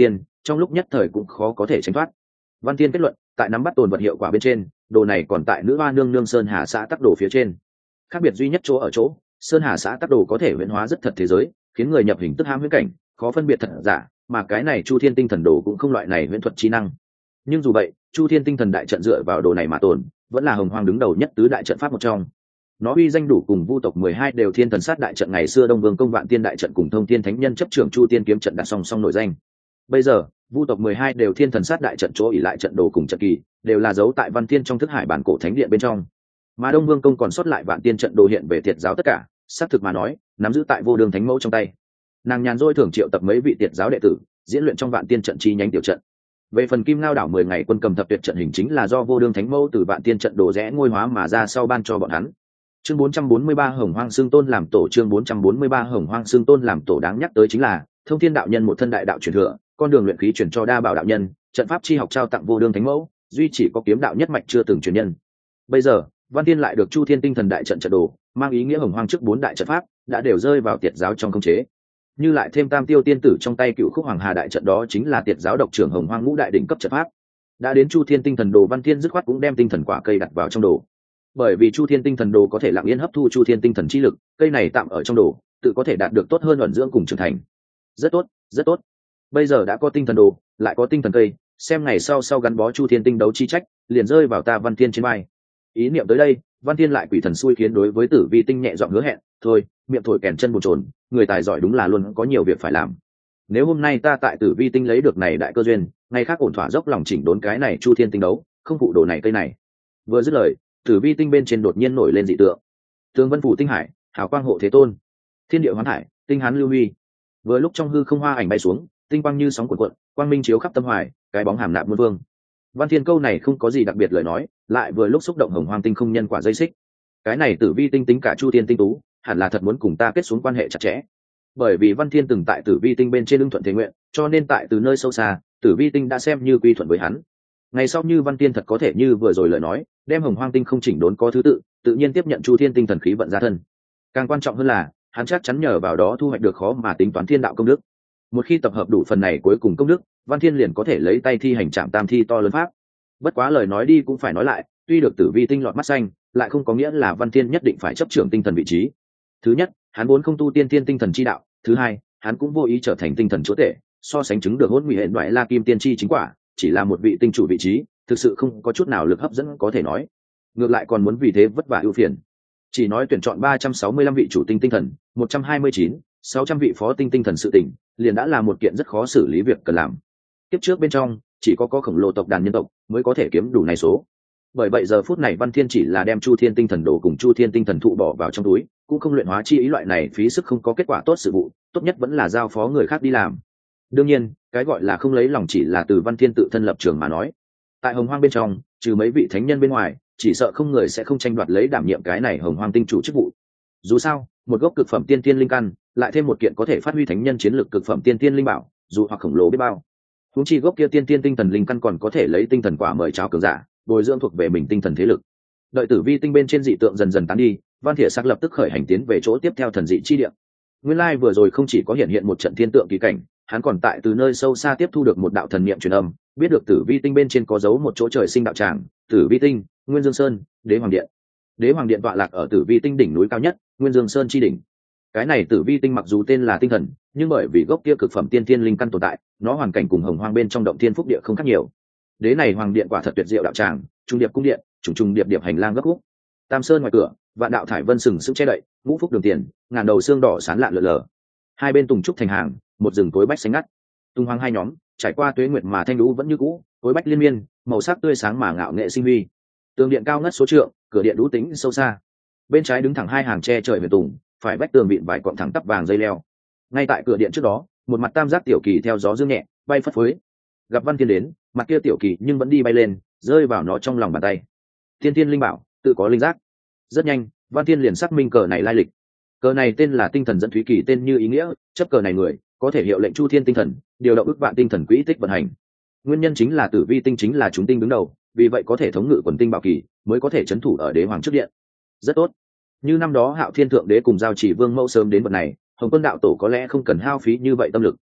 trong lúc nhất thời cũng khó có thể tránh thoát. Văn Thiên kết luận, tại nắm bắt tồn vật hiệu quả bên trên, đồ này còn tại nữ hoa nương nương Sơn Hà xã tắc đồ phía trên. Khác biệt duy nhất chỗ ở chỗ, Sơn Hà xã tắc đồ có thể huyễn hóa rất thật thế giới, khiến người nhập hình tức hám huyễn cảnh, khó phân biệt thật giả, mà cái này Chu Thiên tinh thần đồ cũng không loại này huyễn thuật trí năng. Nhưng dù vậy, Chu Thiên tinh thần đại trận dựa vào đồ này mà tồn, vẫn là hồng hoang đứng đầu nhất tứ đại trận pháp một trong. Nó uy danh đủ cùng Vu tộc 12 đều Thiên Thần Sát đại trận ngày xưa Đông Vương Công Vạn Tiên đại trận cùng Thông Thiên Thánh Nhân chấp trưởng Chu Tiên kiếm trận đặt song song nổi danh. Bây giờ, Vu tộc 12 đều Thiên Thần Sát đại trận chỗ ỷ lại trận đồ cùng trận kỳ, đều là giấu tại Văn Thiên trong thức hải bản cổ thánh điện bên trong. Mà Đông Vương Công còn sót lại Vạn Tiên trận đồ hiện về Tiệt giáo tất cả, xác thực mà nói, nắm giữ tại Vô Đường Thánh Mẫu trong tay. Nàng nhàn rỗi thường triệu tập mấy vị Tiệt giáo đệ tử, diễn luyện trong Vạn Tiên trận chi nhánh tiểu trận. Về phần Kim Ngao đảo 10 ngày quân cầm thập tuyệt trận hình chính là do Vô Đường Thánh Mẫu từ Vạn Tiên trận đồ rẽ ngôi hóa mà ra sau ban cho bọn hắn. Chương 443 Hồng Hoang Xương Tôn làm tổ. Chương 443 Hồng Hoang Xương Tôn làm tổ. Đáng nhắc tới chính là Thông Thiên đạo nhân một thân đại đạo truyền thừa, con đường luyện khí truyền cho Đa Bảo đạo nhân, trận pháp chi học trao tặng Vô Đường Thánh Mẫu, duy chỉ có kiếm đạo nhất mạch chưa từng truyền nhân. Bây giờ, Văn Thiên lại được Chu Thiên tinh thần đại trận trận đồ, mang ý nghĩa Hồng Hoang trước 4 đại trận pháp đã đều rơi vào Tiệt giáo trong khống chế. Như lại thêm Tam Tiêu tiên tử trong tay Cựu Khúc Hoàng Hà đại trận, đó chính là Tiệt giáo độc trưởng Hồng Hoang ngũ đại đỉnh cấp trận pháp. Đã đến Chu Thiên tinh thần đồ, Văn Thiên dứt khoát cũng đem tinh thần quả cây đặt vào trong đồ. Bởi vì Chu Thiên tinh thần đồ có thể lặng yên hấp thu Chu Thiên tinh thần chi lực, cây này tạm ở trong đồ, tự có thể đạt được tốt hơn ẩn dưỡng cùng trưởng thành. Rất tốt, rất tốt. Bây giờ đã có tinh thần đồ, lại có tinh thần cây, xem ngày sau gắn bó Chu Thiên tinh đấu chi trách, liền rơi vào ta Văn Thiên trên vai. Ý niệm tới đây, Văn Thiên lại quỷ thần xui khiến đối với Tử Vi tinh nhẹ giọng hứa hẹn, thôi, miệng thổi kèn chân bồn chồn, người tài giỏi đúng là luôn có nhiều việc phải làm. Nếu hôm nay ta tại Tử Vi tinh lấy được này đại cơ duyên, ngày khác ổn thỏa dốc lòng chỉnh đốn cái này Chu Thiên tinh đấu, không phụ đồ này cây này. Vừa dứt lời, Tử Vi tinh bên trên đột nhiên nổi lên dị tượng. Tường Vân phủ tinh hải, hào quang hộ thế tôn. Thiên địa hoán hải, tinh hán lưu huy. Vừa lúc trong hư không hoa ảnh bay xuống, tinh quang như sóng cuộn cuộn, quang minh chiếu khắp tâm hoài, cái bóng hàm nạp muôn vương. Văn Thiên câu này không có gì đặc biệt lời nói, lại vừa lúc xúc động Hồng Hoang tinh không nhân quả dây xích. Cái này Tử Vi tinh tính cả Chu Thiên tinh tú, hẳn là thật muốn cùng ta kết xuống quan hệ chặt chẽ. Bởi vì Văn Thiên từng tại Tử Vi tinh bên trên ưng thuận thế nguyện, cho nên tại từ nơi sâu xa, Tử Vi tinh đã xem như quy thuận với hắn. Ngày sau như Văn Thiên thật có thể như vừa rồi lời nói, đem Hồng Hoang tinh không chỉnh đốn có thứ tự, tự nhiên tiếp nhận Chu Thiên tinh thần khí vận ra thân. Càng quan trọng hơn là, hắn chắc chắn nhờ vào đó thu hoạch được khó mà tính toán thiên đạo công đức. Một khi tập hợp đủ phần này cuối cùng công đức, Văn Thiên liền có thể lấy tay thi hành trạm tam thi to lớn pháp. Bất quá lời nói đi cũng phải nói lại, tuy được Tử Vi tinh lọt mắt xanh, lại không có nghĩa là Văn Thiên nhất định phải chấp trưởng tinh thần vị trí. Thứ nhất, hắn vốn không tu tiên thiên tinh thần chi đạo; thứ hai, hắn cũng vô ý trở thành tinh thần chúa tể, so sánh chứng được hôn nguy hệ loại La Kim tiên chi chính quả, chỉ là một vị tinh chủ vị trí, thực sự không có chút nào lực hấp dẫn có thể nói. Ngược lại còn muốn vì thế vất vả ưu phiền. Chỉ nói tuyển chọn 365 vị chủ tinh tinh thần, 129, 600 vị phó tinh tinh thần sự tỉnh, liền đã là một kiện rất khó xử lý việc cần làm. Tiếp trước bên trong, chỉ có khổng lồ tộc đàn nhân tộc mới có thể kiếm đủ này số. Bởi vậy giờ phút này Văn Thiên chỉ là đem Chu Thiên tinh thần đồ cùng Chu Thiên tinh thần thụ bỏ vào trong túi, cũng không luyện hóa chi ý loại này phí sức không có kết quả tốt sự vụ, tốt nhất vẫn là giao phó người khác đi làm. Đương nhiên, cái gọi là không lấy lòng chỉ là từ Văn Thiên tự thân lập trường mà nói. Tại Hồng Hoang bên trong, trừ mấy vị thánh nhân bên ngoài, chỉ sợ không người sẽ không tranh đoạt lấy đảm nhiệm cái này Hồng Hoang tinh chủ chức vụ. Dù sao, một gốc cực phẩm tiên tiên linh căn, lại thêm một kiện có thể phát huy thánh nhân chiến lược cực phẩm tiên tiên linh bảo, dù hoặc khổng lồ biết bao. Huống chi gốc kia tiên tiên tinh thần linh căn còn có thể lấy tinh thần quả mời chào cường giả, bồi dưỡng thuộc về mình tinh thần thế lực. Đợi Tử Vi tinh bên trên dị tượng dần dần tán đi, Văn Thiện sắc lập tức khởi hành tiến về chỗ tiếp theo thần dị chi địa. Nguyên lai vừa rồi không chỉ có hiện một trận thiên tượng kỳ cảnh, hắn còn tại từ nơi sâu xa tiếp thu được một đạo thần niệm truyền âm, biết được Tử Vi tinh bên trên có dấu một chỗ trời sinh đạo tràng, Tử Vi tinh, Nguyên Dương Sơn, Đế Hoàng Điện. Đế Hoàng Điện tọa lạc ở Tử Vi tinh đỉnh núi cao nhất, Nguyên Dương Sơn chi đỉnh. Cái này Tử Vi tinh mặc dù tên là tinh thần, nhưng bởi vì gốc kia cực phẩm tiên thiên linh căn tồn tại, nó hoàn cảnh cùng Hồng Hoang bên trong động thiên phúc địa không khác nhiều. Đế này Hoàng Điện quả thật tuyệt diệu đạo tràng, trung điệp cung điện, trùng điệp điệp hành lang gấp khúc. Tam Sơn ngoài cửa, vạn đạo thải vân sừng sững che đậy, ngũ phúc đường tiền, ngàn đầu xương đỏ sán lạn lượn lờ. Hai bên tùng trúc thành hàng, một rừng cối bách xanh ngắt. Tung hoang hai nhóm, trải qua tuế nguyệt mà thanh lũ vẫn như cũ, cối bách liên miên, màu sắc tươi sáng mà ngạo nghệ sinh huy. Tường điện cao ngất số trượng, cửa điện lũ tính sâu xa. Bên trái đứng thẳng hai hàng tre trời huyền tùng, phải vách tường vịn vài cọng thẳng tắp vàng dây leo. Ngay tại cửa điện trước đó, một mặt tam giác tiểu kỳ theo gió dương nhẹ, bay phất phới. Gặp Văn Thiên đến, mặt kia tiểu kỳ nhưng vẫn đi bay lên, rơi vào nó trong lòng bàn tay. Thiên Thiên linh bảo, tự có linh giác. Rất nhanh, Văn Thiên liền xác minh cờ này lai lịch. Cờ này tên là tinh thần dẫn thúy kỳ, tên như ý nghĩa, chấp cờ này người có thể hiệu lệnh Chu Thiên tinh thần, điều động ức vạn tinh thần quỹ tích vận hành. Nguyên nhân chính là Tử Vi tinh chính là chúng tinh đứng đầu, vì vậy có thể thống ngự quần tinh bảo kỳ, mới có thể trấn thủ ở Đế Hoàng trước điện. Rất tốt. Như năm đó Hạo Thiên thượng đế cùng giao chỉ vương mẫu sớm đến vật này, Hồng Quân đạo tổ có lẽ không cần hao phí như vậy tâm lực.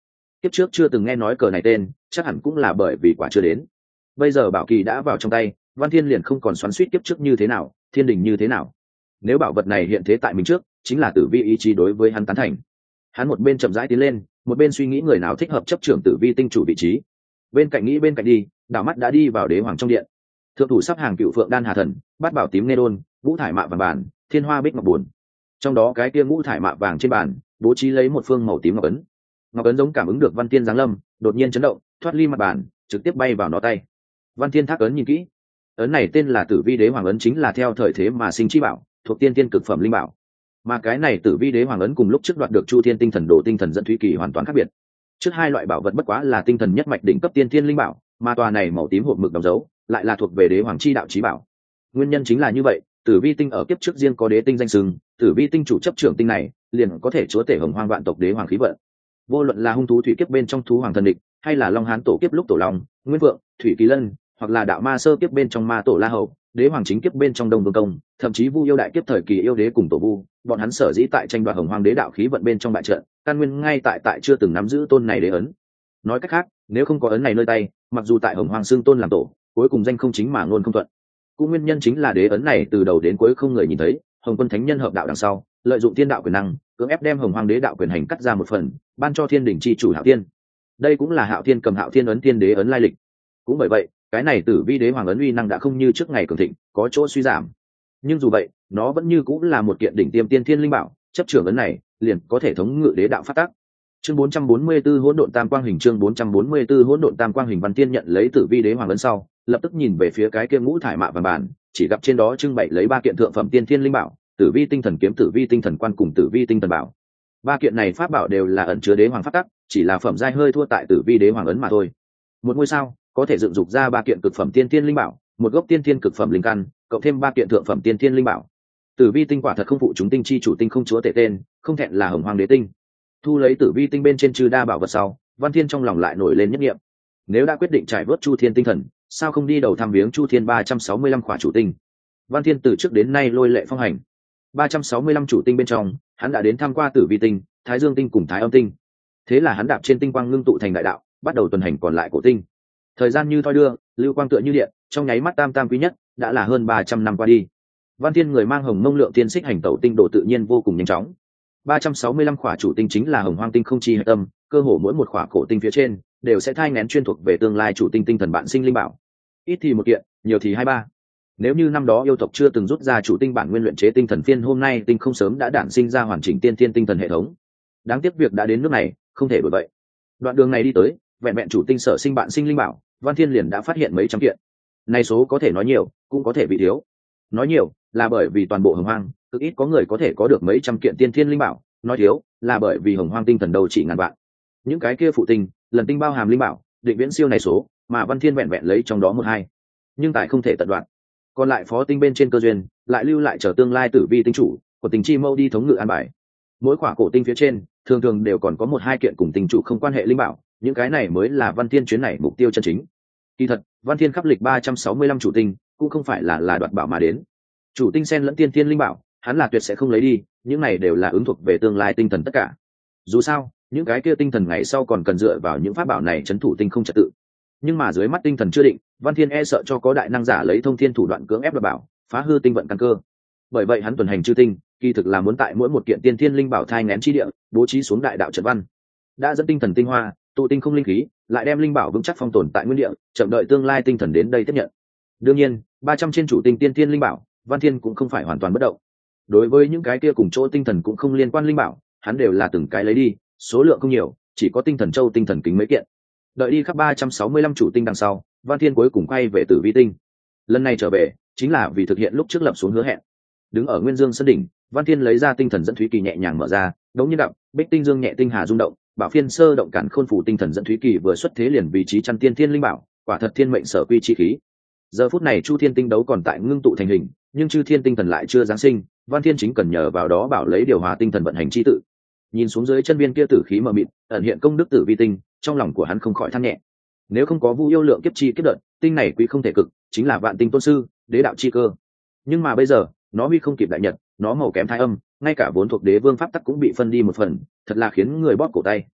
kiếp trước chưa từng nghe nói cờ này tên, chắc hẳn cũng là bởi vì quả chưa đến. Bây giờ bảo kỳ đã vào trong tay, Văn Thiên liền không còn xoắn xuýt kiếp trước như thế nào, thiên đình như thế nào. Nếu bảo vật này hiện thế tại mình trước, chính là tử vi ý chí đối với hắn tán thành. Hắn một bên chậm rãi tiến lên, một bên suy nghĩ người nào thích hợp chấp trưởng tử vi tinh chủ vị trí. Bên cạnh nghĩ bên cạnh đi, đảo mắt đã đi vào đế hoàng trong điện. Thượng thủ sắp hàng Cựu Phượng Đan Hà Thần, Bát Bảo Tím Nê Đôn, Ngũ Thải Mạ Vàng Bản, Thiên Hoa Bích Ngọc Buồn. Trong đó cái kia ngũ thải mạ vàng trên bàn, bố trí lấy một phương màu tím ngọc ấn. Ngọc ấn giống cảm ứng được Văn Thiên giáng lâm, đột nhiên chấn động, thoát ly mặt bàn, trực tiếp bay vào nó tay. Văn Thiên thác ấn nhìn kỹ, ấn này tên là Tử Vi Đế Hoàng ấn, chính là theo thời thế mà sinh chi bảo, thuộc tiên tiên cực phẩm linh bảo. Mà cái này Tử Vi Đế Hoàng ấn cùng lúc trước đoạt được Chu Thiên Tinh Thần Đồ Tinh Thần dẫn Thúy Kỳ hoàn toàn khác biệt. Trước hai loại bảo vật bất quá là tinh thần nhất mạch đỉnh cấp tiên thiên linh bảo, mà tòa này màu tím hộp mực đóng dấu, lại là thuộc về Đế Hoàng chi đạo chí bảo. Nguyên nhân chính là như vậy, Tử Vi tinh ở kiếp trước riêng có đế tinh danh xưng, Tử Vi tinh chủ chấp trưởng tinh này, liền có thể chúa tể hồng hoang vạn tộc đế hoàng khí vận. Vô luận là hung thú thủy kiếp bên trong thú hoàng thần địch, hay là long hán tổ kiếp lúc tổ long, nguyên vượng, thủy kỳ lân, hoặc là đạo ma sơ kiếp bên trong ma tổ la hầu, đế hoàng chính kiếp bên trong đông vương công, thậm chí vu yêu đại kiếp thời kỳ yêu đế cùng tổ vu, bọn hắn sở dĩ tại tranh đoạt hồng hoang đế đạo khí vận bên trong bại trận, căn nguyên ngay tại chưa từng nắm giữ tôn này đế ấn. Nói cách khác, nếu không có ấn này nơi tay, mặc dù tại hồng hoang xương tôn làm tổ, cuối cùng danh không chính mà ngôn không thuận. Cũng nguyên nhân chính là đế ấn này từ đầu đến cuối không người nhìn thấy, hồng quân thánh nhân hợp đạo đằng sau, lợi dụng thiên đạo quyền năng, cưỡng ép đem hồng hoang đế đạo quyền hành cắt ra một phần, ban cho thiên đình chi chủ Hạo Thiên. Đây cũng là Hạo Thiên cầm Hạo Thiên ấn thiên đế ấn lai lịch. Cũng bởi vậy, cái này Tử Vi Đế Hoàng ấn uy năng đã không như trước ngày cường thịnh, có chỗ suy giảm. Nhưng dù vậy, nó vẫn như cũng là một kiện đỉnh tiêm tiên thiên linh bảo, chấp trưởng ấn này, liền có thể thống ngự đế đạo phát tác. Chương 444 Hỗn Độn Tam Quang Hình, chương 444 Hỗn Độn Tam Quang Hình. Văn Tiên nhận lấy Tử Vi Đế Hoàng ấn sau, lập tức nhìn về phía cái kia ngũ thải mạ vàng bản, chỉ gặp trên đó trưng bày lấy ba kiện thượng phẩm tiên thiên linh bảo, Tử Vi Tinh Thần Kiếm, Tử Vi Tinh Thần Quan cùng Tử Vi Tinh Thần Bảo. Ba kiện này pháp bảo đều là ẩn chứa đế hoàng pháp tắc, chỉ là phẩm giai hơi thua tại Tử Vi Đế Hoàng ấn mà thôi. Một ngôi sao có thể dựng dục ra ba kiện cực phẩm tiên thiên linh bảo, một gốc tiên thiên cực phẩm linh căn, cộng thêm ba kiện thượng phẩm tiên thiên linh bảo. Tử Vi Tinh quả thật không phụ chúng tinh chi chủ tinh không chúa tể tên, không thẹn là hồng hoàng đế tinh. Thu lấy Tử Vi Tinh bên trên trừ đa bảo vật sau, Văn Thiên trong lòng lại nổi lên nhất niệm. Nếu đã quyết định trải vớt Chu Thiên tinh thần, sao không đi đầu thăm viếng Chu Thiên 365 khỏa chủ tinh. Văn Thiên từ trước đến nay lôi lệ phong hành. 365 chủ tinh bên trong, hắn đã đến tham qua Tử Vi Tinh, Thái Dương Tinh cùng Thái Âm Tinh. Thế là hắn đạp trên tinh quang ngưng tụ thành đại đạo, bắt đầu tuần hành còn lại cổ tinh. Thời gian như thoi đưa, lưu quang tựa như điện, trong nháy mắt tam quý nhất, đã là hơn 300 năm qua đi. Văn Thiên người mang hồng mông lượng tiên xích hành tẩu tinh độ tự nhiên vô cùng nhanh chóng. 365 khỏa chủ tinh chính là hồng hoang tinh không chi hệ tâm, cơ hồ mỗi một khỏa cổ tinh phía trên đều sẽ thai nghén chuyên thuộc về tương lai chủ tinh tinh thần bạn sinh linh bảo. Ít thì một kiện, nhiều thì hai ba. Nếu như năm đó yêu tộc chưa từng rút ra chủ tinh bản nguyên luyện chế tinh thần phiên, hôm nay tinh không sớm đã đản sinh ra hoàn chỉnh tiên thiên tinh thần hệ thống. Đáng tiếc việc đã đến nước này, không thể đổi vậy. Đoạn đường này đi tới, vẹn vẹn chủ tinh sở sinh bạn sinh linh bảo, Văn Thiên liền đã phát hiện mấy trăm kiện. Này số có thể nói nhiều, cũng có thể bị thiếu. Nói nhiều là bởi vì toàn bộ hồng hoang cực ít có người có thể có được mấy trăm kiện tiên thiên linh bảo, nói thiếu là bởi vì hồng hoang tinh thần đầu chỉ ngàn vạn. Những cái kia phụ tinh, lần tinh bao hàm linh bảo, định viễn siêu này số, mà Văn Thiên vẹn vẹn lấy trong đó một hai. Nhưng tại không thể tận đoạn. Còn lại phó tinh bên trên cơ duyên, lại lưu lại chờ tương lai Tử Vi tinh chủ của Tình Chi Mâu đi thống ngự an bài. Mỗi khỏa cổ tinh phía trên, thường thường đều còn có một hai kiện cùng tinh chủ không quan hệ linh bảo, những cái này mới là Văn Thiên chuyến này mục tiêu chân chính. Kỳ thật, Văn Thiên khắp lịch 365 chủ tinh, cũng không phải là đoạt bảo mà đến. Chủ tinh xen lẫn tiên thiên linh bảo, hắn là tuyệt sẽ không lấy đi, những này đều là ứng thuộc về tương lai tinh thần tất cả. Dù sao, những cái kia tinh thần ngày sau còn cần dựa vào những pháp bảo này trấn thủ tinh không trật tự. Nhưng mà dưới mắt tinh thần chưa định, Văn Thiên e sợ cho có đại năng giả lấy thông thiên thủ đoạn cưỡng ép đoạt bảo, phá hư tinh vận căn cơ. Bởi vậy hắn tuần hành chư tinh, kỳ thực là muốn tại mỗi một kiện tiên thiên linh bảo thai nghén chi địa, bố trí xuống đại đạo trận văn. Đã dẫn tinh thần tinh hoa, tụ tinh không linh khí, lại đem linh bảo vững chắc phong tồn tại nguyên địa, chậm đợi tương lai tinh thần đến đây tiếp nhận. Đương nhiên, 300 trên chủ tinh tiên thiên linh bảo, Văn Thiên cũng không phải hoàn toàn bất động. Đối với những cái kia cùng chỗ tinh thần cũng không liên quan linh bảo, hắn đều là từng cái lấy đi, số lượng không nhiều, chỉ có tinh thần châu tinh thần kính mấy kiện. Đợi đi khắp 365 chủ tinh đằng sau, Văn Thiên cuối cùng quay về Tử Vi Tinh. Lần này trở về, chính là vì thực hiện lúc trước lập xuống hứa hẹn. Đứng ở Nguyên Dương sân đỉnh, Văn Thiên lấy ra tinh thần dẫn thúy kỳ nhẹ nhàng mở ra, đống như đậm, Bích Tinh Dương nhẹ tinh hà rung động, Bảo Phiên sơ động cản khôn phủ tinh thần dẫn thúy kỳ vừa xuất thế liền vị trí chăn tiên thiên linh bảo, quả thật thiên mệnh sở quy chi khí. Giờ phút này Chu Thiên tinh đấu còn tại ngưng tụ thành hình, nhưng Chư Thiên tinh thần lại chưa giáng sinh, Văn Thiên chính cần nhờ vào đó bảo lấy điều hòa tinh thần vận hành chi tự. Nhìn xuống dưới chân viên kia tử khí mờ mịt, ẩn hiện công đức Tử Vi Tinh, trong lòng của hắn không khỏi than nhẹ. Nếu không có Vu Yêu lượng kiếp chi kiếp đợt, tinh này quý không thể cực, chính là vạn tinh tôn sư, đế đạo chi cơ. Nhưng mà bây giờ, nó huy không kịp đại nhật, nó màu kém thái âm, ngay cả vốn thuộc đế vương pháp tắc cũng bị phân đi một phần, thật là khiến người bóp cổ tay.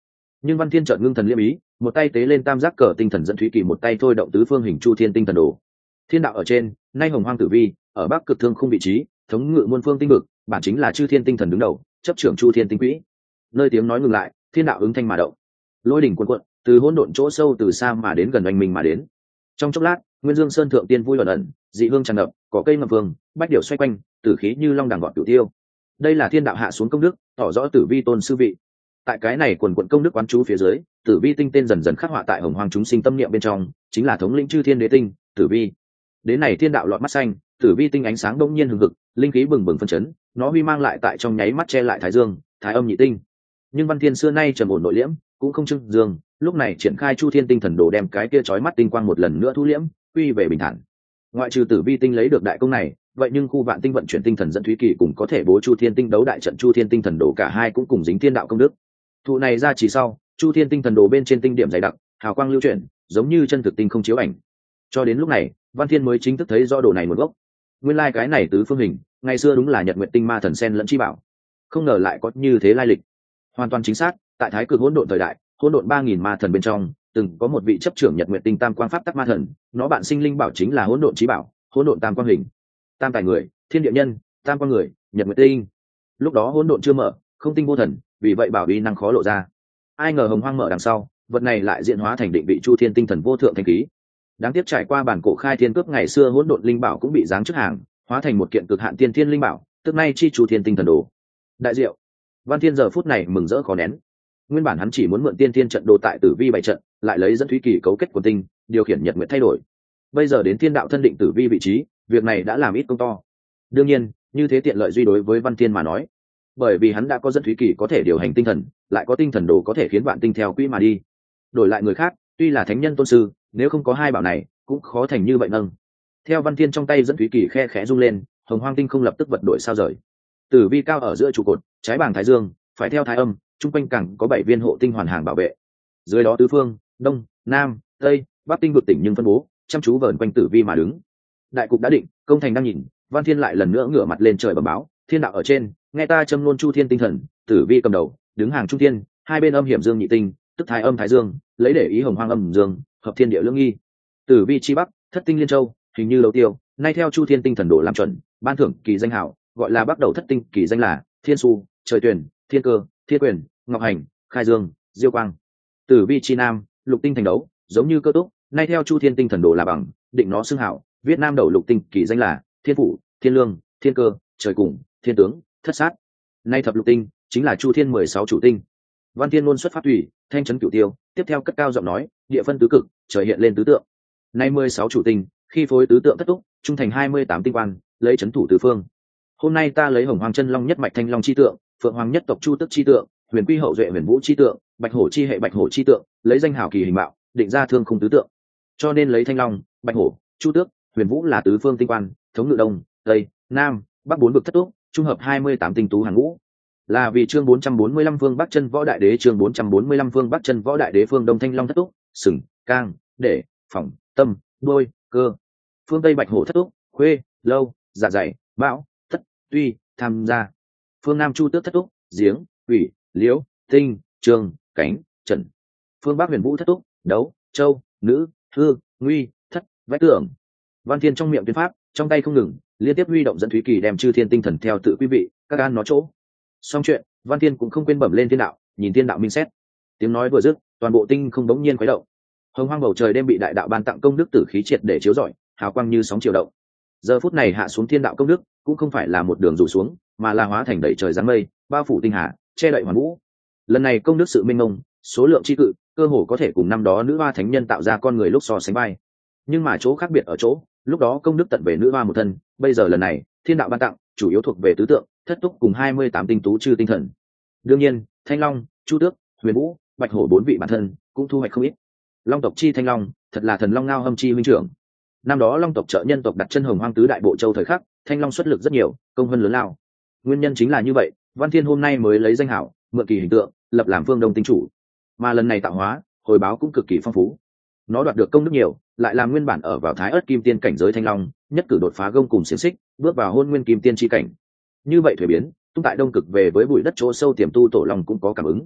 Nhưng Văn Thiên chợt ngưng thần liêm ý, một tay tế lên tam giác cờ tinh thần dẫn thúy kỳ, một tay thôi động tứ phương hình chu thiên tinh thần đồ. Thiên đạo ở trên, nay hồng hoang tử vi, ở bắc cực thương khung vị trí, thống ngự muôn phương tinh vực, bản chính là chư thiên tinh thần đứng đầu, chấp trưởng chu thiên tinh quỹ. Nơi tiếng nói ngừng lại, thiên đạo ứng thanh mà động, lôi đỉnh cuồn cuộn, từ hỗn độn chỗ sâu từ xa mà đến gần oanh mình mà đến. Trong chốc lát, Nguyên Dương Sơn thượng tiên vui ẩn ẩn, dị hương tràn ngập, cỏ cây ngập vương, bách điểu xoay quanh, tử khí như long đằng gọt cửu tiêu. Đây là thiên đạo hạ xuống công đức, tỏ rõ tử vi tôn sư vị. Tại cái này quần quận công đức quán chú phía dưới, tử vi tinh tên dần dần khắc họa tại hồng hoang chúng sinh tâm niệm bên trong, chính là thống lĩnh chư thiên đế tinh, tử vi. Đến này thiên đạo lọt mắt xanh, tử vi tinh ánh sáng đông nhiên hừng hực, linh khí bừng bừng phân chấn, nó huy mang lại tại trong nháy mắt che lại thái dương, thái âm nhị tinh. Nhưng Văn Thiên xưa nay trầm ổn nội liễm, cũng không trưng dương, lúc này triển khai chu thiên tinh thần đồ, đem cái kia chói mắt tinh quang một lần nữa thu liễm, quy về bình thản. Ngoại trừ tử vi tinh lấy được đại công này, vậy nhưng khu vạn tinh vận chuyển tinh thần dẫn thúy kỳ cùng có thể bố chu thiên tinh đấu đại trận chu thiên tinh thần đồ, cả hai cũng cùng dính thiên đạo công đức. Thụ này ra chỉ sau, chu thiên tinh thần đồ bên trên tinh điểm dày đặc, hào quang lưu chuyển, giống như chân thực tinh không chiếu ảnh. Cho đến lúc này, Văn Thiên mới chính thức thấy rõ đồ này nguồn gốc. Nguyên lai cái này tứ phương hình, ngày xưa đúng là Nhật Nguyệt Tinh ma thần sen lẫn chi bảo, không ngờ lại có như thế lai lịch. Hoàn toàn chính xác, tại thái cực hỗn độn thời đại, hỗn độn 3000 ma thần bên trong, từng có một vị chấp trưởng Nhật Nguyệt Tinh tam quang pháp tắc ma thần, nó bạn sinh linh bảo chính là hỗn độn chí bảo, hỗn độn tam quang hình. Tam tài người, thiên địa nhân, tam quang người, Nhật Nguyệt Tinh. Lúc đó hỗn độn chưa mở, không tinh vô thần, vì vậy bảo uy năng khó lộ ra. Ai ngờ hồng hoang mở đằng sau, vật này lại diễn hóa thành định vị chu thiên tinh thần vô thượng thanh khí. Đáng tiếc trải qua bản cổ khai thiên cướp ngày xưa, hỗn độn linh bảo cũng bị giáng trước hàng, hóa thành một kiện cực hạn tiên thiên linh bảo, tức nay chi chu thiên tinh thần đồ. Đại diệu. Văn Thiên giờ phút này mừng rỡ khó nén. Nguyên bản hắn chỉ muốn mượn tiên thiên trận đồ tại tử vi bày trận, lại lấy dẫn thúy kỳ cấu kết của tinh, điều khiển nhật nguyệt thay đổi. Bây giờ đến thiên đạo thân định tử vi vị trí, việc này đã làm ít công to. Đương nhiên, như thế tiện lợi duy đối với Văn Thiên mà nói, bởi vì hắn đã có dẫn thúy kỳ có thể điều hành tinh thần, lại có tinh thần đồ có thể khiến vạn tinh theo quỹ mà đi. Đổi lại người khác, tuy là thánh nhân tôn sư, nếu không có hai bảo này, cũng khó thành như vậy nâng. Theo Văn Thiên trong tay dẫn thúy kỳ khe khẽ rung lên, hồng hoang tinh không lập tức vật đổi sao rời. Tử vi cao ở giữa trụ cột, trái bảng thái dương, phải theo thái âm, trung quanh cẳng có 7 viên hộ tinh hoàn hàng bảo vệ. Dưới đó tứ phương, đông, nam, tây, bắc tinh vực tỉnh nhưng phân bố, chăm chú vờn quanh tử vi mà đứng. Đại cục đã định, công thành đang nhìn, Văn Thiên lại lần nữa ngửa mặt lên trời bẩm báo, thiên đạo ở trên, nghe ta châm luôn chu thiên tinh thần, tử vi cầm đầu, đứng hàng trung thiên, hai bên âm hiểm dương nhị tinh, tức thái âm thái dương, lấy để ý hồng hoang âm dương, hợp thiên địa lưỡng nghi. Tử vi chi bắc, thất tinh liên châu, hình như đầu tiêu, nay theo chu thiên tinh thần đồ làm chuẩn, ban thưởng kỳ danh hảo, gọi là bắt đầu thất tinh, kỳ danh là thiên su, trời tuyển, thiên cơ, thiên quyền, ngọc hành, khai dương, diêu quang. Tử vi chi nam, lục tinh thành đấu, giống như cơ túc, nay theo chu thiên tinh thần đồ là bằng, định nó xưng hảo, viết nam đầu lục tinh, kỳ danh là thiên phủ, thiên lương, thiên cơ, trời cùng, thiên tướng, thất sát. Nay thập lục tinh chính là chu thiên 16 chủ tinh. Văn Thiên luôn xuất phát thủy, thanh trấn cửu tiêu, tiếp theo cất cao giọng nói, địa phân tứ cực, trời hiện lên tứ tượng. Nay 16 chủ tinh, khi phối tứ tượng thất túc, trung thành 28 tinh quan, lấy trấn thủ tứ phương. Hôm nay ta lấy hồng hoàng chân long nhất mạch thanh long chi tượng, phượng hoàng nhất tộc chu tức chi tượng, huyền quy hậu duệ huyền vũ chi tượng, bạch hổ chi hệ bạch hổ chi tượng, lấy danh hảo kỳ hình mạo, định ra thương khung tứ tượng. Cho nên lấy thanh long, bạch hổ, chu tước, huyền vũ là tứ phương tinh quan, thống ngự đông, tây, nam, bắc bốn vực thất túc, trung hợp 28 tinh tú hàng ngũ. Là vì chương 445 phương bắc chân võ đại đế, chương 445 phương bắc chân võ đại đế, phương đông thanh long thất túc, sừng, cang, để, phỏng, tâm, đôi, cơ. Phương tây bạch hổ thất túc, khuê, lâu, dạ dày, bão, thất, tuy, tham gia. Phương nam chu tước thất túc, giếng, ủy, liễu, tinh, trường, cánh, trần. Phương bắc huyền vũ thất túc, đấu, châu, nữ, hư, nguy, thất, vách tường. Văn Thiên trong miệng tuyên pháp, trong tay không ngừng, liên tiếp huy động dẫn thúy kỳ đem chư thiên tinh thần theo tự quý vị, các an nó chỗ. Xong chuyện, Văn Thiên cũng không quên bẩm lên thiên đạo, nhìn thiên đạo minh xét. Tiếng nói vừa dứt, toàn bộ tinh không bỗng nhiên khuấy động. Hồng hoang bầu trời đêm bị đại đạo ban tặng công đức tử khí triệt để chiếu rọi, hào quang như sóng chiều động. Giờ phút này hạ xuống thiên đạo công đức, cũng không phải là một đường rủ xuống, mà là hóa thành đầy trời giáng mây, bao phủ tinh hà, che đậy hoàn vũ. Lần này công đức sự minh mông, số lượng chi cự, cơ hồ có thể cùng năm đó nữ hoa thánh nhân tạo ra con người lúc so sánh vai. Nhưng mà chỗ khác biệt ở chỗ, lúc đó công đức tận về nữ hoa một thân, bây giờ lần này thiên đạo ban tặng chủ yếu thuộc về tứ tượng, thất túc cùng 28 tinh tú chư tinh thần. Đương nhiên, thanh long, chu tước, huyền vũ, bạch hổ bốn vị bản thân cũng thu hoạch không ít. Long tộc chi thanh long, thật là thần long ngao hâm chi huynh trưởng. Năm đó long tộc trợ nhân tộc đặt chân hồng hoang tứ đại bộ châu thời khắc, thanh long xuất lực rất nhiều, công hơn lớn lao. Nguyên nhân chính là như vậy, Văn Thiên hôm nay mới lấy danh hảo, mượn kỳ hình tượng, lập làm phương đông tinh chủ. Mà lần này tạo hóa, hồi báo cũng cực kỳ phong phú. Nó đoạt được công đức nhiều, lại làm nguyên bản ở vào thái ớt kim tiên cảnh giới thanh long, nhất cử đột phá gông cùng xiềng xích, bước vào hôn nguyên kim tiên chi cảnh. Như vậy thuế biến, tung tại đông cực về với bụi đất chỗ sâu tiềm tu tổ long cũng có cảm ứng.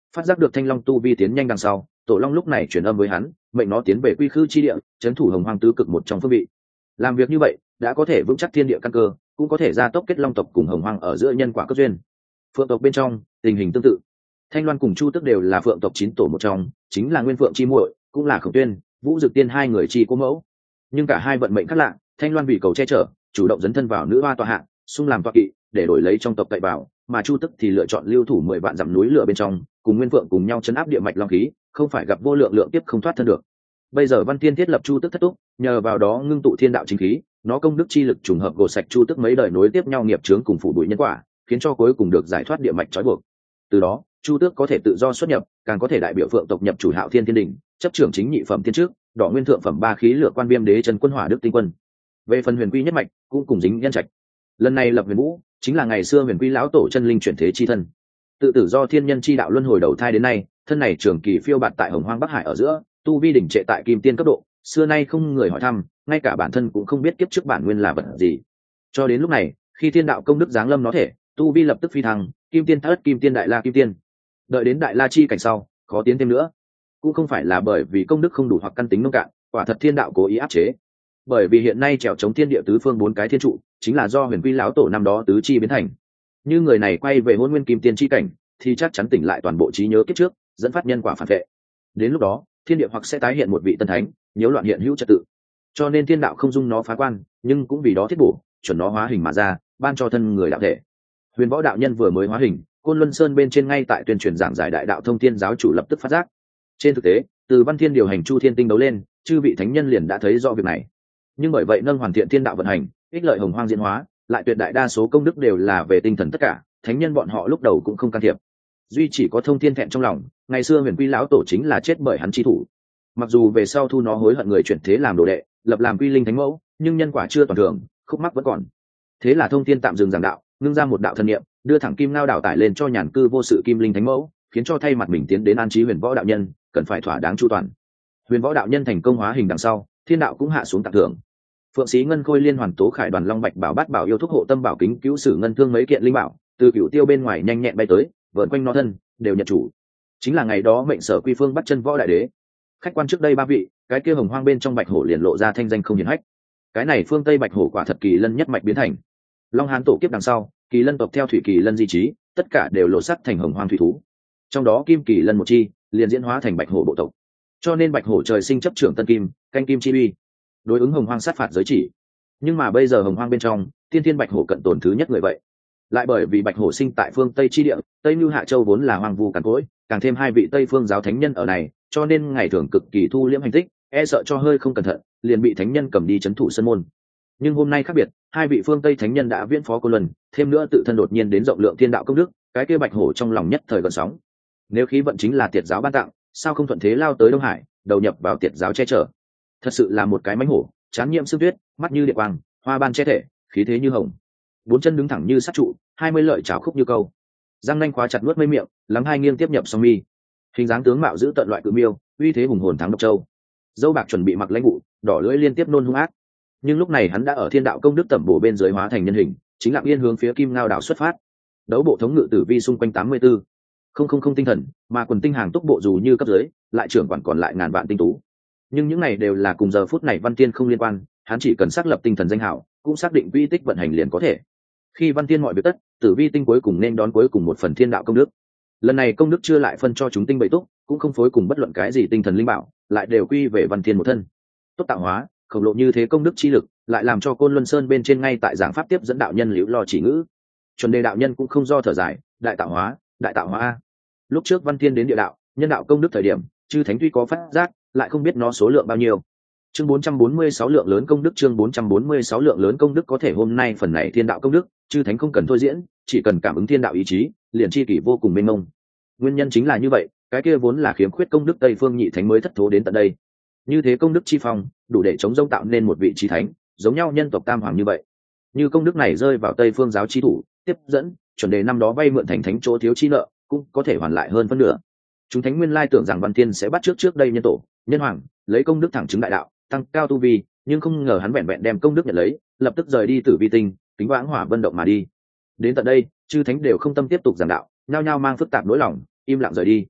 Phát giác được thanh long tu vi tiến nhanh đằng sau, tổ long lúc này truyền âm với hắn, mệnh nó tiến về quy khư chi địa, trấn thủ hồng hoang tứ cực một trong phương vị. Làm việc như vậy đã có thể vững chắc thiên địa căn cơ, cũng có thể gia tốc kết long tộc cùng hồng hoang ở giữa nhân quả cấp duyên. Phượng tộc bên trong tình hình tương tự, thanh loan cùng chu tức đều là phượng tộc 9 tổ một trong, chính là nguyên phượng chi muội, cũng là khổng tuyên, vũ dực tiên hai người chi cố mẫu. Nhưng cả hai vận mệnh khác lạ, thanh loan vì cầu che chở, chủ động dấn thân vào nữ hoa tọa hạng, xung làm tọa kỵ để đổi lấy trong tộc cậy vào, mà chu tức thì lựa chọn lưu thủ 10 vạn dặm núi lửa bên trong, cùng nguyên phượng cùng nhau chấn áp địa mạch long khí, không phải gặp vô lượng lượng tiếp không thoát thân được. Bây giờ văn tiên thiết lập chu tức thất túc, nhờ vào đó ngưng tụ thiên đạo chính khí, nó công đức chi lực trùng hợp gột sạch chu tức mấy đời nối tiếp nhau nghiệp chướng cùng phủ bụi nhân quả, khiến cho cuối cùng được giải thoát địa mạch trói buộc. Từ đó chu tước có thể tự do xuất nhập, càng có thể đại biểu phượng tộc nhập chủ hạo thiên thiên đình, chấp trưởng chính nhị phẩm thiên trước, đỏ nguyên thượng phẩm ba khí lửa quan viêm đế chân quân hỏa đức tinh quân. Về phần huyền quy nhất mạch cũng cùng dính nhân trạch. Lần này lập huyền vũ chính là ngày xưa huyền quy lão tổ chân linh chuyển thế chi thân, tự tử do thiên nhân chi đạo luân hồi đầu thai đến nay, thân này trường kỳ phiêu bạt tại hồng hoang bắc hải ở giữa, tu vi đỉnh trệ tại kim tiên cấp độ, xưa nay không người hỏi thăm, ngay cả bản thân cũng không biết kiếp trước bản nguyên là vật gì. Cho đến lúc này, khi thiên đạo công đức giáng lâm nó thể, tu vi lập tức phi thăng, kim tiên thất kim tiên đại la kim tiên. Đợi đến đại la chi cảnh sau, khó tiến thêm nữa. Cũng không phải là bởi vì công đức không đủ hoặc căn tính nông cạn, quả thật thiên đạo cố ý áp chế. Bởi vì hiện nay trèo chống thiên địa tứ phương 4 cái thiên trụ, chính là do huyền quy lão tổ năm đó tứ chi biến thành. Như người này quay về hôn nguyên kim tiên chi cảnh, thì chắc chắn tỉnh lại toàn bộ trí nhớ kiếp trước, dẫn phát nhân quả phản vệ. Đến lúc đó, thiên địa hoặc sẽ tái hiện một vị tân thánh, nhiễu loạn hiện hữu trật tự. Cho nên thiên đạo không dung nó phá quan, nhưng cũng vì đó thiết bổ, chuẩn nó hóa hình mà ra, ban cho thân người đạo thể. Huyền Võ đạo nhân vừa mới hóa hình, Côn Luân Sơn bên trên ngay tại tuyên truyền giảng giải đại đạo thông thiên giáo chủ lập tức phát giác. Trên thực tế, từ Văn Thiên điều hành Chu Thiên Tinh đấu lên, chư vị thánh nhân liền đã thấy rõ việc này. Nhưng bởi vậy nâng hoàn thiện thiên đạo vận hành, ích lợi hồng hoang diễn hóa, lại tuyệt đại đa số công đức đều là về tinh thần tất cả, thánh nhân bọn họ lúc đầu cũng không can thiệp. Duy chỉ có thông thiên thẹn trong lòng, ngày xưa huyền quy lão tổ chính là chết bởi hắn chi thủ. Mặc dù về sau thu nó hối hận người chuyển thế làm đồ đệ, lập làm quy linh thánh mẫu, nhưng nhân quả chưa toàn thường, khúc mắc vẫn còn. Thế là thông thiên tạm dừng giảng đạo, ngưng ra một đạo thân niệm, đưa thẳng kim ngao đảo tải lên cho nhàn cư vô sự kim linh thánh mẫu, khiến cho thay mặt mình tiến đến an trí huyền võ đạo nhân, cần phải thỏa đáng chu toàn. Huyền võ đạo nhân thành công hóa hình đằng sau, thiên đạo cũng hạ xuống tặng thưởng. Phượng Sĩ Ngân Khôi Liên Hoàn Tố Khải Đoàn Long Bạch Bảo Bát Bảo Yêu Thúc Hộ Tâm Bảo Kính Cứu Sử Ngân Thương mấy kiện linh bảo, từ cửu tiêu bên ngoài nhanh nhẹn bay tới, vợn quanh nó thân, đều nhận chủ. Chính là ngày đó mệnh sở quy phương bắt chân võ đại đế. Khách quan trước đây 3 vị, cái kia hồng hoang bên trong Bạch Hổ liền lộ ra thanh danh không hiển hách. Cái này phương Tây Bạch Hổ quả thật kỳ lân nhất mạch biến thành. Long Hán tổ kiếp đằng sau, kỳ lân tộc theo thủy kỳ lân di trí, tất cả đều lộ sắc thành hồng hoang thủy thú. Trong đó kim kỳ lân một chi, liền diễn hóa thành Bạch Hổ bộ tộc. Cho nên Bạch Hổ trời sinh chấp trưởng tân kim, canh kim chi uy, đối ứng hồng hoang sát phạt giới chỉ. Nhưng mà bây giờ hồng hoang bên trong, tiên thiên Bạch Hổ cận tồn thứ nhất người vậy. Lại bởi vì Bạch Hổ sinh tại phương Tây chi địa, Tây Nưu Hạ Châu vốn là hoang vu cằn cỗi, càng thêm 2 vị Tây phương giáo thánh nhân ở này, cho nên ngày thường cực kỳ thu liễm hành tích, e sợ cho hơi không cẩn thận, liền bị thánh nhân cầm đi trấn thủ sân môn. Nhưng hôm nay khác biệt, 2 vị phương Tây thánh nhân đã viễn phó Côn Luân, thêm nữa tự thân đột nhiên đến rộng lượng thiên đạo công đức, cái kia Bạch Hổ trong lòng nhất thời gợn sóng. Nếu khí vận chính là Tiệt giáo ban tặng, sao không thuận thế lao tới Đông Hải, đầu nhập vào Tiệt giáo che chở? Thật sự là một cái mãnh hổ, chán nhiễm sương tuyết, mắt như điện quang, hoa ban che thể, khí thế như hồng. 4 chân đứng thẳng như sắt trụ, 20 lợi chảo khúc như câu. Răng nanh khóa chặt nuốt mây miệng, lắng hai nghiêng tiếp nhập song mi. Hình dáng tướng mạo giữ tận loại cự miêu, uy thế hùng hồn thắng độc châu. Dâu bạc chuẩn bị mặc lãnh vụ, đỏ lưỡi liên tiếp nôn hung ác. Nhưng lúc này hắn đã ở thiên đạo công đức tẩm bổ bên dưới hóa thành nhân hình, chính lặng yên hướng phía Kim Ngao đảo xuất phát. Đấu bộ thống ngự tử vi xung quanh 84. Không tinh thần, mà quần tinh hàng túc bộ dù như cấp dưới, lại trưởng quản còn lại ngàn vạn tinh tú. Nhưng những này đều là cùng giờ phút này Văn Tiên không liên quan, hắn chỉ cần xác lập tinh thần danh hảo, cũng xác định vi tích vận hành liền có thể. Khi Văn Tiên mọi việc tất, tử vi tinh cuối cùng nên đón cuối cùng một phần thiên đạo công đức. Lần này công đức chưa lại phân cho chúng tinh bảy túc, cũng không phối cùng bất luận cái gì tinh thần linh bảo, lại đều quy về Văn Tiên một thân. Tốt tạo hóa, khổng lồ như thế công đức chi lực, lại làm cho Côn Luân Sơn bên trên ngay tại giảng pháp tiếp dẫn đạo nhân liễu lo chỉ ngữ. Chuẩn đề đạo nhân cũng không do thở dài, đại tạo hóa a. Lúc trước Văn Tiên đến địa đạo, nhân đạo công đức thời điểm, chư thánh tuy có phát giác, lại không biết nó số lượng bao nhiêu. Chương 446 lượng lớn công đức, chương 446 lượng lớn công đức có thể hôm nay phần này thiên đạo công đức, chư thánh không cần thôi diễn, chỉ cần cảm ứng thiên đạo ý chí, liền chi kỷ vô cùng mênh mông. Nguyên nhân chính là như vậy, cái kia vốn là khiếm khuyết công đức Tây Phương nhị thánh mới thất thố đến tận đây. Như thế công đức chi phong, đủ để chống rông tạo nên một vị chí thánh, giống nhau nhân tộc tam hoàng như vậy. Như công đức này rơi vào Tây Phương giáo chi thủ, tiếp dẫn, chuẩn đề năm đó vay mượn thành thánh chỗ thiếu chi nợ, cũng có thể hoàn lại hơn phân nửa. Chúng thánh nguyên lai tưởng rằng Văn Tiên sẽ bắt trước đây nhân tổ, nhân hoàng, lấy công đức thẳng chứng đại đạo, tăng cao tu vi, nhưng không ngờ hắn vẹn vẹn đem công đức nhận lấy, lập tức rời đi Tử Vi tinh, kính vãng hỏa vân động mà đi. Đến tận đây, chư thánh đều không tâm tiếp tục giảng đạo, nhao nhao mang phức tạp nỗi lòng, im lặng rời đi.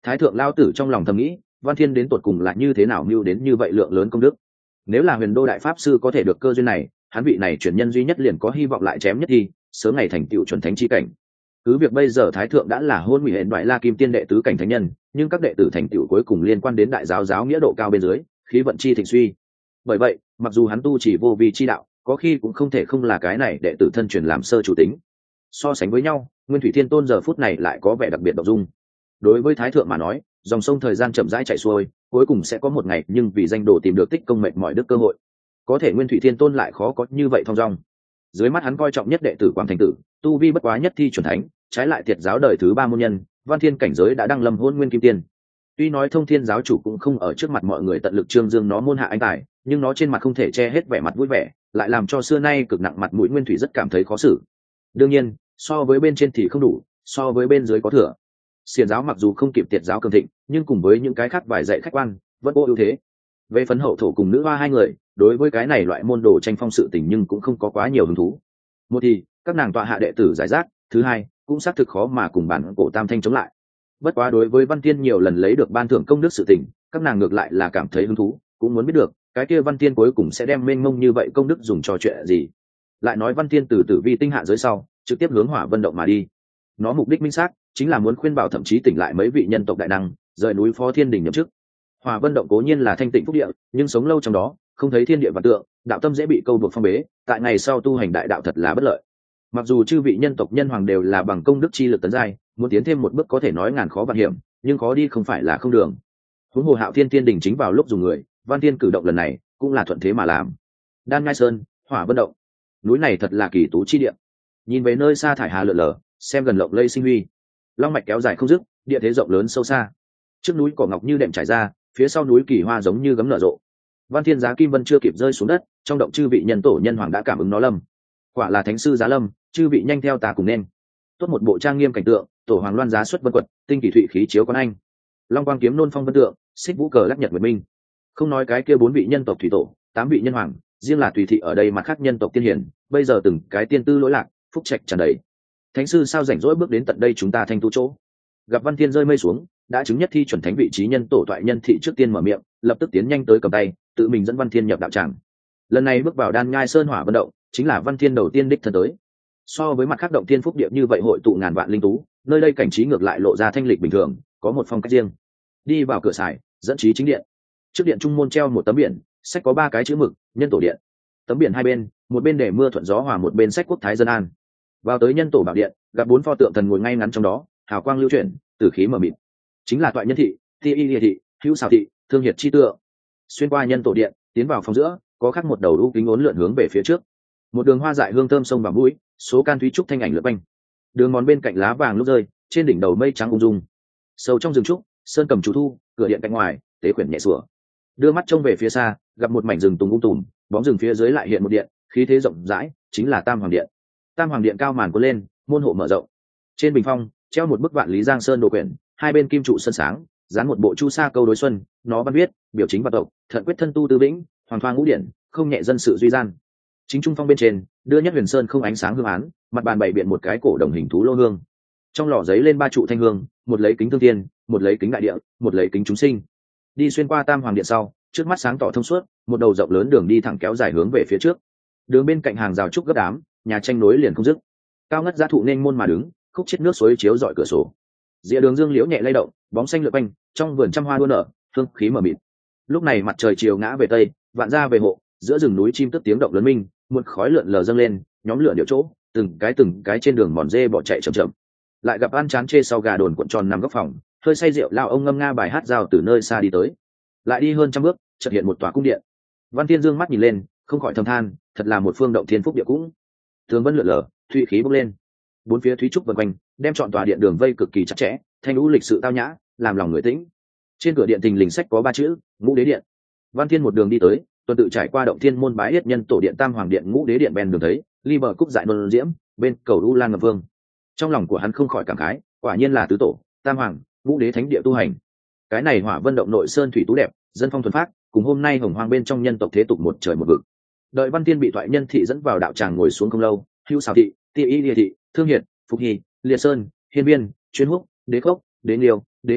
Thái thượng lao tử trong lòng thầm nghĩ, Văn Thiên đến tột cùng là như thế nào mưu đến như vậy lượng lớn công đức. Nếu là Huyền Đô đại pháp sư có thể được cơ duyên này, hắn vị này truyền nhân duy nhất liền có hy vọng lại chém nhất thi, sớm ngày thành tựu chuẩn thánh chi cảnh. Cứ việc bây giờ Thái thượng đã là hôn hủy hẹn đoại La Kim Tiên đệ tứ cảnh thánh nhân, nhưng các đệ tử thành tựu cuối cùng liên quan đến đại giáo nghĩa độ cao bên dưới, khí vận chi thịnh suy. Bởi vậy, mặc dù hắn tu chỉ vô vi chi đạo, có khi cũng không thể không là cái này đệ tử thân truyền làm sơ chủ tính. So sánh với nhau, Nguyên Thủy Thiên Tôn giờ phút này lại có vẻ đặc biệt động dung. Đối với Thái thượng mà nói, dòng sông thời gian chậm rãi chảy xuôi, cuối cùng sẽ có một ngày, nhưng vì danh đồ tìm được tích công mệt mỏi đức cơ hội. Có thể Nguyên Thủy Thiên Tôn lại khó có như vậy thong dong. Dưới mắt hắn coi trọng nhất đệ tử Quang Thành Tử, tu vi bất quá nhất thi chuẩn thánh, trái lại Tiệt giáo đời thứ 3 môn nhân, Văn Thiên cảnh giới đã đăng lâm Hôn Nguyên Kim Tiên. Tuy nói Thông Thiên giáo chủ cũng không ở trước mặt mọi người tận lực trương dương nó môn hạ anh tài, nhưng nó trên mặt không thể che hết vẻ mặt vui vẻ, lại làm cho xưa nay cực nặng mặt mũi Nguyên Thủy rất cảm thấy khó xử. Đương nhiên, so với bên trên thì không đủ, so với bên dưới có thừa. Xiển giáo mặc dù không kịp Tiệt giáo cường thịnh, nhưng cùng với những cái khác vài dạy khách quan, vẫn có ưu thế. Về phấn hậu thổ cùng nữ hoa hai người, đối với cái này loại môn đồ tranh phong sự tình nhưng cũng không có quá nhiều hứng thú. Một thì, các nàng tọa hạ đệ tử giải rác, thứ hai, cũng xác thực khó mà cùng bản cổ tam thanh chống lại. Bất quá đối với Văn Tiên nhiều lần lấy được ban thưởng công đức sự tình, các nàng ngược lại là cảm thấy hứng thú, cũng muốn biết được, cái kia Văn Tiên cuối cùng sẽ đem mênh mông như vậy công đức dùng cho chuyện gì. Lại nói Văn Tiên từ Tử Vi tinh hạ giới sau, trực tiếp hướng Hỏa Vân động mà đi. Nó mục đích minh xác, chính là muốn khuyên bảo thậm chí tỉnh lại mấy vị nhân tộc đại năng, rời núi Phó Thiên Đình nhậm chức. Hỏa Vân động cố nhiên là thanh tịnh phúc địa, nhưng sống lâu trong đó, không thấy thiên địa và tượng, đạo tâm dễ bị câu buộc phong bế, tại ngày sau tu hành đại đạo thật là bất lợi. Mặc dù chư vị nhân tộc nhân hoàng đều là bằng công đức chi lực tấn giai, muốn tiến thêm một bước có thể nói ngàn khó vạn hiểm, nhưng khó đi không phải là không đường. Huống hồ Hạo Thiên Thiên Đình chính vào lúc dùng người, Văn Thiên cử động lần này cũng là thuận thế mà làm. Đan Ngai Sơn, Hỏa Vân động, núi này thật là kỳ tú chi địa. Nhìn về nơi xa thải hà lượn lờ, xem gần lộng lây sinh huy, long mạch kéo dài không dứt, địa thế rộng lớn sâu xa. Trước núi cỏ ngọc như đệm trải ra, phía sau núi kỳ hoa giống như gấm nở rộ. Văn Thiên giá kim vân chưa kịp rơi xuống đất, trong động chư vị nhân tổ nhân hoàng đã cảm ứng nó lâm. Quả là thánh sư giá lâm, chư vị nhanh theo ta cùng nên. Tốt một bộ trang nghiêm cảnh tượng, tổ hoàng loan giá xuất vân quật, tinh kỳ thụy khí chiếu con anh. Long quang kiếm nôn phong vân tượng, xích vũ cờ lắc nhật nguyệt minh. Không nói cái kia 4 vị nhân tộc thủy tổ, 8 vị nhân hoàng, riêng là tùy thị ở đây mặt khác nhân tộc tiên hiển, bây giờ từng cái tiên tư lỗi lạc, phúc trạch tràn đầy. Thánh sư sao rảnh rỗi bước đến tận đây chúng ta thanh tu chỗ. Gặp Văn Thiên rơi mây xuống, đã chứng nhất thi chuẩn thánh vị trí nhân tổ toại nhân thị trước tiên mở miệng, lập tức tiến nhanh tới cầm tay, tự mình dẫn Văn Thiên nhập đạo tràng. Lần này bước vào Đan Nhai Sơn Hỏa Vân động, chính là Văn Thiên đầu tiên đích thân tới. So với mặt khác động tiên phúc địa như vậy hội tụ ngàn vạn linh tú, nơi đây cảnh trí ngược lại lộ ra thanh lịch bình thường, có một phong cách riêng. Đi vào cửa sải, dẫn trí chính điện. Trước điện trung môn treo một tấm biển, sách có 3 cái chữ mực, nhân tổ điện. Tấm biển hai bên, một bên để mưa thuận gió hòa, một bên sách quốc thái dân an. Vào tới nhân tổ bảo điện, gặp 4 pho tượng thần ngồi ngay ngắn trong đó, hào quang lưu chuyển, tử khí mờ mịt. Chính là toại nhân thị, ti y liệt thị, hữu xào thị, thương hiệt chi tượng. Xuyên qua nhân tổ điện, tiến vào phòng giữa, có khắc một đầu u kính uốn lượn hướng về phía trước. Một đường hoa dại hương thơm sông vào mũi, số can thúy trúc thanh ảnh lượn quanh. Đường mòn bên cạnh lá vàng lúc rơi, trên đỉnh đầu mây trắng ung dung. Sâu trong rừng trúc, sơn cầm chú thu, cửa điện cạnh ngoài, tế quyển nhẹ sủa. Đưa mắt trông về phía xa, gặp một mảnh rừng tùng tùm, bóng rừng phía dưới lại hiện một điện, khí thế rộng rãi, chính là Tam Hoàng điện. Tam Hoàng điện cao màn cuốn lên, môn hộ mở rộng. Trên bình phong treo một bức Vạn Lý Giang Sơn đồ quyển, hai bên kim trụ sân sáng, dán một bộ chu sa câu đối xuân, nó văn viết biểu chính và tộc, thận quyết thân tu tư vĩnh, hoàng thoa ngũ điển, không nhẹ dân sự duy gian. Chính trung phong bên trên đưa nhất huyền sơn không ánh sáng hương án, mặt bàn bày biện một cái cổ đồng hình thú lô hương. Trong lò giấy lên 3 trụ thanh hương, một lấy kính thương thiên, một lấy kính đại địa, một lấy kính chúng sinh. Đi xuyên qua Tam Hoàng điện sau, trước mắt sáng tỏ thông suốt, một đầu rộng lớn đường đi thẳng kéo dài hướng về phía trước. Đường bên cạnh hàng rào trúc gấp đám, nhà tranh nối liền không dứt. Cao ngất giá thụ nên môn mà đứng, khúc chết nước suối chiếu rọi cửa sổ. Rìa đường dương liễu nhẹ lay động, bóng xanh lượn quanh, trong vườn trăm hoa đua nở, hương khí mờ mịt. Lúc này mặt trời chiều ngã về tây, vạn gia về hộ, giữa rừng núi chim tức tiếng động lớn minh, một khói lượn lờ dâng lên, nhóm lửa điệu chỗ, từng cái trên đường mòn dê bỏ chạy chậm chậm. Lại gặp An Chán chê sau gà đồn cuộn tròn nằm góc phòng, hơi say rượu lao ông ngâm nga bài hát giao từ nơi xa đi tới. Lại đi hơn 100 bước, chợt hiện một tòa cung điện. Văn Thiên dương mắt nhìn lên, không khỏi thầm than, thật là một phương động thiên phúc địa cũng. Tường vân lượn lờ, thủy khí bốc lên. 4 phía thúy trúc vần quanh, đem trọn tòa điện đường vây cực kỳ chặt chẽ, thanh lũ lịch sự tao nhã, làm lòng người tĩnh. Trên cửa điện thình lình sách có 3 chữ, Ngũ Đế điện. Văn Thiên một đường đi tới, tuần tự trải qua động thiên môn bái yết nhân tổ điện Tam Hoàng điện Ngũ Đế điện bèn đường thấy, ly bờ cúc dại nôn diễm, bên cầu u lan ngập vương. Trong lòng của hắn không khỏi cảm khái, quả nhiên là tứ tổ, Tam Hoàng, Ngũ Đế thánh địa tu hành. Cái này Hỏa Vân động nội sơn thủy tú đẹp, dân phong thuần phát, cùng hôm nay hồng hoang bên trong nhân tộc thế tục một trời một vực. Đợi Văn Thiên bị thoại nhân thị dẫn vào đạo tràng ngồi xuống không lâu, hưu xào thị, tiêu y địa thị, thương hiệt, phục hy, liệt sơn, hiên biên, chuyên húc, đế khốc, đế liêu, đế thuấn,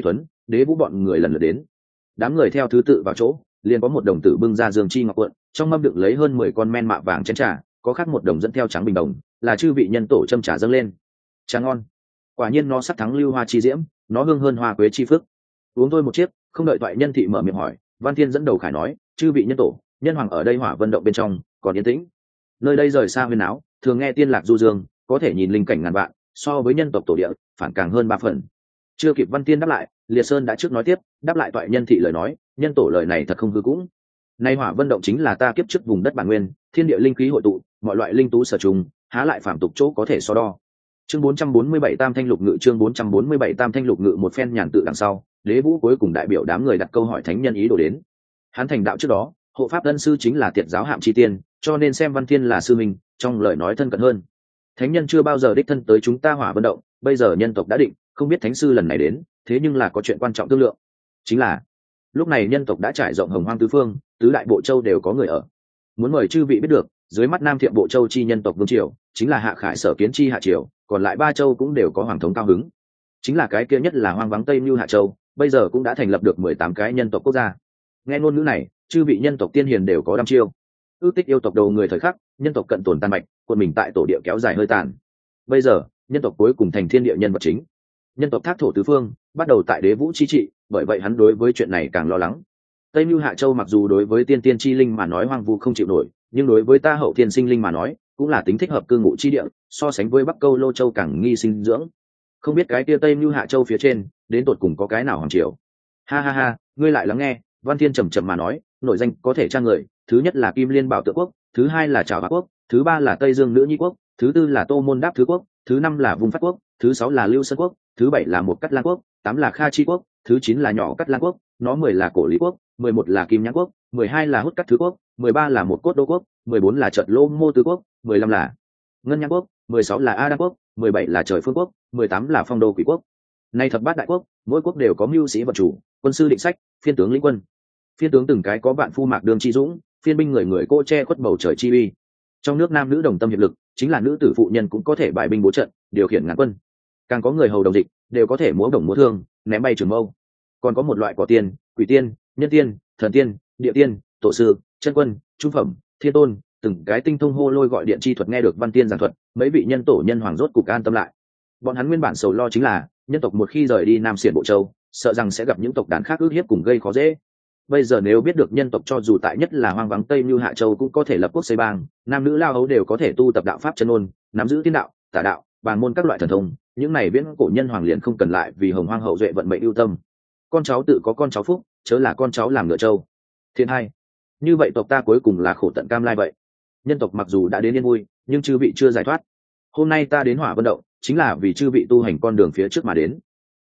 đế vũ bọn người lần lượt đến. Đám người theo thứ tự vào chỗ, liền có một đồng tử bưng ra dương chi ngọc cuộn, trong mâm đựng lấy hơn 10 con men mạ vàng chén trà, có khác một đồng dẫn theo trắng bình đồng, là chư vị nhân tổ châm trà dâng lên. Trà ngon, quả nhiên nó sắc thắng lưu hoa chi diễm, nó hương hơn hoa quế chi phước. Uống thôi một chiếc, không đợi toại nhân thị mở miệng hỏi, Văn Thiên dẫn đầu khải nói, chư vị nhân tổ, nhân hoàng ở đây Hỏa Vân động bên trong, còn yên tĩnh. Nơi đây rời xa huyên áo, thường nghe tiên lạc du dương, có thể nhìn linh cảnh ngàn vạn, so với nhân tộc tổ địa, phản càng hơn 3 phần. Chưa kịp Văn Thiên đáp lại, Liệt Sơn đã trước nói tiếp, đáp lại toại nhân thị lời nói, nhân tổ lời này thật không hư cũng. Nay Hỏa Vân động chính là ta kiếp trước vùng đất bản nguyên, thiên địa linh khí hội tụ, mọi loại linh tú sở trùng, há lại phàm tục chỗ có thể so đo. Chương 447 Tam Thanh Lục Ngự, chương 447 Tam Thanh Lục Ngự, một phen nhàn tự đằng sau, Đế Vũ cuối cùng đại biểu đám người đặt câu hỏi thánh nhân ý đồ đến. Hắn thành đạo trước đó, hộ pháp ân sư chính là tiệt giáo hạm chi tiên, cho nên xem Văn Thiên là sư minh, trong lời nói thân cận hơn. Thánh nhân chưa bao giờ đích thân tới chúng ta Hỏa Vân động, bây giờ nhân tộc đã định, không biết thánh sư lần này đến, thế nhưng là có chuyện quan trọng thương lượng. Chính là, lúc này nhân tộc đã trải rộng hồng hoang tứ phương, tứ đại bộ châu đều có người ở. Muốn mời chư vị biết được, dưới mắt Nam Thiệm bộ châu chi nhân tộc vương triều, chính là Hạ Khải Sở Kiến chi hạ triều, còn lại 3 châu cũng đều có hoàng thống cao hứng. Chính là cái kia nhất là hoang vắng Tây Nưu Hạ Châu, bây giờ cũng đã thành lập được 18 cái nhân tộc quốc gia. Nghe ngôn ngữ này, chư vị nhân tộc tiên hiền đều có đăm chiêu. Ước tích yêu tộc đầu người thời khắc, nhân tộc cận tồn tan mạch, quân mình tại tổ địa kéo dài hơi tàn. Bây giờ, nhân tộc cuối cùng thành thiên địa nhân vật chính. Nhân tộc thác thổ tứ phương, bắt đầu tại Đế Vũ chi trị, bởi vậy hắn đối với chuyện này càng lo lắng. Tây Nưu Hạ Châu mặc dù đối với tiên tiên chi linh mà nói hoang vu không chịu nổi, nhưng đối với ta hậu thiên sinh linh mà nói, cũng là tính thích hợp cư ngụ chi địa, so sánh với Bắc Câu Lô Châu càng nghi sinh dưỡng. Không biết cái kia Tây Nưu Hạ Châu phía trên, đến tột cùng có cái nào hoàng triều? Ha ha ha, ngươi lại lắng nghe, Văn Thiên trầm trầm mà nói, nội danh có thể tra người, thứ nhất là Kim Liên Bảo Tự quốc, thứ hai là Trảo Bá quốc, thứ ba là Tây Dương Nữ Nhi quốc, thứ tư là Tô Môn Đáp Thứ quốc, thứ năm là Vùng Phát quốc, thứ sáu là Lưu Sơn quốc, thứ bảy là Một Cắt Lang quốc, 8 là Kha Chi quốc, thứ 9 là Nhỏ Cắt Lang quốc, nó 10 là Cổ Lý quốc, 11 là Kim Nhãn quốc, 12 là Hút Cắt Thứ quốc, 13 là Một Cốt Đô quốc, 14 là Trợt Lô Mô Tư quốc, 15 là Ngân Nhãn quốc, 16 là A Đăng quốc, 17 là Trời Phương quốc, 18 là Phong Đô Quỷ quốc. Nay thập bát đại quốc, mỗi quốc đều có mưu sĩ vật chủ, quân sư định sách, phiên tướng lĩnh quân. Phiên tướng từng cái có vạn phu mạc đường chi dũng, phiên binh người người cô che khuất bầu trời chi uy. Trong nước nam nữ đồng tâm hiệp lực, chính là nữ tử phụ nhân cũng có thể bài binh bố trận, điều khiển ngàn quân. Càng có người hầu đồng dịch, đều có thể múa đồng múa thương, ném bay trường mâu. Còn có một loại cỏ tiên, quỷ tiên, nhân tiên, thần tiên, địa tiên, tổ sư, chân quân, trung phẩm, thiên tôn, từng cái tinh thông hô lôi gọi điện chi thuật nghe được Văn Tiên giảng thuật, mấy vị nhân tổ nhân hoàng rốt cục an tâm lại. Bọn hắn nguyên bản sầu lo chính là nhân tộc một khi rời đi Nam Xiển Bộ Châu, sợ rằng sẽ gặp những tộc đàn khác ức hiếp cùng gây khó dễ. Bây giờ nếu biết được nhân tộc cho dù tại nhất là hoang vắng Tây Nưu Hạ Châu cũng có thể lập quốc xây bang, nam nữ lao hấu đều có thể tu tập đạo pháp chân ôn, nắm giữ tiên đạo, tả đạo, bàn môn các loại thần thông, những này viễn cổ nhân hoàng liền không cần lại vì hồng hoang hậu duệ vận mệnh ưu tâm. Con cháu tự có con cháu phúc, chớ là con cháu làm ngựa châu. Thiên hai, như vậy tộc ta cuối cùng là khổ tận cam lai vậy. Nhân tộc mặc dù đã đến yên vui, nhưng chư vị chưa giải thoát. Hôm nay ta đến Hỏa Vân động, chính là vì chư vị tu hành con đường phía trước mà đến.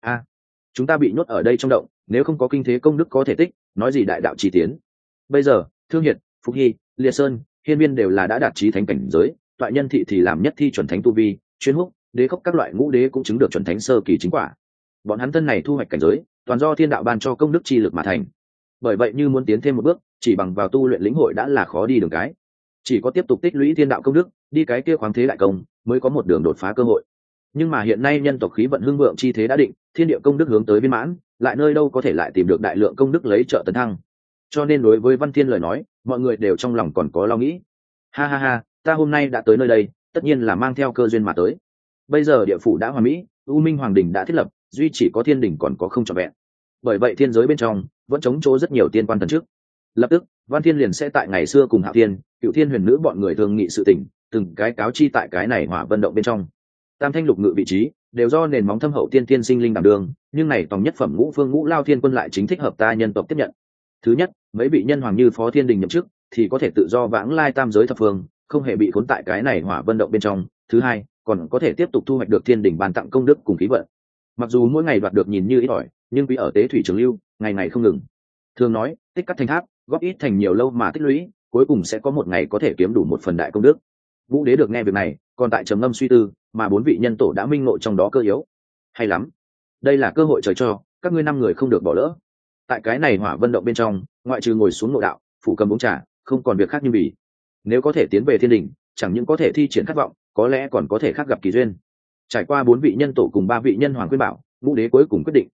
Chúng ta bị nhốt ở đây trong động, nếu không có kinh thế công đức có thể tích, nói gì đại đạo chi tiến. Bây giờ, Thương Hiệt, Phục Hy, Liệt Sơn, Hiên Viên đều là đã đạt chí thánh cảnh giới, toại nhân thị thì làm nhất thi chuẩn thánh tu vi, chuyên húc, đế khốc các loại ngũ đế cũng chứng được chuẩn thánh sơ kỳ chính quả. Bọn hắn thân này thu hoạch cảnh giới, toàn do thiên đạo ban cho công đức chi lực mà thành. Bởi vậy như muốn tiến thêm một bước, chỉ bằng vào tu luyện lĩnh hội đã là khó đi đường cái. Chỉ có tiếp tục tích lũy thiên đạo công đức, đi cái kia khoáng thế đại công, mới có một đường đột phá cơ hội. Nhưng mà hiện nay nhân tộc khí vận hưng vượng chi thế đã định, thiên địa công đức hướng tới viên mãn, lại nơi đâu có thể lại tìm được đại lượng công đức lấy trợ tấn thăng. Cho nên đối với Văn Thiên lời nói, mọi người đều trong lòng còn có lo nghĩ. Ha ha ha, ta hôm nay đã tới nơi đây, tất nhiên là mang theo cơ duyên mà tới. Bây giờ địa phủ đã hoàn mỹ, U Minh Hoàng Đình đã thiết lập, duy chỉ có thiên đình còn có không trọn vẹn. Bởi vậy thiên giới bên trong vẫn chống chỗ rất nhiều tiên quan thần trước. Lập tức, Văn Thiên liền sẽ tại ngày xưa cùng Hạo Thiên, Cựu Thiên Huyền Nữ bọn người thường nghị sự tình, từng cái cáo chi tại cái này Hỏa Vân động bên trong. Tam Thanh Lục Ngự vị trí đều do nền móng thâm hậu tiên tiên sinh linh đảm đường, nhưng này tòng nhất phẩm ngũ phương ngũ lao thiên quân lại chính thích hợp ta nhân tộc tiếp nhận. Thứ nhất, mấy vị nhân hoàng như Phó Thiên Đình nhậm chức, thì có thể tự do vãng lai tam giới thập phương, không hề bị khốn tại cái này Hỏa Vân động bên trong. Thứ hai, còn có thể tiếp tục thu hoạch được thiên đình ban tặng công đức cùng khí vận. Mặc dù mỗi ngày đoạt được nhìn như ít ỏi, nhưng quý ở tế thủy trường lưu, ngày ngày không ngừng. Thường nói, tích cắt thành tháp, góp ít thành nhiều lâu mà tích lũy, cuối cùng sẽ có một ngày có thể kiếm đủ một phần đại công đức. Vũ Đế được nghe việc này, còn tại trầm ngâm suy tư, mà 4 vị nhân tổ đã minh ngộ trong đó cơ yếu. Hay lắm, đây là cơ hội trời cho, các ngươi 5 người không được bỏ lỡ. Tại cái này Hỏa Vân động bên trong, ngoại trừ ngồi xuống nội đạo, phủ cầm uống trà, không còn việc khác như bỉ. Nếu có thể tiến về thiên đình, chẳng những có thể thi triển khát vọng, có lẽ còn có thể khác gặp kỳ duyên. Trải qua 4 vị nhân tổ cùng 3 vị nhân hoàng khuyên bảo, Vũ Đế cuối cùng quyết định.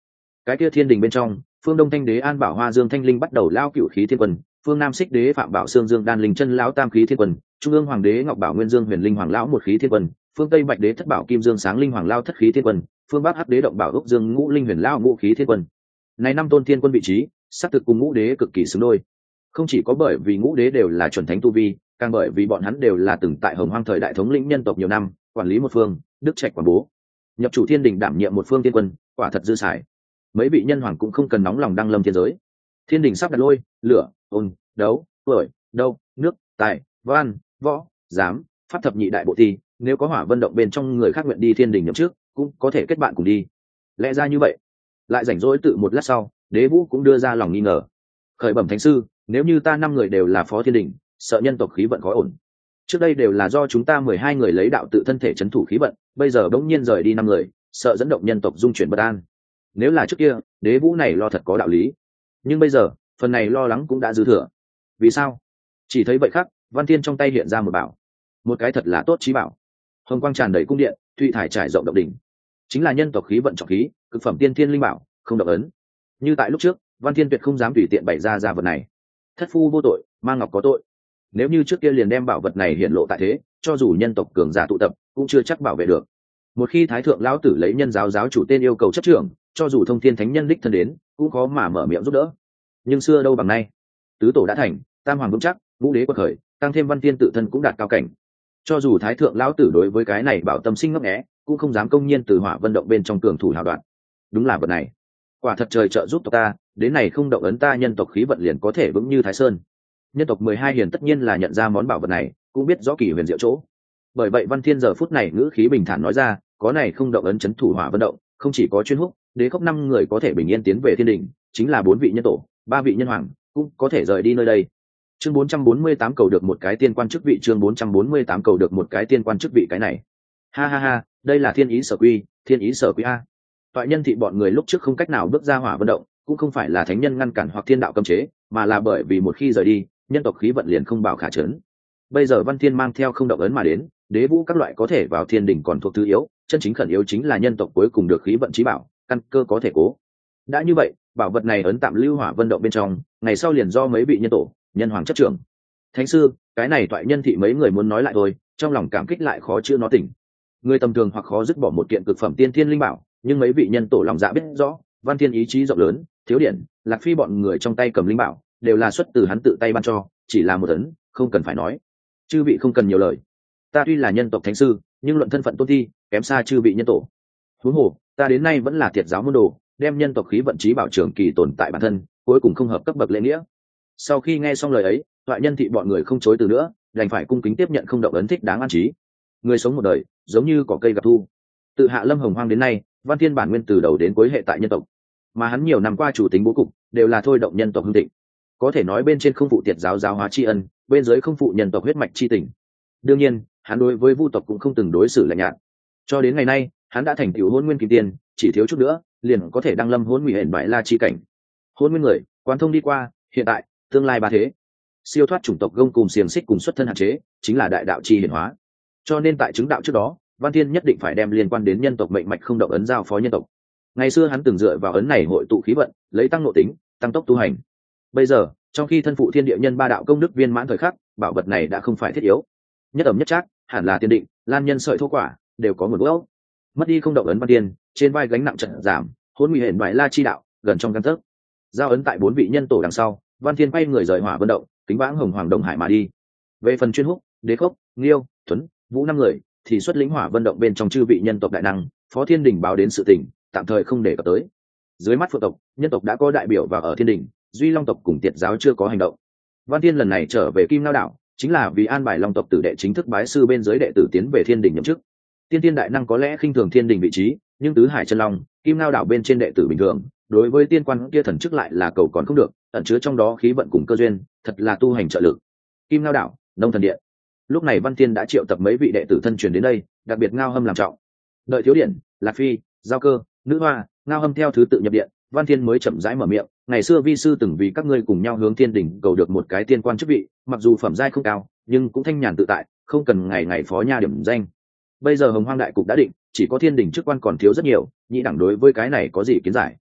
Cái kia thiên đình bên trong, phương đông thanh đế An Bảo Hoa Dương Thanh Linh bắt đầu lao cựu khí thiên quân, phương nam xích đế Phạm Bảo Sương Dương Đan Linh chân lão tam khí thiên quân, trung ương hoàng đế Ngọc Bảo Nguyên Dương Huyền Linh Hoàng lão một khí thiên quân, phương tây bạch đế Thất Bảo Kim Dương Sáng Linh Hoàng lao thất khí thiên quân, phương bắc hắc đế Động Bảo Úc Dương Ngũ Linh Huyền lão ngũ khí thiên quân. Này năm tôn thiên quân vị trí, xác thực cùng ngũ đế cực kỳ xứng đôi. Không chỉ có bởi vì ngũ đế đều là chuẩn thánh tu vi, càng bởi vì bọn hắn đều là từng tại Hồng Hoang thời đại thống lĩnh nhân tộc nhiều năm, quản lý một phương, đức trạch quản bố. Nhập chủ thiên đình đảm nhiệm một phương thiên quân, quả thật dư xài. Mấy vị nhân hoàng cũng không cần nóng lòng đăng lâm thiên giới. Thiên đình sắp đặt lôi, lửa, ôn, đấu, tuổi, đâu, nước, tài, văn, võ, giám, pháp thập nhị đại bộ thi, nếu có hỏa vân động bên trong người khác nguyện đi thiên đình nhậm trước, cũng có thể kết bạn cùng đi. Lẽ ra như vậy. Lại rảnh rỗi tự một lát sau, Đế Vũ cũng đưa ra lòng nghi ngờ. Khởi bẩm thánh sư, nếu như ta 5 người đều là phó thiên đình, sợ nhân tộc khí vận khó ổn. Trước đây đều là do chúng ta 12 người lấy đạo tự thân thể trấn thủ khí vận, bây giờ bỗng nhiên rời đi 5 người, sợ dẫn động nhân tộc dung chuyển bất an. Nếu là trước kia, Đế Vũ này lo thật có đạo lý, nhưng bây giờ phần này lo lắng cũng đã dư thừa. Vì sao? Chỉ thấy vậy khắc, Văn Thiên trong tay hiện ra một bảo, một cái thật là tốt chí bảo. Hồng quang tràn đầy cung điện, thụy thải trải rộng động đỉnh, chính là nhân tộc khí vận trọng khí, cực phẩm tiên thiên linh bảo, không động ấn. Như tại lúc trước, Văn Thiên tuyệt không dám tùy tiện bày ra vật này. Thất phu vô tội, ma ngọc có tội. Nếu như trước kia liền đem bảo vật này hiển lộ tại thế, cho dù nhân tộc cường giả tụ tập, cũng chưa chắc bảo vệ được. Một khi Thái thượng lão tử lấy nhân giáo giáo chủ tên yêu cầu chấp trưởng, cho dù thông thiên thánh nhân đích thân đến, cũng khó mà mở miệng giúp đỡ. Nhưng xưa đâu bằng nay, tứ tổ đã thành, tam hoàng vững chắc, ngũ đế quật khởi, tăng thêm Văn Thiên tự thân cũng đạt cao cảnh. Cho dù Thái thượng lão tử đối với cái này bảo tâm sinh ngấp nghé, cũng không dám công nhiên từ hỏa vân động bên trong cường thủ hào đoạn. Đúng là vật này, quả thật trời trợ giúp tộc ta, đến này không động ấn ta nhân tộc khí vận liền có thể vững như Thái Sơn. Nhân tộc 12 hiền tất nhiên là nhận ra món bảo vật này, cũng biết rõ kỳ huyền diệu chỗ. Bởi vậy Văn Thiên giờ phút này ngữ khí bình thản nói ra, có này không động ấn chấn thủ hỏa vân động, không chỉ có chuyên húc, đế khốc 5 người có thể bình yên tiến về thiên đình, chính là 4 vị nhân tổ, 3 vị nhân hoàng cũng có thể rời đi nơi đây. Chương 448 cầu được một cái tiên quan chức vị, chương 448 cầu được một cái tiên quan chức vị cái này. Ha ha ha, đây là thiên ý sở quy, thiên ý sở quy a. Toại nhân thị bọn người lúc trước không cách nào bước ra hỏa vân động, cũng không phải là thánh nhân ngăn cản hoặc thiên đạo cấm chế, mà là bởi vì một khi rời đi, nhân tộc khí vận liền không bảo khả trấn. Bây giờ Văn Thiên mang theo không động ấn mà đến, đế vũ các loại có thể vào thiên đỉnh còn thuộc thứ yếu, chân chính khẩn yếu chính là nhân tộc cuối cùng được khí vận chí bảo, căn cơ có thể cố. Đã như vậy, bảo vật này ấn tạm lưu hỏa vân động bên trong, ngày sau liền do mấy vị nhân tổ, nhân hoàng chấp trưởng. Thánh sư, cái này toại nhân thị mấy người muốn nói lại thôi, trong lòng cảm kích lại khó chữa nó tỉnh. Người tầm thường hoặc khó dứt bỏ một kiện cực phẩm tiên thiên linh bảo, nhưng mấy vị nhân tổ lòng dạ biết rõ, Văn Thiên ý chí rộng lớn, thiếu điện, Lạc Phi bọn người trong tay cầm linh bảo, đều là xuất từ hắn tự tay ban cho, chỉ là một ấn, không cần phải nói. Chư vị không cần nhiều lời. Ta tuy là nhân tộc thánh sư, nhưng luận thân phận tôn thi, kém xa chư vị nhân tổ. Huống hồ, ta đến nay vẫn là thiệt giáo môn đồ, đem nhân tộc khí vận chí bảo trường kỳ tồn tại bản thân, cuối cùng không hợp cấp bậc lễ nghĩa. Sau khi nghe xong lời ấy, toại nhân thị bọn người không chối từ nữa, đành phải cung kính tiếp nhận không động ấn thích đáng an trí. Người sống một đời, giống như cỏ cây gặp thu. Tự hạ lâm hồng hoang đến nay, Văn Thiên bản nguyên từ đầu đến cuối hệ tại nhân tộc, mà hắn nhiều năm qua chủ tính bố cục đều là thôi động nhân tộc hưng thịnh. Có thể nói bên trên không phụ tiệt giáo giáo hóa tri ân, bên dưới không phụ nhân tộc huyết mạch tri tình. Đương nhiên, hắn đối với vu tộc cũng không từng đối xử lạnh nhạt. Cho đến ngày nay, hắn đã thành tựu hôn nguyên kim tiên, chỉ thiếu chút nữa, liền có thể đăng lâm hôn nguy hển bại la chi cảnh. Hôn nguyên người, quán thông đi qua, hiện tại, tương lai ba thế. Siêu thoát chủng tộc gông cùng xiềng xích cùng xuất thân hạn chế, chính là đại đạo chi hiển hóa. Cho nên tại chứng đạo trước đó, Văn Thiên nhất định phải đem liên quan đến nhân tộc mệnh mạch không động ấn giao phó nhân tộc. Ngày xưa hắn từng dựa vào ấn này hội tụ khí vận, lấy tăng nội tính, tăng tốc tu hành. Bây giờ, trong khi thân phụ thiên địa nhân ba đạo công đức viên mãn thời khắc, bảo vật này đã không phải thiết yếu. Nhất ẩm nhất trác, hẳn là tiên định, lan nhân sợi thô quả, đều có một gốc. Mất đi không động ấn Văn Thiên, trên vai gánh nặng trận giảm, hôn nguy hển bại la chi đạo, gần trong căn tấc. Giao ấn tại 4 vị nhân tổ đằng sau, Văn Thiên quay người rời hỏa vân động, kính vãng hồng hoàng đồng hải mà đi. Về phần chuyên húc, đế khốc, nghiêu, tuấn, vũ 5 người thì xuất lĩnh hỏa vân động bên trong chư vị nhân tộc đại năng, phó thiên đình báo đến sự tình, tạm thời không để cập tới. Dưới mắt phượng tộc, nhân tộc đã có đại biểu vào ở thiên đình, duy long tộc cùng tiệt giáo chưa có hành động. Văn Thiên lần này trở về Kim Ngao đảo, chính là vì an bài long tộc tử đệ chính thức bái sư bên dưới đệ tử tiến về thiên đình nhậm chức. Tiên tiên đại năng có lẽ khinh thường thiên đình vị trí, nhưng tứ hải chân long, Kim Ngao đảo bên trên đệ tử bình thường, đối với tiên quan kia thần chức lại là cầu còn không được, ẩn chứa trong đó khí vận cùng cơ duyên, thật là tu hành trợ lực. Kim Ngao đảo, nông thần điện. Lúc này Văn Thiên đã triệu tập mấy vị đệ tử thân truyền đến đây, đặc biệt Ngao Hâm làm trọng. Đợi thiếu điện, Lạc Phi, Giao Cơ, Nữ Hoa, Ngao Hâm theo thứ tự nhập điện, Văn Thiên mới chậm rãi mở miệng. Ngày xưa vi sư từng vì các ngươi cùng nhau hướng thiên đỉnh cầu được một cái tiên quan chức vị, mặc dù phẩm giai không cao, nhưng cũng thanh nhàn tự tại, không cần ngày ngày phó nha điểm danh. Bây giờ Hồng Hoang đại cục đã định, chỉ có thiên đỉnh chức quan còn thiếu rất nhiều, nhị đẳng đối với cái này có gì kiến giải?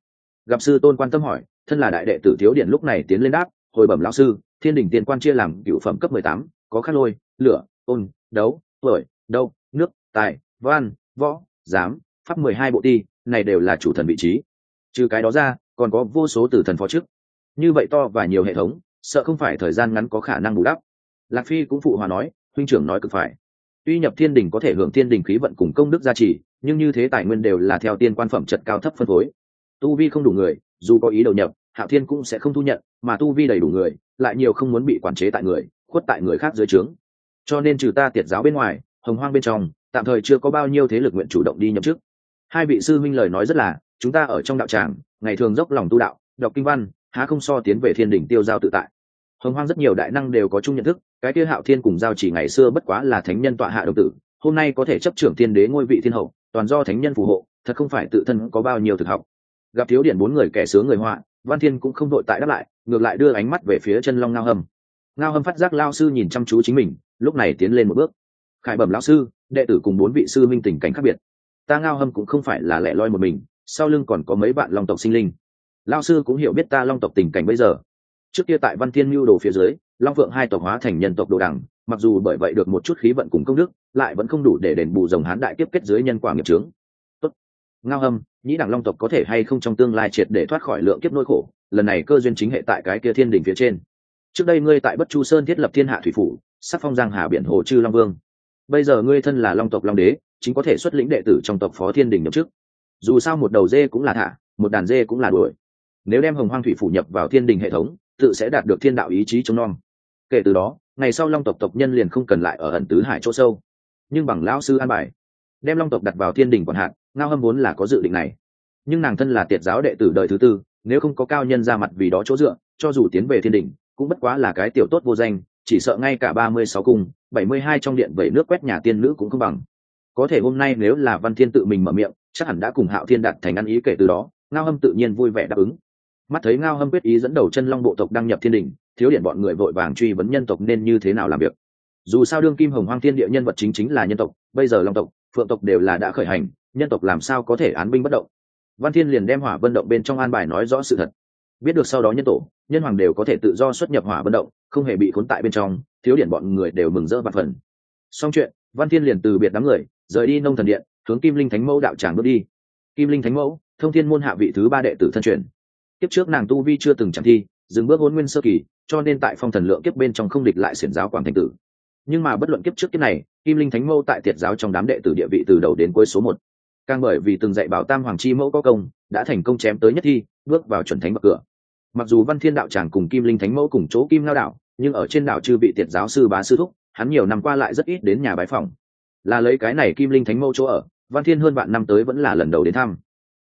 Gặp sư tôn quan tâm hỏi, thân là đại đệ tử Thiếu Điển lúc này tiến lên đáp, hồi bẩm lão sư, thiên đình tiền quan chia làm cửu phẩm cấp 18, có khắc lôi, lửa, ôn, đấu, tuổi, đâu, nước, tài, văn, võ, giám, pháp 12 bộ ti, này đều là chủ thần vị trí. Trừ cái đó ra, còn có vô số tử thần phó chức. Như vậy to và nhiều hệ thống, sợ không phải thời gian ngắn có khả năng bù đắp. Lạc Phi cũng phụ hòa nói, huynh trưởng nói cực phải. Tuy nhập thiên đình có thể hưởng thiên đình khí vận cùng công đức gia trì, nhưng như thế tài nguyên đều là theo tiên quan phẩm chất cao thấp phân phối. Tu vi không đủ người, dù có ý đầu nhập, Hạo Thiên cũng sẽ không thu nhận, mà tu vi đầy đủ người, lại nhiều không muốn bị quản chế tại người, khuất tại người khác dưới trướng. Cho nên trừ ta Tiệt giáo bên ngoài, Hồng Hoang bên trong, tạm thời chưa có bao nhiêu thế lực nguyện chủ động đi nhậm chức. Hai vị sư minh lời nói rất là, chúng ta ở trong đạo tràng, ngày thường dốc lòng tu đạo, đọc kinh văn, há không so tiến về thiên đỉnh tiêu giao tự tại. Hồng Hoang rất nhiều đại năng đều có chung nhận thức, cái kia Hạo Thiên cùng Giao Chỉ ngày xưa bất quá là thánh nhân tọa hạ đồng tử, hôm nay có thể chấp trưởng thiên đế ngôi vị thiên hậu, toàn do thánh nhân phù hộ, thật không phải tự thân có bao nhiêu thực học. Gặp Thiếu Điển bốn người kẻ sướng người họa, Văn Thiên cũng không đội tại đáp lại, ngược lại đưa ánh mắt về phía chân long Ngao Hâm. Ngao Hâm phát giác lao sư nhìn chăm chú chính mình, lúc này tiến lên một bước. Khải bẩm lão sư, đệ tử cùng bốn vị sư minh tình cảnh khác biệt. Ta Ngao Hâm cũng không phải là lẻ loi một mình, sau lưng còn có mấy bạn long tộc sinh linh. Lão sư cũng hiểu biết ta long tộc tình cảnh bây giờ. Trước kia tại Văn Thiên mưu đồ phía dưới, long phượng hai tộc hóa thành nhân tộc đồ đẳng, mặc dù bởi vậy được một chút khí vận cùng công đức, lại vẫn không đủ để đền bù rồng hán đại kiếp kết dưới nhân quả nghiệp chướng. Tốt. Ngao Hâm, nhĩ đẳng long tộc có thể hay không trong tương lai triệt để thoát khỏi lượng kiếp nỗi khổ, lần này cơ duyên chính hệ tại cái kia thiên đỉnh phía trên. Trước đây ngươi tại Bất Chu Sơn thiết lập thiên hạ thủy phủ, sắc phong giang hà biển hồ chư long vương. Bây giờ ngươi thân là long tộc long đế, chính có thể xuất lĩnh đệ tử trong tộc phó thiên đỉnh nhậm chức. Dù sao một đầu dê cũng là thả, một đàn dê cũng là đuổi. Nếu đem Hồng Hoang thủy phủ nhập vào thiên đình hệ thống, tự sẽ đạt được thiên đạo ý chí chống non. Kể từ đó, ngày sau long tộc tộc nhân liền không cần lại ở ẩn tứ hải chỗ sâu. Nhưng bằng lão sư an bài, đem long tộc đặt vào thiên đình quản hạt, Ngao Hâm vốn là có dự định này. Nhưng nàng thân là Tiệt giáo đệ tử đời thứ tư, nếu không có cao nhân ra mặt vì đó chỗ dựa, cho dù tiến về thiên đình, cũng bất quá là cái tiểu tốt vô danh, chỉ sợ ngay cả 36 cung, 72 trong điện vẩy nước quét nhà tiên nữ cũng không bằng. Có thể hôm nay nếu là Văn Thiên tự mình mở miệng, chắc hẳn đã cùng Hạo Thiên đạt thành ăn ý, kể từ đó, Ngao Hâm tự nhiên vui vẻ đáp ứng. Mắt thấy Ngao Hâm quyết ý dẫn đầu chân long bộ tộc đăng nhập thiên đình, Thiếu Điển bọn người vội vàng truy vấn nhân tộc nên như thế nào làm việc. Dù sao đương kim Hồng Hoang thiên địa nhân vật chính là nhân tộc, bây giờ long tộc, phượng tộc đều là đã khởi hành, nhân tộc làm sao có thể án binh bất động. Văn Thiên liền đem Hỏa Vân động bên trong an bài nói rõ sự thật. Biết được sau đó nhân tổ, nhân hoàng đều có thể tự do xuất nhập Hỏa Vân động, không hề bị khốn tại bên trong, Thiếu Điển bọn người đều mừng rỡ vạn phần. Xong chuyện, Văn Thiên liền từ biệt đám người, rời đi Nông Thần Điện, hướng Kim Linh Thánh Mẫu đạo tràng bước đi. Kim Linh Thánh Mẫu, Thông Thiên môn hạ vị thứ 3 đệ tử thân truyền. Kiếp trước nàng tu vi chưa từng chẳng thi, dừng bước Hỗn Nguyên sơ kỳ, cho nên tại Phong Thần Lượng kiếp bên trong không địch lại xiển giáo Quảng Thành tử. Nhưng mà bất luận kiếp trước kiếp này, Kim Linh Thánh Mẫu tại Tiệt giáo trong đám đệ tử địa vị từ đầu đến cuối số 1. Càng bởi vì từng dạy bảo Tam Hoàng chi mẫu có công, đã thành công chém tới nhất thi, bước vào chuẩn thánh bậc cửa. Mặc dù Văn Thiên đạo tràng cùng Kim Linh Thánh Mẫu cùng chỗ Kim Ngao đạo, nhưng ở trên đảo chư vị Tiệt giáo sư bá sư thúc, hắn nhiều năm qua lại rất ít đến nhà bái phỏng. Là lấy cái này Kim Linh Thánh Mẫu chỗ ở, Văn Thiên hơn vạn năm tới vẫn là lần đầu đến thăm.